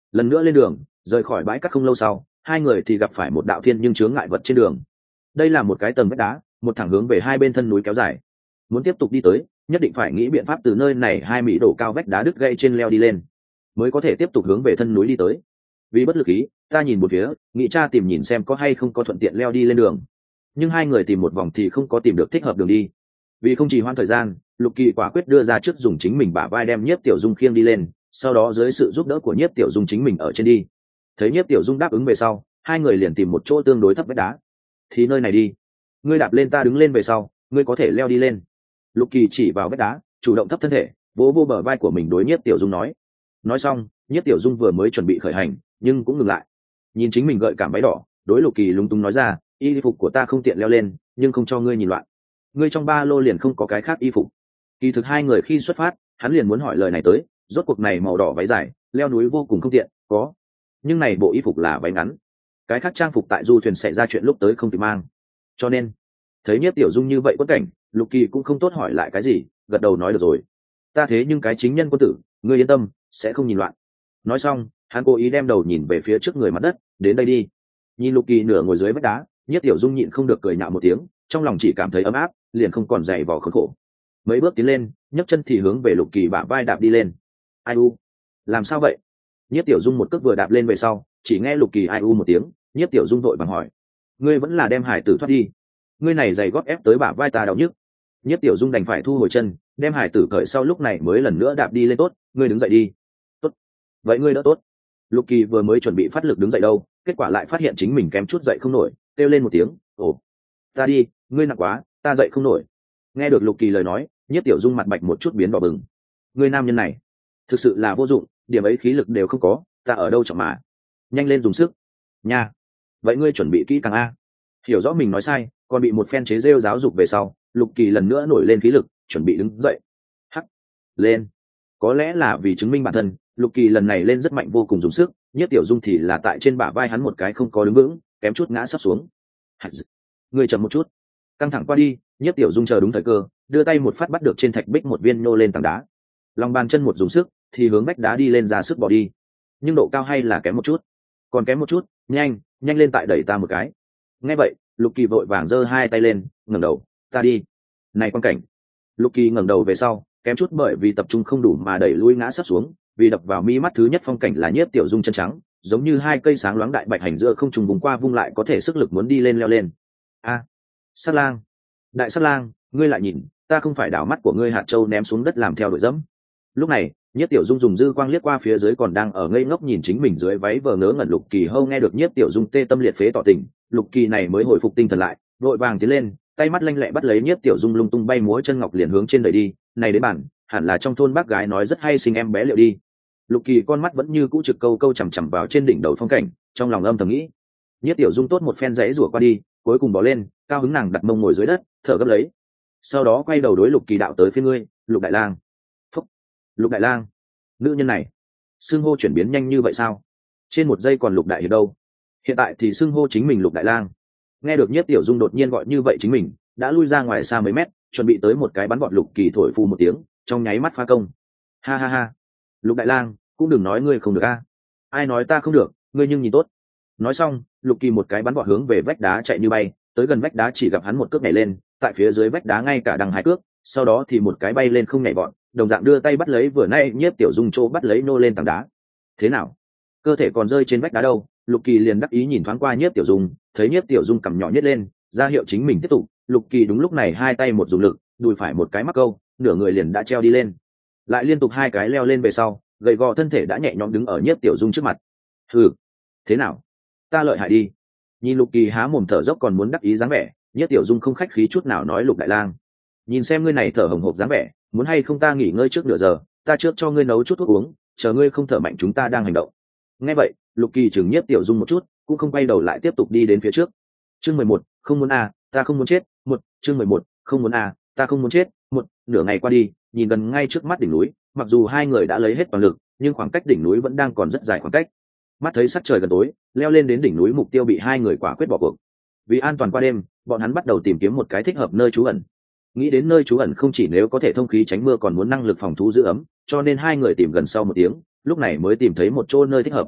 lần nữa lên đường rời khỏi bãi cát không lâu sau, hai người thì gặp phải một đạo thiên nhưng chướng ngại vật trên đường. Đây là một cái tầng vách đá, một thẳng hướng về hai bên thân núi kéo dài. Muốn tiếp tục đi tới, nhất định phải nghĩ biện pháp từ nơi này hai mỹ độ cao vách đá đứt gãy trên leo đi lên, mới có thể tiếp tục hướng về thân núi đi tới. Vì bất lực ý, ta nhìn một phía, nghĩ cha tìm nhìn xem có hay không có thuận tiện leo đi lên đường. Nhưng hai người tìm một vòng thì không có tìm được thích hợp đường đi. Vì không trì hoãn thời gian, Lục Kỳ quả quyết đưa ra trước dùng chính mình bả vai đem Nhiếp Tiểu Dung khiêng đi lên, sau đó dưới sự giúp đỡ của Nhiếp Tiểu Dung chính mình ở trên đi. Thấy Nhiếp Tiểu Dung đáp ứng về sau, hai người liền tìm một chỗ tương đối thấp vách đá. Thì nơi này đi, ngươi đạp lên ta đứng lên về sau, ngươi có thể leo đi lên. Lục Kỳ chỉ vào vách đá, chủ động thấp thân thể, vỗ vô bờ vai của mình đối Nhiếp Tiểu Dung nói. Nói xong, Nhiếp Tiểu Dung vừa mới chuẩn bị khởi hành, nhưng cũng ngừng lại. Nhìn chính mình gợi cảm váy đỏ, đối Lục Kỳ lúng túng nói ra, y phục của ta không tiện leo lên, nhưng không cho ngươi nhìn loạn. Ngươi trong ba lô liền không có cái khác y phục. Kỳ thực hai người khi xuất phát, hắn liền muốn hỏi lời này tới, rốt cuộc này màu đỏ váy dài, leo núi vô cùng không tiện, có. Nhưng này bộ y phục là váy ngắn, cái khác trang phục tại du thuyền xảy ra chuyện lúc tới không kịp mang. Cho nên, thấy Nhiếp Tiểu Dung như vậy quất cảnh, Lục Kỳ cũng không tốt hỏi lại cái gì, gật đầu nói được rồi. Ta thế nhưng cái chính nhân quân tử, ngươi yên tâm, sẽ không nhìn loạn. Nói xong, hắn cố ý đem đầu nhìn về phía trước người mặt đất, đến đây đi. Nhìn Lục Kỳ nửa ngồi dưới vách đá, Nhiếp Tiểu Dung nhịn không được cười nhạo một tiếng, trong lòng chỉ cảm thấy ấm áp, liền không còn dày vò khốn khổ. Mấy bước tiến lên, nhấc chân thì hướng về Lục Kỳ bả vai đạp đi lên. Ai u, làm sao vậy? Nhiếp Tiểu Dung một cước vừa đạp lên về sau, chỉ nghe Lục Kỳ ai u một tiếng, Nhiếp Tiểu Dung vội vàng hỏi: ngươi vẫn là đem hải tử thoát đi? Ngươi này giày gót ép tới bả vai ta đau nhức. Nhiếp Tiểu Dung đành phải thu hồi chân, đem hải tử cởi sau lúc này mới lần nữa đạp đi lên. Tốt, ngươi đứng dậy đi. Tốt, vậy ngươi đỡ tốt. Lục Kỳ vừa mới chuẩn bị phát lực đứng dậy đâu, kết quả lại phát hiện chính mình kém chút dậy không nổi, kêu lên một tiếng, ồ, ta đi, ngươi nặng quá, ta dậy không nổi. Nghe được Lục Kỳ lời nói, Nhiếp Tiểu Dung mặt bạch một chút biến đỏ bừng. Ngươi nam nhân này thực sự là vô dụng, điểm ấy khí lực đều không có, ta ở đâu trọng mà. Nhanh lên dùng sức nha. Vậy ngươi chuẩn bị kỹ càng a. Hiểu rõ mình nói sai, còn bị một phen chế rêu giáo dục về sau, Lục Kỳ lần nữa nổi lên khí lực, chuẩn bị đứng dậy. Hắc, lên. Có lẽ là vì chứng minh bản thân, Lục Kỳ lần này lên rất mạnh vô cùng dùng sức, Nhiếp Tiểu Dung thì là tại trên bả vai hắn một cái không có đứng vững, kém chút ngã sắp xuống. Ngươi chậm một chút. Căng thẳng qua đi, Nhiếp Tiểu Dung chờ đúng thời cơ, đưa tay một phát bắt được trên thạch bích một viên nhô lên tảng đá. Lòng bàn chân một dùng sức, thì hướng vách đá đi lên ra sức bỏ đi. Nhưng độ cao hay là kém một chút. Còn kém một chút, nhanh, nhanh lên tại đẩy ta một cái. Nghe vậy, Lục Kỳ vội vàng giơ hai tay lên, ngẩng đầu, ta đi. Này quan cảnh. Lục Kỳ ngẩng đầu về sau, kém chút bởi vì tập trung không đủ mà đẩy lui ngã sắp xuống, vì đập vào mi mắt thứ nhất phong cảnh là Nhiếp Tiểu Dung chân trắng, giống như hai cây sáng loáng đại bạch hành giữa không trùng vùng qua vung lại có thể sức lực muốn đi lên leo lên. A, à, Sát Lang, đại Sát Lang, ngươi lại nhìn, ta không phải đảo mắt của ngươi hạt châu ném xuống đất làm theo đuổi dẫm. Lúc này, Nhiếp Tiểu Dung dùng dư quang liếc qua phía dưới còn đang ở ngây ngốc nhìn chính mình dưới váy vờ ngớ ngẩn Lục Kỳ hâu, nghe được Nhiếp Tiểu Dung tê tâm liệt phế tỏ tình, Lục Kỳ này mới hồi phục tinh thần lại, vội vàng tiến lên, tay mắt lanh lẹ bắt lấy Nhiếp Tiểu Dung lung tung bay múa chân ngọc liền hướng trên đẩy đi. Này đến bản, hẳn là trong thôn bác gái nói rất hay sinh em bé liệu đi. Lục Kỳ con mắt vẫn như cũ trực câu câu chằm chằm vào trên đỉnh đầu phong cảnh, trong lòng âm thầm nghĩ. Nhiếp Tiểu Dung tốt một phen giãy rủa qua đi, cuối cùng bỏ lên, cao hứng nàng đặt mông ngồi dưới đất, thở gấp lấy. Sau đó quay đầu đối Lục Kỳ đạo tới phía ngươi, Lục Đại Lang. Phúc, Lục Đại Lang, nữ nhân này, xưng hô chuyển biến nhanh như vậy sao? Trên một giây còn Lục Đại Hiệp đâu, hiện tại thì xưng hô chính mình Lục Đại Lang. Nghe được Nhiếp Tiểu Dung đột nhiên gọi như vậy chính mình, đã lui ra ngoài xa mấy mét, chuẩn bị tới một cái bắn bọn Lục Kỳ thổi phù một tiếng, trong nháy mắt phá công. Ha ha ha, Lục Đại Lang, cũng đừng nói ngươi không được a. Ai nói ta không được, ngươi nhưng nhìn tốt. Nói xong, Lục Kỳ một cái bắn bọn hướng về vách đá chạy như bay, tới gần vách đá chỉ gặp hắn một cước nhảy lên, tại phía dưới vách đá ngay cả đằng hai cước, sau đó thì một cái bay lên không nhảy bọn, đồng dạng đưa tay bắt lấy vừa nay Nhiếp Tiểu Dung chỗ bắt lấy nô lên tảng đá. Thế nào? Cơ thể còn rơi trên vách đá đâu? Lục Kỳ liền đắc ý nhìn thoáng qua Nhiếp Tiểu Dung, thấy Nhiếp Tiểu Dung cầm nhỏ nhất lên, ra hiệu chính mình tiếp tục. Lục Kỳ đúng lúc này hai tay một dùng lực, đùi phải một cái mắc câu, nửa người liền đã treo đi lên. Lại liên tục hai cái leo lên về sau, gầy gò thân thể đã nhẹ nhõm đứng ở Nhiếp Tiểu Dung trước mặt. Hừ, thế nào? Ta lợi hại đi. Nhìn Lục Kỳ há mồm thở dốc còn muốn đắc ý dáng vẻ, Nhiếp Tiểu Dung không khách khí chút nào nói Lục Đại Lang, nhìn xem ngươi này thở hồng hộc dáng vẻ, muốn hay không ta nghỉ ngơi trước nửa giờ, ta trước cho ngươi nấu chút thuốc uống, chờ ngươi không thở mạnh chúng ta đang hành động. Nghe vậy, Lục Kỳ chừng Nhiếp Tiểu Dung một chút, cũng không quay đầu lại tiếp tục đi đến phía trước. Chương mười một, không muốn à, ta không muốn chết. Một, chương mười một, không muốn à, ta không muốn chết. Một, nửa ngày qua đi, nhìn gần ngay trước mắt đỉnh núi, mặc dù hai người đã lấy hết toàn lực, nhưng khoảng cách đỉnh núi vẫn đang còn rất dài khoảng cách. Mắt thấy sắc trời gần tối, leo lên đến đỉnh núi mục tiêu bị hai người quả quyết bỏ cuộc. Vì an toàn qua đêm, bọn hắn bắt đầu tìm kiếm một cái thích hợp nơi trú ẩn. Nghĩ đến nơi trú ẩn không chỉ nếu có thể thông khí tránh mưa còn muốn năng lực phòng thú giữ ấm, cho nên hai người tìm gần sau một tiếng, lúc này mới tìm thấy một chỗ nơi thích hợp.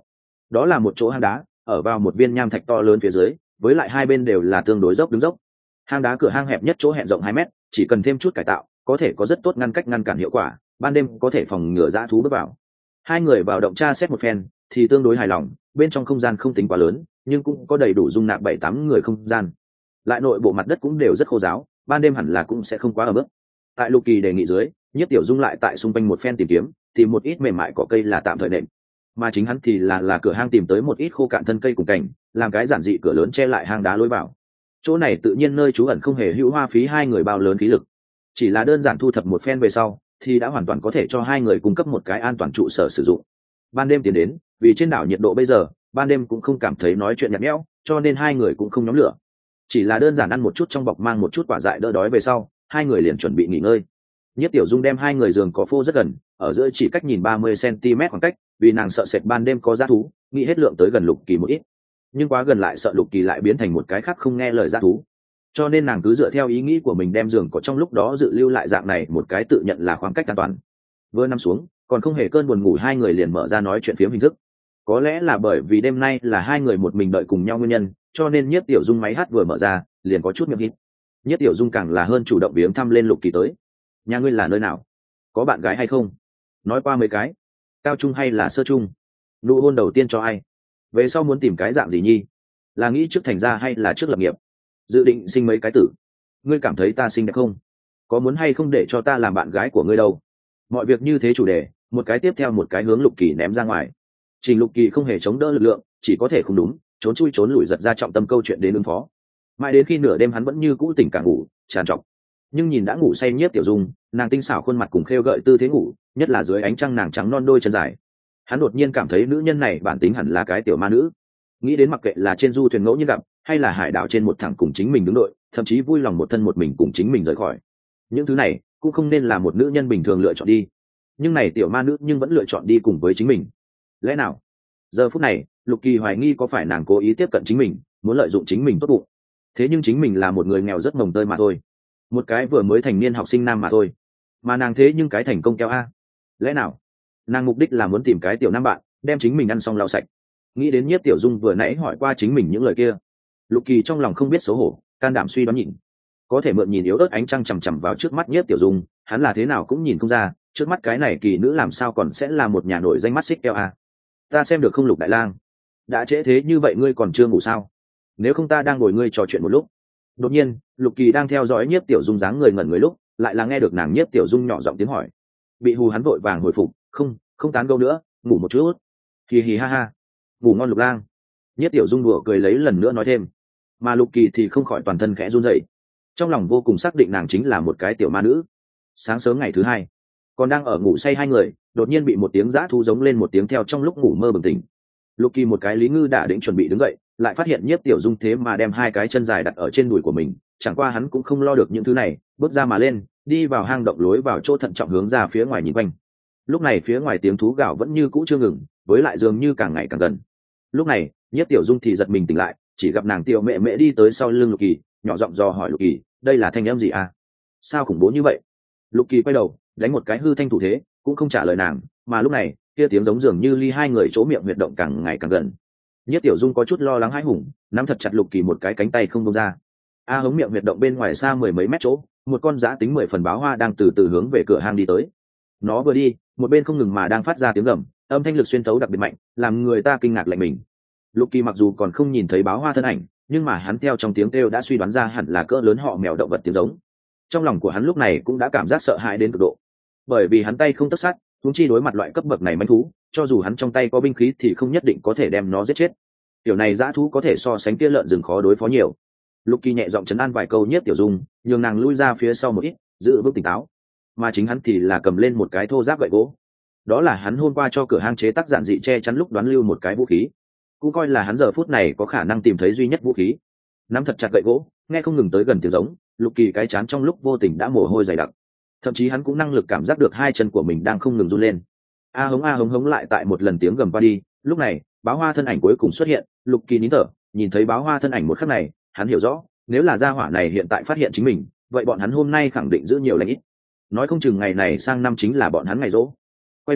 Đó là một chỗ hang đá ở vào một viên nham thạch to lớn phía dưới, với lại hai bên đều là tương đối dốc đứng dốc. Hang đá cửa hang hẹp nhất chỗ hẹn rộng hai mét, chỉ cần thêm chút cải tạo có thể có rất tốt ngăn cách ngăn cản hiệu quả, ban đêm có thể phòng ngừa dã thú bước vào. Hai người vào động tra xét một phen thì tương đối hài lòng, bên trong không gian không tính quá lớn nhưng cũng có đầy đủ dung nạp bảy tám người không gian, lại nội bộ mặt đất cũng đều rất khô ráo, ban đêm hẳn là cũng sẽ không quá ở bước. Tại Lục Kỳ đề nghị dưới, Nhiếp Tiểu Dung lại tại xung quanh một phen tìm kiếm, tìm một ít mềm mại cỏ cây là tạm thời nệm, mà chính hắn thì là là cửa hang tìm tới một ít khô cạn thân cây cùng cảnh, làm cái giản dị cửa lớn che lại hang đá lối vào. Chỗ này tự nhiên nơi trú ẩn không hề hữu hoa phí hai người bao lớn khí lực, chỉ là đơn giản thu thập một phen về sau thì đã hoàn toàn có thể cho hai người cung cấp một cái an toàn trụ sở sử dụng. Ban đêm tiến đến, vì trên đảo nhiệt độ bây giờ ban đêm cũng không cảm thấy nói chuyện nhạt nhẽo, cho nên hai người cũng không nhóm lửa, chỉ là đơn giản ăn một chút trong bọc mang một chút quả dại đỡ đói về sau hai người liền chuẩn bị nghỉ ngơi. Nhất Tiểu Dung đem hai người giường có phô rất gần, ở giữa chỉ cách nhìn ba mươi xăng-ti-mét khoảng cách, vì nàng sợ sệt ban đêm có dã thú, nghĩ hết lượng tới gần Lục Kỳ một ít, nhưng quá gần lại sợ Lục Kỳ lại biến thành một cái khác không nghe lời dã thú, cho nên nàng cứ dựa theo ý nghĩ của mình đem giường có trong lúc đó dự lưu lại dạng này một cái tự nhận là khoảng cách an toàn. Vừa nằm xuống còn không hề cơn buồn ngủ, hai người liền mở ra nói chuyện phiếm hình thức. Có lẽ là bởi vì đêm nay là hai người một mình đợi cùng nhau nguyên nhân, cho nên Nhiếp Tiểu Dung máy hát vừa mở ra liền có chút miệng hít. Nhiếp Tiểu Dung càng là hơn chủ động viếng thăm lên Lục Kỳ tới. Nhà ngươi là nơi nào, có bạn gái hay không, nói qua mấy cái, cao trung hay là sơ trung, nụ hôn đầu tiên cho ai, về sau muốn tìm cái dạng gì nhi, là nghĩ trước thành gia hay là trước lập nghiệp, dự định sinh mấy cái tử, ngươi cảm thấy ta xinh đẹp không, có muốn hay không để cho ta làm bạn gái của ngươi đâu. Mọi việc như thế chủ đề một cái tiếp theo một cái hướng Lục Kỳ ném ra ngoài. Trình Lục Kỳ không hề chống đỡ lực lượng, chỉ có thể không đúng trốn chui trốn lủi giật ra trọng tâm câu chuyện đến ứng phó. Mãi đến khi nửa đêm hắn vẫn như cũ tỉnh cả ngủ tràn trọc, nhưng nhìn đã ngủ say Nhiếp Tiểu Dung, nàng tinh xảo khuôn mặt cùng khêu gợi tư thế ngủ, nhất là dưới ánh trăng nàng trắng non đôi chân dài, hắn đột nhiên cảm thấy nữ nhân này bản tính hẳn là cái tiểu ma nữ. Nghĩ đến mặc kệ là trên du thuyền ngẫu nhiên gặp hay là hải đảo trên một thẳng cùng chính mình đứng đội, thậm chí vui lòng một thân một mình cùng chính mình rời khỏi, những thứ này cũng không nên là một nữ nhân bình thường lựa chọn đi, nhưng này tiểu ma nữ nhưng vẫn lựa chọn đi cùng với chính mình. Lẽ nào giờ phút này Lục Kỳ hoài nghi có phải nàng cố ý tiếp cận chính mình, muốn lợi dụng chính mình tốt bụng, thế nhưng chính mình là một người nghèo rất mồng tơi mà thôi, một cái vừa mới thành niên học sinh nam mà thôi, mà nàng thế nhưng cái thành công keo a. Lẽ nào nàng mục đích là muốn tìm cái tiểu nam bạn đem chính mình ăn xong lau sạch. Nghĩ đến Nhiếp Tiểu Dung vừa nãy hỏi qua chính mình những lời kia, Lục Kỳ trong lòng không biết xấu hổ, can đảm suy đoán nhìn, có thể mượn nhìn yếu ớt ánh trăng chằm chằm vào trước mắt Nhiếp Tiểu Dung, hắn là thế nào cũng nhìn không ra trước mắt cái này kỳ nữ làm sao còn sẽ là một nhà nổi danh mắt xích keo a. Ta xem được không Lục đại lang, đã trễ thế như vậy ngươi còn chưa ngủ sao, nếu không ta đang ngồi ngươi trò chuyện một lúc. Đột nhiên Lục Kỳ đang theo dõi Nhiếp Tiểu Dung dáng người ngẩn người lúc lại là nghe được nàng Nhiếp Tiểu Dung nhỏ giọng tiếng hỏi, bị hù hắn vội vàng hồi phục, không không tán gẫu nữa, ngủ một chút. Hì hì ha ha, ngủ ngon Lục lang. Nhiếp Tiểu Dung đùa cười lấy lần nữa nói thêm, mà Lục Kỳ thì không khỏi toàn thân khẽ run rẩy, trong lòng vô cùng xác định nàng chính là một cái tiểu ma nữ. Sáng sớm ngày thứ hai, còn đang ở ngủ say hai người đột nhiên bị một tiếng dã thú giống lên một tiếng theo trong lúc ngủ mơ bừng tỉnh. Lục Kỳ một cái lý ngư đã định chuẩn bị đứng dậy, lại phát hiện Nhiếp Tiểu Dung thế mà đem hai cái chân dài đặt ở trên đùi của mình, chẳng qua hắn cũng không lo được những thứ này, bước ra mà lên, đi vào hang động lối vào chỗ thận trọng hướng ra phía ngoài nhìn quanh. Lúc này phía ngoài tiếng thú gào vẫn như cũ chưa ngừng, với lại dường như càng ngày càng gần. Lúc này Nhiếp Tiểu Dung thì giật mình tỉnh lại, chỉ gặp nàng tiểu mẹ mẹ đi tới sau lưng Lục Kỳ, nhỏ giọng dò hỏi Lục Kỳ, đây là thanh âm gì à, sao khủng bố như vậy. Lục Kỳ quay đầu đánh một cái hư thanh thủ thế, cũng không trả lời nàng, mà lúc này kia tiếng giống dường như ly hai người chỗ miệng huyệt động càng ngày càng gần. Nhiếp Tiểu Dung có chút lo lắng hãi hùng, nắm thật chặt Lục Kỳ một cái cánh tay không buông ra. A hống miệng huyệt động bên ngoài xa mười mấy mét chỗ, một con giã tính mười phần báo hoa đang từ từ hướng về cửa hang đi tới. Nó vừa đi một bên không ngừng mà đang phát ra tiếng gầm, âm thanh lực xuyên tấu đặc biệt mạnh, làm người ta kinh ngạc lạnh mình. Lục Kỳ mặc dù còn không nhìn thấy báo hoa thân ảnh, nhưng mà hắn theo trong tiếng kêu đã suy đoán ra hẳn là cỡ lớn họ mèo động vật tiếng giống. Trong lòng của hắn lúc này cũng đã cảm giác sợ hãi đến cực độ, bởi vì hắn tay không tất sát, huống chi đối mặt loại cấp bậc này manh thú, cho dù hắn trong tay có binh khí thì không nhất định có thể đem nó giết chết. Tiểu này dã thú có thể so sánh kia lợn rừng khó đối phó nhiều. Lục Kỳ nhẹ giọng trấn an vài câu Nhiếp Tiểu Dung, nhường nàng lui ra phía sau một ít, giữ vững tỉnh táo, mà chính hắn thì là cầm lên một cái thô giáp gậy gỗ. Đó là hắn hôm qua cho cửa hang chế tác giản dị che chắn lúc đoán lưu một cái vũ khí, cũng coi là hắn giờ phút này có khả năng tìm thấy duy nhất vũ khí. Nắm thật chặt gậy gỗ, nghe không ngừng tới gần tiếng giống, Lục Kỳ cái chán trong lúc vô tình đã mồ hôi dày đặc, thậm chí hắn cũng năng lực cảm giác được hai chân của mình đang không ngừng run lên. A hống a hống hống lại tại một lần tiếng gầm qua đi. Lúc này báo hoa thân ảnh cuối cùng xuất hiện, Lục Kỳ nín thở, nhìn thấy báo hoa thân ảnh một khắc này, hắn hiểu rõ, nếu là gia hỏa này hiện tại phát hiện chính mình, vậy bọn hắn hôm nay khẳng định giữ nhiều lãnh ít, nói không chừng ngày này sang năm chính là bọn hắn ngày rỗ. Quay đầu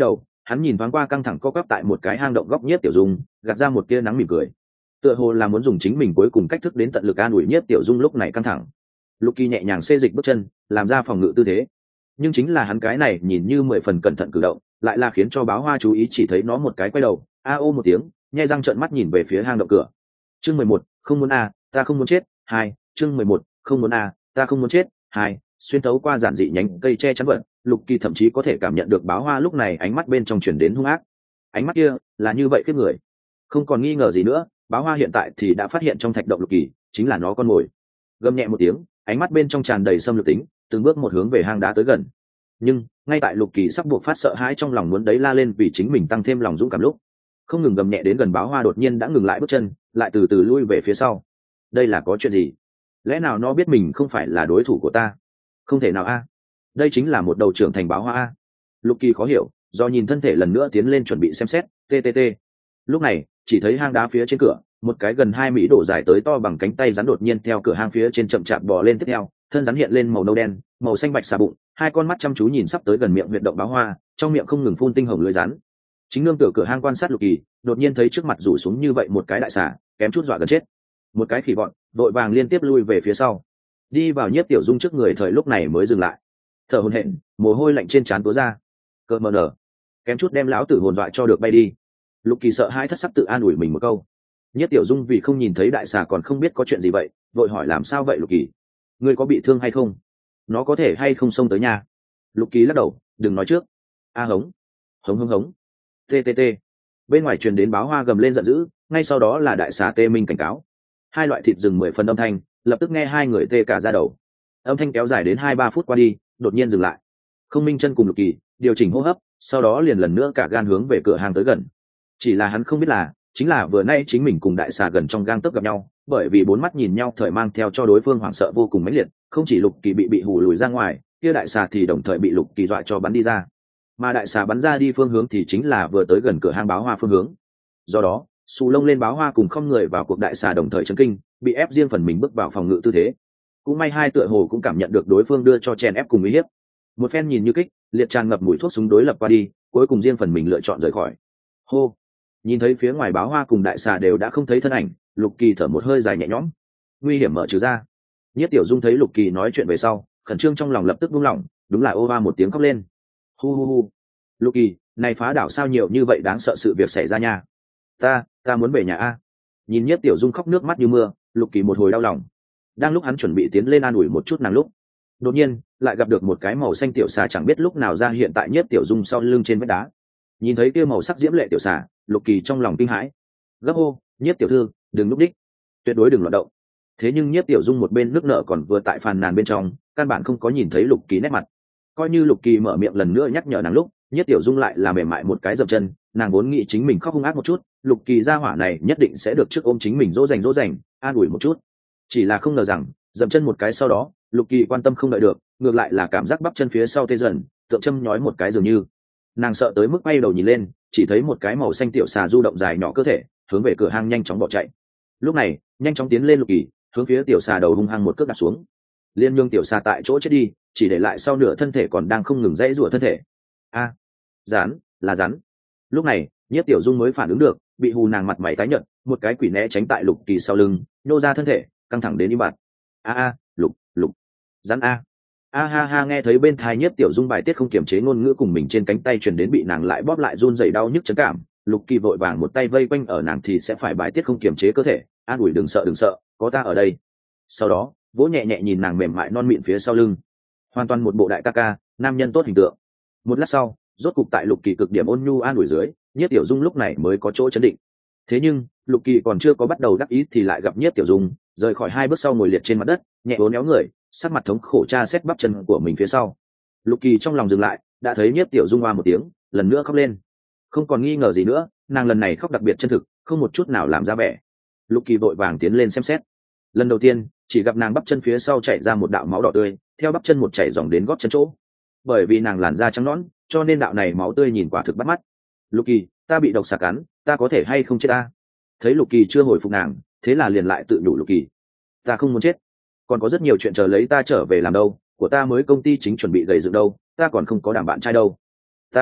hắn nhìn thoáng qua căng thẳng co quắp tại một cái hang động góc Nhiếp Tiểu Dung, gạt ra một tia nắng mỉm cười, tựa hồ là muốn dùng chính mình cuối cùng cách thức đến tận lực an ủi Nhiếp Tiểu Dung lúc này căng thẳng. Lục Kỳ nhẹ nhàng xê dịch bước chân, làm ra phòng ngự tư thế, nhưng chính là hắn cái này nhìn như mười phần cẩn thận cử động, lại là khiến cho Báo Hoa chú ý, chỉ thấy nó một cái quay đầu, a ô một tiếng, nhe răng trợn mắt nhìn về phía hang động cửa. Chương mười một, không muốn a, ta không muốn chết. Hai, chương mười một, không muốn a, ta không muốn chết. Hai, xuyên thấu qua giản dị nhánh cây che chắn vật, Lục Kỳ thậm chí có thể cảm nhận được Báo Hoa lúc này ánh mắt bên trong truyền đến hung ác. Ánh mắt kia là như vậy kiếp người. Không còn nghi ngờ gì nữa, Báo Hoa hiện tại thì đã phát hiện trong thạch động Lục Kỳ chính là nó con mồi. Gầm nhẹ một tiếng, ánh mắt bên trong tràn đầy xâm lược tính, từng bước một hướng về hang đá tới gần. Nhưng ngay tại Lục Kỳ sắp buộc phát sợ hãi trong lòng muốn đấy la lên vì chính mình tăng thêm lòng dũng cảm lúc, không ngừng gầm nhẹ đến gần Báo Hoa đột nhiên đã ngừng lại bước chân, lại từ từ lui về phía sau. Đây là có chuyện gì? Lẽ nào nó biết mình không phải là đối thủ của ta? Không thể nào a, đây chính là một đầu trưởng thành Báo Hoa a. Lục Kỳ khó hiểu, do nhìn thân thể lần nữa tiến lên chuẩn bị xem xét. Ttt. Lúc này chỉ thấy hang đá phía trên cửa, một cái gần hai mỹ đổ dài tới to bằng cánh tay rắn đột nhiên theo cửa hang phía trên chậm chạp bò lên. Tiếp theo thân rắn hiện lên màu nâu đen, màu xanh bạch xà bụng, hai con mắt chăm chú nhìn sắp tới gần miệng huyệt động Báo Hoa, trong miệng không ngừng phun tinh hồng lưới rắn. Chính nương tựa cửa hang quan sát Lục Kỳ, đột nhiên thấy trước mặt rủ xuống như vậy một cái đại xà, kém chút dọa gần chết. Một cái khỉ vọn đội vàng liên tiếp lui về phía sau, đi vào Nhiếp Tiểu Dung trước người, thời lúc này mới dừng lại, thở hổn hển, mồ hôi lạnh trên trán túa ra. Cợt mờ nở, kém chút đem lão tử hồn dọa cho được bay đi. Lục Kỳ sợ hãi thất sắc tự an ủi mình một câu. Nhiếp Tiểu Dung vì không nhìn thấy đại xà còn không biết có chuyện gì vậy, vội hỏi làm sao vậy Lục Kỳ, ngươi có bị thương hay không? Nó có thể hay không xông tới nhà? Lục Kỳ lắc đầu, đừng nói trước. A hống, hống hống hống. Ttt. Bên ngoài truyền đến Báo Hoa gầm lên giận dữ, ngay sau đó là đại xà tê minh cảnh cáo. Hai loại thịt rừng mười phần âm thanh, lập tức nghe hai người tê cả da đầu. Âm thanh kéo dài đến hai ba phút qua đi, đột nhiên dừng lại. Không Minh Chân cùng Lục Kỳ điều chỉnh hô hấp, sau đó liền lần nữa cả gan hướng về cửa hàng tới gần. Chỉ là hắn không biết là, chính là vừa nay chính mình cùng đại xà gần trong gang tấc gặp nhau, bởi vì bốn mắt nhìn nhau thời mang theo cho đối phương hoảng sợ vô cùng mãnh liệt, không chỉ Lục Kỳ bị bị hù lùi ra ngoài, kia đại xà thì đồng thời bị Lục Kỳ dọa cho bắn đi ra. Mà đại xà bắn ra đi phương hướng thì chính là vừa tới gần cửa hang Báo Hoa phương hướng. Do đó xù lông lên Báo Hoa cùng không người vào cuộc đại xà đồng thời chấn kinh, bị ép riêng phần mình bước vào phòng ngự tư thế. Cũng may hai tựa hồ cũng cảm nhận được đối phương đưa cho chèn ép cùng uy hiếp, một phen nhìn như kích liệt tràn ngập mùi thuốc súng đối lập qua đi, cuối cùng riêng phần mình lựa chọn rời khỏi. Hô, nhìn thấy phía ngoài Báo Hoa cùng đại xà đều đã không thấy thân ảnh, Lục Kỳ thở một hơi dài nhẹ nhõm, nguy hiểm mở trừ ra. Nhiếp Tiểu Dung thấy Lục Kỳ nói chuyện về sau, khẩn trương trong lòng lập tức buông lỏng, đúng là ô va một tiếng khóc lên. Hu hu hu, Lục Kỳ, này phá đảo sao nhiều như vậy, đáng sợ sự việc xảy ra nha. Ta, ta muốn về nhà a. Nhìn Nhiếp Tiểu Dung khóc nước mắt như mưa, Lục Kỳ một hồi đau lòng. Đang lúc hắn chuẩn bị tiến lên an ủi một chút nàng lúc, đột nhiên lại gặp được một cái màu xanh tiểu xà chẳng biết lúc nào ra hiện tại Nhiếp Tiểu Dung sau lưng trên vách đá. Nhìn thấy kia màu sắc diễm lệ tiểu xà, Lục Kỳ trong lòng kinh hãi, gấp hô, Nhiếp tiểu thư, đừng núp đích, tuyệt đối đừng loạn động. Thế nhưng Nhiếp Tiểu Dung một bên nước nợ còn vừa tại phàn nàn bên trong, căn bản không có nhìn thấy Lục Kỳ nét mặt. Coi như Lục Kỳ mở miệng lần nữa nhắc nhở nàng lúc, Nhiếp Tiểu Dung lại là mềm mại một cái dậm chân, nàng vốn nghĩ chính mình khóc hung ác một chút, Lục Kỳ gia hỏa này nhất định sẽ được trước ôm chính mình dỗ dành dỗ dành, an ủi một chút. Chỉ là không ngờ rằng, dậm chân một cái sau đó, Lục Kỳ quan tâm không đợi được, ngược lại là cảm giác bắp chân phía sau tê dần, tượng châm nhói một cái dường như. Nàng sợ tới mức bay đầu nhìn lên, chỉ thấy một cái màu xanh tiểu xà du động dài nhỏ cơ thể, hướng về cửa hang nhanh chóng bỏ chạy. Lúc này, nhanh chóng tiến lên Lục Kỳ, hướng phía tiểu xà đầu hung hăng một cước đạp xuống. Liên nhương tiểu xà tại chỗ chết đi, chỉ để lại sau nửa thân thể còn đang không ngừng dãy rủa thân thể. A, rắn, là rắn. Lúc này, Nhiếp Tiểu Dung mới phản ứng được, bị hù nàng mặt mày tái nhợt, một cái quỷ né tránh tại Lục Kỳ sau lưng, nhô ra thân thể, căng thẳng đến im bặt. A a, Lục, Lục, rắn a. A ha ha, nghe thấy bên tai Nhiếp Tiểu Dung bài tiết không kiềm chế ngôn ngữ cùng mình trên cánh tay truyền đến bị nàng lại bóp lại run rẩy đau nhức chấn cảm, Lục Kỳ vội vàng một tay vây quanh ở nàng thì sẽ phải bài tiết không kiềm chế cơ thể, an ủi đừng sợ đừng sợ, có ta ở đây. Sau đó, vỗ nhẹ nhẹ nhìn nàng mềm mại non mịn phía sau lưng, hoàn toàn một bộ đại ca ca, nam nhân tốt hình tượng. Một lát sau, rốt cục tại Lục Kỳ cực điểm ôn nhu an ủi dưới, Nhiếp Tiểu Dung lúc này mới có chỗ chấn định. Thế nhưng Lục Kỳ còn chưa có bắt đầu đắc ý thì lại gặp Nhiếp Tiểu Dung rời khỏi hai bước sau ngồi liệt trên mặt đất, nhẹ uốn éo người, sắc mặt thống khổ tra xét bắp chân của mình phía sau. Lục Kỳ trong lòng dừng lại, đã thấy Nhiếp Tiểu Dung oa một tiếng, lần nữa khóc lên. Không còn nghi ngờ gì nữa, nàng lần này khóc đặc biệt chân thực, không một chút nào làm ra vẻ. Lục Kỳ vội vàng tiến lên xem xét. Lần đầu tiên, chỉ gặp nàng bắp chân phía sau chảy ra một đạo máu đỏ tươi, theo bắp chân một chảy dòng đến gót chân chỗ. Bởi vì nàng làn da trắng nõn, cho nên đạo này máu tươi nhìn quả thực bắt mắt. Lục Kỳ, ta bị độc xà cắn, ta có thể hay không chết ta? Thấy Lục Kỳ chưa hồi phục nàng, thế là liền lại tự nhủ Lục Kỳ, ta không muốn chết, còn có rất nhiều chuyện chờ lấy ta trở về làm đâu, của ta mới công ty chính chuẩn bị gầy dựng đâu, ta còn không có đảm bạn trai đâu, ta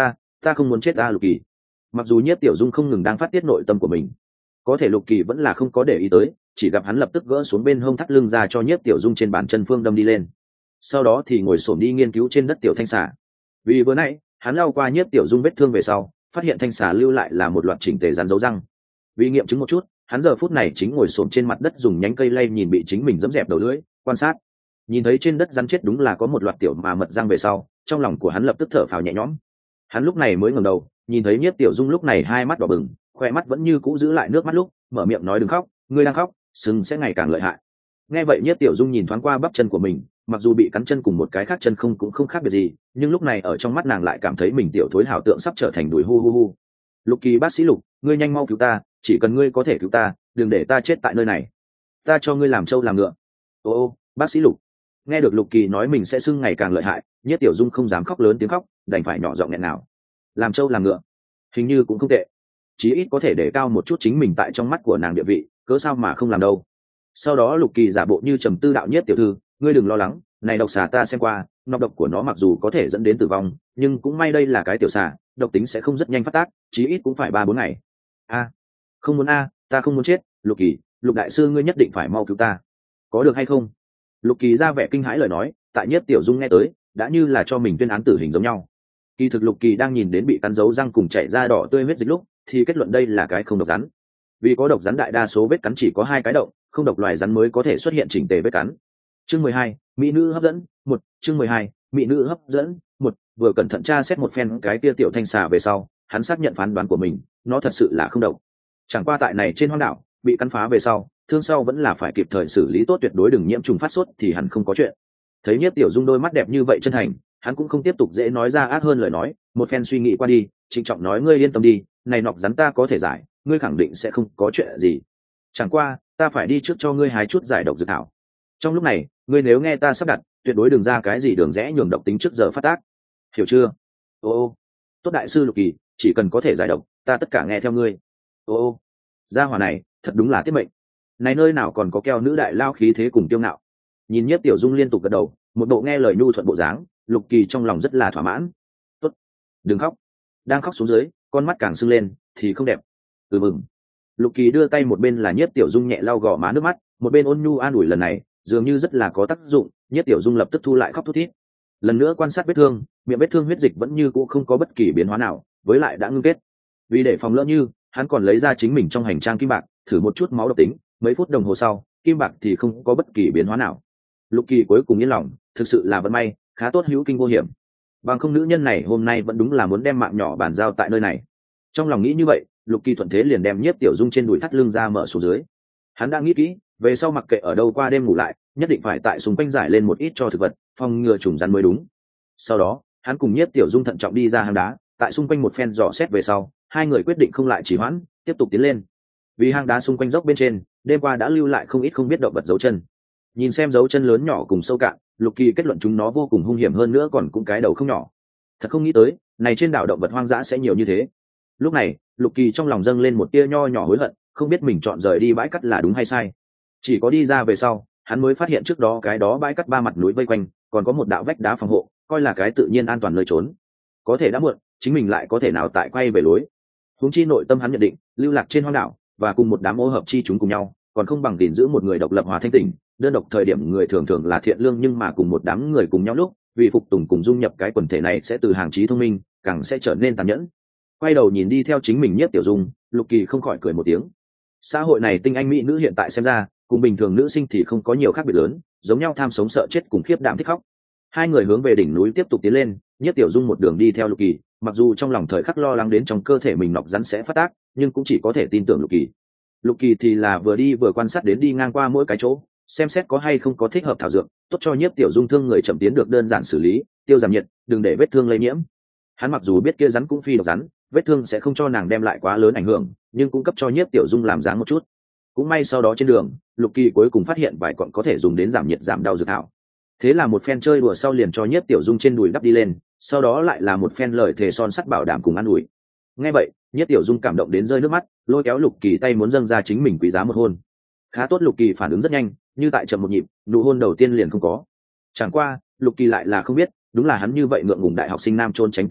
ta không muốn chết ta Lục Kỳ. Mặc dù Nhiếp Tiểu Dung không ngừng đang phát tiết nội tâm của mình, có thể Lục Kỳ vẫn là không có để ý tới, chỉ gặp hắn lập tức gỡ xuống bên hông thắt lưng ra cho Nhiếp Tiểu Dung trên bàn chân phương đâm đi lên, sau đó thì ngồi xổm đi nghiên cứu trên đất tiểu thanh xà. Vì vừa nãy hắn lau qua Nhiếp Tiểu Dung vết thương về sau, phát hiện thanh xà lưu lại là một loạt chỉnh tề rắn dấu răng. Vì nghiệm chứng một chút, hắn giờ phút này chính ngồi xổm trên mặt đất dùng nhánh cây lay nhìn bị chính mình dẫm dẹp đầu lưỡi quan sát. Nhìn thấy trên đất rắn chết đúng là có một loạt tiểu mà mật răng về sau, trong lòng của hắn lập tức thở phào nhẹ nhõm. Hắn lúc này mới ngẩng đầu, nhìn thấy Nhiếp Tiểu Dung lúc này hai mắt đỏ bừng, khoe mắt vẫn như cũ giữ lại nước mắt lúc mở miệng nói đừng khóc, ngươi đang khóc sưng sẽ ngày càng lợi hại. Nghe vậy Nhiếp Tiểu Dung nhìn thoáng qua bắp chân của mình, mặc dù bị cắn chân cùng một cái khác chân không cũng không khác biệt gì, nhưng lúc này ở trong mắt nàng lại cảm thấy mình tiểu thối hảo tượng sắp trở thành đùi hu hu hu. Lục Kỳ bác sĩ Lục, ngươi nhanh mau cứu ta, chỉ cần ngươi có thể cứu ta, đừng để ta chết tại nơi này, ta cho ngươi làm trâu làm ngựa. Ô ô, bác sĩ Lục. Nghe được Lục Kỳ nói mình sẽ sưng ngày càng lợi hại, Nhiếp Tiểu Dung không dám khóc lớn tiếng khóc, đành phải nhỏ giọng nghẹn nào. Làm trâu làm ngựa, hình như cũng không tệ, chí ít có thể để cao một chút chính mình tại trong mắt của nàng địa vị, cớ sao mà không làm đâu. Sau đó Lục Kỳ giả bộ như trầm tư đạo Nhiếp tiểu thư, ngươi đừng lo lắng, này độc xà ta xem qua, nọc độc của nó mặc dù có thể dẫn đến tử vong, nhưng cũng may đây là cái tiểu xà, độc tính sẽ không rất nhanh phát tác, chí ít cũng phải ba bốn ngày. A, không muốn a, ta không muốn chết, Lục Kỳ, Lục đại sư ngươi nhất định phải mau cứu ta, có được hay không? Lục Kỳ ra vẻ kinh hãi lời nói, tại Nhiếp Tiểu Dung nghe tới, đã như là cho mình tuyên án tử hình giống nhau. Kỳ thực Lục Kỳ đang nhìn đến bị cắn dấu răng cùng chảy ra đỏ tươi huyết dịch lúc, thì kết luận đây là cái không độc rắn. Vì có độc rắn đại đa số vết cắn chỉ có hai cái động, không độc loài rắn mới có thể xuất hiện chỉnh tề vết cắn. Chương mười hai, mỹ nữ hấp dẫn, một, chương mười hai, mỹ nữ hấp dẫn, một, vừa cẩn thận tra xét một phen cái kia tiểu thanh xà về sau, hắn xác nhận phán đoán của mình, nó thật sự là không độc. Chẳng qua tại này trên hoang đảo, bị cắn phá về sau, thương sau vẫn là phải kịp thời xử lý tốt tuyệt đối đừng nhiễm trùng phát sốt thì hẳn không có chuyện. Thấy Nhiếp Tiểu Dung đôi mắt đẹp như vậy chân thành, hắn cũng không tiếp tục dễ nói ra ác hơn lời nói, một phen suy nghĩ qua đi, trịnh trọng nói ngươi yên tâm đi, này nọc rắn ta có thể giải, ngươi khẳng định sẽ không có chuyện gì. Chẳng qua, ta phải đi trước cho ngươi hái chút giải độc dược thảo. Trong lúc này, ngươi nếu nghe ta sắp đặt, tuyệt đối đừng ra cái gì đường rẽ nhường độc tính trước giờ phát tác. Hiểu chưa? Ô ô, tốt đại sư Lục Kỳ, chỉ cần có thể giải độc, ta tất cả nghe theo ngươi. Ô ô, gia hỏa này, thật đúng là tiết mệnh. Này nơi nào còn có keo nữ đại lao khí thế cùng tiêu ngạo. Nhìn Nhiếp Tiểu Dung liên tục gật đầu, một bộ nghe lời nhu thuận bộ dáng, Lục Kỳ trong lòng rất là thỏa mãn. Tốt, đừng khóc. Đang khóc xuống dưới, con mắt càng sưng lên, thì không đẹp. Ừ mừng. Lục Kỳ đưa tay một bên là Nhiếp Tiểu Dung nhẹ lau gò má nước mắt, một bên ôn nhu an ủi lần này, dường như rất là có tác dụng. Nhiếp Tiểu Dung lập tức thu lại khóc thút thít. Lần nữa quan sát vết thương, miệng vết thương huyết dịch vẫn như cũ không có bất kỳ biến hóa nào, với lại đã ngưng kết. Vì để phòng lỡ như, hắn còn lấy ra chính mình trong hành trang kim bạc, thử một chút máu độc tính, mấy phút đồng hồ sau, kim bạc thì không có bất kỳ biến hóa nào. Lục Kỳ cuối cùng yên lòng, thực sự là vận may, khá tốt hữu kinh vô hiểm. Bằng không nữ nhân này hôm nay vẫn đúng là muốn đem mạng nhỏ bàn giao tại nơi này. Trong lòng nghĩ như vậy, Lục Kỳ thuận thế liền đem Nhiếp Tiểu Dung trên đùi thắt lưng ra mở xuống dưới. Hắn đã nghĩ kỹ, về sau mặc kệ ở đâu qua đêm ngủ lại, nhất định phải tại xung quanh giải lên một ít cho thực vật, phòng ngừa trùng rắn mới đúng. Sau đó, hắn cùng Nhiếp Tiểu Dung thận trọng đi ra hang đá, tại xung quanh một phen dò xét về sau, hai người quyết định không lại trì hoãn, tiếp tục tiến lên. Vì hang đá xung quanh dốc bên trên, đêm qua đã lưu lại không ít không biết động vật dấu chân. Nhìn xem dấu chân lớn nhỏ cùng sâu cạn, Lục Kỳ kết luận chúng nó vô cùng hung hiểm hơn nữa còn cũng cái đầu không nhỏ. Thật không nghĩ tới, này trên đảo động vật hoang dã sẽ nhiều như thế. Lúc này, Lục Kỳ trong lòng dâng lên một tia nho nhỏ hối hận, không biết mình chọn rời đi bãi cắt là đúng hay sai. Chỉ có đi ra về sau, hắn mới phát hiện trước đó cái đó bãi cắt ba mặt núi vây quanh, còn có một đạo vách đá phòng hộ, coi là cái tự nhiên an toàn nơi trốn. Có thể đã muộn, chính mình lại có thể nào tại quay về lối. Huống chi nội tâm hắn nhận định, lưu lạc trên hoang đảo và cùng một đám ô hợp chi chúng cùng nhau, còn không bằng gìn giữ một người độc lập hòa thanh tỉnh. Đơn độc thời điểm người thường thường là thiện lương nhưng mà cùng một đám người cùng nhau lúc, vì phục tùng cùng dung nhập cái quần thể này sẽ từ hàng trí thông minh, càng sẽ trở nên tàn nhẫn. Quay đầu nhìn đi theo chính mình Nhiếp Tiểu Dung, Lục Kỳ không khỏi cười một tiếng. Xã hội này tinh anh mỹ nữ hiện tại xem ra, cùng bình thường nữ sinh thì không có nhiều khác biệt lớn, giống nhau tham sống sợ chết cùng khiếp đảm thích khóc. Hai người hướng về đỉnh núi tiếp tục tiến lên, Nhiếp Tiểu Dung một đường đi theo Lục Kỳ, mặc dù trong lòng thời khắc lo lắng đến trong cơ thể mình nọc rắn sẽ phát tác, nhưng cũng chỉ có thể tin tưởng Lục Kỳ. Lục Kỳ thì là vừa đi vừa quan sát đến đi ngang qua mỗi cái chỗ, xem xét có hay không có thích hợp thảo dược, tốt cho Nhiếp Tiểu Dung thương người chậm tiến được đơn giản xử lý, tiêu giảm nhiệt, đừng để vết thương lây nhiễm. Hắn mặc dù biết kia rắn cũng phi độc rắn, vết thương sẽ không cho nàng đem lại quá lớn ảnh hưởng, nhưng cũng cấp cho Nhiếp Tiểu Dung làm dáng một chút. Cũng may sau đó trên đường, Lục Kỳ cuối cùng phát hiện vài cọn có thể dùng đến giảm nhiệt giảm đau dược thảo. Thế là một phen chơi đùa sau liền cho Nhiếp Tiểu Dung trên đùi đắp đi lên, sau đó lại là một phen lời thề son sắt bảo đảm cùng ăn ủi. Nghe vậy, Nhiếp Tiểu Dung cảm động đến rơi nước mắt, lôi kéo Lục Kỳ tay muốn dâng ra chính mình quý giá một hôn. Khá tốt Lục Kỳ phản ứng rất nhanh, như tại chậm một nhịp, nụ hôn đầu tiên liền không có. Chẳng qua, Lục Kỳ lại là không biết, đúng là hắn như vậy ngượng ngùng đại học sinh nam trốn tránh cử động,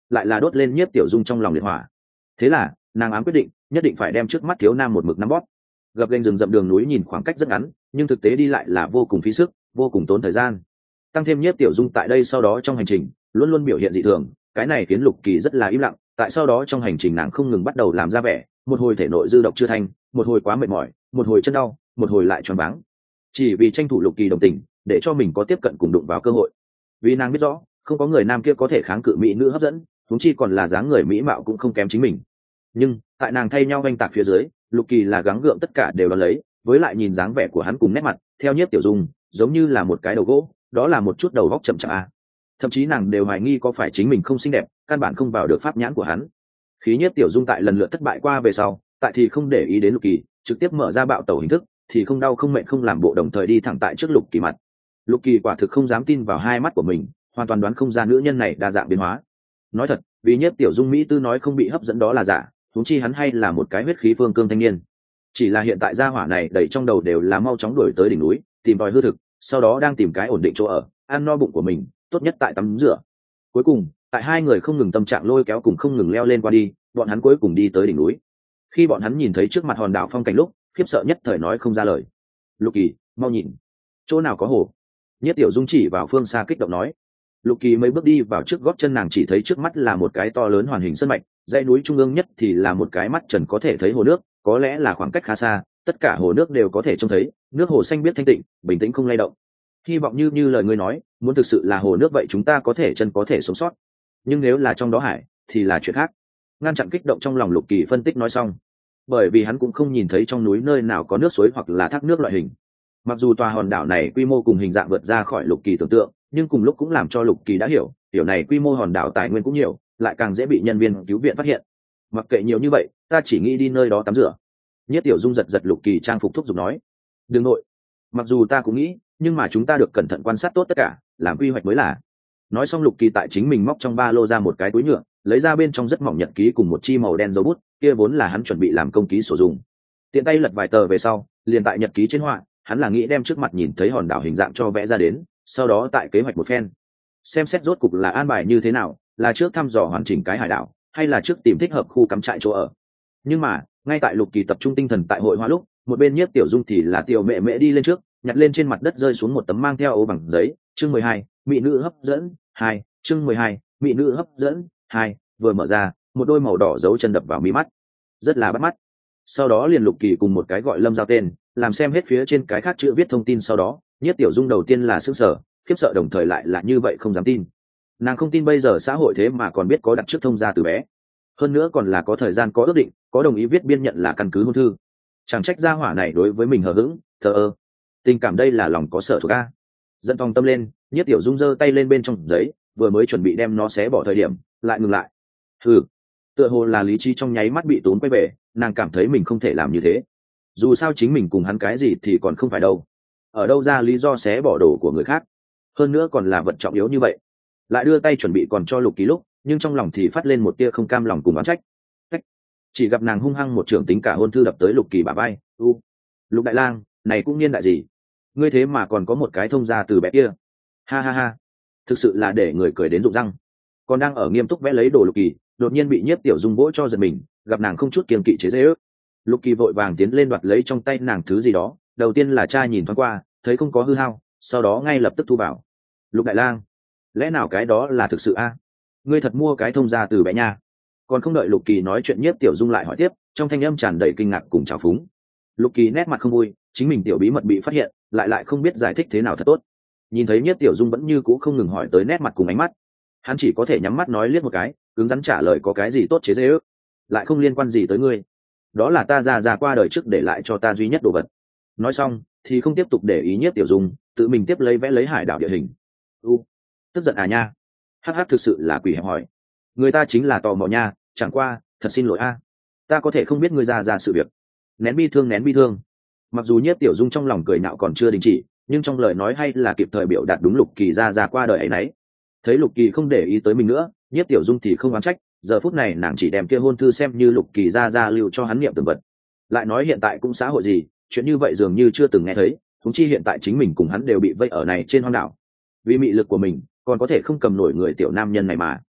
lại là đốt lên nhiếp tiểu dung trong lòng liệt hỏa. Thế là nàng ám quyết định nhất định phải đem trước mắt thiếu nam một mực nắm bóp. Gập ghềnh rừng rậm đường núi nhìn khoảng cách rất ngắn, nhưng thực tế đi lại là vô cùng phí sức, vô cùng tốn thời gian. Tăng thêm nhiếp tiểu dung tại đây sau đó trong hành trình luôn luôn biểu hiện dị thường, cái này khiến Lục Kỳ rất là im lặng. Tại sau đó trong hành trình nàng không ngừng bắt đầu làm ra vẻ, một hồi thể nội dư độc chưa thanh, một hồi quá mệt mỏi, một hồi chân đau, một hồi lại choáng váng, chỉ vì tranh thủ Lục Kỳ đồng tình, để cho mình có tiếp cận cùng đụng vào cơ hội. Vì nàng biết rõ không có người nam kia có thể kháng cự mỹ nữ hấp dẫn, huống chi còn là dáng người mỹ mạo cũng không kém chính mình. Nhưng tại nàng thay nhau oanh tạc phía dưới, Lục Kỳ là gắng gượng tất cả đều đón lấy, với lại nhìn dáng vẻ của hắn cùng nét mặt theo nhiếp tiểu dung giống như là một cái đầu gỗ, đó là một chút đầu góc chậm chạp a. Thậm chí nàng đều hoài nghi có phải chính mình không xinh đẹp, căn bản không vào được pháp nhãn của hắn. Khí nhiếp tiểu dung tại lần lượt thất bại qua về sau, tại thì không để ý đến Lục Kỳ, trực tiếp mở ra bạo tẩu hình thức, thì không đau không mệt không làm bộ, đồng thời đi thẳng tại trước Lục Kỳ mặt. Lục Kỳ quả thực không dám tin vào hai mắt của mình, hoàn toàn đoán không ra nữ nhân này đa dạng biến hóa. Nói thật, vì nhiếp tiểu dung mỹ tư nói không bị hấp dẫn đó là giả, huống chi hắn hay là một cái huyết khí phương cương thanh niên. Chỉ là hiện tại gia hỏa này đầy trong đầu đều là mau chóng đuổi tới đỉnh núi, tìm tòi hư thực, sau đó đang tìm cái ổn định chỗ ở, ăn no bụng của mình, tốt nhất tại tắm rửa. Cuối cùng, tại hai người không ngừng tâm trạng lôi kéo cùng không ngừng leo lên qua đi, bọn hắn cuối cùng đi tới đỉnh núi. Khi bọn hắn nhìn thấy trước mặt hòn đảo phong cảnh lúc, khiếp sợ nhất thời nói không ra lời. Lục Kỳ, mau nhìn, chỗ nào có hồ? Nhất Tiểu Dung chỉ vào phương xa kích động nói. Lục Kỳ mấy bước đi vào trước gót chân nàng, chỉ thấy trước mắt là một cái to lớn hoàn hình sơn mạch, dãy núi trung ương nhất thì là một cái mắt trần có thể thấy hồ nước, có lẽ là khoảng cách khá xa, tất cả hồ nước đều có thể trông thấy, nước hồ xanh biếc thanh tịnh, bình tĩnh không lay động. Hy vọng như như lời ngươi nói, muốn thực sự là hồ nước vậy chúng ta có thể chân có thể sống sót. Nhưng nếu là trong đó hải, thì là chuyện khác. Ngăn chặn kích động trong lòng Lục Kỳ phân tích nói xong. Bởi vì hắn cũng không nhìn thấy trong núi nơi nào có nước suối hoặc là thác nước loại hình. Mặc dù tòa hòn đảo này quy mô cùng hình dạng vượt ra khỏi Lục Kỳ tưởng tượng, nhưng cùng lúc cũng làm cho Lục Kỳ đã hiểu, điều này quy mô hòn đảo tài nguyên cũng nhiều, lại càng dễ bị nhân viên cứu viện phát hiện. Mặc kệ nhiều như vậy, ta chỉ nghĩ đi nơi đó tắm rửa. Nhất Tiểu Dung giật giật Lục Kỳ trang phục thúc giục nói. Đừng nội. Mặc dù ta cũng nghĩ, nhưng mà chúng ta được cẩn thận quan sát tốt tất cả, làm quy hoạch mới là. Nói xong Lục Kỳ tại chính mình móc trong ba lô ra một cái túi nhựa, lấy ra bên trong rất mỏng nhật ký cùng một chi màu đen dấu bút, kia vốn là hắn chuẩn bị làm công ký sử dụng. Tiện tay lật vài tờ về sau, liền tại nhật ký trên họa, hắn là nghĩ đem trước mặt nhìn thấy hòn đảo hình dạng cho vẽ ra đến, sau đó tại kế hoạch một phen. Xem xét rốt cục là an bài như thế nào, là trước thăm dò hoàn chỉnh cái hải đảo, hay là trước tìm thích hợp khu cắm trại chỗ ở. Nhưng mà, ngay tại Lục Kỳ tập trung tinh thần tại hội họa lúc, một bên Nhiếp Tiểu Dung thì là Tiểu Mẹ Mẹ đi lên trước, nhặt lên trên mặt đất rơi xuống một tấm mang theo ố bằng giấy, chương mười hai, mỹ nữ hấp dẫn, hai, chương mười hai, mỹ nữ hấp dẫn, hai, vừa mở ra, một đôi màu đỏ dấu chân đập vào mí mắt, rất là bắt mắt. Sau đó liền Lục Kỳ cùng một cái gọi Lâm Giao tên, làm xem hết phía trên cái khác chữ viết thông tin, sau đó, Nhiếp Tiểu Dung đầu tiên là sửng sở, khiếp sợ đồng thời lại là như vậy không dám tin. Nàng không tin bây giờ xã hội thế mà còn biết có đặt trước thông gia từ bé, hơn nữa còn là có thời gian, có ước định, có đồng ý viết biên nhận là căn cứ hôn thư. Chẳng trách gia hỏa này đối với mình hờ hững, thờ ơ. Tình cảm đây là lòng có sở thuộc a. Dẫn phòng tâm lên, Nhiếp Tiểu Dung giơ tay lên bên trong giấy, vừa mới chuẩn bị đem nó xé bỏ thời điểm, lại ngừng lại. Ừ, tựa hồ là lý trí trong nháy mắt bị tốn quay về, nàng cảm thấy mình không thể làm như thế. Dù sao chính mình cùng hắn cái gì thì còn không phải đâu. Ở đâu ra lý do xé bỏ đồ của người khác? Hơn nữa còn là vật trọng yếu như vậy. Lại đưa tay chuẩn bị còn cho Lục Kỳ lúc, nhưng trong lòng thì phát lên một tia không cam lòng cùng oán trách. Cách. Chỉ gặp nàng hung hăng một trưởng tính cả hôn thư đập tới Lục Kỳ bả vai. U, Lục Đại Lang, này cũng niên đại gì? Ngươi thế mà còn có một cái thông gia từ bé kia. Ha ha ha, thực sự là để người cười đến rụng răng. Còn đang ở nghiêm túc vẽ lấy đồ Lục Kỳ, đột nhiên bị Nhiếp Tiểu Dung vỗ cho giật mình, gặp nàng không chút kiêng kỵ chế giễu. Lục Kỳ vội vàng tiến lên đoạt lấy trong tay nàng thứ gì đó, đầu tiên là tra nhìn thoáng qua, thấy không có hư hao, sau đó ngay lập tức thu vào. Lục Đại Lang, lẽ nào cái đó là thực sự a? Ngươi thật mua cái thông gia từ bé nha? Còn không đợi Lục Kỳ nói chuyện, Nhiếp Tiểu Dung lại hỏi tiếp, trong thanh âm tràn đầy kinh ngạc cùng trào phúng. Lục Kỳ nét mặt không vui, chính mình tiểu bí mật bị phát hiện, lại lại không biết giải thích thế nào thật tốt. Nhìn thấy Nhiếp Tiểu Dung vẫn như cũ không ngừng hỏi tới nét mặt cùng ánh mắt, hắn chỉ có thể nhắm mắt nói liếc một cái, cứng rắn trả lời có cái gì tốt chế dễ ước, lại không liên quan gì tới ngươi. Đó là ta già già qua đời trước để lại cho ta duy nhất đồ vật. Nói xong thì không tiếp tục để ý Nhiếp Tiểu Dung, tự mình tiếp lấy vẽ lấy hải đảo địa hình. U, tức giận à nha? Hắc hắc, thực sự là quỷ hẹp hỏi. Người ta chính là tò mò nha, chẳng qua, thật xin lỗi a, ta có thể không biết ngươi ra ra sự việc. Nén bi thương, nén bi thương. Mặc dù Nhiếp Tiểu Dung trong lòng cười nhạo còn chưa đình chỉ, nhưng trong lời nói hay là kịp thời biểu đạt đúng Lục Kỳ ra ra qua đời ấy nấy. Thấy Lục Kỳ không để ý tới mình nữa, Nhiếp Tiểu Dung thì không oán trách, giờ phút này nàng chỉ đem kia hôn thư xem như Lục Kỳ ra ra lưu cho hắn niệm từng vật. Lại nói hiện tại cũng xã hội gì, chuyện như vậy dường như chưa từng nghe thấy, huống chi hiện tại chính mình cùng hắn đều bị vây ở này trên hoang đảo. Vì mị lực của mình, còn có thể không cầm nổi người tiểu nam nhân này mà.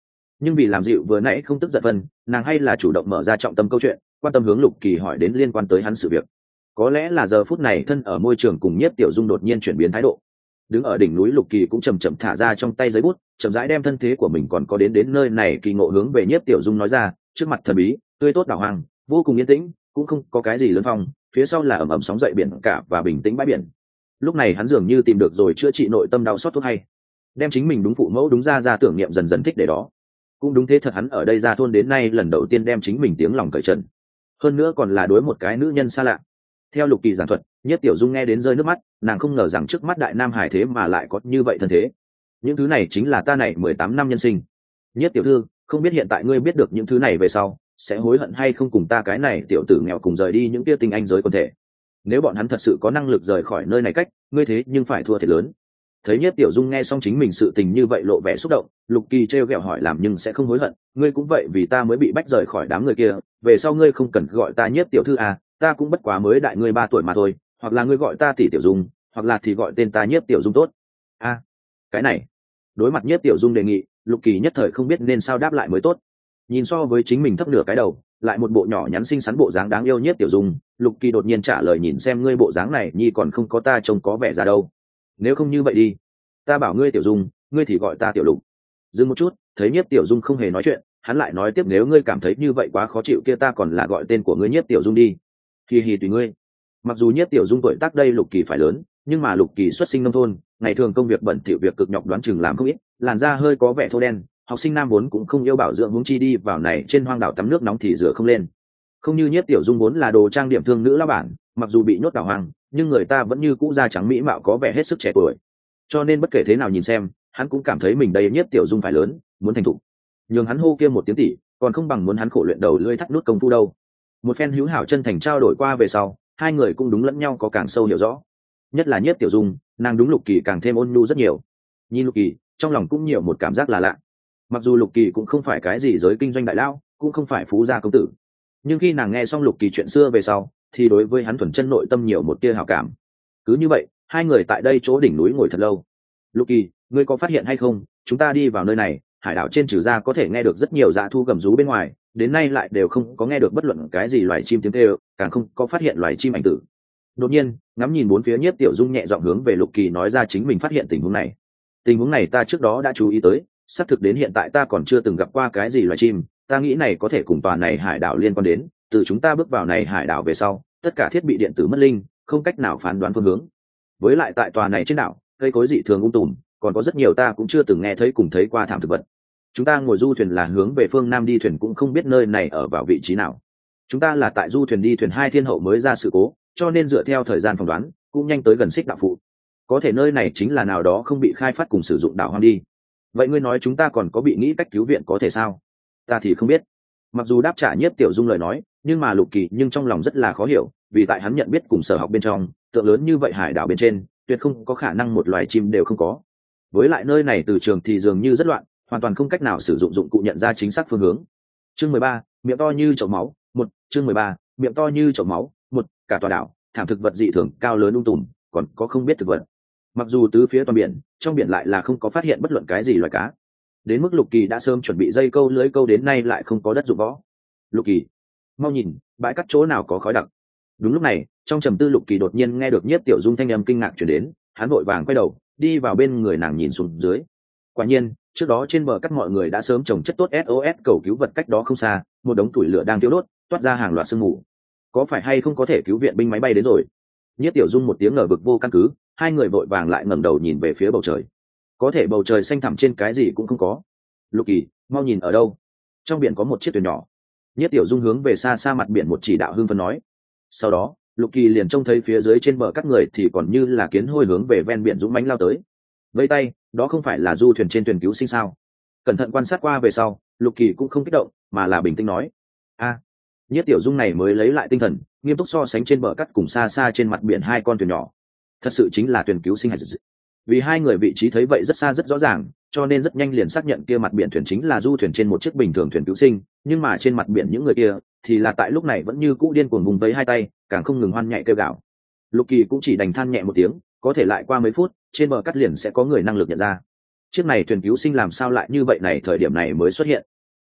Nhưng vì làm dịu vừa nãy không tức giận phân, nàng hay là chủ động mở ra trọng tâm câu chuyện, quan tâm hướng Lục Kỳ hỏi đến liên quan tới hắn sự việc. Có lẽ là giờ phút này thân ở môi trường cùng Nhiếp Tiểu Dung đột nhiên chuyển biến thái độ. Đứng ở đỉnh núi Lục Kỳ cũng chậm chậm thả ra trong tay giấy bút, chậm rãi đem thân thế của mình còn có đến đến nơi này kỳ ngộ hướng về Nhiếp Tiểu Dung nói ra, trước mặt thần bí, tươi tốt đảo hoàng, vô cùng yên tĩnh, cũng không có cái gì lớn phong, phía sau là ẩm ẩm sóng dậy biển cả và bình tĩnh bãi biển. Lúc này hắn dường như tìm được rồi chữa trị nội tâm đau xót thuốc hay, đem chính mình đúng phụ mẫu đúng ra ra tưởng niệm dần dần thích để đó. Cũng đúng thế thật, hắn ở đây ra thôn đến nay lần đầu tiên đem chính mình tiếng lòng cởi trần, hơn nữa còn là đối một cái nữ nhân xa lạ. Theo Lục Kỳ giảng thuật, Nhiếp Tiểu Dung nghe đến rơi nước mắt, nàng không ngờ rằng trước mắt đại nam hải thế mà lại có như vậy thân thế. Những thứ này chính là ta này mười tám năm nhân sinh. Nhiếp tiểu thư, không biết hiện tại ngươi biết được những thứ này về sau sẽ hối hận hay không cùng ta cái này tiểu tử nghèo cùng rời đi những tia tinh anh giới quần thể. Nếu bọn hắn thật sự có năng lực rời khỏi nơi này cách, ngươi thế nhưng phải thua thiệt lớn. Thấy Nhiếp Tiểu Dung nghe xong chính mình sự tình như vậy lộ vẻ xúc động, Lục Kỳ trêu ghẹo hỏi làm nhưng sẽ không hối hận, ngươi cũng vậy vì ta mới bị bách rời khỏi đám người kia, về sau ngươi không cần gọi ta Nhiếp tiểu thư à, ta cũng bất quá mới đại ngươi ba tuổi mà thôi, hoặc là ngươi gọi ta tỷ Tiểu Dung, hoặc là thì gọi tên ta Nhiếp Tiểu Dung tốt. A, à, cái này. Đối mặt Nhiếp Tiểu Dung đề nghị, Lục Kỳ nhất thời không biết nên sao đáp lại mới tốt. Nhìn so với chính mình thấp nửa cái đầu, lại một bộ nhỏ nhắn xinh xắn bộ dáng đáng yêu Nhiếp Tiểu Dung, Lục Kỳ đột nhiên trả lời nhìn xem ngươi bộ dáng này nhi còn không có ta trông có vẻ ra đâu. Nếu không như vậy đi, ta bảo ngươi Tiểu Dung, ngươi thì gọi ta Tiểu Lục. Dừng một chút, thấy Nhiếp Tiểu Dung không hề nói chuyện, hắn lại nói tiếp nếu ngươi cảm thấy như vậy quá khó chịu kia ta còn là gọi tên của ngươi Nhiếp Tiểu Dung đi. Hi hi tùy ngươi. Mặc dù Nhiếp Tiểu Dung tuổi tác đây Lục Kỳ phải lớn, nhưng mà Lục Kỳ xuất sinh nông thôn, ngày thường công việc bận thỉu việc cực nhọc đoán chừng làm không ít, làn da hơi có vẻ thô đen, học sinh nam vốn cũng không yêu bảo dưỡng huống chi đi vào này trên hoang đảo tắm nước nóng thì rửa không lên. Không như Nhiếp Tiểu Dung vốn là đồ trang điểm thương nữ lão bản, mặc dù bị nhốt đảo hoang, nhưng người ta vẫn như cũ da trắng mỹ mạo có vẻ hết sức trẻ tuổi. Cho nên bất kể thế nào nhìn xem, hắn cũng cảm thấy mình đây Nhiếp Tiểu Dung phải lớn, muốn thành thục. Nhưng hắn hô kia một tiếng tỷ, còn không bằng muốn hắn khổ luyện đầu lưỡi thắt nút công phu đâu. Một phen hữu hảo chân thành trao đổi qua về sau, hai người cũng đúng lẫn nhau có càng sâu hiểu rõ. Nhất là Nhiếp Tiểu Dung, nàng đúng Lục Kỳ càng thêm ôn nhu rất nhiều. Nhìn Lục Kỳ, trong lòng cũng nhiều một cảm giác là lạ. Mặc dù Lục Kỳ cũng không phải cái gì giới kinh doanh đại lao, cũng không phải phú gia công tử, nhưng khi nàng nghe xong Lục Kỳ chuyện xưa về sau, thì đối với hắn thuần chân nội tâm nhiều một tia hảo cảm. Cứ như vậy, hai người tại đây chỗ đỉnh núi ngồi thật lâu. Lục Kỳ, ngươi có phát hiện hay không, chúng ta đi vào nơi này, hải đảo trên trừ ra có thể nghe được rất nhiều dã thu gầm rú bên ngoài, đến nay lại đều không có nghe được bất luận cái gì loài chim tiếng kêu, càng không có phát hiện loài chim ảnh tử. Đột nhiên, ngắm nhìn bốn phía Nhiếp Tiểu Dung nhẹ giọng hướng về Lục Kỳ nói ra chính mình phát hiện tình huống này. Tình huống này ta trước đó đã chú ý tới, xác thực đến hiện tại ta còn chưa từng gặp qua cái gì loài chim, ta nghĩ này có thể cùng tòa này hải đảo liên quan đến, từ chúng ta bước vào này hải đảo về sau, tất cả thiết bị điện tử mất linh, không cách nào phán đoán phương hướng. Với lại tại tòa này trên đảo, cây cối dị thường um tùm, còn có rất nhiều ta cũng chưa từng nghe thấy cùng thấy qua thảm thực vật. Chúng ta ngồi du thuyền là hướng về phương nam đi thuyền cũng không biết nơi này ở vào vị trí nào. Chúng ta là tại du thuyền đi thuyền hai thiên hậu mới ra sự cố, cho nên dựa theo thời gian phỏng đoán, cũng nhanh tới gần xích đạo phụ. Có thể nơi này chính là nào đó không bị khai phát cùng sử dụng đảo hoang đi. Vậy ngươi nói chúng ta còn có bị nghĩ cách cứu viện có thể sao? Ta thì không biết. Mặc dù đáp trả Nhiếp Tiểu Dung lời nói, nhưng mà Lục Kỳ nhưng trong lòng rất là khó hiểu, vì tại hắn nhận biết cùng sở học bên trong, tượng lớn như vậy hải đảo bên trên, tuyệt không có khả năng một loài chim đều không có. Với lại nơi này từ trường thì dường như rất loạn, hoàn toàn không cách nào sử dụng dụng cụ nhận ra chính xác phương hướng. Chương mười ba, miệng to như chậu máu, một, chương mười ba, miệng to như chậu máu, một, cả tòa đảo, thảm thực vật dị thường cao lớn um tùm, còn có không biết thực vật. Mặc dù tứ phía toàn biển, trong biển lại là không có phát hiện bất luận cái gì loài cá. Đến mức Lục Kỳ đã sớm chuẩn bị dây câu lưới câu đến nay lại không có đất dụng võ. Lục Kỳ, mau nhìn, bãi cát chỗ nào có khói đặc. Đúng lúc này, trong trầm tư Lục Kỳ đột nhiên nghe được Nhiếp Tiểu Dung thanh âm kinh ngạc truyền đến, hắn vội vàng quay đầu, đi vào bên người nàng nhìn xuống dưới. Quả nhiên, trước đó trên bờ cát mọi người đã sớm trồng chất tốt ét ô ét cầu cứu vật cách đó không xa, một đống củi lửa đang thiêu đốt, toát ra hàng loạt sương mù. Có phải hay không có thể cứu viện binh máy bay đến rồi? Nhiếp Tiểu Dung một tiếng ngờ vực vô căn cứ, hai người vội vàng lại ngẩng đầu nhìn về phía bầu trời. Có thể bầu trời xanh thẳm trên cái gì cũng không có. Lục Kỳ, mau nhìn ở đâu? Trong biển có một chiếc thuyền nhỏ. Nhiếp Tiểu Dung hướng về xa xa mặt biển một chỉ đạo hưng phấn nói. Sau đó, Lục Kỳ liền trông thấy phía dưới trên bờ các người thì còn như là kiến hôi hướng về ven biển dũng mãnh lao tới. Vây tay, đó không phải là du thuyền trên thuyền cứu sinh sao? Cẩn thận quan sát qua về sau, Lục Kỳ cũng không kích động, mà là bình tĩnh nói: "A." Nhiếp Tiểu Dung này mới lấy lại tinh thần, nghiêm túc so sánh trên bờ cát cùng xa xa trên mặt biển hai con thuyền nhỏ. Thật sự chính là thuyền cứu sinh hay gì? Vì hai người vị trí thấy vậy rất xa rất rõ ràng, cho nên rất nhanh liền xác nhận kia mặt biển thuyền chính là du thuyền trên một chiếc bình thường thuyền cứu sinh, nhưng mà trên mặt biển những người kia thì là tại lúc này vẫn như cũ điên cuồng vùng vẫy hai tay, càng không ngừng hoan nhảy kêu gào. Lục Kỳ cũng chỉ đành than nhẹ một tiếng, có thể lại qua mấy phút, trên bờ cát liền sẽ có người năng lực nhận ra. Chiếc này thuyền cứu sinh làm sao lại như vậy này thời điểm này mới xuất hiện.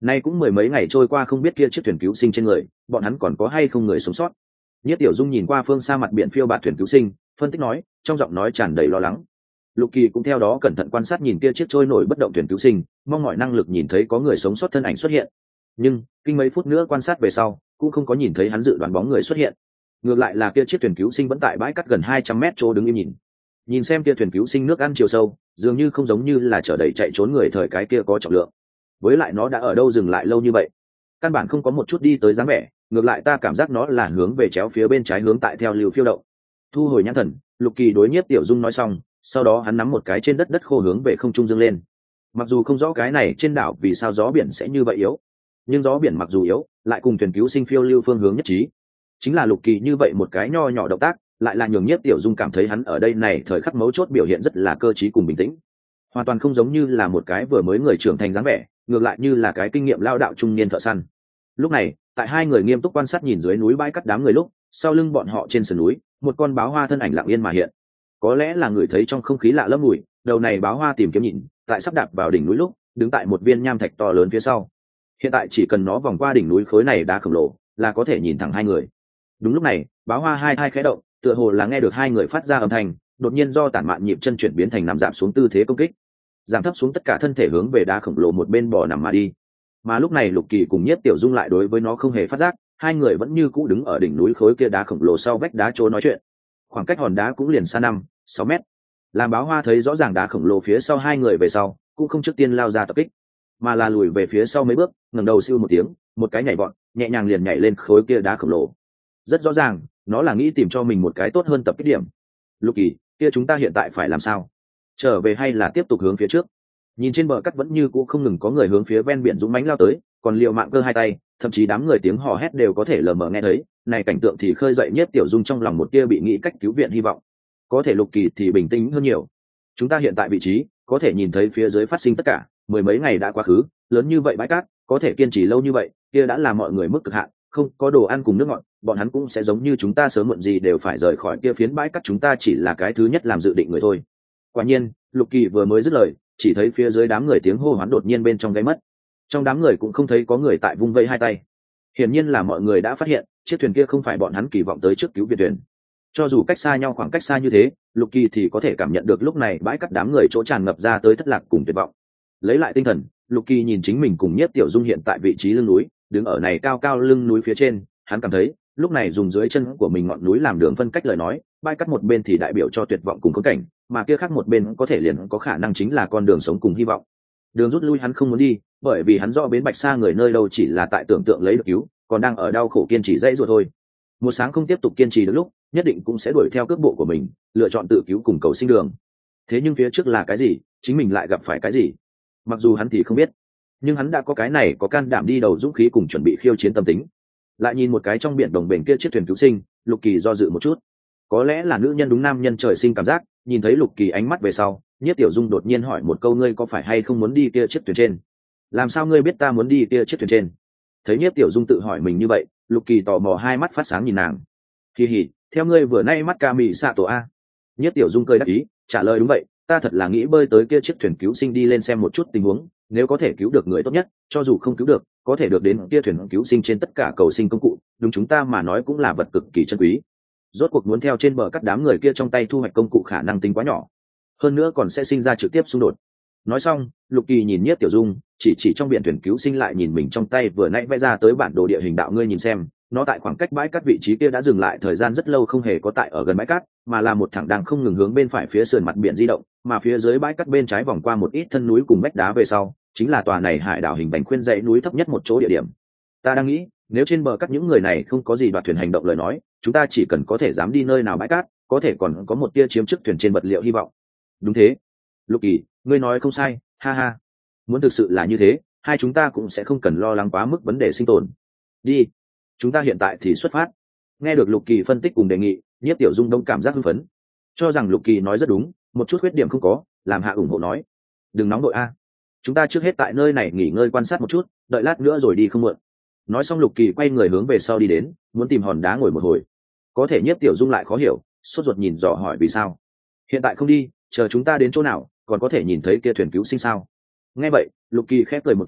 Nay cũng mười mấy ngày trôi qua, không biết kia chiếc thuyền cứu sinh trên người bọn hắn còn có hay không người sống sót. Nhất Tiểu Dung nhìn qua phương xa mặt biển phiêu bạt thuyền cứu sinh, phân tích nói, trong giọng nói tràn đầy lo lắng. Lục Kỳ cũng theo đó cẩn thận quan sát nhìn kia chiếc trôi nổi bất động thuyền cứu sinh, mong mọi năng lực nhìn thấy có người sống sót thân ảnh xuất hiện. Nhưng kinh mấy phút nữa quan sát về sau, cũng không có nhìn thấy hắn dự đoán bóng người xuất hiện. Ngược lại là kia chiếc thuyền cứu sinh vẫn tại bãi cát gần hai trăm mét chỗ đứng im nhìn. Nhìn xem kia thuyền cứu sinh nước ăn chiều sâu, dường như không giống như là chở đầy chạy trốn người thời cái kia có trọng lượng. Với lại nó đã ở đâu dừng lại lâu như vậy, căn bản không có một chút đi tới dáng vẻ, ngược lại ta cảm giác nó là hướng về chéo phía bên trái hướng tại theo lưu phiêu động. Thu hồi nhãn thần, Lục Kỳ đối Nhiếp Tiểu Dung nói xong, sau đó hắn nắm một cái trên đất đất khô hướng về không trung dâng lên. Mặc dù không rõ cái này trên đảo vì sao gió biển sẽ như vậy yếu, nhưng gió biển mặc dù yếu, lại cùng thuyền cứu sinh phiêu lưu phương hướng nhất trí. Chính là Lục Kỳ như vậy một cái nho nhỏ động tác, lại là nhường Nhiếp Tiểu Dung cảm thấy hắn ở đây này thời khắc mấu chốt biểu hiện rất là cơ trí cùng bình tĩnh, hoàn toàn không giống như là một cái vừa mới người trưởng thành dáng vẻ, ngược lại như là cái kinh nghiệm lao đạo trung niên thợ săn. Lúc này, tại hai người nghiêm túc quan sát nhìn dưới núi bãi cát đám người lúc, sau lưng bọn họ trên sườn núi, một con báo hoa thân ảnh lặng yên mà hiện. Có lẽ là người thấy trong không khí lạ lẫm mùi, đầu này báo hoa tìm kiếm nhìn, tại sắp đạp vào đỉnh núi lúc, đứng tại một viên nham thạch to lớn phía sau. Hiện tại chỉ cần nó vòng qua đỉnh núi khối này đá khổng lồ, là có thể nhìn thẳng hai người. Đúng lúc này, báo hoa hai hai khẽ động, tựa hồ là nghe được hai người phát ra âm thanh, đột nhiên do tản mạn nhịp chân chuyển biến thành nằm giảm xuống tư thế công kích, giảm thấp xuống tất cả thân thể hướng về đá khổng lồ một bên bò nằm mà đi. Mà lúc này Lục Kỳ cùng Nhiếp Tiểu Dung lại đối với nó không hề phát giác, hai người vẫn như cũ đứng ở đỉnh núi khối kia đá khổng lồ sau vách đá chỗ nói chuyện. Khoảng cách hòn đá cũng liền xa năm sáu mét. Làm báo hoa thấy rõ ràng đá khổng lồ phía sau hai người về sau, cũng không trước tiên lao ra tập kích, mà là lùi về phía sau mấy bước, ngẩng đầu siêu một tiếng, một cái nhảy vọt, nhẹ nhàng liền nhảy lên khối kia đá khổng lồ. Rất rõ ràng, nó là nghĩ tìm cho mình một cái tốt hơn tập kích điểm. Lục Kỳ, kia chúng ta hiện tại phải làm sao? Trở về hay là tiếp tục hướng phía trước? Nhìn trên bờ cát vẫn như cũ không ngừng có người hướng phía ven biển dũng mãnh lao tới, còn liều mạng cơ hai tay, thậm chí đám người tiếng hò hét đều có thể lờ mờ nghe thấy. Này cảnh tượng thì khơi dậy Nhiếp Tiểu Dung trong lòng một tia bị nghĩ cách cứu viện hy vọng. Có thể Lục Kỳ thì bình tĩnh hơn nhiều. Chúng ta hiện tại vị trí có thể nhìn thấy phía dưới phát sinh tất cả, mười mấy ngày đã quá khứ, lớn như vậy bãi cát, có thể kiên trì lâu như vậy, kia đã là mọi người mức cực hạn, không có đồ ăn cùng nước ngọt, bọn hắn cũng sẽ giống như chúng ta sớm muộn gì đều phải rời khỏi kia phiến bãi cát, chúng ta chỉ là cái thứ nhất làm dự định người thôi. Quả nhiên, Lục Kỳ vừa mới dứt lời, chỉ thấy phía dưới đám người tiếng hô hoán đột nhiên bên trong gáy mất. Trong đám người cũng không thấy có người tại vung vây hai tay. Hiển nhiên là mọi người đã phát hiện, chiếc thuyền kia không phải bọn hắn kỳ vọng tới trước cứu viện thuyền. Cho dù cách xa nhau khoảng cách xa như thế, Lục Kỳ thì có thể cảm nhận được lúc này bãi cát đám người chỗ tràn ngập ra tới thất lạc cùng tuyệt vọng. Lấy lại tinh thần, Lục Kỳ nhìn chính mình cùng Nhiếp Tiểu Dung hiện tại vị trí lưng núi, đứng ở này cao cao lưng núi phía trên, hắn cảm thấy, lúc này dùng dưới chân của mình ngọn núi làm đường phân cách lời nói, bãi cát một bên thì đại biểu cho tuyệt vọng cùng khốn cảnh, mà kia khác một bên có thể liền có khả năng chính là con đường sống cùng hy vọng. Đường rút lui hắn không muốn đi, bởi vì hắn rõ bến Bạch Sa người nơi đâu chỉ là tại tưởng tượng lấy được cứu, còn đang ở đau khổ kiên trì dãy rồi thôi. Một sáng không tiếp tục kiên trì được lúc, nhất định cũng sẽ đuổi theo cước bộ của mình, lựa chọn tự cứu cùng cầu sinh đường. Thế nhưng phía trước là cái gì, chính mình lại gặp phải cái gì? Mặc dù hắn thì không biết, nhưng hắn đã có cái này có can đảm đi đầu dũng khí cùng chuẩn bị khiêu chiến tâm tính. Lại nhìn một cái trong biển đồng bền kia chiếc thuyền cứu sinh, Lục Kỳ do dự một chút. Có lẽ là nữ nhân đúng nam nhân trời sinh cảm giác, nhìn thấy Lục Kỳ ánh mắt về sau, Nhiếp Tiểu Dung đột nhiên hỏi một câu, ngươi có phải hay không muốn đi kia chiếc thuyền trên? Làm sao ngươi biết ta muốn đi kia chiếc thuyền trên? Thấy Nhiếp Tiểu Dung tự hỏi mình như vậy, Lục Kỳ tò mò hai mắt phát sáng nhìn nàng. Kỳ hỉ, theo ngươi vừa nay mắt ca mị xạ tổ a. Nhiếp Tiểu Dung cười đáp ý, trả lời đúng vậy, ta thật là nghĩ bơi tới kia chiếc thuyền cứu sinh đi lên xem một chút tình huống, nếu có thể cứu được người tốt nhất, cho dù không cứu được, có thể được đến kia thuyền cứu sinh trên tất cả cầu sinh công cụ, đúng chúng ta mà nói cũng là vật cực kỳ chân quý. Rốt cuộc muốn theo trên bờ cắt đám người kia trong tay thu hoạch công cụ khả năng tính quá nhỏ, hơn nữa còn sẽ sinh ra trực tiếp xung đột. Nói xong, Lục Kỳ nhìn Nhiếp Tiểu Dung, chỉ chỉ trong biển thuyền cứu sinh lại nhìn mình trong tay vừa nãy vẽ ra tới bản đồ địa hình đạo, ngươi nhìn xem, nó tại khoảng cách bãi cát vị trí kia đã dừng lại thời gian rất lâu, không hề có tại ở gần bãi cát, mà là một thẳng đang không ngừng hướng bên phải phía sườn mặt biển di động, mà phía dưới bãi cát bên trái vòng qua một ít thân núi cùng vách đá về sau, chính là tòa này hải đảo hình bánh khuyên dãy núi thấp nhất một chỗ địa điểm. Ta đang nghĩ, nếu trên bờ cát những người này không có gì đoạt thuyền hành động lời nói, chúng ta chỉ cần có thể dám đi nơi nào bãi cát, có thể còn có một tia chiếm chức thuyền trên vật liệu hy vọng. Đúng thế, Lục Kỳ, ngươi nói không sai, ha ha. Muốn thực sự là như thế, hai chúng ta cũng sẽ không cần lo lắng quá mức vấn đề sinh tồn. Đi, chúng ta hiện tại thì xuất phát. Nghe được Lục Kỳ phân tích cùng đề nghị, Nhiếp Tiểu Dung đông cảm giác hưng phấn, cho rằng Lục Kỳ nói rất đúng, một chút khuyết điểm không có, làm hạ ủng hộ nói, đừng nóng đội a, chúng ta trước hết tại nơi này nghỉ ngơi quan sát một chút, đợi lát nữa rồi đi không muộn. Nói xong Lục Kỳ quay người hướng về sau đi đến, muốn tìm hòn đá ngồi một hồi. Có thể Nhiếp Tiểu Dung lại khó hiểu, sốt ruột nhìn dò hỏi vì sao hiện tại không đi, chờ chúng ta đến chỗ nào còn có thể nhìn thấy kia thuyền cứu sinh sao? Nghe vậy, Lục Kỳ khép cười một tiếng,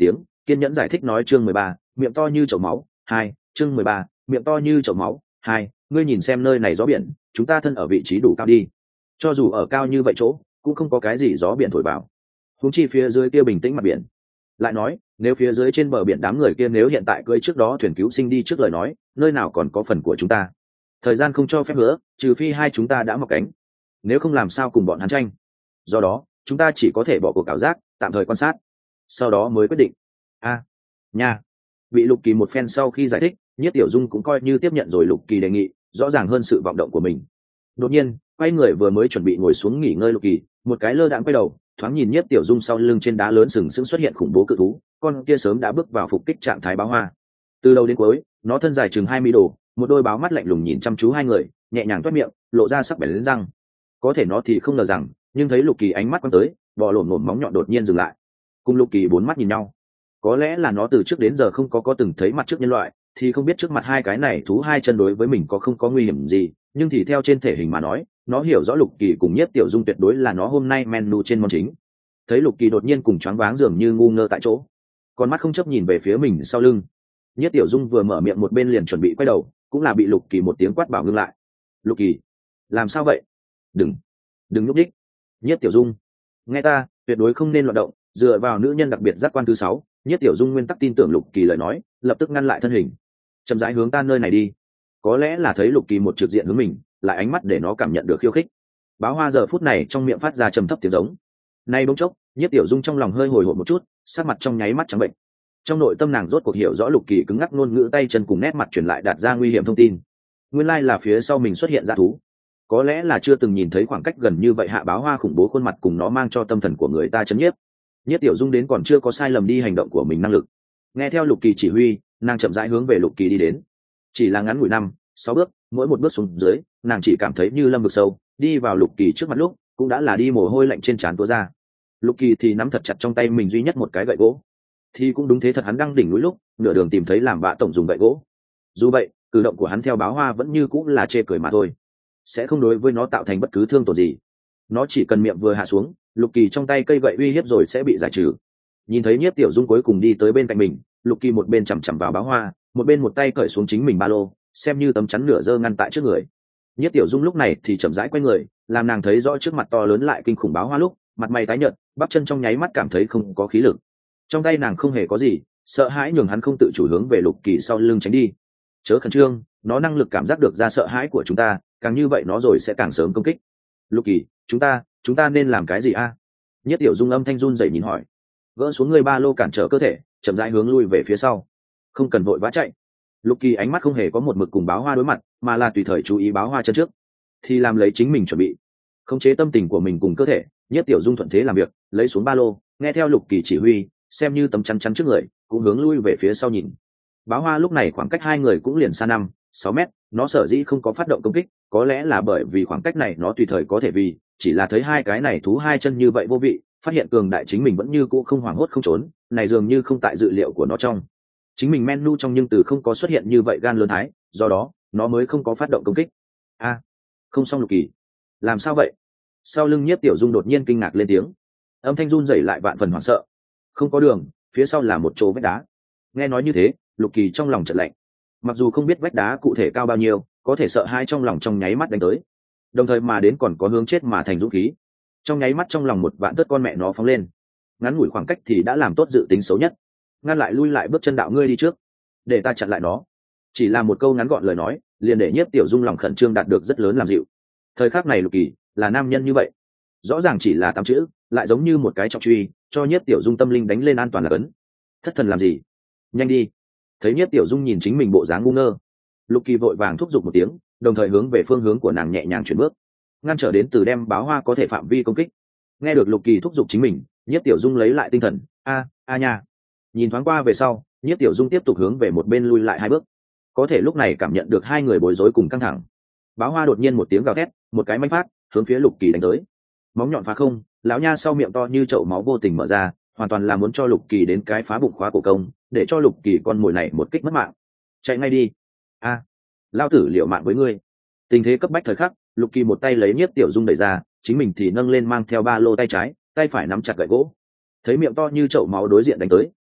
kiên nhẫn giải thích nói chương mười ba, miệng to như chậu máu hai, chương mười ba, miệng to như chậu máu hai, ngươi nhìn xem nơi này gió biển, chúng ta thân ở vị trí đủ cao đi, cho dù ở cao như vậy chỗ cũng không có cái gì gió biển thổi vào, huống chi phía dưới kia bình tĩnh mặt biển. Lại nói nếu phía dưới trên bờ biển đám người kia nếu hiện tại cưỡi trước đó thuyền cứu sinh đi trước lời nói, nơi nào còn có phần của chúng ta. Thời gian không cho phép nữa, trừ phi hai chúng ta đã mọc cánh, nếu không làm sao cùng bọn hắn tranh. Do đó chúng ta chỉ có thể bỏ cuộc ảo giác, tạm thời quan sát, sau đó mới quyết định. a à, nha bị Lục Kỳ một phen sau khi giải thích, Nhiếp Tiểu Dung cũng coi như tiếp nhận rồi Lục Kỳ đề nghị, rõ ràng hơn sự vọng động của mình. Đột nhiên quay người vừa mới chuẩn bị ngồi xuống nghỉ ngơi Lục Kỳ một cái lơ đãng quay đầu, thoáng nhìn Nhiếp Tiểu Dung sau lưng trên đá lớn sừng sững xuất hiện khủng bố cự thú, con kia sớm đã bước vào phục kích trạng thái báo hoa. Từ đầu đến cuối nó thân dài chừng hai mươi độ, một đôi báo mắt lạnh lùng nhìn chăm chú hai người, nhẹ nhàng toét miệng lộ ra sắc bén lên răng. Có thể nó thì không ngờ rằng, nhưng thấy Lục Kỳ ánh mắt quăng tới, bò lổm lổm móng nhọn đột nhiên dừng lại, cùng Lục Kỳ bốn mắt nhìn nhau. Có lẽ là nó từ trước đến giờ không có có từng thấy mặt trước nhân loại, thì không biết trước mặt hai cái này thú hai chân đối với mình có không có nguy hiểm gì, nhưng thì theo trên thể hình mà nói, nó hiểu rõ Lục Kỳ cùng Nhiếp Tiểu Dung tuyệt đối là nó hôm nay menu trên món chính. Thấy Lục Kỳ đột nhiên cùng choáng váng dường như ngu ngơ tại chỗ, con mắt không chấp nhìn về phía mình sau lưng. Nhiếp Tiểu Dung vừa mở miệng một bên liền chuẩn bị quay đầu, cũng là bị Lục Kỳ một tiếng quát bảo ngưng lại. Lục Kỳ, làm sao vậy? Đừng, đừng nhúc đích. Nhiếp Tiểu Dung, nghe ta, tuyệt đối không nên loạn động. Dựa vào nữ nhân đặc biệt giác quan thứ sáu, Nhiếp Tiểu Dung nguyên tắc tin tưởng Lục Kỳ lời nói, lập tức ngăn lại thân hình, chậm rãi hướng ta nơi này đi. Có lẽ là thấy Lục Kỳ một trực diện hướng mình, lại ánh mắt để nó cảm nhận được khiêu khích. Báo hoa giờ phút này trong miệng phát ra trầm thấp tiếng giống. Nay bỗng chốc, Nhiếp Tiểu Dung trong lòng hơi hồi hộp một chút, sắc mặt trong nháy mắt trắng bệnh. Trong nội tâm nàng rốt cuộc hiểu rõ Lục Kỳ cứng ngắc ngôn ngữ tay chân cùng nét mặt truyền lại đạt ra nguy hiểm thông tin. Nguyên lai là phía sau mình xuất hiện dã thú. Có lẽ là chưa từng nhìn thấy khoảng cách gần như vậy hạ báo hoa khủng bố khuôn mặt cùng nó mang cho tâm thần của người ta chấn nhiếp. Nhiếp Tiểu Dung đến còn chưa có sai lầm đi hành động của mình năng lực. Nghe theo Lục Kỳ chỉ huy, nàng chậm rãi hướng về Lục Kỳ đi đến. Chỉ là ngắn ngủi năm, sáu bước, mỗi một bước xuống dưới, nàng chỉ cảm thấy như lâm vực sâu, đi vào Lục Kỳ trước mặt lúc, cũng đã là đi mồ hôi lạnh trên trán túa ra. Lục Kỳ thì nắm thật chặt trong tay mình duy nhất một cái gậy gỗ. Thì cũng đúng thế thật, hắn đang đỉnh núi lúc, nửa đường tìm thấy làm bạ tổng dùng gậy gỗ. Dù vậy, cử động của hắn theo báo hoa vẫn như cũng là chê cười mà thôi, sẽ không đối với nó tạo thành bất cứ thương tổn gì. Nó chỉ cần miệng vừa hạ xuống, Lục Kỳ trong tay cây gậy uy hiếp rồi sẽ bị giải trừ. Nhìn thấy Nhiếp Tiểu Dung cuối cùng đi tới bên cạnh mình, Lục Kỳ một bên chằm chằm vào báo hoa, một bên một tay cởi xuống chính mình ba lô, xem như tấm chắn nửa dơ ngăn tại trước người. Nhiếp Tiểu Dung lúc này thì chậm rãi quay người, làm nàng thấy rõ trước mặt to lớn lại kinh khủng báo hoa lúc, mặt mày tái nhợt, bắp chân trong nháy mắt cảm thấy không có khí lực. Trong tay nàng không hề có gì, sợ hãi nhường hắn không tự chủ hướng về Lục Kỳ sau lưng tránh đi. Chớ khẩn trương, nó năng lực cảm giác được ra sợ hãi của chúng ta, càng như vậy nó rồi sẽ càng sớm công kích. Lục Kỳ, chúng ta chúng ta nên làm cái gì a? À? Nhất Tiểu Dung âm thanh run rẩy nhìn hỏi. Gỡ xuống người ba lô cản trở cơ thể, chậm rãi hướng lui về phía sau. Không cần vội vã chạy. Lục Kỳ ánh mắt không hề có một mực cùng báo hoa đối mặt, mà là tùy thời chú ý báo hoa chân trước, thì làm lấy chính mình chuẩn bị, khống chế tâm tình của mình cùng cơ thể. Nhất Tiểu Dung thuận thế làm việc, lấy xuống ba lô, nghe theo Lục Kỳ chỉ huy, xem như tấm chắn chắn trước người, cũng hướng lui về phía sau nhìn. Báo hoa lúc này khoảng cách hai người cũng liền xa năm, sáu mét, nó sở dĩ không có phát động công kích, có lẽ là bởi vì khoảng cách này nó tùy thời có thể vì, chỉ là thấy hai cái này thú hai chân như vậy vô vị, phát hiện cường đại chính mình vẫn như cũ không hoảng hốt không trốn, này dường như không tại dự liệu của nó trong. Chính mình menu trong nhưng từ không có xuất hiện như vậy gan lớn thái, do đó, nó mới không có phát động công kích. A, à, không xong Lục Kỳ. Làm sao vậy? Sau lưng Nhiếp Tiểu Dung đột nhiên kinh ngạc lên tiếng. Âm thanh run rẩy lại vạn phần hoảng sợ. Không có đường, phía sau là một chỗ vách đá. Nghe nói như thế, Lục Kỳ trong lòng chợt lạnh. Mặc dù không biết vách đá cụ thể cao bao nhiêu, có thể sợ hai trong lòng trong nháy mắt đánh tới. Đồng thời mà đến còn có hướng chết mà thành dũng khí. Trong nháy mắt trong lòng một vạn tớt con mẹ nó phóng lên. Ngắn ngủi khoảng cách thì đã làm tốt dự tính xấu nhất. Ngăn lại lui lại bước chân đạo ngươi đi trước, để ta chặn lại nó. Chỉ là một câu ngắn gọn lời nói, liền để Nhiếp Tiểu Dung lòng khẩn trương đạt được rất lớn làm dịu. Thời khắc này Lục Kỳ là nam nhân như vậy, rõ ràng chỉ là tám chữ, lại giống như một cái trọng truy, cho Nhiếp Tiểu Dung tâm linh đánh lên an toàn là cấn. Thất thần làm gì? Nhanh đi! Thấy Nhiếp Tiểu Dung nhìn chính mình bộ dáng ngu ngơ, Lục Kỳ vội vàng thúc giục một tiếng, đồng thời hướng về phương hướng của nàng nhẹ nhàng chuyển bước, ngăn trở đến từ đem báo hoa có thể phạm vi công kích. Nghe được Lục Kỳ thúc giục chính mình, Nhiếp Tiểu Dung lấy lại tinh thần, a a nha. Nhìn thoáng qua về sau, Nhiếp Tiểu Dung tiếp tục hướng về một bên lui lại hai bước. Có thể lúc này cảm nhận được hai người bối rối cùng căng thẳng. Báo hoa đột nhiên một tiếng gào thét, một cái manh phát, hướng phía Lục Kỳ đánh tới. Móng nhọn phá không, lão nha sau miệng to như chậu máu vô tình mở ra, hoàn toàn là muốn cho Lục Kỳ đến cái phá bụng khóa cổ công, để cho Lục Kỳ con mồi này một kích mất mạng. Chạy ngay đi. A, à, lao tử liều mạng với ngươi. Tình thế cấp bách thời khắc, Lục Kỳ một tay lấy Nhiếp Tiểu Dung đẩy ra, chính mình thì nâng lên mang theo ba lô tay trái, tay phải nắm chặt gậy gỗ. Thấy miệng to như chậu máu đối diện đánh tới,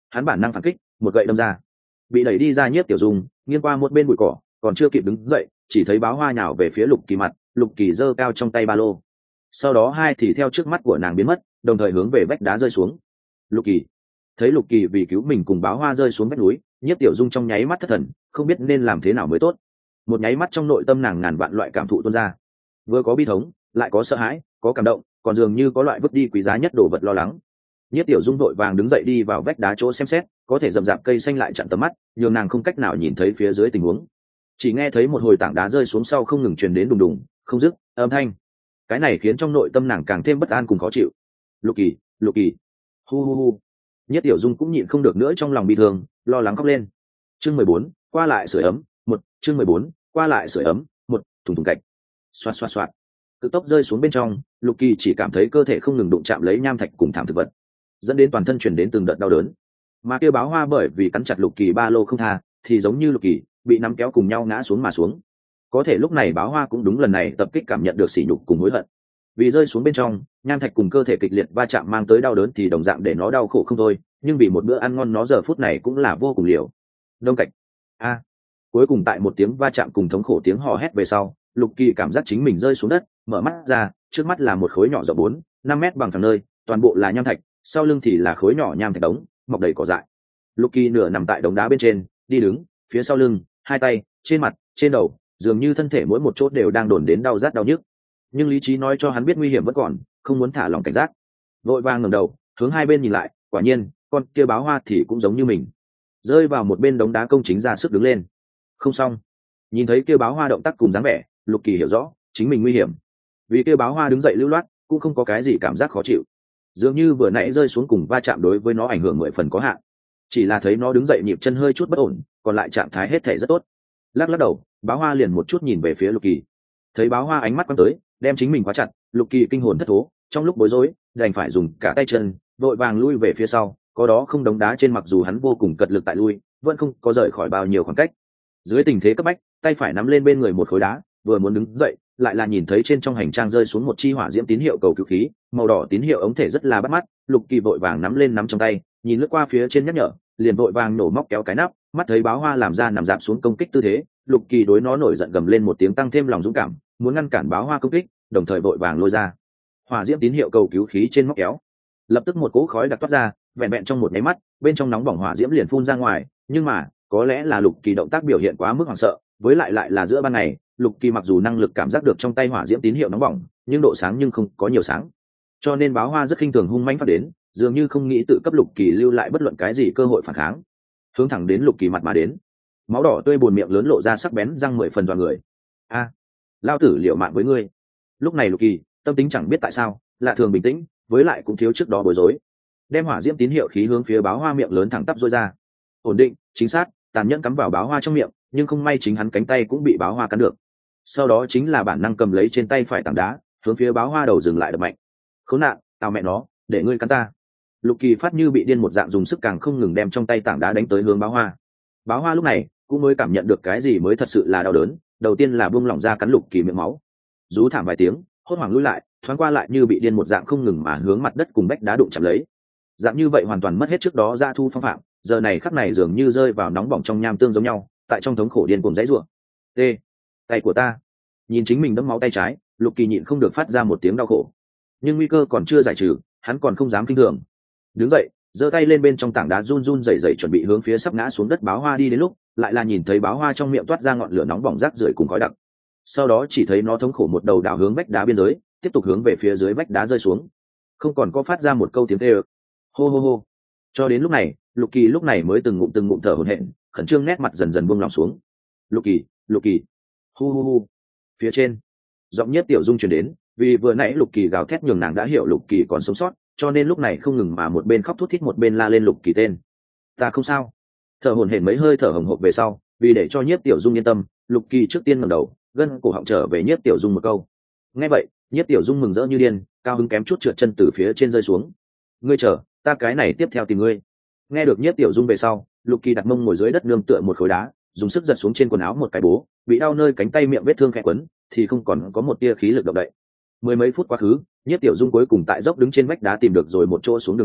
hắn bản năng phản kích, một gậy đâm ra, bị đẩy đi ra Nhiếp Tiểu Dung nghiêng qua một bên bụi cỏ, còn chưa kịp đứng dậy chỉ thấy báo hoa nhào về phía Lục Kỳ mặt, Lục Kỳ giơ cao trong tay ba lô, sau đó hai thì theo trước mắt của nàng biến mất, đồng thời hướng về vách đá rơi xuống. Lục Kỳ thấy Lục Kỳ vì cứu mình cùng báo hoa rơi xuống vách núi, Nhiếp Tiểu Dung trong nháy mắt thất thần, không biết nên làm thế nào mới tốt. Một nháy mắt trong nội tâm nàng ngàn vạn loại cảm thụ tuôn ra, vừa có bi thống, lại có sợ hãi, có cảm động, còn dường như có loại vứt đi quý giá nhất đồ vật lo lắng. Nhiếp Tiểu Dung vội vàng đứng dậy đi vào vách đá chỗ xem xét, có thể rậm rạp cây xanh lại chặn tầm mắt, nhường nàng không cách nào nhìn thấy phía dưới tình huống. Chỉ nghe thấy một hồi tảng đá rơi xuống sau không ngừng truyền đến đùng đùng, không dứt âm thanh. Cái này khiến trong nội tâm nàng càng thêm bất an cùng khó chịu. Lục Kỳ, Lục Kỳ, hu hu hu. Nhiếp Tiểu Dung cũng nhịn không được nữa, trong lòng bi thương, lo lắng khóc lên. Chương mười bốn, qua lại sưởi ấm, một, chương mười bốn, qua lại sưởi ấm, một, thùng thùng cạnh. Xoạt xoạt xoạt. Cực tốc rơi xuống bên trong, Lục Kỳ chỉ cảm thấy cơ thể không ngừng đụng chạm lấy nham thạch cùng thảm thực vật, dẫn đến toàn thân truyền đến từng đợt đau đớn. Mà kia báo hoa bởi vì cắn chặt Lục Kỳ ba lô không tha, thì giống như Lục Kỳ bị nắm kéo cùng nhau ngã xuống mà xuống. Có thể lúc này báo hoa cũng đúng lần này tập kích cảm nhận được sỉ nhục cùng hối hận, vì rơi xuống bên trong nham thạch cùng cơ thể kịch liệt va chạm mang tới đau đớn thì đồng dạng để nó đau khổ không thôi, nhưng vì một bữa ăn ngon nó giờ phút này cũng là vô cùng liều. Đông cạnh a cuối cùng tại một tiếng va chạm cùng thống khổ tiếng hò hét về sau, Lục Kỳ cảm giác chính mình rơi xuống đất, mở mắt ra, trước mắt là một khối nhỏ rộng bốn năm mét bằng phẳng nơi, toàn bộ là nham thạch, sau lưng thì là khối nhỏ nham thạch đống mọc đầy cỏ dại. Lục Kỳ nửa nằm tại đống đá bên trên, đi đứng, phía sau lưng, hai tay, trên mặt, trên đầu, dường như thân thể mỗi một chỗ đều đang đồn đến đau rát đau nhức. Nhưng lý trí nói cho hắn biết nguy hiểm vẫn còn, không muốn thả lòng cảnh giác. Vội vàng ngẩng đầu, hướng hai bên nhìn lại, quả nhiên, con kia báo hoa thì cũng giống như mình, rơi vào một bên đống đá công chính ra sức đứng lên. Không xong. Nhìn thấy kia báo hoa động tác cùng dáng vẻ, Lục Kỳ hiểu rõ, chính mình nguy hiểm. Vì kia báo hoa đứng dậy lưu loát, cũng không có cái gì cảm giác khó chịu. Dường như vừa nãy rơi xuống cùng va chạm đối với nó ảnh hưởng mười phần có hạn. Chỉ là thấy nó đứng dậy nhịp chân hơi chút bất ổn, còn lại trạng thái hết thể rất tốt. Lắc lắc đầu, báo hoa liền một chút nhìn về phía Lục Kỳ. Thấy báo hoa ánh mắt quăng tới, đem chính mình khóa chặt, Lục Kỳ kinh hồn thất thố, trong lúc bối rối, đành phải dùng cả tay chân, vội vàng lui về phía sau, có đó không đống đá trên, mặc dù hắn vô cùng cật lực tại lui, vẫn không có rời khỏi bao nhiêu khoảng cách. Dưới tình thế cấp bách, tay phải nắm lên bên người một khối đá, vừa muốn đứng dậy, lại là nhìn thấy trên trong hành trang rơi xuống một chi hỏa diễm tín hiệu cầu cứu khí, màu đỏ tín hiệu ống thể rất là bắt mắt. Lục Kỳ vội vàng nắm lên nắm trong tay, nhìn lướt qua phía trên nhắc nhở, liền vội vàng nổ móc kéo cái nắp, mắt thấy báo hoa làm ra nằm dạp xuống công kích tư thế, Lục Kỳ đối nó nổi giận gầm lên một tiếng, tăng thêm lòng dũng cảm, muốn ngăn cản báo hoa công kích, đồng thời vội vàng lôi ra hỏa diễm tín hiệu cầu cứu khí trên móc kéo. Lập tức một cỗ khói đặc toát ra, vẹn vẹn trong một máy mắt, bên trong nóng bỏng hỏa diễm liền phun ra ngoài. Nhưng mà có lẽ là Lục Kỳ động tác biểu hiện quá mức hoảng sợ, với lại lại là giữa ban ngày, Lục Kỳ mặc dù năng lực cảm giác được trong tay hỏa diễm tín hiệu nóng bỏng, nhưng độ sáng nhưng không có nhiều sáng, cho nên báo hoa rất khinh thường hung mãnh phát đến, dường như không nghĩ tự cấp Lục Kỳ lưu lại bất luận cái gì cơ hội phản kháng, hướng thẳng đến Lục Kỳ mặt mà đến. Máu đỏ tươi buồn miệng lớn lộ ra sắc bén răng mười phần dọa người. A, à, lao tử liều mạng với ngươi. Lúc này Lục Kỳ tâm tính chẳng biết tại sao lạ thường bình tĩnh, với lại cũng thiếu trước đó bối rối, đem hỏa diễm tín hiệu khí hướng phía báo hoa miệng lớn thẳng tắp dôi ra, ổn định, chính xác, tàn nhẫn cắm vào báo hoa trong miệng. Nhưng không may chính hắn cánh tay cũng bị báo hoa cắn được. Sau đó chính là bản năng cầm lấy trên tay phải tảng đá, hướng phía báo hoa đầu dừng lại đập mạnh. Khốn nạn, tao mẹ nó, để ngươi cắn ta. Lục Kỳ phát như bị điên một dạng dùng sức càng không ngừng đem trong tay tảng đá đánh tới hướng báo hoa. Báo hoa lúc này cũng mới cảm nhận được cái gì mới thật sự là đau đớn, đầu tiên là buông lỏng ra cắn Lục Kỳ miệng máu, rú thảm vài tiếng, hốt hoảng lùi lại, thoáng qua lại như bị điên một dạng không ngừng mà hướng mặt đất cùng vách đá đụng chạm lấy. Dạng như vậy hoàn toàn mất hết trước đó ra thu phong phạm, giờ này khắc này dường như rơi vào nóng bỏng trong nham tương giống nhau, tại trong thống khổ điên cuồng dãy rủa. T, tay của ta. Nhìn chính mình đẫm máu tay trái, Lục Kỳ nhịn không được phát ra một tiếng đau khổ. Nhưng nguy cơ còn chưa giải trừ, hắn còn không dám kinh thường. Đứng dậy, giơ tay lên bên trong tảng đá run run rẩy rẩy chuẩn bị hướng phía sắp ngã xuống đất báo hoa đi đến lúc, lại là nhìn thấy báo hoa trong miệng toát ra ngọn lửa nóng bỏng rác rưởi cùng khói đặc. Sau đó chỉ thấy nó thống khổ một đầu đảo hướng vách đá biên giới, tiếp tục hướng về phía dưới vách đá rơi xuống. Không còn có phát ra một câu tiếng kêu ơ. Hô hô hô. Cho đến lúc này, Lục Kỳ lúc này mới từng ngụm từng ngụm thở hổn hển, khẩn trương nét mặt dần dần buông lỏng xuống. Lục Kỳ, Lục Kỳ. Hu hu hu. Phía trên, giọng Nhiếp Tiểu Dung truyền đến, vì vừa nãy Lục Kỳ gào thét nhường nàng đã hiểu Lục Kỳ còn sống sót, cho nên lúc này không ngừng mà một bên khóc thút thít một bên la lên Lục Kỳ tên. Ta không sao. Thở hổn hển mấy hơi thở hồng hộc về sau, vì để cho Nhiếp Tiểu Dung yên tâm, Lục Kỳ trước tiên ngẩng đầu, gân cổ họng trở về Nhiếp Tiểu Dung một câu. Nghe vậy, Nhiếp Tiểu Dung mừng rỡ như điên, cao hứng kém chút trượt chân từ phía trên rơi xuống. Ngươi chờ, ta cái này tiếp theo tìm ngươi. Nghe được Nhiếp Tiểu Dung về sau, Lục Kỳ đặt mông ngồi dưới đất nương tựa một khối đá, dùng sức giật xuống trên quần áo một cái bố, bị đau nơi cánh tay miệng vết thương khẽ quấn, thì không còn có một tia khí lực động đậy. Mười mấy phút quá khứ, Nhiếp Tiểu Dung cuối cùng tại dốc đứng trên vách đá tìm được rồi một chỗ xuống đường nhỏ,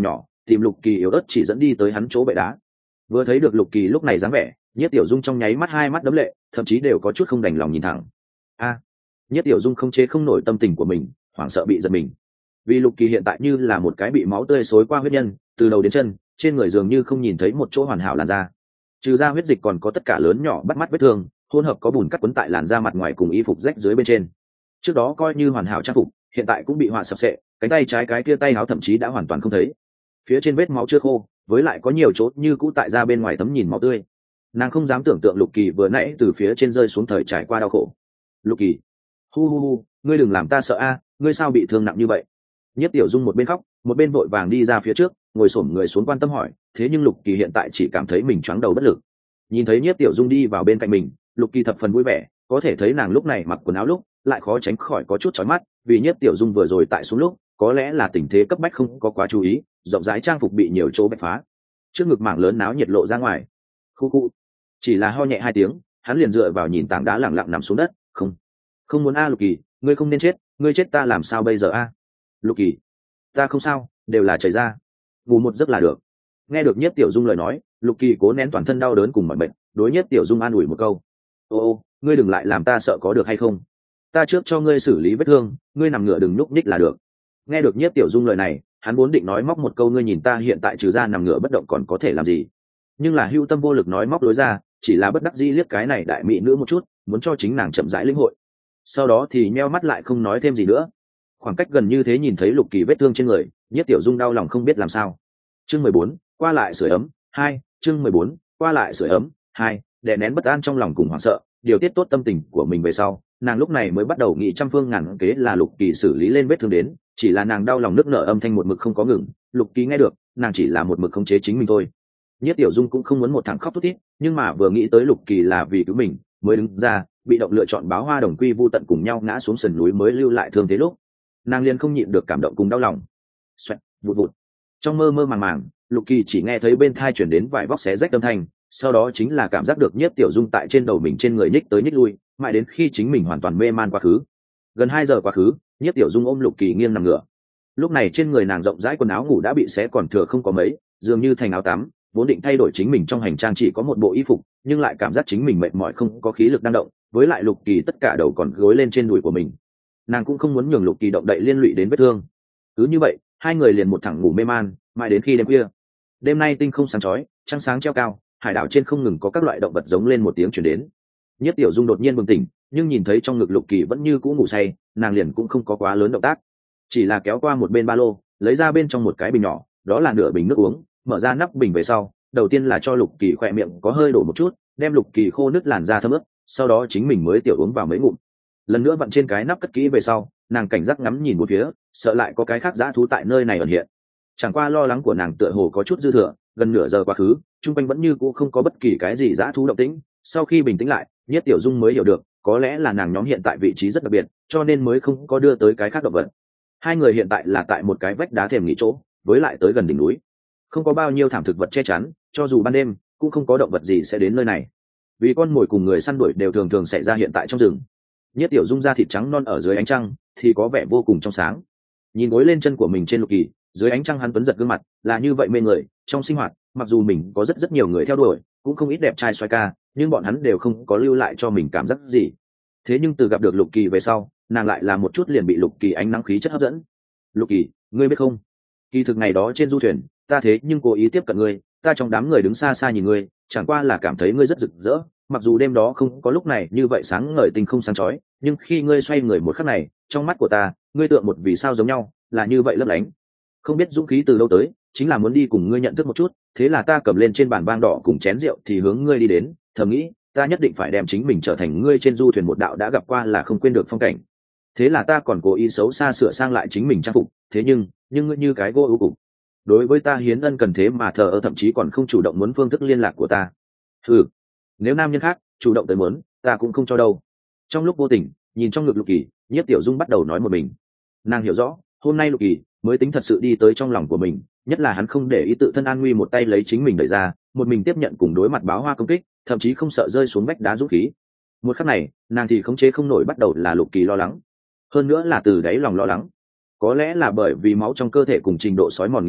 tìm Lục Kỳ yếu ớt chỉ dẫn đi tới hắn chỗ bệ đá. Vừa thấy được Lục Kỳ lúc này dáng vẻ, Nhiếp Tiểu Dung trong nháy mắt hai mắt đấm lệ, thậm chí đều có chút không đành lòng nhìn thẳng. A, à, Nhiếp Tiểu Dung không chế không nổi tâm tình của mình, hoảng sợ bị giật mình. Vì Lục Kỳ hiện tại như là một cái bị máu tươi xối qua huyết nhân, từ đầu đến chân, trên người dường như không nhìn thấy một chỗ hoàn hảo làn da. Trừ ra huyết dịch còn có tất cả lớn nhỏ bắt mắt vết thương, hỗn hợp có bùn cắt quấn tại làn da mặt ngoài cùng y phục rách dưới bên trên. Trước đó coi như hoàn hảo trang phục, hiện tại cũng bị họa sập sệ, cánh tay trái cái kia tay áo thậm chí đã hoàn toàn không thấy. Phía trên vết máu chưa khô, với lại có nhiều chỗ như cũ tại ra bên ngoài tấm nhìn máu tươi. Nàng không dám tưởng tượng Lục Kỳ vừa nãy từ phía trên rơi xuống thời trải qua đau khổ. Lục Kỳ, hu hu hu, ngươi đừng làm ta sợ a, ngươi sao bị thương nặng như vậy? Nhiếp Tiểu Dung một bên khóc, một bên vội vàng đi ra phía trước, ngồi xổm người xuống quan tâm hỏi. Thế nhưng Lục Kỳ hiện tại chỉ cảm thấy mình choáng đầu bất lực. Nhìn thấy Nhiếp Tiểu Dung đi vào bên cạnh mình, Lục Kỳ thập phần vui vẻ, có thể thấy nàng lúc này mặc quần áo lúc lại khó tránh khỏi có chút chói mắt, vì Nhiếp Tiểu Dung vừa rồi tại xuống lúc có lẽ là tình thế cấp bách không có quá chú ý, rộng rãi trang phục bị nhiều chỗ bạch phá, trước ngực mảng lớn náo nhiệt lộ ra ngoài. Khu khu, chỉ là ho nhẹ hai tiếng, hắn liền dựa vào nhìn tảng đá lẳng lặng nằm xuống đất. Không, không muốn a Lục Kỳ, ngươi không nên chết, ngươi chết ta làm sao bây giờ a? Lục Kỳ, ta không sao, đều là chảy ra, ngủ một giấc là được. Nghe được Nhiếp Tiểu Dung lời nói, Lục Kỳ cố nén toàn thân đau đớn cùng mọi bệnh, đối Nhiếp Tiểu Dung an ủi một câu. Ô ô, ngươi đừng lại làm ta sợ có được hay không? Ta trước cho ngươi xử lý vết thương, ngươi nằm ngửa đừng nhúc nhích là được. Nghe được Nhiếp Tiểu Dung lời này, hắn vốn định nói móc một câu ngươi nhìn ta hiện tại trừ ra nằm ngửa bất động còn có thể làm gì, nhưng là hưu tâm vô lực nói móc lối ra, chỉ là bất đắc dĩ liếc cái này đại mỹ nữ một chút, muốn cho chính nàng chậm rãi lĩnh hội. Sau đó thì nheo mắt lại không nói thêm gì nữa. Khoảng cách gần như thế nhìn thấy Lục Kỳ vết thương trên người, Nhiếp Tiểu Dung đau lòng không biết làm sao. Chương mười bốn, qua lại sưởi ấm hai. Chương mười bốn, qua lại sưởi ấm hai. Đè nén bất an trong lòng cùng hoảng sợ, điều tiết tốt tâm tình của mình về sau, nàng lúc này mới bắt đầu nghĩ trăm phương ngàn kế là Lục Kỳ xử lý lên vết thương đến, chỉ là nàng đau lòng nức nở âm thanh một mực không có ngừng. Lục Kỳ nghe được, nàng chỉ là một mực khống chế chính mình thôi. Nhiếp Tiểu Dung cũng không muốn một thằng khóc thút thít, nhưng mà vừa nghĩ tới Lục Kỳ là vì cứu mình mới đứng ra, bị động lựa chọn báo hoa đồng quy vu tận cùng nhau ngã xuống sườn núi mới lưu lại thương thế lúc, nàng liền không nhịn được cảm động cùng đau lòng. Xoẹt, vụt vụt. Trong mơ mơ màng màng, Lục Kỳ chỉ nghe thấy bên tai chuyển đến vài vóc xé rách âm thanh, sau đó chính là cảm giác được Nhiếp Tiểu Dung tại trên đầu mình trên người nhích tới nhích lui, mãi đến khi chính mình hoàn toàn mê man quá khứ. Gần hai giờ quá khứ, Nhiếp Tiểu Dung ôm Lục Kỳ nghiêng nằm ngửa. Lúc này trên người nàng rộng rãi quần áo ngủ đã bị xé còn thừa không có mấy, dường như thành áo tắm, vốn định thay đổi chính mình trong hành trang chỉ có một bộ y phục, nhưng lại cảm giác chính mình mệt mỏi không có khí lực đang động, với lại Lục Kỳ tất cả đầu còn gối lên trên đùi của mình. Nàng cũng không muốn nhường Lục Kỳ động đậy liên lụy đến vết thương. Cứ như vậy, hai người liền một thẳng ngủ mê man, mãi đến khi đêm khuya. Đêm nay tinh không sáng chói, trăng sáng treo cao, hải đảo trên không ngừng có các loại động vật giống lên một tiếng truyền đến. Nhiếp Tiểu Dung đột nhiên bừng tỉnh, nhưng nhìn thấy trong ngực Lục Kỳ vẫn như cũ ngủ say, nàng liền cũng không có quá lớn động tác, chỉ là kéo qua một bên ba lô, lấy ra bên trong một cái bình nhỏ, đó là nửa bình nước uống, mở ra nắp bình về sau, đầu tiên là cho Lục Kỳ khỏe miệng có hơi đổ một chút, đem Lục Kỳ khô nứt làn da thấm ướt, sau đó chính mình mới tiểu uống vào mấy ngụm. Lần nữa vặn trên cái nắp cất kỹ về sau, nàng cảnh giác ngắm nhìn một phía, sợ lại có cái khác dã thú tại nơi này ẩn hiện. Chẳng qua lo lắng của nàng tựa hồ có chút dư thừa, gần nửa giờ quá khứ, trung quanh vẫn như cũ không có bất kỳ cái gì dã thú động tĩnh. Sau khi bình tĩnh lại, Nhiếp Tiểu Dung mới hiểu được, có lẽ là nàng nhóm hiện tại vị trí rất đặc biệt, cho nên mới không có đưa tới cái khác động vật. Hai người hiện tại là tại một cái vách đá thềm nghỉ chỗ, với lại tới gần đỉnh núi, không có bao nhiêu thảm thực vật che chắn, cho dù ban đêm cũng không có động vật gì sẽ đến nơi này. Vì con mồi cùng người săn đuổi đều thường thường xảy ra hiện tại trong rừng. Nhiếp Tiểu Dung da thịt trắng non ở dưới ánh trăng thì có vẻ vô cùng trong sáng. Nhìn gối lên chân của mình trên Lục Kỳ, dưới ánh trăng hắn tuấn giật gương mặt, là như vậy mê người. Trong sinh hoạt, mặc dù mình có rất rất nhiều người theo đuổi, cũng không ít đẹp trai xoay ca, nhưng bọn hắn đều không có lưu lại cho mình cảm giác gì. Thế nhưng từ gặp được Lục Kỳ về sau, nàng lại là một chút liền bị Lục Kỳ ánh nắng khí chất hấp dẫn. Lục Kỳ, ngươi biết không, kỳ thực ngày đó trên du thuyền, ta thế nhưng cố ý tiếp cận ngươi, ta trong đám người đứng xa xa nhìn ngươi, chẳng qua là cảm thấy ngươi rất rực rỡ. Mặc dù đêm đó không có lúc này như vậy sáng ngời tinh không sáng chói, nhưng khi ngươi xoay người một khắc này, trong mắt của ta, ngươi tượng một vì sao giống nhau, là như vậy lấp lánh. Không biết dũng khí từ đâu tới, chính là muốn đi cùng ngươi nhận thức một chút, thế là ta cầm lên trên bàn vang đỏ cùng chén rượu thì hướng ngươi đi đến, thầm nghĩ, ta nhất định phải đem chính mình trở thành ngươi trên du thuyền một đạo đã gặp qua là không quên được phong cảnh. Thế là ta còn cố ý xấu xa sửa sang lại chính mình trang phục, thế nhưng, nhưng ngươi như cái gỗ ưu cục. Đối với ta hiến ân cần thế mà thờ ơ, thậm chí còn không chủ động muốn phương thức liên lạc của ta. Ừ, nếu nam nhân khác chủ động tới muốn, ta cũng không cho đâu. Trong lúc vô tình nhìn trong ngực Lục Kỳ, Nhiếp Tiểu Dung bắt đầu nói một mình. Nàng hiểu rõ, hôm nay Lục Kỳ mới tính thật sự đi tới trong lòng của mình, nhất là hắn không để ý tự thân an nguy, một tay lấy chính mình đẩy ra, một mình tiếp nhận cùng đối mặt báo hoa công kích, thậm chí không sợ rơi xuống vách đá dũng khí. Một khắc này, nàng thì khống chế không nổi bắt đầu là Lục Kỳ lo lắng, hơn nữa là từ đáy lòng lo lắng. Có lẽ là bởi vì máu trong cơ thể cùng trình độ sói mòn nghiêm trọng,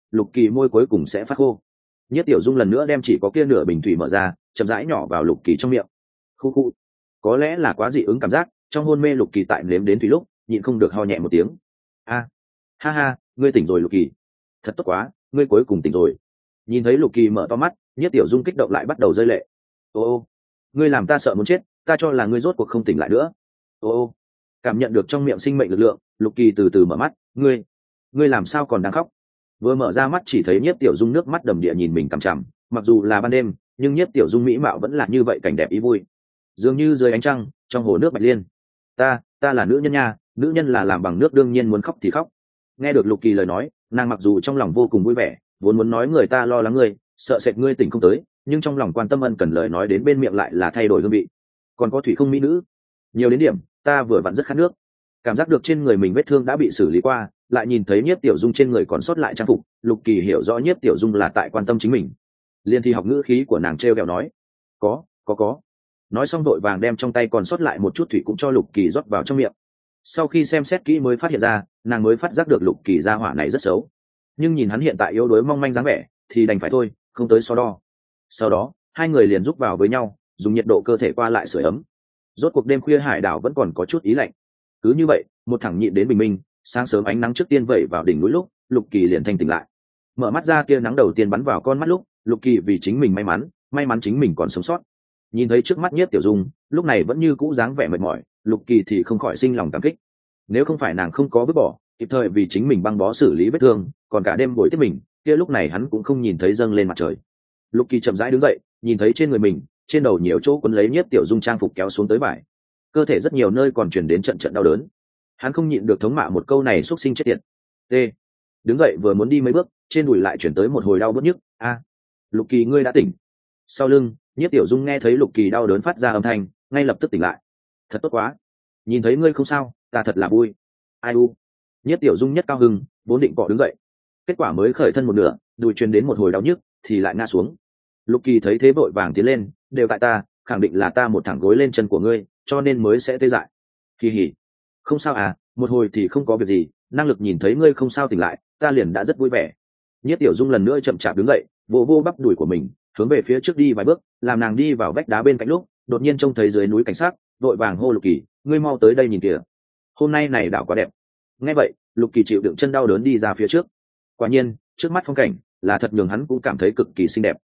lục kỳ môi cuối cùng sẽ phát khô. Nhất tiểu dung lần nữa đem chỉ có kia nửa bình thủy mở ra, chậm rãi nhỏ vào lục kỳ trong miệng. Khu khu, có lẽ là quá dị ứng cảm giác, trong hôn mê lục kỳ tại nếm đến thủy lúc nhịn không được ho nhẹ một tiếng. A, ha ha, ngươi tỉnh rồi lục kỳ, thật tốt quá, ngươi cuối cùng tỉnh rồi. Nhìn thấy lục kỳ mở to mắt, Nhất tiểu dung kích động lại bắt đầu rơi lệ. Ô ô, ngươi làm ta sợ muốn chết, ta cho là ngươi rốt cuộc không tỉnh lại nữa. Ô ô, cảm nhận được trong miệng sinh mệnh lực lượng, lục kỳ từ từ mở mắt. Ngươi, ngươi làm sao còn đang khóc? Vừa mở ra mắt chỉ thấy Nhiếp tiểu dung nước mắt đầm địa nhìn mình cằm chằm, mặc dù là ban đêm nhưng Nhiếp tiểu dung mỹ mạo vẫn là như vậy, cảnh đẹp ý vui, dường như dưới ánh trăng trong hồ nước bạch liên. Ta, ta là nữ nhân nha, nữ nhân là làm bằng nước, đương nhiên muốn khóc thì khóc. Nghe được lục kỳ lời nói, nàng mặc dù trong lòng vô cùng vui vẻ, vốn muốn nói người ta lo lắng ngươi, sợ sệt ngươi tỉnh không tới, nhưng trong lòng quan tâm ân cần lời nói đến bên miệng lại là thay đổi hương vị. Còn có thủy không mỹ nữ, nhiều đến điểm, ta vừa vặn rất khát nước. Cảm giác được trên người mình vết thương đã bị xử lý qua, lại nhìn thấy Nhiếp tiểu dung trên người còn sót lại trang phục, lục kỳ hiểu rõ Nhiếp tiểu dung là tại quan tâm chính mình. Liên thi học ngữ khí của nàng treo kẹo nói, có có có. Nói xong đội vàng đem trong tay còn sót lại một chút thủy cũng cho lục kỳ rót vào trong miệng. Sau khi xem xét kỹ mới phát hiện ra, nàng mới phát giác được lục kỳ gia hỏa này rất xấu, nhưng nhìn hắn hiện tại yếu đuối mong manh dáng vẻ thì đành phải thôi, không tới so đo. Sau đó hai người liền giúp vào với nhau, dùng nhiệt độ cơ thể qua lại sưởi ấm. Rốt cuộc đêm khuya hải đảo vẫn còn có chút ý lạnh, cứ như vậy một thẳng nhịn đến bình minh. Sáng sớm ánh nắng trước tiên vẩy vào đỉnh núi lúc lục kỳ liền thanh tỉnh lại. Mở mắt ra, tia nắng đầu tiên bắn vào con mắt lúc lục kỳ vì chính mình may mắn, may mắn chính mình còn sống sót. Nhìn thấy trước mắt Nhiếp tiểu dung lúc này vẫn như cũ dáng vẻ mệt mỏi, lục kỳ thì không khỏi sinh lòng cảm kích. Nếu không phải nàng không có vứt bỏ, kịp thời vì chính mình băng bó xử lý vết thương, còn cả đêm bồi tiếp mình, kia lúc này hắn cũng không nhìn thấy dâng lên mặt trời. Lục kỳ chậm rãi đứng dậy, nhìn thấy trên người mình trên đầu nhiều chỗ quấn lấy Nhiếp tiểu dung trang phục kéo xuống tới vải, cơ thể rất nhiều nơi còn truyền đến trận trận đau đớn. Hắn không nhịn được thống mạ một câu này, xúc sinh chết tiệt. T. Đứng dậy vừa muốn đi mấy bước, trên đùi lại chuyển tới một hồi đau bứt nhức. A, lục kỳ ngươi đã tỉnh. Sau lưng Nhiếp tiểu dung nghe thấy lục kỳ đau đớn phát ra âm thanh, ngay lập tức tỉnh lại. Thật tốt quá, nhìn thấy ngươi không sao, ta thật là vui. Ai u. Nhiếp tiểu dung nhất cao hưng, vốn định cọ đứng dậy, kết quả mới khởi thân một nửa, đùi truyền đến một hồi đau nhức thì lại ngã xuống. Lục kỳ thấy thế vội vàng tiến lên, đều tại ta, khẳng định là ta một thẳng gối lên chân của ngươi, cho nên mới sẽ tê dại. Kỳ hỉ. Không sao à, một hồi thì không có việc gì, năng lực nhìn thấy ngươi không sao tỉnh lại, ta liền đã rất vui vẻ. Nhiếp tiểu dung lần nữa chậm chạp đứng dậy, vỗ vô bắp đùi của mình, hướng về phía trước đi vài bước, làm nàng đi vào vách đá bên cạnh lúc đột nhiên trông thấy dưới núi cảnh sát, vội vàng hô lục kỳ, ngươi mau tới đây nhìn kìa, hôm nay này đảo quá đẹp. Nghe vậy lục kỳ chịu đựng chân đau đớn đi ra phía trước. Quả nhiên trước mắt phong cảnh là thật nhường hắn cũng cảm thấy cực kỳ xinh đẹp.